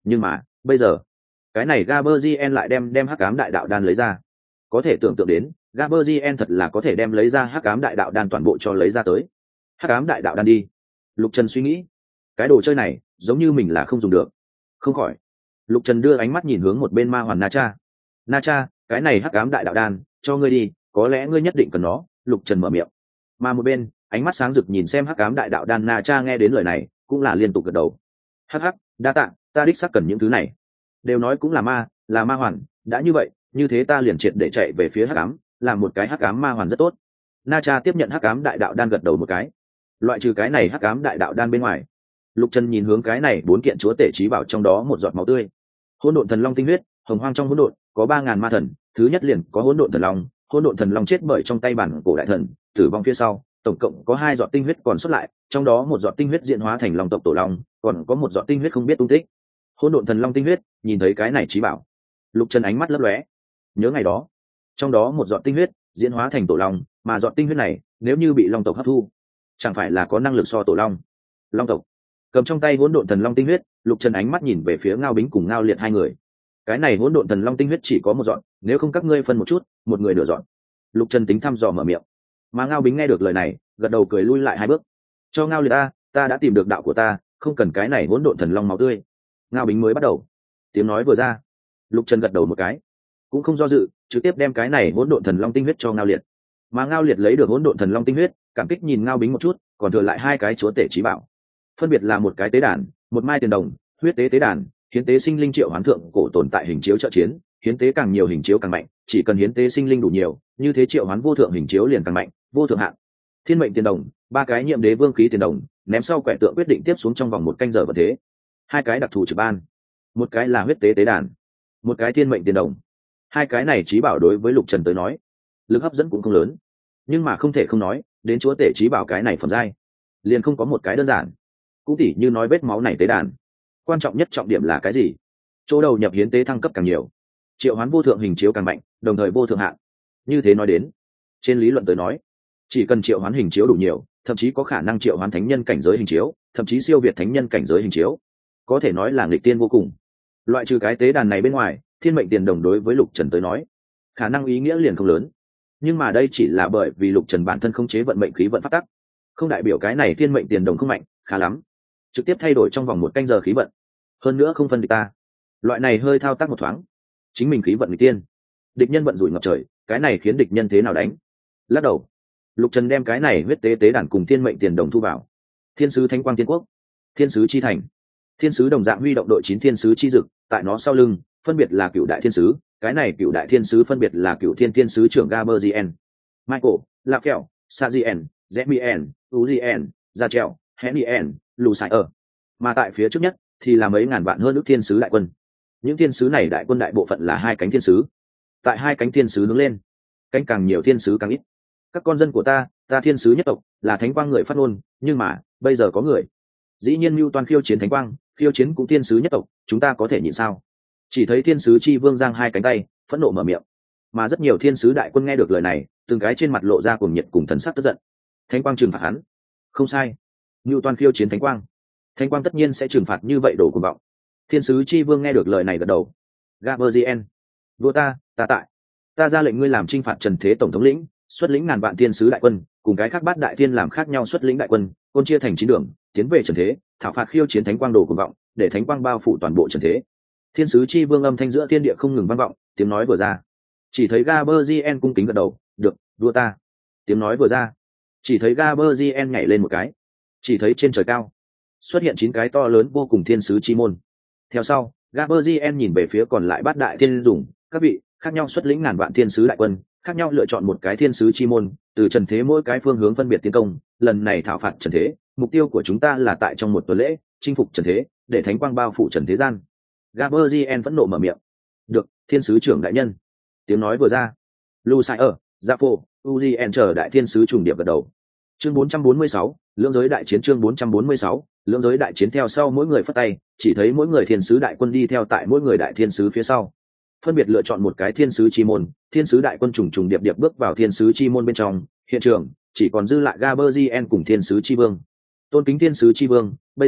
A: Nhưng mà bây giờ cái này Gaberzien lại đem đem hắc ám đại đạo đan lấy ra. Có thể tưởng tượng đến Gaberzien thật là có thể đem lấy ra hắc ám đại đạo đan toàn bộ cho lấy ra tới. Hắc ám đại đạo đan đi. Lục Trần suy nghĩ, cái đồ chơi này giống như mình là không dùng được. Không khỏi, Lục Trần đưa ánh mắt nhìn hướng một bên ma hoàn Na Cha. Na Cha, cái này hắc ám đại đạo đan cho ngươi đi, có lẽ ngươi nhất định cần nó. Lục Trần mở miệng. Mà một bên ánh mắt sáng rực nhìn xem hắc ám đại đạo đan Na Cha nghe đến lời này cũng là liên tục gật đầu. Hắc hắc, đa tạ, ta đích xác cần những thứ này. Đều nói cũng là ma, là ma hoàn, đã như vậy, như thế ta liền triệt để chạy về phía hắc ám, làm một cái hắc ám ma hoàn rất tốt. Na Cha tiếp nhận hắc ám đại đạo đan gật đầu một cái. Loại trừ cái này hắc ám đại đạo đan bên ngoài, Lục Trần nhìn hướng cái này bốn kiện chúa tể trí bảo trong đó một giọt máu tươi. Hỗn độn thần long tinh huyết, hồng hoang trong hỗn độn có ba ngàn ma thần, thứ nhất liền có hỗn độn thần long, hỗn độn thần long chết bởi trong tay bản cổ đại thần, tử vong phía sau, tổng cộng có hai giọt tinh huyết còn sót lại, trong đó một giọt tinh huyết diễn hóa thành long tộc tổ long, còn có một giọt tinh huyết không biết tung tích. Hỗn độn thần long tinh huyết, nhìn thấy cái này trí bảo, Lục Trần ánh mắt lấp lóe. Nhớ ngày đó, trong đó một giọt tinh huyết diễn hóa thành tổ long, mà giọt tinh huyết này nếu như bị long tộc hấp thu, chẳng phải là có năng lực so tổ long. Long tộc cầm trong tay hỗn độn thần long tinh huyết, Lục Trần ánh mắt nhìn về phía Ngao Bính cùng Ngao Liệt hai người. Cái này hỗn độn thần long tinh huyết chỉ có một giọt, nếu không các ngươi phân một chút, một người nửa giọt. Lục Trần tính thăm dò mở miệng. Mà Ngao Bính nghe được lời này, gật đầu cười lui lại hai bước. Cho Ngao Liệt ta, ta đã tìm được đạo của ta, không cần cái này hỗn độn thần long máu tươi. Ngao Bính mới bắt đầu. Tiếng nói vừa ra, Lục Trần gật đầu một cái, cũng không do dự, trực tiếp đem cái này hỗn độn thần long tinh huyết cho Ngao Liệt. Mà Ngao Liệt lấy được hỗn độn thần long tinh huyết, cảm kích nhìn Ngao Bính một chút, còn thừa lại hai cái chúa tể trí bảo, phân biệt là một cái tế đàn, một mai tiền đồng, huyết tế tế đàn, hiến tế sinh linh triệu hoán thượng cổ tồn tại hình chiếu trợ chiến, hiến tế càng nhiều hình chiếu càng mạnh, chỉ cần hiến tế sinh linh đủ nhiều, như thế triệu hoán vô thượng hình chiếu liền càng mạnh, vô thượng hạn. Thiên mệnh tiền đồng, ba cái nhiệm đế vương khí tiền đồng, ném sau quẻ tượng quyết định tiếp xuống trong vòng một canh giờ vật thế. Hai cái đặc thù trực ban, một cái là huyết tế tế đàn, một cái thiên mệnh tiền đồng. Hai cái này trí bảo đối với Lục Trần tới nói, lực hấp dẫn cũng không lớn, nhưng mà không thể không nói, đến chúa tể trí bảo cái này phẩm giai, liền không có một cái đơn giản. Cũng tỉ như nói vết máu này tế đàn, quan trọng nhất trọng điểm là cái gì? Chỗ đầu nhập hiến tế thăng cấp càng nhiều, triệu hoán vô thượng hình chiếu càng mạnh, đồng thời vô thượng hạn. Như thế nói đến, trên lý luận tới nói, chỉ cần triệu hoán hình chiếu đủ nhiều, thậm chí có khả năng triệu hoán thánh nhân cảnh giới hình chiếu, thậm chí siêu việt thánh nhân cảnh giới hình chiếu, có thể nói là nghịch tiên vô cùng. Loại trừ cái tế đàn này bên ngoài, thiên mệnh tiền đồng đối với Lục Trần tới nói, khả năng ý nghĩa liền không lớn. Nhưng mà đây chỉ là bởi vì Lục Trần bản thân không chế vận mệnh khí vận pháp tắc, không đại biểu cái này thiên mệnh tiền đồng không mạnh, khá lắm. Trực tiếp thay đổi trong vòng một canh giờ khí vận, hơn nữa không phân địch ta. Loại này hơi thao tác một thoáng, chính mình khí vận người tiên, địch nhân vận rủi ngập trời, cái này khiến địch nhân thế nào đánh? Lắc đầu, Lục Trần đem cái này huyết tế tế đàn cùng thiên mệnh tiền đồng thu vào thiên sứ thánh quang tiên quốc, thiên sứ chi thành. Thiên sứ đồng dạng huy động đội chín thiên sứ chi dực, tại nó sau lưng phân biệt là cựu đại thiên sứ, cái này cựu đại thiên sứ phân biệt là cựu thiên thiên sứ trưởng Gaberzien, Michael, Laphael, Sazien, Zemien, Uzien, Zachel, Henien, Lucifer. Mà tại phía trước nhất thì là mấy ngàn vạn hơn ước thiên sứ đại quân. Những thiên sứ này đại quân đại bộ phận là hai cánh thiên sứ. Tại hai cánh thiên sứ hướng lên, cánh càng nhiều thiên sứ càng ít. Các con dân của ta, ta thiên sứ nhất tộc, là thánh quang người phát ngôn, nhưng mà bây giờ có người dĩ nhiên mưu toàn khiêu chiến thánh quang, khiêu chiến cũng thiên sứ nhất tộc, chúng ta có thể nhịn sao? Chỉ thấy thiên sứ chi vương giang hai cánh tay, phẫn nộ mở miệng. Mà rất nhiều thiên sứ đại quân nghe được lời này, từng cái trên mặt lộ ra cuồng nhiệt cùng thần sắc tức giận. Thánh quang trừng phạt hắn, không sai. Mưu toàn khiêu chiến thánh quang, thánh quang tất nhiên sẽ trừng phạt như vậy đổ cuồng vọng. Thiên sứ chi vương nghe được lời này gật đầu. Gaberzien, vua ta, ta tại, ta ra lệnh ngươi làm chinh phạt trần thế tổng thống lĩnh, xuất lĩnh ngàn vạn thiên sứ đại quân, cùng cái khác bát đại thiên làm khác nhau xuất lĩnh đại quân, côn chia thành chín đường, tiến về trần thế, thảo phạt khiêu chiến thánh quang đồ cuồng vọng, để thánh quang bao phủ toàn bộ trần thế. Thiên sứ chi vương âm thanh giữa thiên địa không ngừng vang vọng, tiếng nói vừa ra, chỉ thấy Gaberzien cung kính gật đầu, được, vua ta. Tiếng nói vừa ra, chỉ thấy Gaberzien nhảy lên một cái, chỉ thấy trên trời cao xuất hiện chín cái to lớn vô cùng thiên sứ chi môn. Theo sau, Gaberzien nhìn về phía còn lại bát đại thiên dùng, các vị khác nhau xuất lĩnh ngàn vạn thiên sứ đại quân, khác nhau lựa chọn một cái thiên sứ chi môn, từ trần thế mỗi cái phương hướng phân biệt tiến công, lần này thảo phạt trần thế, mục tiêu của chúng ta là tại trong một tuần lễ chinh phục trần thế, để thánh quang bao phủ trần thế gian. Gaberzien phẫn nộ mở miệng. Được, thiên sứ trưởng đại nhân. Tiếng nói vừa ra, Lucifer, Zapho, Uzien chờ đại thiên sứ trùng điệp gật đầu. Chương bốn trăm bốn mươi sáu, lưỡng giới đại chiến. Chương bốn trăm bốn mươi sáu, lưỡng giới đại chiến. Theo sau mỗi người phất tay, chỉ thấy mỗi người thiên sứ đại quân đi theo tại mỗi người đại thiên sứ phía sau, phân biệt lựa chọn một cái thiên sứ chi môn. Thiên sứ đại quân trùng trùng điệp điệp bước vào thiên sứ chi môn bên trong. Hiện trường chỉ còn dư lại Gaberzien cùng thiên sứ chi vương. Tôn kính thiên sứ chi vương, bây giờ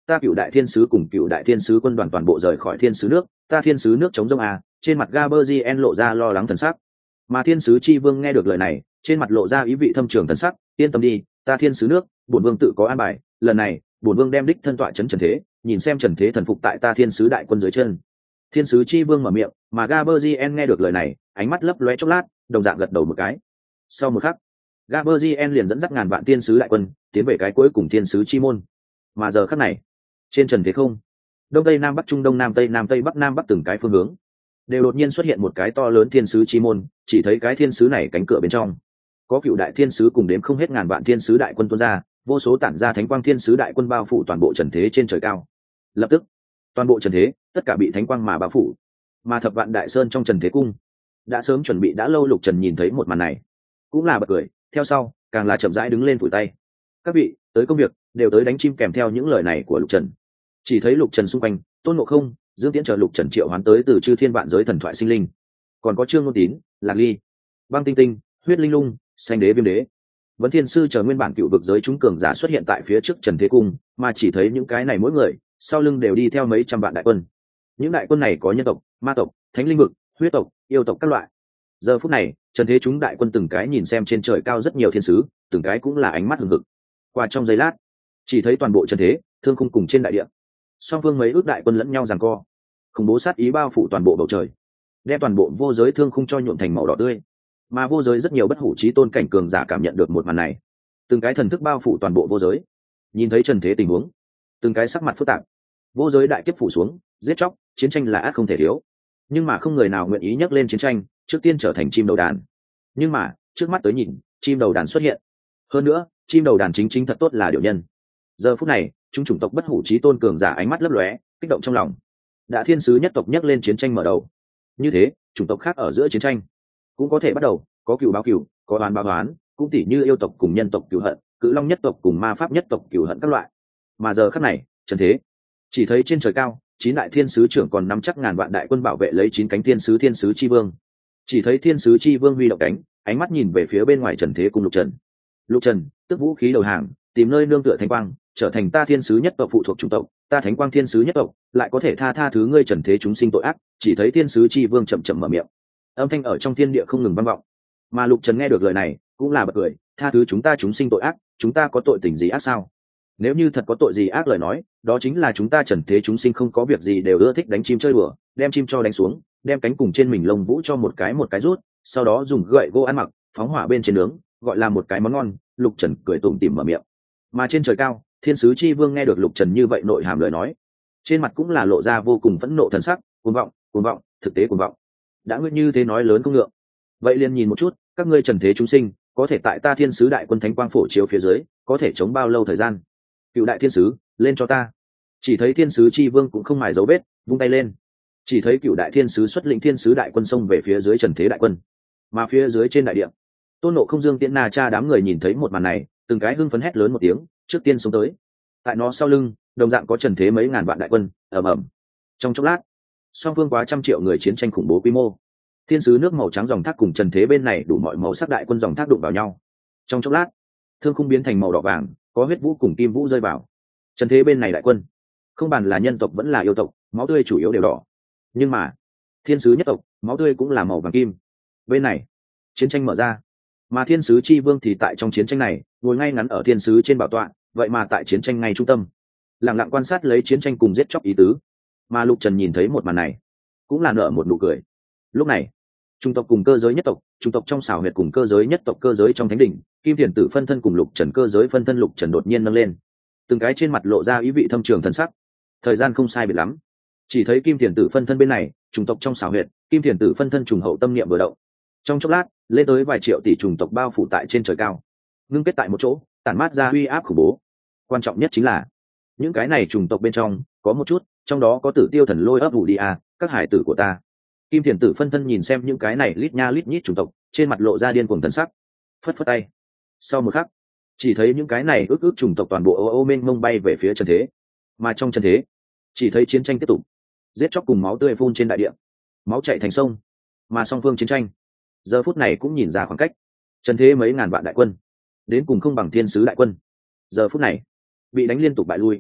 A: ta cựu đại thiên sứ cùng cựu đại thiên sứ quân đoàn toàn bộ rời khỏi thiên sứ nước, ta thiên sứ nước chống rông à. Trên mặt Gaberzien lộ ra lo lắng thần sắc. Mà thiên sứ chi vương nghe được lời này, trên mặt lộ ra ý vị thâm trường thần sắc. Yên tâm đi, ta thiên sứ nước, bổn vương tự có an bài. Lần này bổn vương đem đích thân tọa chấn trần thế, nhìn xem trần thế thần phục tại ta thiên sứ đại quân dưới chân. Thiên sứ chi vương mở miệng, mà Gaberzien nghe được lời này, ánh mắt lấp lóe chốc lát, đồng dạng gật đầu một cái. Sau một khắc, Gaberzien liền dẫn dắt ngàn vạn thiên sứ đại quân tiến về cái cuối cùng thiên sứ chi môn. Mà giờ khắc này, trên trần thế không, đông tây nam bắc trung đông nam tây nam tây bắc nam bắc từng cái phương hướng đều đột nhiên xuất hiện một cái to lớn thiên sứ chi môn. Chỉ thấy cái thiên sứ này cánh cửa bên trong có cựu đại thiên sứ cùng đếm không hết ngàn vạn thiên sứ đại quân tuôn ra, vô số tản ra thánh quang thiên sứ đại quân bao phủ toàn bộ trần thế trên trời cao. Lập tức toàn bộ trần thế tất cả bị thánh quang mà bao phủ. Mà thập vạn đại sơn trong trần thế cung đã sớm chuẩn bị đã lâu, Lục Trần nhìn thấy một màn này cũng là bật cười, theo sau càng là chậm rãi đứng lên phủi tay. Các vị tới công việc, đều tới đánh chim kèm theo những lời này của Lục Trần. Chỉ thấy Lục Trần xung quanh, Tôn Ngộ Không, Dương Tiễn chờ Lục Trần triệu hoán tới từ chư thiên vạn giới thần thoại sinh linh, còn có Trương Ngôn Tín, Lạc Ly, Băng Tinh Tinh, Huyết Linh Lung, Xanh Đế Viêm Đế, Vấn Thiên Sư chờ nguyên bản cựu vực giới chúng cường giả xuất hiện tại phía trước trần thế cung. Mà chỉ thấy những cái này mỗi người sau lưng đều đi theo mấy trăm vạn đại quân. Những đại quân này có nhân tộc, ma tộc, thánh linh vực, huyết tộc, yêu tộc các loại. Giờ phút này trần thế chúng đại quân từng cái nhìn xem trên trời cao rất nhiều thiên sứ, từng cái cũng là ánh mắt hừng hực. Qua trong giây lát, chỉ thấy toàn bộ trần thế thương khung cùng trên đại địa, song phương mấy ước đại quân lẫn nhau giằng co, khủng bố sát ý bao phủ toàn bộ bầu trời, đem toàn bộ vô giới thương khung cho nhuộm thành màu đỏ tươi. Mà vô giới rất nhiều bất hủ chí tôn cảnh cường giả cảm nhận được một màn này, từng cái thần thức bao phủ toàn bộ vô giới, nhìn thấy trần thế tình huống, từng cái sắc mặt phức tạp. Vô giới đại kiếp phủ xuống, giết chóc, chiến tranh là ác không thể thiếu, nhưng mà không người nào nguyện ý nhắc lên chiến tranh, trước tiên trở thành chim đầu đàn. Nhưng mà trước mắt tới nhìn, chim đầu đàn xuất hiện, hơn nữa chim đầu đàn chính chính thật tốt là điệu nhân. Giờ phút này chúng chủng tộc bất hủ chí tôn cường giả ánh mắt lấp lóe, kích động trong lòng. Đã thiên sứ nhất tộc nhắc lên chiến tranh mở đầu, như thế chủng tộc khác ở giữa chiến tranh cũng có thể bắt đầu, có cựu báo cựu, có oán báo oán, cũng tỉ như yêu tộc cùng nhân tộc cựu hận, cự long nhất tộc cùng ma pháp nhất tộc cựu hận các loại. Mà giờ khắc này trần thế, chỉ thấy trên trời cao chín đại thiên sứ trưởng còn nắm chắc ngàn vạn đại quân bảo vệ lấy chín cánh thiên sứ thiên sứ chi vương. Chỉ thấy thiên sứ chi vương huy động cánh, ánh mắt nhìn về phía bên ngoài trần thế cùng Lục Trần. Lục Trần tức vũ khí đầu hàng, tìm nơi nương tựa thánh quang, trở thành ta thiên sứ nhất tộc phụ thuộc chủng tộc, ta thánh quang thiên sứ nhất tộc lại có thể tha tha thứ ngươi trần thế chúng sinh tội ác. Chỉ thấy thiên sứ chi vương chậm chậm mở miệng, âm thanh ở trong thiên địa không ngừng vang vọng. Mà Lục Trần nghe được lời này cũng là bật cười, tha thứ chúng ta chúng sinh tội ác, chúng ta có tội tình gì ác sao? Nếu như thật có tội gì ác lời nói, đó chính là chúng ta trần thế chúng sinh không có việc gì đều ưa thích đánh chim chơi đùa, đem chim cho đánh xuống, đem cánh cùng trên mình lông vũ cho một cái một cái rút, sau đó dùng gậy gỗ ăn mặc, phóng hỏa bên trên nướng, gọi là một cái món ngon. Lục Trần cười tủm tỉm mở miệng. Mà trên trời cao thiên sứ chi vương nghe được Lục Trần như vậy nội hàm lời nói, trên mặt cũng là lộ ra vô cùng phẫn nộ thần sắc. Cuồng vọng, cuồng vọng, thực tế cuồng vọng. Đã ngươi như thế nói lớn không ngượng, vậy liền nhìn một chút các ngươi trần thế chúng sinh có thể tại ta thiên sứ đại quân thánh quang phổ chiếu phía dưới có thể chống bao lâu thời gian. Cựu đại thiên sứ lên cho ta. Chỉ thấy thiên sứ chi vương cũng không mài dấu vết, vung tay lên. Chỉ thấy cựu đại thiên sứ xuất lĩnh thiên sứ đại quân xông về phía dưới trần thế đại quân. Mà phía dưới trên đại địa, Tôn Ngộ Không, Dương Tiễn, Na Cha đám người nhìn thấy một màn này, từng cái hưng phấn hét lớn một tiếng, trước tiên xông tới. Tại nó sau lưng đồng dạng có trần thế mấy ngàn vạn đại quân. Ầm ầm. Trong chốc lát, song phương quá trăm triệu người chiến tranh khủng bố quy mô, thiên sứ nước màu trắng dòng thác cùng trần thế bên này đủ mọi màu sắc đại quân dòng thác đụng vào nhau. Trong chốc lát, thương khung biến thành màu đỏ vàng, có huyết vũ cùng kim vũ rơi vào. Trần thế bên này đại quân, không bàn là nhân tộc vẫn là yêu tộc, máu tươi chủ yếu đều đỏ. Nhưng mà thiên sứ nhất tộc máu tươi cũng là màu vàng kim. Bên này chiến tranh mở ra, mà thiên sứ chi vương thì tại trong chiến tranh này ngồi ngay ngắn ở thiên sứ trên bảo tọa, vậy mà tại chiến tranh ngay trung tâm lặng lặng quan sát lấy chiến tranh cùng giết chóc ý tứ. Mà Lục Trần nhìn thấy một màn này cũng là nở một nụ cười. Lúc này trung tộc cùng cơ giới nhất tộc, trung tộc trong xảo huyệt cùng cơ giới nhất tộc, cơ giới trong thánh đỉnh, Kim Thiền Tử phân thân cùng Lục Trần cơ giới phân thân. Lục Trần đột nhiên nâng lên, từng cái trên mặt lộ ra ý vị thâm trường thần sắc. Thời gian không sai biệt lắm, chỉ thấy Kim Thiền Tử phân thân bên này, trung tộc trong xảo huyệt, Kim Thiền Tử phân thân trùng hậu tâm niệm vừa động, trong chốc lát lên tới vài triệu tỷ trùng tộc bao phủ tại trên trời cao, ngưng kết tại một chỗ, tản mát ra uy áp khủng bố. Quan trọng nhất chính là những cái này trùng tộc bên trong có một chút, trong đó có Tử Tiêu thần lôi ấp ủ đi à, các hải tử của ta. Kim Thiền Tử phân thân nhìn xem những cái này lít nha lít nhít chủng tộc, trên mặt lộ ra điên cuồng thần sắc, phất phất tay. Sau một khắc, chỉ thấy những cái này ước ước chủng tộc toàn bộ ô ô mênh mông bay về phía trần thế. Mà trong trần thế, chỉ thấy chiến tranh tiếp tục, giết chóc cùng máu tươi phun trên đại địa, máu chảy thành sông. Mà song phương chiến tranh giờ phút này cũng nhìn ra khoảng cách. Trần thế mấy ngàn vạn đại quân, đến cùng không bằng thiên sứ đại quân, giờ phút này bị đánh liên tục bại lui.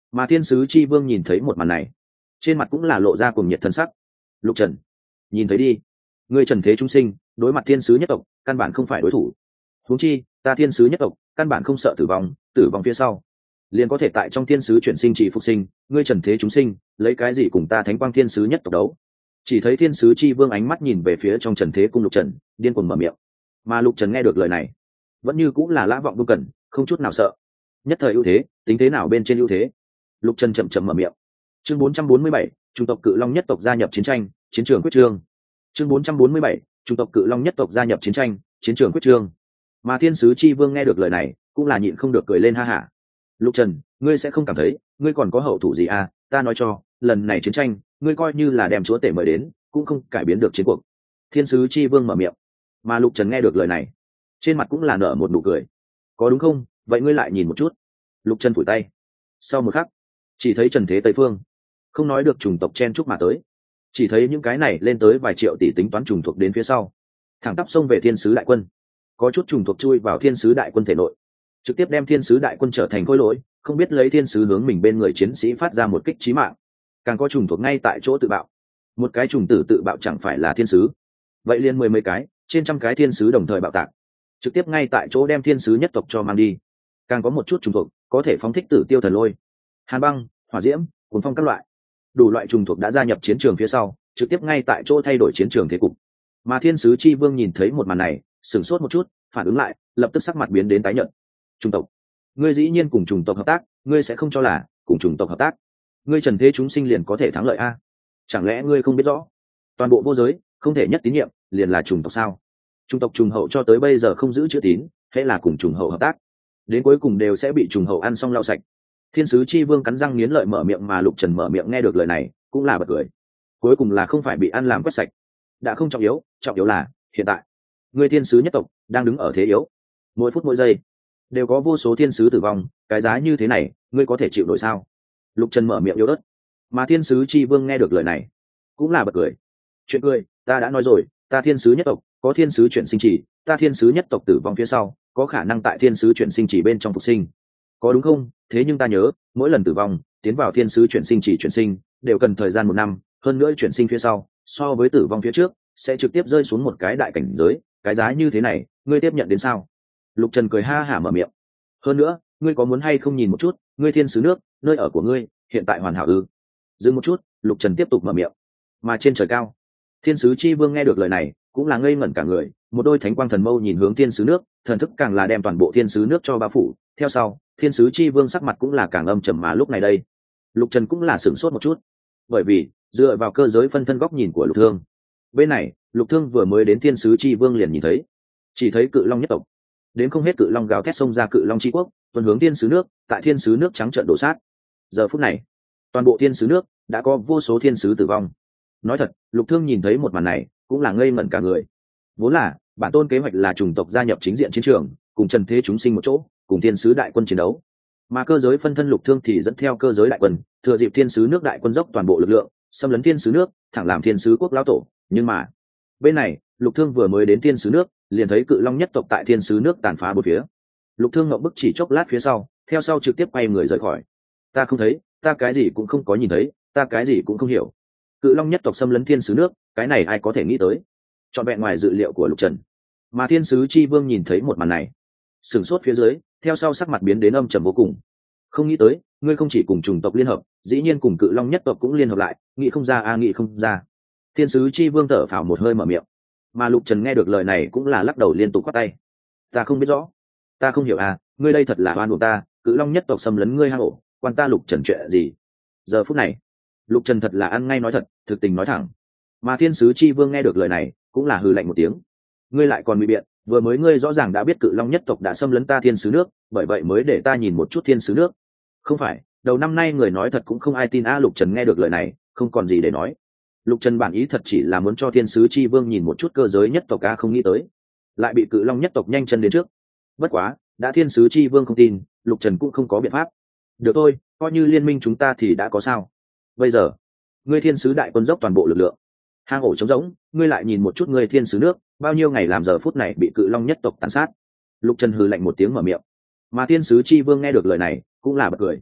A: Mà thiên sứ chi vương nhìn thấy một màn này, trên mặt cũng là lộ ra cuồng nhiệt thân sắc. Lục Trần, nhìn thấy đi, ngươi trần thế chúng sinh đối mặt thiên sứ nhất tộc căn bản không phải đối thủ. Huống chi ta thiên sứ nhất tộc căn bản không sợ tử vong, tử vong phía sau liền có thể tại trong thiên sứ chuyển sinh chỉ phục sinh, ngươi trần thế chúng sinh lấy cái gì cùng ta thánh quang thiên sứ nhất tộc đấu? Chỉ thấy thiên sứ chi vương ánh mắt nhìn về phía trong trần thế cung Lục Trần, điên cuồng mở miệng. Mà Lục Trần nghe được lời này vẫn như cũng là lã vọng vô cần, không chút nào sợ. Nhất thời ưu thế, tính thế nào bên trên ưu thế? Lục Trần chậm chậm mở miệng. Chương bốn trăm bốn mươi bảy, chủng tộc Cự Long nhất tộc gia nhập chiến tranh, chiến trường quyết trương. Chương bốn trăm bốn mươi bảy, chủng tộc Cự Long nhất tộc gia nhập chiến tranh, chiến trường quyết trương. Mà thiên sứ chi vương nghe được lời này cũng là nhịn không được cười lên ha hả. Lục Trần, ngươi sẽ không cảm thấy ngươi còn có hậu thủ gì à? Ta nói cho, lần này chiến tranh ngươi coi như là đem chúa tể mời đến cũng không cải biến được chiến cuộc. Thiên sứ chi vương mở miệng. Mà Lục Trần nghe được lời này trên mặt cũng là nở một nụ cười. Có đúng không? Vậy ngươi lại nhìn một chút. Lục Trần phủi tay. Sau một khắc, chỉ thấy trần thế tây phương không nói được chủng tộc chen chúc mà tới, chỉ thấy những cái này lên tới vài triệu tỷ tính toán chủng thuộc đến phía sau thẳng tắp xông về thiên sứ đại quân. Có chút chủng thuộc chui vào thiên sứ đại quân thể nội, trực tiếp đem thiên sứ đại quân trở thành khối lỗi, không biết lấy thiên sứ hướng mình bên người chiến sĩ phát ra một kích chí mạng. Càng có chủng thuộc ngay tại chỗ tự bạo. Một cái trùng tử tự bạo chẳng phải là thiên sứ, vậy liền mười mấy cái, trên trăm cái thiên sứ đồng thời bạo tạc, trực tiếp ngay tại chỗ đem thiên sứ nhất tộc cho mang đi. Càng có một chút trùng thuộc có thể phóng thích tử tiêu thần lôi, hàn băng, hỏa diễm, cuốn phong các loại đủ loại trùng thuộc đã gia nhập chiến trường phía sau, trực tiếp ngay tại chỗ thay đổi chiến trường thế cục. Mà thiên sứ chi vương nhìn thấy một màn này sửng sốt một chút, phản ứng lại lập tức sắc mặt biến đến tái nhợt. Chủng tộc, ngươi dĩ nhiên cùng chủng tộc hợp tác? Ngươi sẽ không cho là cùng chủng tộc hợp tác ngươi trần thế chúng sinh liền có thể thắng lợi a? Chẳng lẽ ngươi không biết rõ toàn bộ vô giới không thể nhất tín nhiệm liền là chủng tộc sao? Chủng tộc trùng hậu cho tới bây giờ không giữ chữ tín, thế là cùng trùng hậu hợp tác đến cuối cùng đều sẽ bị trùng hậu ăn xong lau sạch. Thiên sứ chi vương cắn răng nghiến lợi mở miệng. Mà Lục Trần mở miệng nghe được lời này cũng là bật cười. Cuối cùng là không phải bị ăn làm quét sạch đã không trọng yếu, trọng yếu là hiện tại ngươi thiên sứ nhất tộc đang đứng ở thế yếu, mỗi phút mỗi giây đều có vô số thiên sứ tử vong, cái giá như thế này ngươi có thể chịu nổi sao? Lục Trần mở miệng yếu ớt. Mà thiên sứ chi vương nghe được lời này cũng là bật cười. Chuyện cười, ta đã nói rồi, ta thiên sứ nhất tộc có thiên sứ chuyển sinh chỉ, ta thiên sứ nhất tộc tử vong phía sau có khả năng tại thiên sứ chuyển sinh chỉ bên trong phục sinh, có đúng không? Thế nhưng ta nhớ mỗi lần tử vong tiến vào thiên sứ chuyển sinh chỉ chuyển sinh đều cần thời gian một năm, hơn nữa chuyển sinh phía sau so với tử vong phía trước sẽ trực tiếp rơi xuống một cái đại cảnh giới, cái giá như thế này ngươi tiếp nhận đến sao? Lục Trần cười ha hả mở miệng. Hơn nữa ngươi có muốn hay không nhìn một chút ngươi thiên sứ nước nơi ở của ngươi hiện tại hoàn hảo ư? Dừng một chút, Lục Trần tiếp tục mở miệng. Mà trên trời cao, thiên sứ chi vương nghe được lời này cũng là ngây ngẩn cả người, một đôi thánh quang thần mâu nhìn hướng thiên sứ nước, thần thức càng là đem toàn bộ thiên sứ nước cho bao phủ. Theo sau thiên sứ chi vương sắc mặt cũng là càng âm trầm. Mà lúc này đây Lục Trần cũng là sửng sốt một chút, bởi vì dựa vào cơ giới phân thân góc nhìn của Lục Thương, bên này Lục Thương vừa mới đến thiên sứ chi vương liền nhìn thấy, chỉ thấy cự long nhất tộc đến không hết cự long gào thét xông ra cự long chi quốc, tuần hướng thiên sứ nước, tại thiên sứ nước trắng trợn đổ sát. Giờ phút này toàn bộ thiên sứ nước đã có vô số thiên sứ tử vong. Nói thật, Lục Thương nhìn thấy một màn này cũng là ngây ngẩn cả người. Vốn là bản tôn kế hoạch là chủng tộc gia nhập chính diện chiến trường, cùng trần thế chúng sinh một chỗ, cùng thiên sứ đại quân chiến đấu. Mà cơ giới phân thân Lục Thương thì dẫn theo cơ giới đại quân, thừa dịp thiên sứ nước đại quân dốc toàn bộ lực lượng, xâm lấn thiên sứ nước, thẳng làm thiên sứ quốc lão tổ. Nhưng mà bên này Lục Thương vừa mới đến thiên sứ nước liền thấy cự long nhất tộc tại thiên sứ nước tàn phá bốn phía. Lục Thương ngậm bức chỉ chốc lát phía sau, theo sau trực tiếp quay người rời khỏi. Ta không thấy, ta cái gì cũng không có nhìn thấy, ta cái gì cũng không hiểu. Cự long nhất tộc xâm lấn thiên sứ nước, cái này ai có thể nghĩ tới? Trọn vẹn ngoài dự liệu của Lục Trần. Mà thiên sứ chi vương nhìn thấy một màn này sửng sốt phía dưới, theo sau sắc mặt biến đến âm trầm vô cùng. Không nghĩ tới ngươi không chỉ cùng chủng tộc liên hợp, dĩ nhiên cùng cự long nhất tộc cũng liên hợp lại, nghĩ không ra a nghĩ không ra. Thiên sứ chi vương thở phào một hơi mở miệng. Mà Lục Trần nghe được lời này cũng là lắc đầu liên tục quát tay. Ta không biết rõ, ta không hiểu à, ngươi đây thật là oan uổng ta, cự long nhất tộc xâm lấn ngươi hang ổ, quan ta Lục Trần chuyện gì? Giờ phút này Lục Trần thật là ăn ngay nói thật, thực tình nói thẳng. Mà thiên sứ chi vương nghe được lời này cũng là hừ lạnh một tiếng. Ngươi lại còn ngụy biện, vừa mới ngươi rõ ràng đã biết cự long nhất tộc đã xâm lấn ta thiên sứ nước, bởi vậy mới để ta nhìn một chút thiên sứ nước. Không phải, đầu năm nay người nói thật cũng không ai tin a. Lục Trần nghe được lời này không còn gì để nói. Lục Trần bản ý thật chỉ là muốn cho thiên sứ chi vương nhìn một chút cơ giới nhất tộc a, không nghĩ tới lại bị cự long nhất tộc nhanh chân đến trước. Bất quá đã thiên sứ chi vương không tin, Lục Trần cũng không có biện pháp. Được thôi, coi như liên minh chúng ta thì đã có sao. Bây giờ ngươi thiên sứ đại quân dốc toàn bộ lực lượng, hang ổ trống rỗng, ngươi lại nhìn một chút ngươi thiên sứ nước bao nhiêu ngày làm giờ phút này bị cự long nhất tộc tàn sát. Lục Trần hừ lạnh một tiếng mở miệng. Mà thiên sứ chi vương nghe được lời này cũng là bật cười.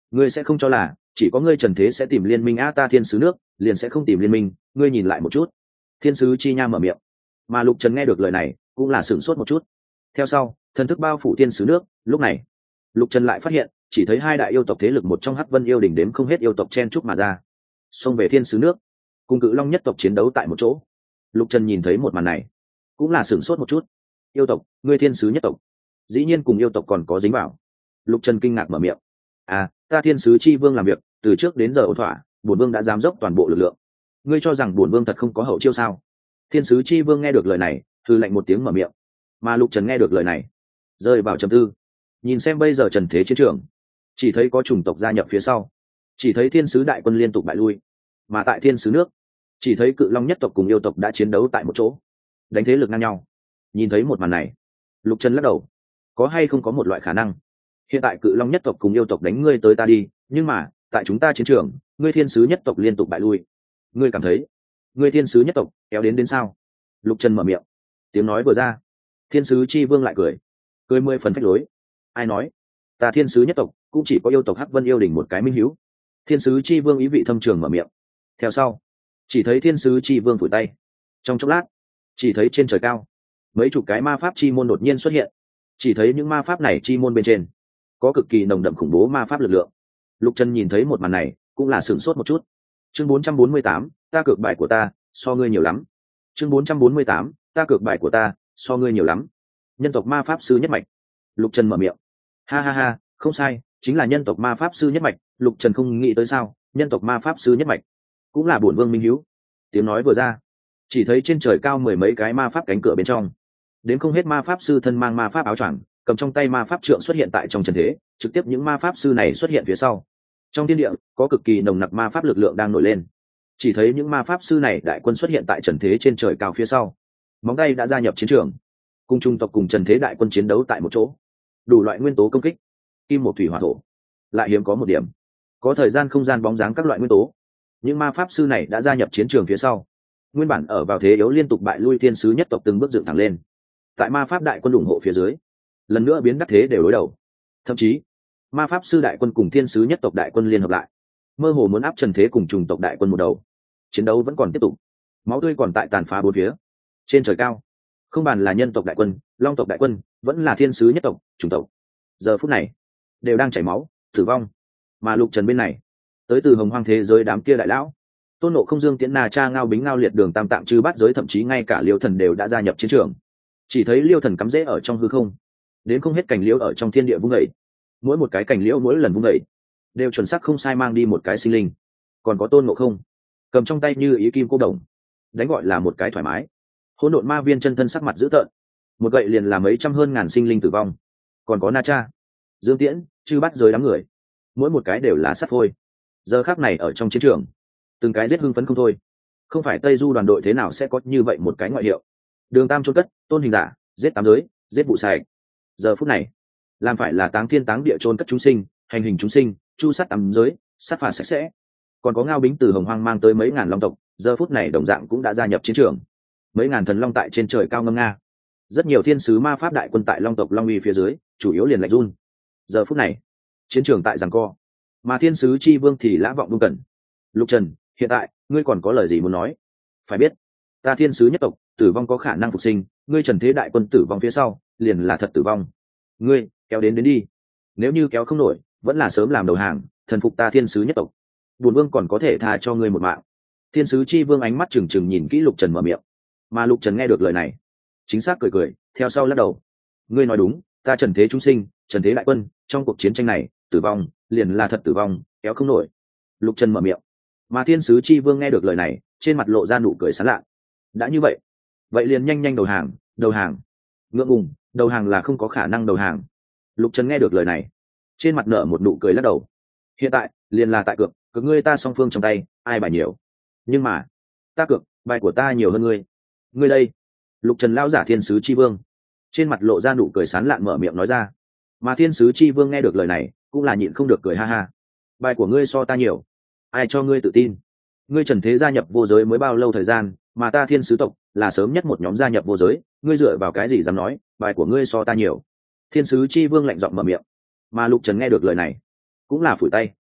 A: ngươi sẽ không cho là chỉ có ngươi trần thế sẽ tìm liên minh a, ta thiên sứ nước liền sẽ không tìm liên minh, ngươi nhìn lại một chút. Thiên sứ chi nha mở miệng, mà lục trần nghe được lời này cũng là sửng sốt một chút. Theo sau thần thức bao phủ thiên sứ nước, lúc này lục trần lại phát hiện chỉ thấy hai đại yêu tộc thế lực một trong hắc vân yêu đỉnh đếm không hết yêu tộc chen chúc mà ra, xông về thiên sứ nước, cùng cự long nhất tộc chiến đấu tại một chỗ. Lục trần nhìn thấy một màn này cũng là sửng sốt một chút. Yêu tộc, ngươi thiên sứ nhất tộc dĩ nhiên cùng yêu tộc còn có dính vào. Lục trần kinh ngạc mở miệng, à, ta thiên sứ chi vương làm việc từ trước đến giờ ổn thỏa, bổn vương đã giám dốc toàn bộ lực lượng, ngươi cho rằng bổn vương thật không có hậu chiêu sao? Thiên sứ chi vương nghe được lời này thư lạnh một tiếng mở miệng, mà lục trần nghe được lời này rơi vào trầm tư. Nhìn xem bây giờ trần thế chiến trường, chỉ thấy có chủng tộc gia nhập phía sau, chỉ thấy thiên sứ đại quân liên tục bại lui, mà tại thiên sứ nước chỉ thấy cự long nhất tộc cùng yêu tộc đã chiến đấu tại một chỗ, đánh thế lực ngang nhau. Nhìn thấy một màn này, lục trần lắc đầu, có hay không có một loại khả năng hiện tại cự long nhất tộc cùng yêu tộc đánh ngươi tới ta đi, nhưng mà tại chúng ta chiến trường ngươi thiên sứ nhất tộc liên tục bại lui, ngươi cảm thấy ngươi thiên sứ nhất tộc kéo đến đến sao? Lục trần mở miệng, tiếng nói vừa ra, thiên sứ chi vương lại cười cười mười phần phách lối. Ai nói ta thiên sứ nhất tộc cũng chỉ có yêu tộc hắc vân yêu đình một cái minh hữu? Thiên sứ chi vương ý vị thâm trường mở miệng. Theo sau chỉ thấy thiên sứ chi vương phủi tay, trong chốc lát chỉ thấy trên trời cao mấy chục cái ma pháp chi môn đột nhiên xuất hiện. Chỉ thấy những ma pháp này chi môn bên trên có cực kỳ nồng đậm khủng bố ma pháp lực lượng. Lục trần nhìn thấy một màn này cũng là sửng sốt một chút. Chương bốn trăm bốn mươi tám, ta cược bài của ta so ngươi nhiều lắm. Chương bốn trăm bốn mươi tám, ta cược bài của ta so ngươi nhiều lắm. Nhân tộc ma pháp sư nhất mạch. Lục trần mở miệng, ha ha ha, không sai, chính là nhân tộc ma pháp sư nhất mạch. Lục trần không nghĩ tới sao, nhân tộc ma pháp sư nhất mạch cũng là bổn vương minh hữu. Tiếng nói vừa ra, chỉ thấy trên trời cao mười mấy cái ma pháp cánh cửa bên trong, đến không hết ma pháp sư thân mang ma pháp áo choàng, cầm trong tay ma pháp trượng xuất hiện tại trong trần thế. Trực tiếp những ma pháp sư này xuất hiện phía sau, trong thiên địa có cực kỳ nồng nặc ma pháp lực lượng đang nổi lên. Chỉ thấy những ma pháp sư này đại quân xuất hiện tại trần thế trên trời cao phía sau, móng tay đã gia nhập chiến trường, cùng trung tộc cùng trần thế đại quân chiến đấu tại một chỗ. Đủ loại nguyên tố công kích, kim một thủy hỏa thổ, lại hiếm có một điểm có thời gian không gian bóng dáng các loại nguyên tố. Những ma pháp sư này đã gia nhập chiến trường phía sau, nguyên bản ở vào thế yếu liên tục bại lui thiên sứ nhất tộc từng bước dựng thẳng lên. Tại ma pháp đại quân ủng hộ phía dưới, lần nữa biến đắc thế đều đối đầu. Thậm chí ma pháp sư đại quân cùng thiên sứ nhất tộc đại quân liên hợp lại, mơ hồ muốn áp trần thế cùng trùng tộc đại quân một đầu. Chiến đấu vẫn còn tiếp tục, máu tươi còn tại tàn phá bốn phía. Trên trời cao, không bàn là nhân tộc đại quân, long tộc đại quân, vẫn là thiên sứ nhất tộc, trùng tộc, giờ phút này đều đang chảy máu tử vong. Mà lục trần bên này, tới từ hồng hoang thế giới đám kia đại lão, Tôn Ngộ Không, Dương Tiễn, Na Cha, Ngao Bính, Ngao Liệt, Đường Tam Tạng, Chư Bát Giới, thậm chí ngay cả Liêu Thần đều đã gia nhập chiến trường. Chỉ thấy Liêu Thần cắm rễ ở trong hư không, đến không hết cành liễu ở trong thiên địa vung dậy. Mỗi một cái cành liễu mỗi lần vung dậy đều chuẩn xác không sai mang đi một cái sinh linh. Còn có Tôn Ngộ Không cầm trong tay như ý kim cô đồng, đánh gọi là một cái thoải mái. Hỗn độn ma viên chân thân sắc mặt dữ tợn, một gậy liền là mấy trăm hơn ngàn sinh linh tử vong. Còn có Na Cha, Dương Tiễn, Chư Bát Giới đám người, mỗi một cái đều là sắt phôi. Giờ khắc này ở trong chiến trường, từng cái giết hưng phấn không thôi. Không phải Tây Du đoàn đội thế nào sẽ có như vậy một cái ngoại hiệu. Đường Tam chôn cất, Tôn Hình Giả, giết tám giới, giết vụ sài. Giờ phút này, làm phải là táng thiên táng địa chôn cất chúng sinh, hành hình chúng sinh, chu sát tám giới, sát phạt sạch sẽ. Còn có Ngao Bính từ hồng hoang mang tới mấy ngàn long tộc, giờ phút này đồng dạng cũng đã gia nhập chiến trường. Mấy ngàn thần long tại trên trời cao ngâm nga. Rất nhiều thiên sứ ma pháp đại quân tại long tộc long uy phía dưới, chủ yếu liền lạnh run. Giờ phút này, chiến trường tại giằng co, mà thiên sứ chi vương thì lã vọng đung cẩn. Lục Trần, hiện tại ngươi còn có lời gì muốn nói? Phải biết, ta thiên sứ nhất tộc tử vong có khả năng phục sinh, ngươi trần thế đại quân tử vong phía sau liền là thật tử vong. Ngươi kéo đến đến đi, nếu như kéo không nổi vẫn là sớm làm đầu hàng, thần phục ta thiên sứ nhất tộc, bổn vương còn có thể tha cho ngươi một mạng. Thiên sứ chi vương ánh mắt trừng trừng nhìn kỹ Lục Trần mở miệng, mà Lục Trần nghe được lời này chính xác cười cười, theo sau lắc đầu. Ngươi nói đúng, ta trần thế chúng sinh, trần thế đại quân trong cuộc chiến tranh này tử vong liền là thật tử vong, kéo không nổi. Lục Trần mở miệng, mà thiên sứ chi vương nghe được lời này trên mặt lộ ra nụ cười sán lạ. Đã như vậy vậy liền nhanh nhanh đầu hàng. Đầu hàng? Ngượng ngùng, đầu hàng là không có khả năng đầu hàng. Lục Trần nghe được lời này trên mặt nở một nụ cười lắc đầu. Hiện tại liền là tại cược, cược ngươi ta song phương trong tay ai bài nhiều. Nhưng mà ta cược bài của ta nhiều hơn ngươi. Ngươi đây? Lục Trần lao giả thiên sứ chi vương trên mặt lộ ra nụ cười sán lạn mở miệng nói ra. Mà thiên sứ chi vương nghe được lời này cũng là nhịn không được cười ha ha. Bài của ngươi so ta nhiều, ai cho ngươi tự tin? Ngươi trần thế gia nhập vô giới mới bao lâu thời gian, mà ta thiên sứ tộc là sớm nhất một nhóm gia nhập vô giới, ngươi dựa vào cái gì dám nói bài của ngươi so ta nhiều? Thiên sứ chi vương lạnh giọng mở miệng. Mà Lục Trần nghe được lời này cũng là phủi tay,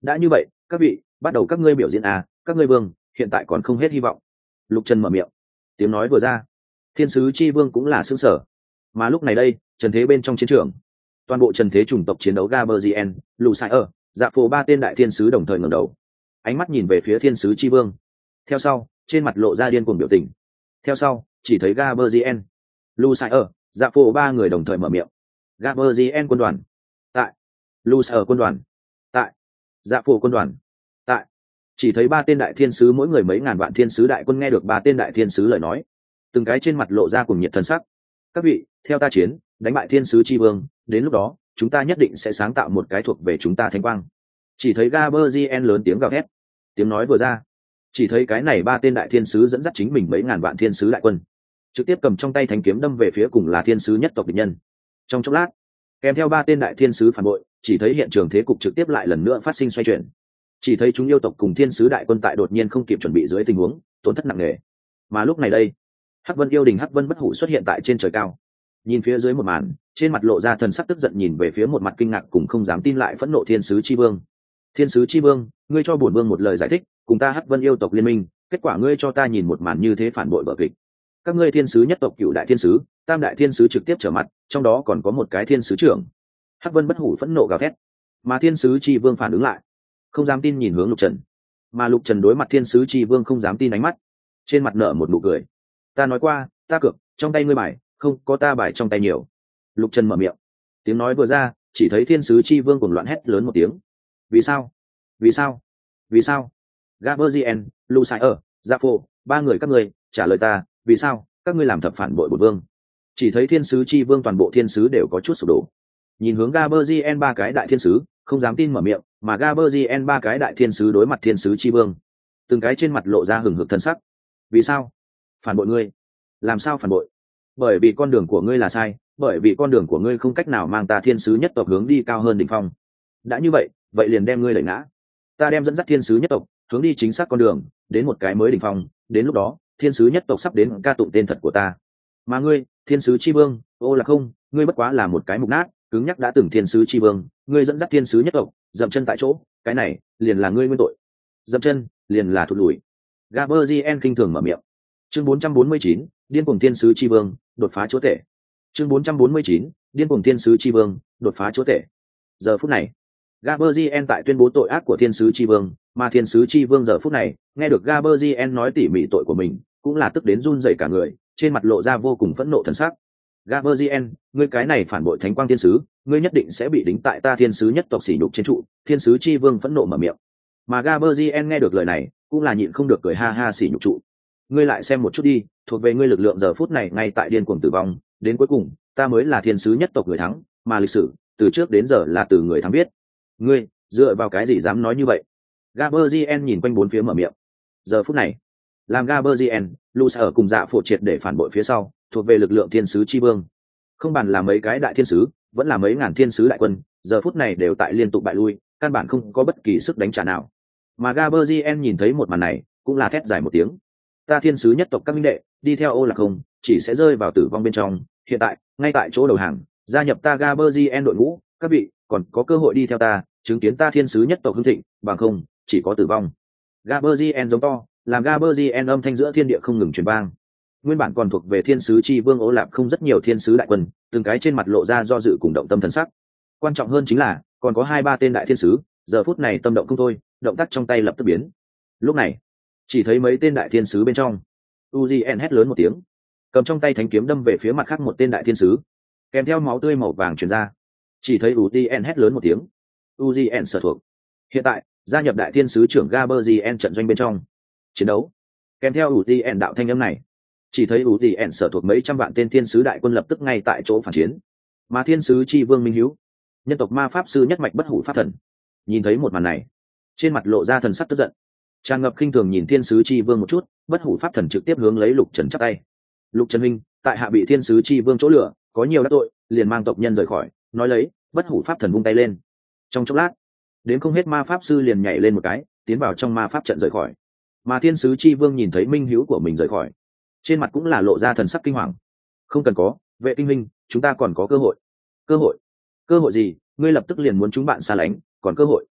A: đã như vậy các vị bắt đầu các ngươi biểu diễn à, các ngươi vương hiện tại còn không hết hy vọng. Lục Trần mở miệng, tiếng nói vừa ra thiên sứ chi vương cũng là xứng sở. Mà lúc này đây trần thế bên trong chiến trường, toàn bộ trần thế chủng tộc chiến đấu Gaberzien, Lucifer, dạ phổ ba tên đại thiên sứ đồng thời ngẩng đầu, ánh mắt nhìn về phía thiên sứ chi vương. Theo sau trên mặt lộ ra điên cuồng biểu tình. Theo sau chỉ thấy Gaberzien, Lucifer, dạ phổ ba người đồng thời mở miệng. Gaberzien quân đoàn tại, Lucifer quân đoàn tại, dạ phổ quân đoàn tại. Chỉ thấy ba tên đại thiên sứ mỗi người mấy ngàn vạn thiên sứ đại quân nghe được ba tên đại thiên sứ lời nói, từng cái trên mặt lộ ra cùng nhiệt thần sắc. Các vị theo ta chiến, đánh bại thiên sứ chi vương, đến lúc đó chúng ta nhất định sẽ sáng tạo một cái thuộc về chúng ta thánh quang. Chỉ thấy Gaberzien lớn tiếng gào thét. Tiếng nói vừa ra, chỉ thấy cái này ba tên đại thiên sứ dẫn dắt chính mình mấy ngàn vạn thiên sứ đại quân, trực tiếp cầm trong tay thánh kiếm đâm về phía cùng là thiên sứ nhất tộc địch nhân. Trong chốc lát, kèm theo ba tên đại thiên sứ phản bội, chỉ thấy hiện trường thế cục trực tiếp lại lần nữa phát sinh xoay chuyển. Chỉ thấy chúng yêu tộc cùng thiên sứ đại quân tại đột nhiên không kịp chuẩn bị dưới tình huống tổn thất nặng nề. Mà lúc này đây, Hắc Vân yêu đình Hắc Vân bất hủ xuất hiện tại trên trời cao, nhìn phía dưới một màn, trên mặt lộ ra thần sắc tức giận, nhìn về phía một mặt kinh ngạc cùng không dám tin lại phẫn nộ thiên sứ chi vương. Thiên sứ chi vương, ngươi cho bổn vương một lời giải thích, cùng ta Hắc Vân yêu tộc liên minh, kết quả ngươi cho ta nhìn một màn như thế phản bội vở kịch. Các ngươi thiên sứ nhất tộc cựu đại thiên sứ, tam đại thiên sứ trực tiếp trở mặt, trong đó còn có một cái thiên sứ trưởng. Hắc Vân bất hủ phẫn nộ gào thét, mà thiên sứ chi vương phản ứng lại, không dám tin nhìn hướng Lục Trần. Mà Lục Trần đối mặt thiên sứ chi vương không dám tin ánh mắt, trên mặt nở một nụ cười. Ta nói qua, ta cược, trong tay ngươi bài, không có ta bài trong tay nhiều. Lục Trần mở miệng, tiếng nói vừa ra, chỉ thấy thiên sứ chi vương cuồng loạn hét lớn một tiếng. Vì sao? Vì sao? Vì sao? Gaberzien, Lucifer, Japhô, ba người các ngươi, trả lời ta, vì sao các ngươi làm thập phản bội bổn vương? Chỉ thấy thiên sứ chi vương toàn bộ thiên sứ đều có chút sụp đổ. Nhìn hướng Gaberzien ba cái đại thiên sứ, không dám tin mở miệng, mà Gaberzien ba cái đại thiên sứ đối mặt thiên sứ chi vương, từng cái trên mặt lộ ra hừng hực thân sắc. Vì sao? Phản bội ngươi? Làm sao phản bội? Bởi vì con đường của ngươi là sai, bởi vì con đường của ngươi không cách nào mang ta thiên sứ nhất tộc hướng đi cao hơn đỉnh phong. Đã như vậy, vậy liền đem ngươi đẩy ngã. Ta đem dẫn dắt thiên sứ nhất tộc hướng đi chính xác con đường, đến một cái mới đỉnh phong, đến lúc đó, thiên sứ nhất tộc sắp đến ca tụng tên thật của ta. Mà ngươi, thiên sứ chi vương, ô là không, ngươi bất quá là một cái mục nát, cứng nhắc đã từng thiên sứ chi vương, ngươi dẫn dắt thiên sứ nhất tộc, dậm chân tại chỗ, cái này liền là ngươi nguyên tội. Dậm chân, liền là thụt lùi. Gaberzien kinh thường mở miệng. Chương bốn trăm bốn mươi chín, điên cuồng thiên sứ chi vương, đột phá chúa tể. Chương bốn trăm bốn mươi chín, điên cuồng thiên sứ chi vương, đột phá chúa tể. Giờ phút này, Gaberzien tại tuyên bố tội ác của thiên sứ chi vương, mà thiên sứ chi vương giờ phút này, nghe được Gaberzien nói tỉ mỉ tội của mình, cũng là tức đến run rẩy cả người, trên mặt lộ ra vô cùng phẫn nộ thần sắc. Gaberzien, ngươi cái này phản bội thánh quang thiên sứ, ngươi nhất định sẽ bị đính tại ta thiên sứ nhất tộc sỉ nhục trên trụ. Thiên sứ chi vương phẫn nộ mở miệng. Mà Gaberzien nghe được lời này, cũng là nhịn không được cười ha ha sỉ nhục trụ. Ngươi lại xem một chút đi, thuộc về ngươi lực lượng giờ phút này ngay tại điên cuồng tử vong, đến cuối cùng, ta mới là thiên sứ nhất tộc người thắng, mà lịch sử từ trước đến giờ là từ người thắng viết. Ngươi dựa vào cái gì dám nói như vậy? Gaberzien nhìn quanh bốn phía mở miệng. Giờ phút này, làm Gaberzien, Lucifer cùng Dạ Phổ triệt để phản bội phía sau, thuộc về lực lượng thiên sứ chi vương. Không bàn là mấy cái đại thiên sứ, vẫn là mấy ngàn thiên sứ đại quân, giờ phút này đều tại liên tục bại lui, căn bản không có bất kỳ sức đánh trả nào. Mà Gaberzien nhìn thấy một màn này, cũng là thét dài một tiếng. Ta thiên sứ nhất tộc các minh đệ, đi theo ô là không, chỉ sẽ rơi vào tử vong bên trong. Hiện tại, ngay tại chỗ đầu hàng, gia nhập ta Gaberzien đội ngũ, các vị còn có cơ hội đi theo ta, chứng kiến ta thiên sứ nhất tộc hưng thịnh, bằng không, chỉ có tử vong. Gaberzien giống to, làm Gaberzien âm thanh giữa thiên địa không ngừng truyền vang. Nguyên bản còn thuộc về thiên sứ chi vương Ô Lạp không rất nhiều thiên sứ đại quân, từng cái trên mặt lộ ra do dự cùng động tâm thần sắc. Quan trọng hơn chính là, còn có hai ba tên đại thiên sứ, giờ phút này tâm động không thôi, động tác trong tay lập tức biến. Lúc này, chỉ thấy mấy tên đại thiên sứ bên trong, Uzien hét lớn một tiếng, cầm trong tay thánh kiếm đâm về phía mặt khác một tên đại thiên sứ, kèm theo máu tươi màu vàng truyền ra. Chỉ thấy Uzien hét lớn một tiếng, Uzien sở thuộc. Hiện tại, gia nhập đại thiên sứ trưởng Gaberzien trận doanh bên trong chiến đấu. Kèm theo Uzien đạo thanh âm này, chỉ thấy Uzien sở thuộc mấy trăm vạn tên thiên sứ đại quân lập tức ngay tại chỗ phản chiến. Mà thiên sứ chi vương Minh Hiếu, nhân tộc ma pháp sư nhất mạch bất hủ pháp thần, nhìn thấy một màn này, trên mặt lộ ra thần sắc tức giận, tràn ngập khinh thường nhìn thiên sứ chi vương một chút. Bất hủ pháp thần trực tiếp hướng lấy Lục Trần chắp tay. Lục Trần huynh, tại hạ bị thiên sứ chi vương chỗ lửa, có nhiều đắc tội, liền mang tộc nhân rời khỏi. Nói lấy, bất hủ pháp thần vung tay lên. Trong chốc lát, đến không hết ma pháp sư liền nhảy lên một cái, tiến vào trong ma pháp trận rời khỏi. Mà thiên sứ chi vương nhìn thấy minh hữu của mình rời khỏi, trên mặt cũng là lộ ra thần sắc kinh hoàng. Không cần có, vệ kinh minh, chúng ta còn có cơ hội. Cơ hội? Cơ hội gì? Ngươi lập tức liền muốn chúng bạn xa lánh, còn cơ hội?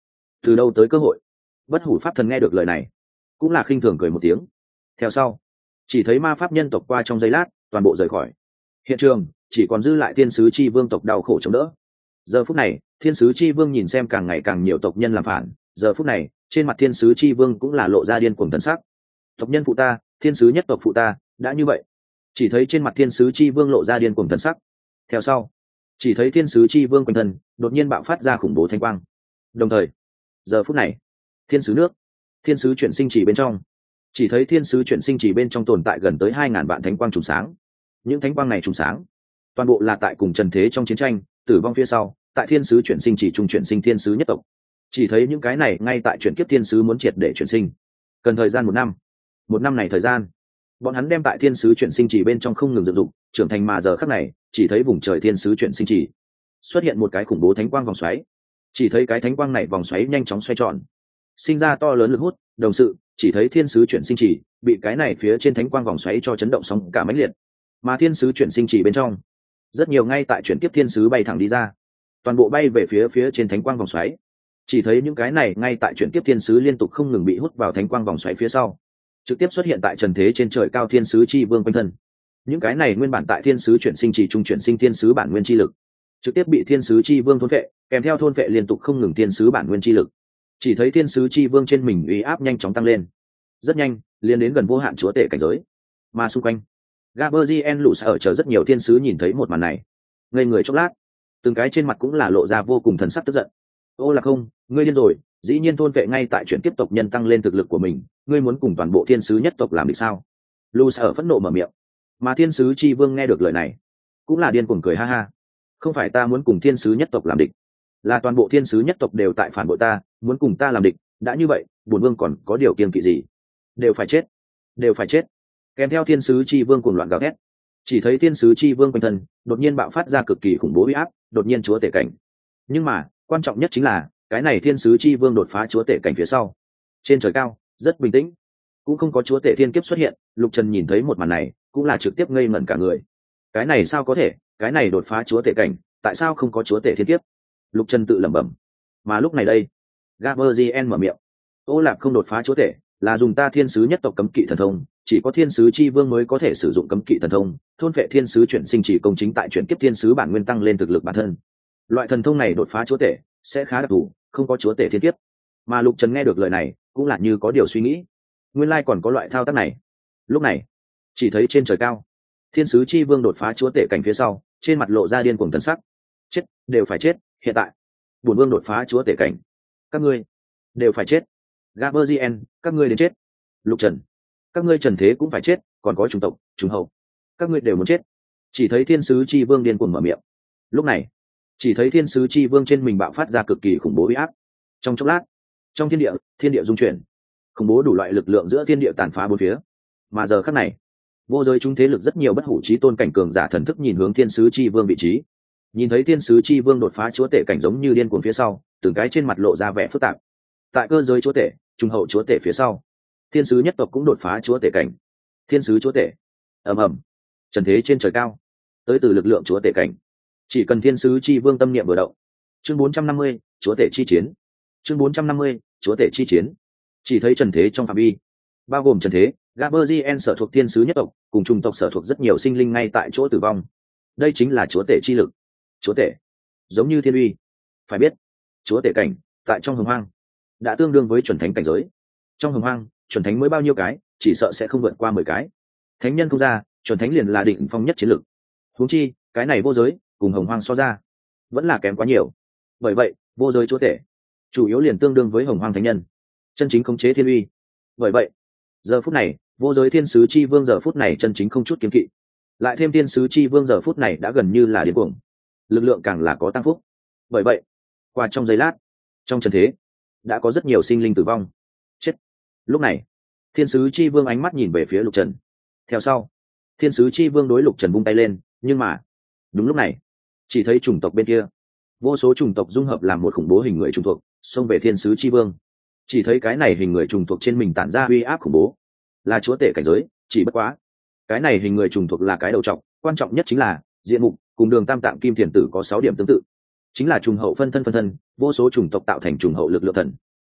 A: từ đâu tới cơ hội? Bất hủ pháp thần nghe được lời này cũng là khinh thường cười một tiếng. Theo sau chỉ thấy ma pháp nhân tộc qua trong giây lát toàn bộ rời khỏi hiện trường, chỉ còn dư lại thiên sứ chi vương tộc đau khổ chống đỡ. Giờ phút này thiên sứ chi vương nhìn xem càng ngày càng nhiều tộc nhân làm phản, giờ phút này trên mặt thiên sứ chi vương cũng là lộ ra điên cuồng thần sắc. Tộc nhân phụ ta, thiên sứ nhất tộc phụ ta, đã như vậy. Chỉ thấy trên mặt thiên sứ chi vương lộ ra điên cuồng thần sắc. Theo sau chỉ thấy thiên sứ chi vương quanh thân đột nhiên bạo phát ra khủng bố thanh quang. Đồng thời giờ phút này thiên sứ nước, thiên sứ chuyển sinh chỉ bên trong, chỉ thấy thiên sứ chuyển sinh chỉ bên trong tồn tại gần tới hai ngàn vạn thánh quang trùng sáng. Những thánh quang này trùng sáng toàn bộ là tại cùng trần thế trong chiến tranh tử vong phía sau, tại thiên sứ chuyển sinh chỉ trung chuyển sinh thiên sứ nhất tộc. Chỉ thấy những cái này ngay tại chuyển kiếp thiên sứ muốn triệt để chuyển sinh cần thời gian một năm. Một năm này thời gian bọn hắn đem tại thiên sứ chuyển sinh chỉ bên trong không ngừng dựng dụng trưởng thành, mà giờ khắc này chỉ thấy vùng trời thiên sứ chuyển sinh chỉ xuất hiện một cái khủng bố thánh quang vòng xoáy. Chỉ thấy cái thánh quang này vòng xoáy nhanh chóng xoay tròn, sinh ra to lớn lực hút. Đồng sự chỉ thấy thiên sứ chuyển sinh chỉ bị cái này phía trên thánh quang vòng xoáy cho chấn động sóng cả mãnh liệt, mà thiên sứ chuyển sinh chỉ bên trong rất nhiều ngay tại chuyển tiếp thiên sứ bay thẳng đi ra, toàn bộ bay về phía phía trên thánh quang vòng xoáy. Chỉ thấy những cái này ngay tại chuyển tiếp thiên sứ liên tục không ngừng bị hút vào thánh quang vòng xoáy phía sau, trực tiếp xuất hiện tại trần thế trên trời cao thiên sứ chi vương quanh thân. Những cái này nguyên bản tại thiên sứ chuyển sinh chỉ trung chuyển sinh thiên sứ bản nguyên chi lực trực tiếp bị thiên sứ chi vương thôn vệ, kèm theo thôn vệ liên tục không ngừng thiên sứ bản nguyên chi lực. Chỉ thấy thiên sứ chi vương trên mình uy áp nhanh chóng tăng lên, rất nhanh liền đến gần vô hạn chúa tể cảnh giới. Mà xung quanh Gaberzien lũ ở chờ rất nhiều thiên sứ nhìn thấy một màn này, ngây người chốc lát, từng cái trên mặt cũng là lộ ra vô cùng thần sắc tức giận. Ô là không, ngươi điên rồi, dĩ nhiên thôn vệ ngay tại chuyển tiếp tộc nhân tăng lên thực lực của mình, ngươi muốn cùng toàn bộ thiên sứ nhất tộc làm địch sao? Lũ ở phẫn nộ mở miệng. Mà thiên sứ chi vương nghe được lời này cũng là điên cuồng cười ha ha. Không phải ta muốn cùng thiên sứ nhất tộc làm địch, là toàn bộ thiên sứ nhất tộc đều tại phản bội ta, muốn cùng ta làm địch. Đã như vậy bổn vương còn có điều kiêng kỵ gì? Đều phải chết, đều phải chết. Kèm theo thiên sứ chi vương cuồng loạn gào thét, chỉ thấy thiên sứ chi vương quanh thân đột nhiên bạo phát ra cực kỳ khủng bố uy áp, đột nhiên chúa tể cảnh. Nhưng mà quan trọng nhất chính là cái này thiên sứ chi vương đột phá chúa tể cảnh phía sau, trên trời cao rất bình tĩnh, cũng không có chúa tể thiên kiếp xuất hiện. Lục Trần nhìn thấy một màn này cũng là trực tiếp ngây ngẩn cả người. Cái này sao có thể? Cái này đột phá chúa tể cảnh, tại sao không có chúa tể thiên kiếp? Lục Trần tự lẩm bẩm. Mà lúc này đây Gaberzien mở miệng. Ô Lạp không đột phá chúa tể là dùng ta thiên sứ nhất tộc cấm kỵ thần thông, chỉ có thiên sứ chi vương mới có thể sử dụng cấm kỵ thần thông, thôn vệ thiên sứ chuyển sinh chỉ công chính tại chuyển kiếp thiên sứ bản nguyên tăng lên thực lực bản thân. Loại thần thông này đột phá chúa tể sẽ khá đặc thù, không có chúa tể thiên kiếp. Mà Lục Trần nghe được lời này cũng là như có điều suy nghĩ, nguyên lai còn có loại thao tác này. Lúc này chỉ thấy trên trời cao thiên sứ chi vương đột phá chúa tể cảnh phía sau, trên mặt lộ ra điên cuồng thần sắc. Chết, đều phải chết, hiện tại bổn vương đột phá chúa tể cảnh, các ngươi đều phải chết. Gaberzien, các ngươi đến chết. Lục Trần, các ngươi trần thế cũng phải chết, còn có chủng tộc, chủng hậu, các ngươi đều muốn chết. Chỉ thấy thiên sứ chi vương điên cuồng mở miệng. Lúc này chỉ thấy thiên sứ chi vương trên mình bạo phát ra cực kỳ khủng bố uy áp. Trong chốc lát trong thiên địa thiên địa dung chuyển, khủng bố đủ loại lực lượng giữa thiên địa tàn phá bốn phía. Mà giờ khắc này vô giới chúng thế lực rất nhiều bất hủ chí tôn cảnh cường giả thần thức nhìn hướng thiên sứ chi vương vị trí, nhìn thấy thiên sứ chi vương đột phá chúa tể cảnh giống như điên cuồng phía sau, từng cái trên mặt lộ ra vẻ phức tạp. Tại cơ giới chúa tể, trung hậu chúa tể phía sau, thiên sứ nhất tộc cũng đột phá chúa tể cảnh. Thiên sứ chúa tể, ầm ầm, trần thế trên trời cao, tới từ lực lượng chúa tể cảnh. Chỉ cần thiên sứ chi vương tâm niệm vừa động. Chương bốn trăm năm mươi, chúa tể chi chiến. Chương bốn trăm năm mươi, chúa tể chi chiến. Chỉ thấy trần thế trong phạm vi, bao gồm trần thế, Gaberzien sở thuộc thiên sứ nhất tộc, cùng trung tộc sở thuộc rất nhiều sinh linh ngay tại chỗ tử vong. Đây chính là chúa tể chi lực. Chúa tể, giống như thiên uy. Phải biết, chúa tể cảnh tại trong hồng hoang đã tương đương với chuẩn thánh cảnh giới. Trong hồng hoang chuẩn thánh mới bao nhiêu cái, chỉ sợ sẽ không vượt qua mười cái. Thánh nhân không ra, chuẩn thánh liền là định phong nhất chiến lực. Huống chi cái này vô giới cùng hồng hoang so ra vẫn là kém quá nhiều. Bởi vậy vô giới chúa tể chủ yếu liền tương đương với hồng hoang thánh nhân, chân chính khống chế thiên uy. Bởi vậy giờ phút này vô giới thiên sứ chi vương giờ phút này chân chính không chút kiếm kỵ, lại thêm thiên sứ chi vương giờ phút này đã gần như là điên cuồng, lực lượng càng là có tăng phúc. Bởi vậy qua trong giây lát, trong trần thế đã có rất nhiều sinh linh tử vong chết. Lúc này thiên sứ chi vương ánh mắt nhìn về phía Lục Trần. Theo sau thiên sứ chi vương đối Lục Trần vung tay lên. Nhưng mà đúng lúc này chỉ thấy chủng tộc bên kia, vô số chủng tộc dung hợp làm một khủng bố hình người trùng thuộc xông về thiên sứ chi vương. Chỉ thấy cái này hình người trùng thuộc trên mình tản ra uy áp khủng bố, là chúa tể cảnh giới. Chỉ bất quá cái này hình người trùng thuộc là cái đầu trọng, quan trọng nhất chính là diện mục cùng đường tam tạng kim thiền tử có sáu điểm tương tự, chính là trùng hậu phân thân phân thân, vô số chủng tộc tạo thành trùng hậu lực lượng thần.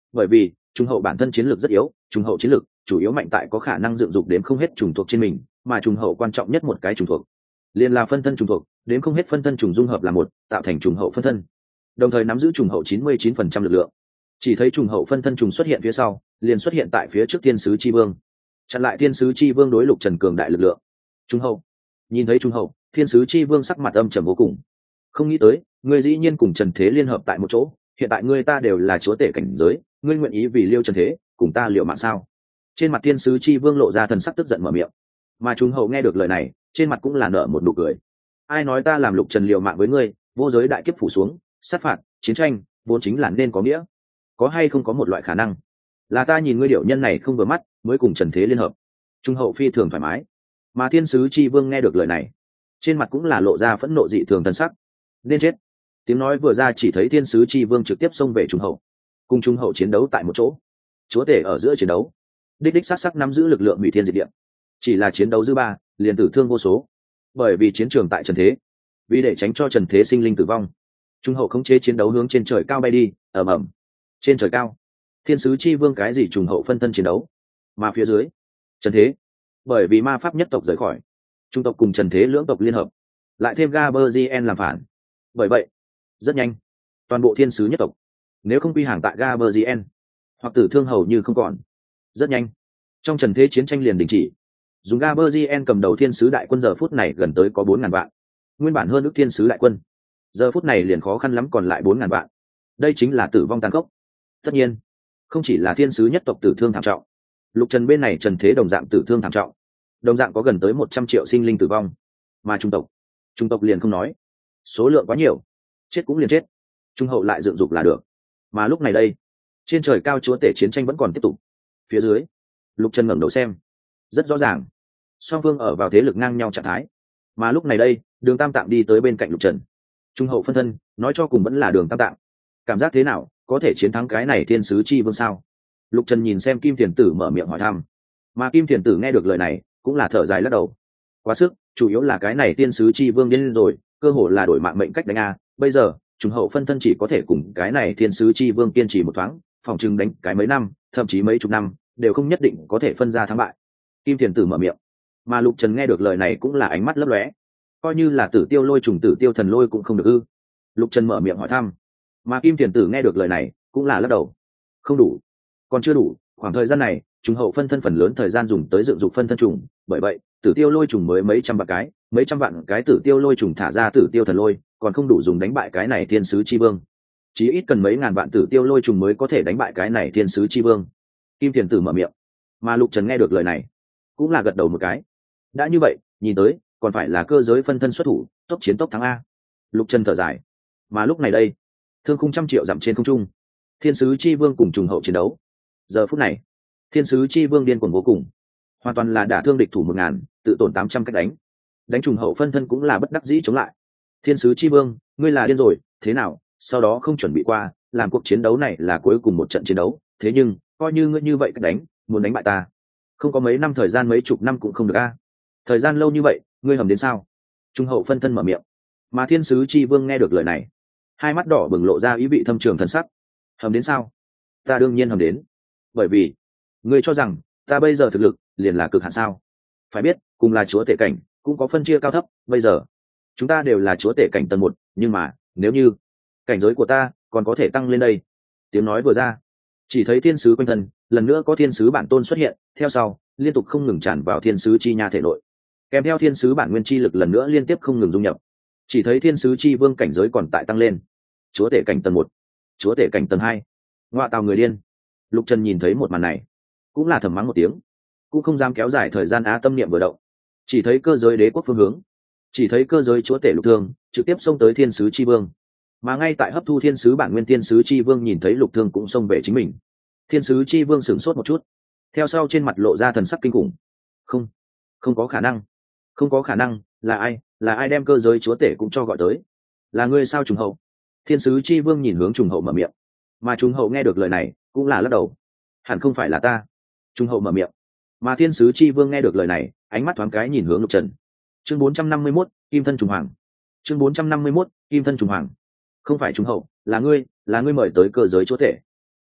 A: bởi vì trùng hậu bản thân chiến lược rất yếu, trùng hậu chiến lược chủ yếu mạnh tại có khả năng dựng dục đến không hết trùng thuộc trên mình, mà trùng hậu quan trọng nhất một cái trùng thuộc liền là phân thân trùng thuộc, đến không hết phân thân trùng dung hợp là một, tạo thành trùng hậu phân thân, đồng thời nắm giữ trùng hậu chín mươi chín phần trăm lực lượng. Chỉ thấy trùng hậu phân thân trùng xuất hiện phía sau, liền xuất hiện tại phía trước thiên sứ chi vương, chặn lại thiên sứ chi vương đối Lục Trần cường đại lực lượng. Trùng hậu, nhìn thấy trùng hậu, thiên sứ chi vương sắc mặt âm trầm vô cùng. Không nghĩ tới, ngươi dĩ nhiên cùng Trần Thế liên hợp tại một chỗ, hiện tại ngươi ta đều là chúa tể cảnh giới, ngươi nguyện ý vì Liêu Trần Thế, cùng ta liệu mạng sao? Trên mặt thiên sứ chi vương lộ ra thần sắc tức giận mở miệng. Mà trùng hậu nghe được lời này, trên mặt cũng là nở một nụ cười. Ai nói ta làm Lục Trần liều mạng với ngươi, vô giới đại kiếp phủ xuống, sát phạt, chiến tranh, vốn chính là nên có nghĩa. Có hay không có một loại khả năng, là ta nhìn ngươi điệu nhân này không vừa mắt, mới cùng Trần Thế liên hợp. Trung hậu phi thường thoải mái. Mà thiên sứ chi vương nghe được lời này, trên mặt cũng là lộ ra phẫn nộ dị thường thần sắc. Nên chết. Tiếng nói vừa ra, chỉ thấy thiên sứ chi vương trực tiếp xông về trung hậu, cùng trung hậu chiến đấu tại một chỗ. Chúa tể ở giữa chiến đấu, đích đích sắc sắc nắm giữ lực lượng hủy thiên diệt địa. Chỉ là chiến đấu dư ba, liền tử thương vô số. Bởi vì chiến trường tại Trần Thế, vì để tránh cho Trần Thế sinh linh tử vong, trung hậu khống chế chiến đấu hướng trên trời cao bay đi, ầm ầm. Trên trời cao, thiên sứ chi vương cái gì trùng hậu phân thân chiến đấu, mà phía dưới Trần Thế, bởi vì ma pháp nhất tộc rời khỏi, trung tộc cùng Trần Thế lưỡng tộc liên hợp, lại thêm Gaberzien làm phản. Bởi vậy, rất nhanh, toàn bộ thiên sứ nhất tộc, nếu không quy hàng tại Gaberzien, hoặc tử thương hầu như không còn. Rất nhanh, trong Trần Thế chiến tranh liền đình chỉ. Dùng Gaberzien cầm đầu thiên sứ đại quân giờ phút này gần tới có bốn ngàn vạn, nguyên bản hơn ước thiên sứ đại quân, giờ phút này liền khó khăn lắm còn lại bốn ngàn vạn. Đây chính là tử vong tàn khốc. Tất nhiên, không chỉ là thiên sứ nhất tộc tử thương thảm trọng, Lục Trần bên này Trần Thế đồng dạng tử thương thảm trọng, đồng dạng có gần tới một trăm triệu sinh linh tử vong. Mà trung tộc, trung tộc liền không nói, số lượng quá nhiều, chết cũng liền chết, trung hậu lại dựng dục là được. Mà lúc này đây, trên trời cao chúa tể chiến tranh vẫn còn tiếp tục. Phía dưới, Lục Trần ngẩng đầu xem, rất rõ ràng, song phương ở vào thế lực ngang nhau trạng thái. Mà lúc này đây, Đường Tam Tạng đi tới bên cạnh Lục Trần. Trung hậu phân thân, nói cho cùng vẫn là Đường Tam Tạng. Cảm giác thế nào, có thể chiến thắng cái này thiên sứ chi vương sao? Lục Trần nhìn xem Kim Thiền Tử mở miệng hỏi thăm. Mà Kim Thiền Tử nghe được lời này, cũng là thở dài lắc đầu. Quá sức, chủ yếu là cái này thiên sứ chi vương điên rồi, cơ hồ là đổi mạng mệnh cách đánh a. Bây giờ, trung hậu phân thân chỉ có thể cùng cái này thiên sứ chi vương kiên trì một thoáng, phòng chừng đánh cái mấy năm, thậm chí mấy chục năm, đều không nhất định có thể phân ra thắng bại. Kim Thiền Tử mở miệng. Mà Lục Trần nghe được lời này cũng là ánh mắt lấp lóe. Coi như là Tử Tiêu Lôi trùng Tử Tiêu Thần Lôi cũng không được ư? Lục Trần mở miệng hỏi thăm. Mà Kim Thiền Tử nghe được lời này cũng là lắc đầu. Không đủ, còn chưa đủ. Khoảng thời gian này, trùng hậu phân thân phần lớn thời gian dùng tới dựng dục phân thân trùng, bởi vậy Tử Tiêu Lôi trùng mới mấy trăm vạn cái, mấy trăm vạn cái Tử Tiêu Lôi trùng thả ra Tử Tiêu Thần Lôi, còn không đủ dùng đánh bại cái này thiên sứ chi vương. Chí ít cần mấy ngàn vạn Tử Tiêu Lôi trùng mới có thể đánh bại cái này thiên sứ chi vương. Kim Thiền Tử mở miệng. Mà Lục Trần nghe được lời này cũng là gật đầu một cái. Đã như vậy, nhìn tới còn phải là cơ giới phân thân xuất thủ, tốc chiến tốc thắng a. Lục Trần thở dài. Mà lúc này đây, thương khung trăm triệu dặm trên không trung, thiên sứ chi vương cùng trùng hậu chiến đấu. Giờ phút này, thiên sứ chi vương điên cuồng vô cùng, hoàn toàn là đả thương địch thủ một ngàn, tự tổn tám trăm cách đánh. Đánh trùng hậu phân thân cũng là bất đắc dĩ chống lại. Thiên sứ chi vương, ngươi là điên rồi, thế nào? Sau đó không chuẩn bị qua, làm cuộc chiến đấu này là cuối cùng một trận chiến đấu, thế nhưng coi như ngươi như vậy cách đánh, muốn đánh bại ta, không có mấy năm thời gian, mấy chục năm cũng không được a. Thời gian lâu như vậy, ngươi hầm đến sao? Trung hậu phân thân mở miệng. Mà thiên sứ chi vương nghe được lời này, hai mắt đỏ bừng lộ ra ý vị thâm trường thần sắc. Hầm đến sao? Ta đương nhiên hầm đến. Bởi vì ngươi cho rằng ta bây giờ thực lực liền là cực hạn sao? Phải biết, cùng là chúa tể cảnh cũng có phân chia cao thấp. Bây giờ chúng ta đều là chúa tể cảnh tầng một, nhưng mà nếu như cảnh giới của ta còn có thể tăng lên đây. Tiếng nói vừa ra, chỉ thấy thiên sứ quanh thân lần nữa có thiên sứ bản tôn xuất hiện, theo sau liên tục không ngừng tràn vào thiên sứ chi nha thể nội, kèm theo thiên sứ bản nguyên chi lực lần nữa liên tiếp không ngừng dung nhập. Chỉ thấy thiên sứ chi vương cảnh giới còn tại tăng lên, chúa tể cảnh tầng một, chúa tể cảnh tầng hai. Ngoạ tào người điên. Lục Trần nhìn thấy một màn này cũng là thầm mắng một tiếng, cũng không dám kéo dài thời gian á tâm niệm vừa động. Chỉ thấy cơ giới đế quốc phương hướng, chỉ thấy cơ giới chúa tể Lục Thương trực tiếp xông tới thiên sứ chi vương. Mà ngay tại hấp thu thiên sứ bản nguyên thiên sứ chi vương nhìn thấy Lục Thương cũng xông về chính mình. Thiên sứ chi vương sửng sốt một chút, theo sau trên mặt lộ ra thần sắc kinh khủng. Không, không có khả năng, không có khả năng. Là ai, là ai đem cơ giới chúa tể cũng cho gọi tới? Là ngươi sao trùng hậu? Thiên sứ chi vương nhìn hướng trùng hậu mở miệng. Mà trùng hậu nghe được lời này cũng là lắc đầu. Hẳn không phải là ta. Trùng hậu mở miệng. Mà thiên sứ chi vương nghe được lời này, ánh mắt thoáng cái nhìn hướng Lục Trần. Chương bốn trăm năm mươi mốt, kim thân trùng hoàng. Chương bốn trăm năm mươi mốt, kim thân trùng hoàng. Không phải trùng hậu, là ngươi, là ngươi mời tới cơ giới chúa tể.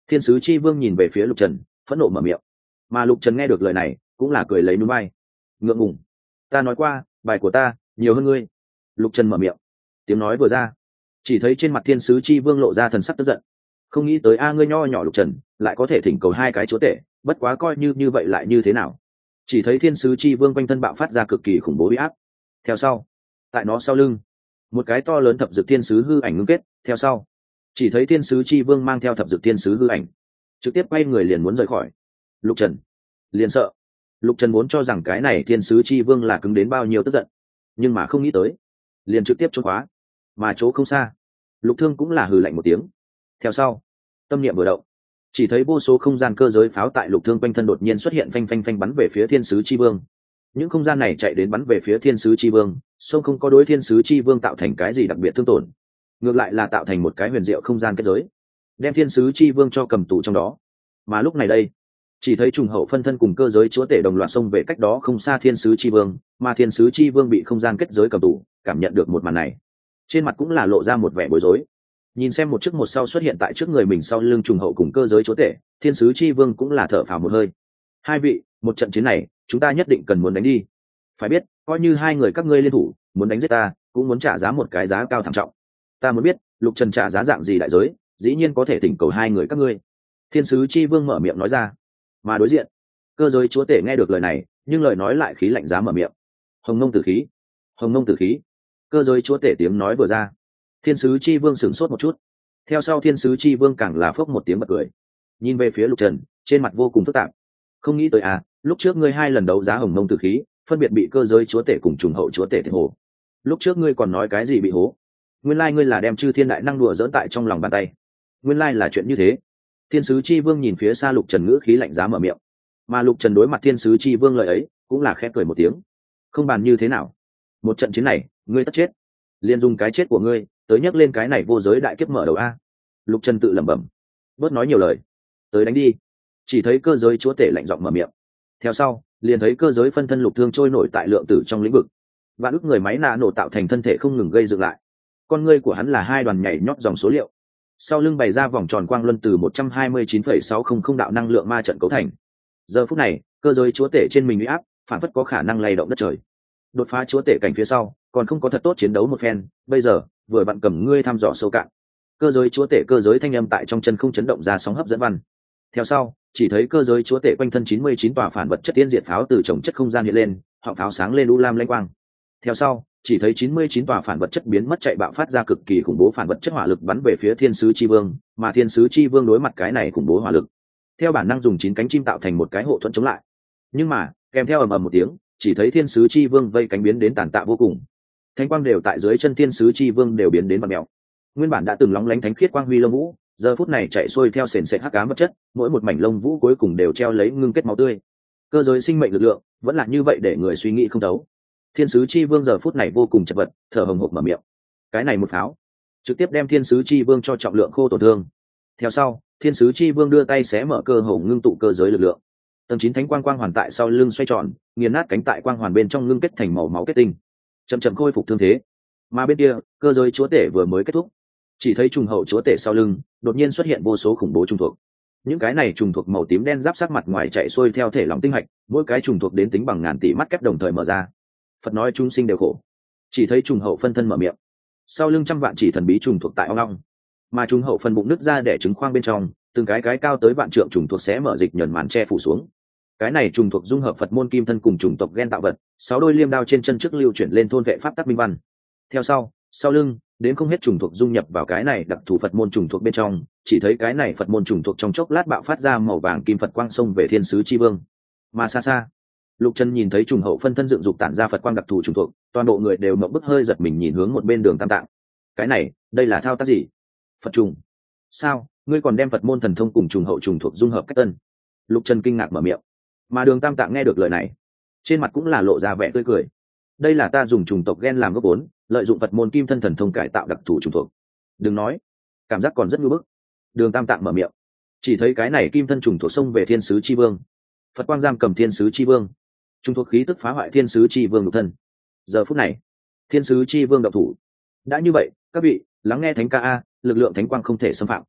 A: Thiên sứ chi vương nhìn về phía Lục Trần, phẫn nộ mở miệng. Mà Lục Trần nghe được lời này cũng là cười lấy núi bay. Ngượng ngùng, ta nói qua bài của ta nhiều hơn ngươi. Lục Trần mở miệng, tiếng nói vừa ra, chỉ thấy trên mặt thiên sứ chi vương lộ ra thần sắc tức giận. Không nghĩ tới a ngươi nho nhỏ Lục Trần lại có thể thỉnh cầu hai cái chúa tể, bất quá coi như như vậy lại như thế nào. Chỉ thấy thiên sứ chi vương quanh thân bạo phát ra cực kỳ khủng bố uy áp. Theo sau, tại nó sau lưng, một cái to lớn thập dược thiên sứ hư ảnh ngưng kết. Theo sau, chỉ thấy thiên sứ chi vương mang theo thập dược thiên sứ hư ảnh trực tiếp quay người liền muốn rời khỏi. Lục Trần liền sợ. Lục Trần muốn cho rằng cái này thiên sứ chi vương là cứng đến bao nhiêu tức giận, nhưng mà không nghĩ tới liền trực tiếp trốn khóa. Mà chỗ không xa, Lục Thương cũng là hừ lạnh một tiếng. Theo sau, tâm niệm vừa động, chỉ thấy vô số không gian cơ giới pháo tại Lục Thương quanh thân đột nhiên xuất hiện, phanh phanh phanh bắn về phía thiên sứ chi vương. Những không gian này chạy đến bắn về phía thiên sứ chi vương, song không có đối thiên sứ chi vương tạo thành cái gì đặc biệt thương tổn, ngược lại là tạo thành một cái huyền diệu không gian kết giới, đem thiên sứ chi vương cho cầm tù trong đó. Mà lúc này đây, chỉ thấy trùng hậu phân thân cùng cơ giới chúa tể đồng loạt xông về cách đó không xa thiên sứ chi vương, mà thiên sứ chi vương bị không gian kết giới cầm tù, cảm nhận được một màn này, trên mặt cũng là lộ ra một vẻ bối rối. Nhìn xem một trước một sau xuất hiện tại trước người mình sau lưng trùng hậu cùng cơ giới chúa tể, thiên sứ chi vương cũng là thở phào một hơi. Hai vị, một trận chiến này chúng ta nhất định cần muốn đánh đi. Phải biết, coi như hai người các ngươi liên thủ muốn đánh giết ta, cũng muốn trả giá một cái giá cao thảm trọng. Ta muốn biết Lục Trần trả giá dạng gì đại giới, dĩ nhiên có thể thỉnh cầu hai người các ngươi. Thiên sứ chi vương mở miệng nói ra. Mà đối diện, cơ giới chúa tể nghe được lời này, nhưng lời nói lại khí lạnh giá mở miệng. Hồng nông tử khí, hồng nông tử khí. Cơ giới chúa tể tiếng nói vừa ra, thiên sứ chi vương sửng sốt một chút. Theo sau thiên sứ chi vương càng là phốc một tiếng bật cười, nhìn về phía Lục Trần, trên mặt vô cùng phức tạp. Không nghĩ tới à, lúc trước ngươi hai lần đấu giá hồng nông tử khí, phân biệt bị cơ giới chúa tể cùng trùng hậu chúa tể thiệt hồ. Lúc trước ngươi còn nói cái gì bị hố, nguyên lai ngươi là đem chư thiên đại năng đùa dỡn tại trong lòng bàn tay. Nguyên lai là chuyện như thế. Thiên sứ chi vương nhìn phía xa Lục Trần, ngữ khí lạnh giá mở miệng. Mà Lục Trần đối mặt thiên sứ chi vương lời ấy cũng là khẽ cười một tiếng. Không bàn như thế nào, một trận chiến này ngươi tất chết, liền dùng cái chết của ngươi tới nhắc lên cái này vô giới đại kiếp mở đầu a. Lục Trần tự lẩm bẩm, bớt nói nhiều lời, tới đánh đi. Chỉ thấy cơ giới chúa tể lạnh giọng mở miệng. Theo sau, liền thấy cơ giới phân thân Lục Thương trôi nổi tại lượng tử trong lĩnh vực, vạn ức người máy nạ nổ tạo thành thân thể không ngừng gây dựng lại. Con ngươi của hắn là hai đoàn nhảy nhót dòng số liệu, sau lưng bày ra vòng tròn quang luân từ một trăm hai mươi chín phẩy sáu không không đạo năng lượng ma trận cấu thành. Giờ phút này, cơ giới chúa tể trên mình uy áp phản phất có khả năng lay động đất trời. Đột phá chúa tể cảnh phía sau, còn không có thật tốt chiến đấu một phen, bây giờ vừa vặn cầm ngươi thăm dò sâu cạn. Cơ giới chúa tể cơ giới thanh âm tại trong chân không chấn động ra sóng hấp dẫn văn. Theo sau, chỉ thấy cơ giới chúa tể quanh thân chín mươi chín tòa phản vật chất tiên diệt pháo từ trồng chất không gian hiện lên, họng pháo sáng lên u lam lanh quang. Theo sau, chỉ thấy chín mươi chín tòa phản vật chất biến mất chạy bạo phát ra cực kỳ khủng bố phản vật chất hỏa lực bắn về phía thiên sứ chi vương, mà thiên sứ chi vương đối mặt cái này khủng bố hỏa lực, theo bản năng dùng chín cánh chim tạo thành một cái hộ thuẫn chống lại. Nhưng mà, kèm theo ầm ầm một tiếng, chỉ thấy thiên sứ chi vương vây cánh biến đến tàn tạ vô cùng. Thánh quang đều tại dưới chân thiên sứ chi vương đều biến đến vặn mèo. Nguyên bản đã từng lóng lánh thánh khiết quang huy lông vũ, giờ phút này chạy xuôi theo sền sệt hắc ám vật chất, mỗi một mảnh lông vũ cuối cùng đều treo lấy ngưng kết máu tươi. Cơ giới sinh mệnh lực lượng vẫn là như vậy để người suy nghĩ không thấu. Thiên sứ chi vương giờ phút này vô cùng chật vật, thở hồng hộc mở miệng. Cái này một pháo trực tiếp đem thiên sứ chi vương cho trọng lượng khô tổn thương. Theo sau, thiên sứ chi vương đưa tay xé mở cơ hồ ngưng tụ cơ giới lực lượng. Tầng chín thánh quang quang hoàn tại sau lưng xoay tròn, nghiền nát cánh tại quang hoàn bên trong ngưng kết thành màu máu kết tinh, chậm chậm khôi phục thương thế. Mà bên kia, cơ giới chúa tể vừa mới kết thúc, chỉ thấy trùng hậu chúa tể sau lưng đột nhiên xuất hiện vô số khủng bố trùng thuộc. Những cái này trùng thuộc màu tím đen giáp sắc mặt ngoài chạy xuôi theo thể lòng tinh hạch, mỗi cái trùng thuộc đến tính bằng ngàn tỷ mắt kép đồng thời mở ra. Phật nói chúng sinh đều khổ. Chỉ thấy trùng hậu phân thân mở miệng, sau lưng trăm vạn chỉ thần bí trùng thuộc tại ong ong, mà trùng hậu phần bụng nứt ra để trứng khoang bên trong, từng cái cái cao tới vạn trượng trùng thuộc sẽ mở dịch nhẫn màn che phủ xuống. Cái này trùng thuộc dung hợp Phật môn kim thân cùng trùng tộc gen tạo vật, sáu đôi liêm đao trên chân trước lưu chuyển lên thôn vệ pháp tắc minh văn. Theo sau, sau lưng đến không hết trùng thuộc dung nhập vào cái này đặc thù Phật môn trùng thuộc bên trong, chỉ thấy cái này Phật môn trùng thuộc trong chốc lát bạo phát ra màu vàng kim Phật quang xông về thiên sứ chi vương. Mà xa xa, Lục Trần nhìn thấy trùng hậu phân thân dựng dục tản ra Phật quang đặc thù trùng thuộc, toàn bộ người đều mộng bức hơi giật mình nhìn hướng một bên Đường Tam Tạng. Cái này, đây là thao tác gì? Phật trùng? Sao, ngươi còn đem Phật môn thần thông cùng trùng hậu trùng thuộc dung hợp cách tân? Lục Trần kinh ngạc mở miệng. Mà Đường Tam Tạng nghe được lời này, trên mặt cũng là lộ ra vẻ tươi cười. Đây là ta dùng trùng tộc gen làm gốc vốn, lợi dụng Phật môn kim thân thần thông cải tạo đặc thù trùng thuộc. Đừng nói, cảm giác còn rất ngưỡng bức. Đường Tam Tạng mở miệng, chỉ thấy cái này kim thân trùng thuộc xông về thiên sứ chi vương. Phật quang giam cầm thiên sứ chi vương, trùng thuộc khí tức phá hoại thiên sứ chi vương nhục thân. Giờ phút này, thiên sứ chi vương động thủ. Đã như vậy, các vị lắng nghe thánh ca a, lực lượng thánh quang không thể xâm phạm.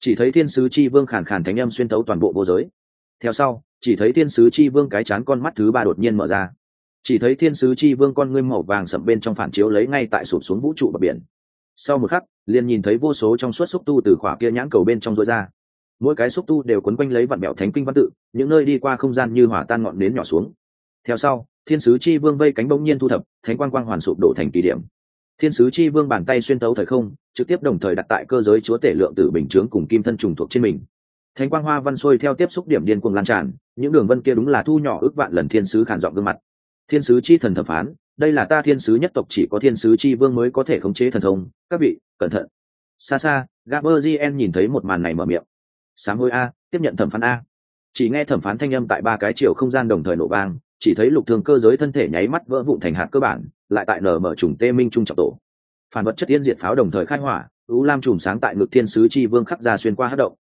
A: Chỉ thấy thiên sứ chi vương khàn khàn thánh âm xuyên tấu toàn bộ vô giới. Theo sau, chỉ thấy thiên sứ chi vương cái chán con mắt thứ ba đột nhiên mở ra. Chỉ thấy thiên sứ chi vương con ngươi màu vàng sậm bên trong phản chiếu lấy ngay tại sụp xuống vũ trụ bờ biển. Sau một khắc, liền nhìn thấy vô số trong suốt xúc tu từ khỏa kia nhãn cầu bên trong rối ra. Mỗi cái xúc tu đều quấn quanh lấy vạn bẹo thánh kinh văn tự, những nơi đi qua không gian như hỏa tan ngọn nến nhỏ xuống. Theo sau, thiên sứ chi vương vây cánh bỗng nhiên thu thập, thánh quang quang hoàn sụp đổ thành kỳ điểm. Thiên sứ chi vương bàn tay xuyên tấu thời không, trực tiếp đồng thời đặt tại cơ giới chúa tể lượng tử bình chướng cùng kim thân trùng thuộc trên mình. Thánh quang hoa văn xuôi theo tiếp xúc điểm điên cuồng lan tràn, những đường vân kia đúng là thu nhỏ ước vạn lần thiên sứ khàn giọng gương mặt. Thiên sứ chi thần thẩm phán, đây là ta thiên sứ nhất tộc chỉ có thiên sứ chi vương mới có thể khống chế thần thông, các vị cẩn thận. Xa xa, Gabriel nhìn thấy một màn này mở miệng. Sám hối a, tiếp nhận thẩm phán a. Chỉ nghe thẩm phán thanh âm tại ba cái chiều không gian đồng thời nổ vang, chỉ thấy lục thường cơ giới thân thể nháy mắt vỡ vụn thành hạt cơ bản, lại tại nở mở trùng tê minh trung trọng tổ. Phản vật chất tiên diệt pháo đồng thời khai hỏa, u lam trùm sáng tại ngực thiên sứ chi vương khắc ra xuyên qua hất động.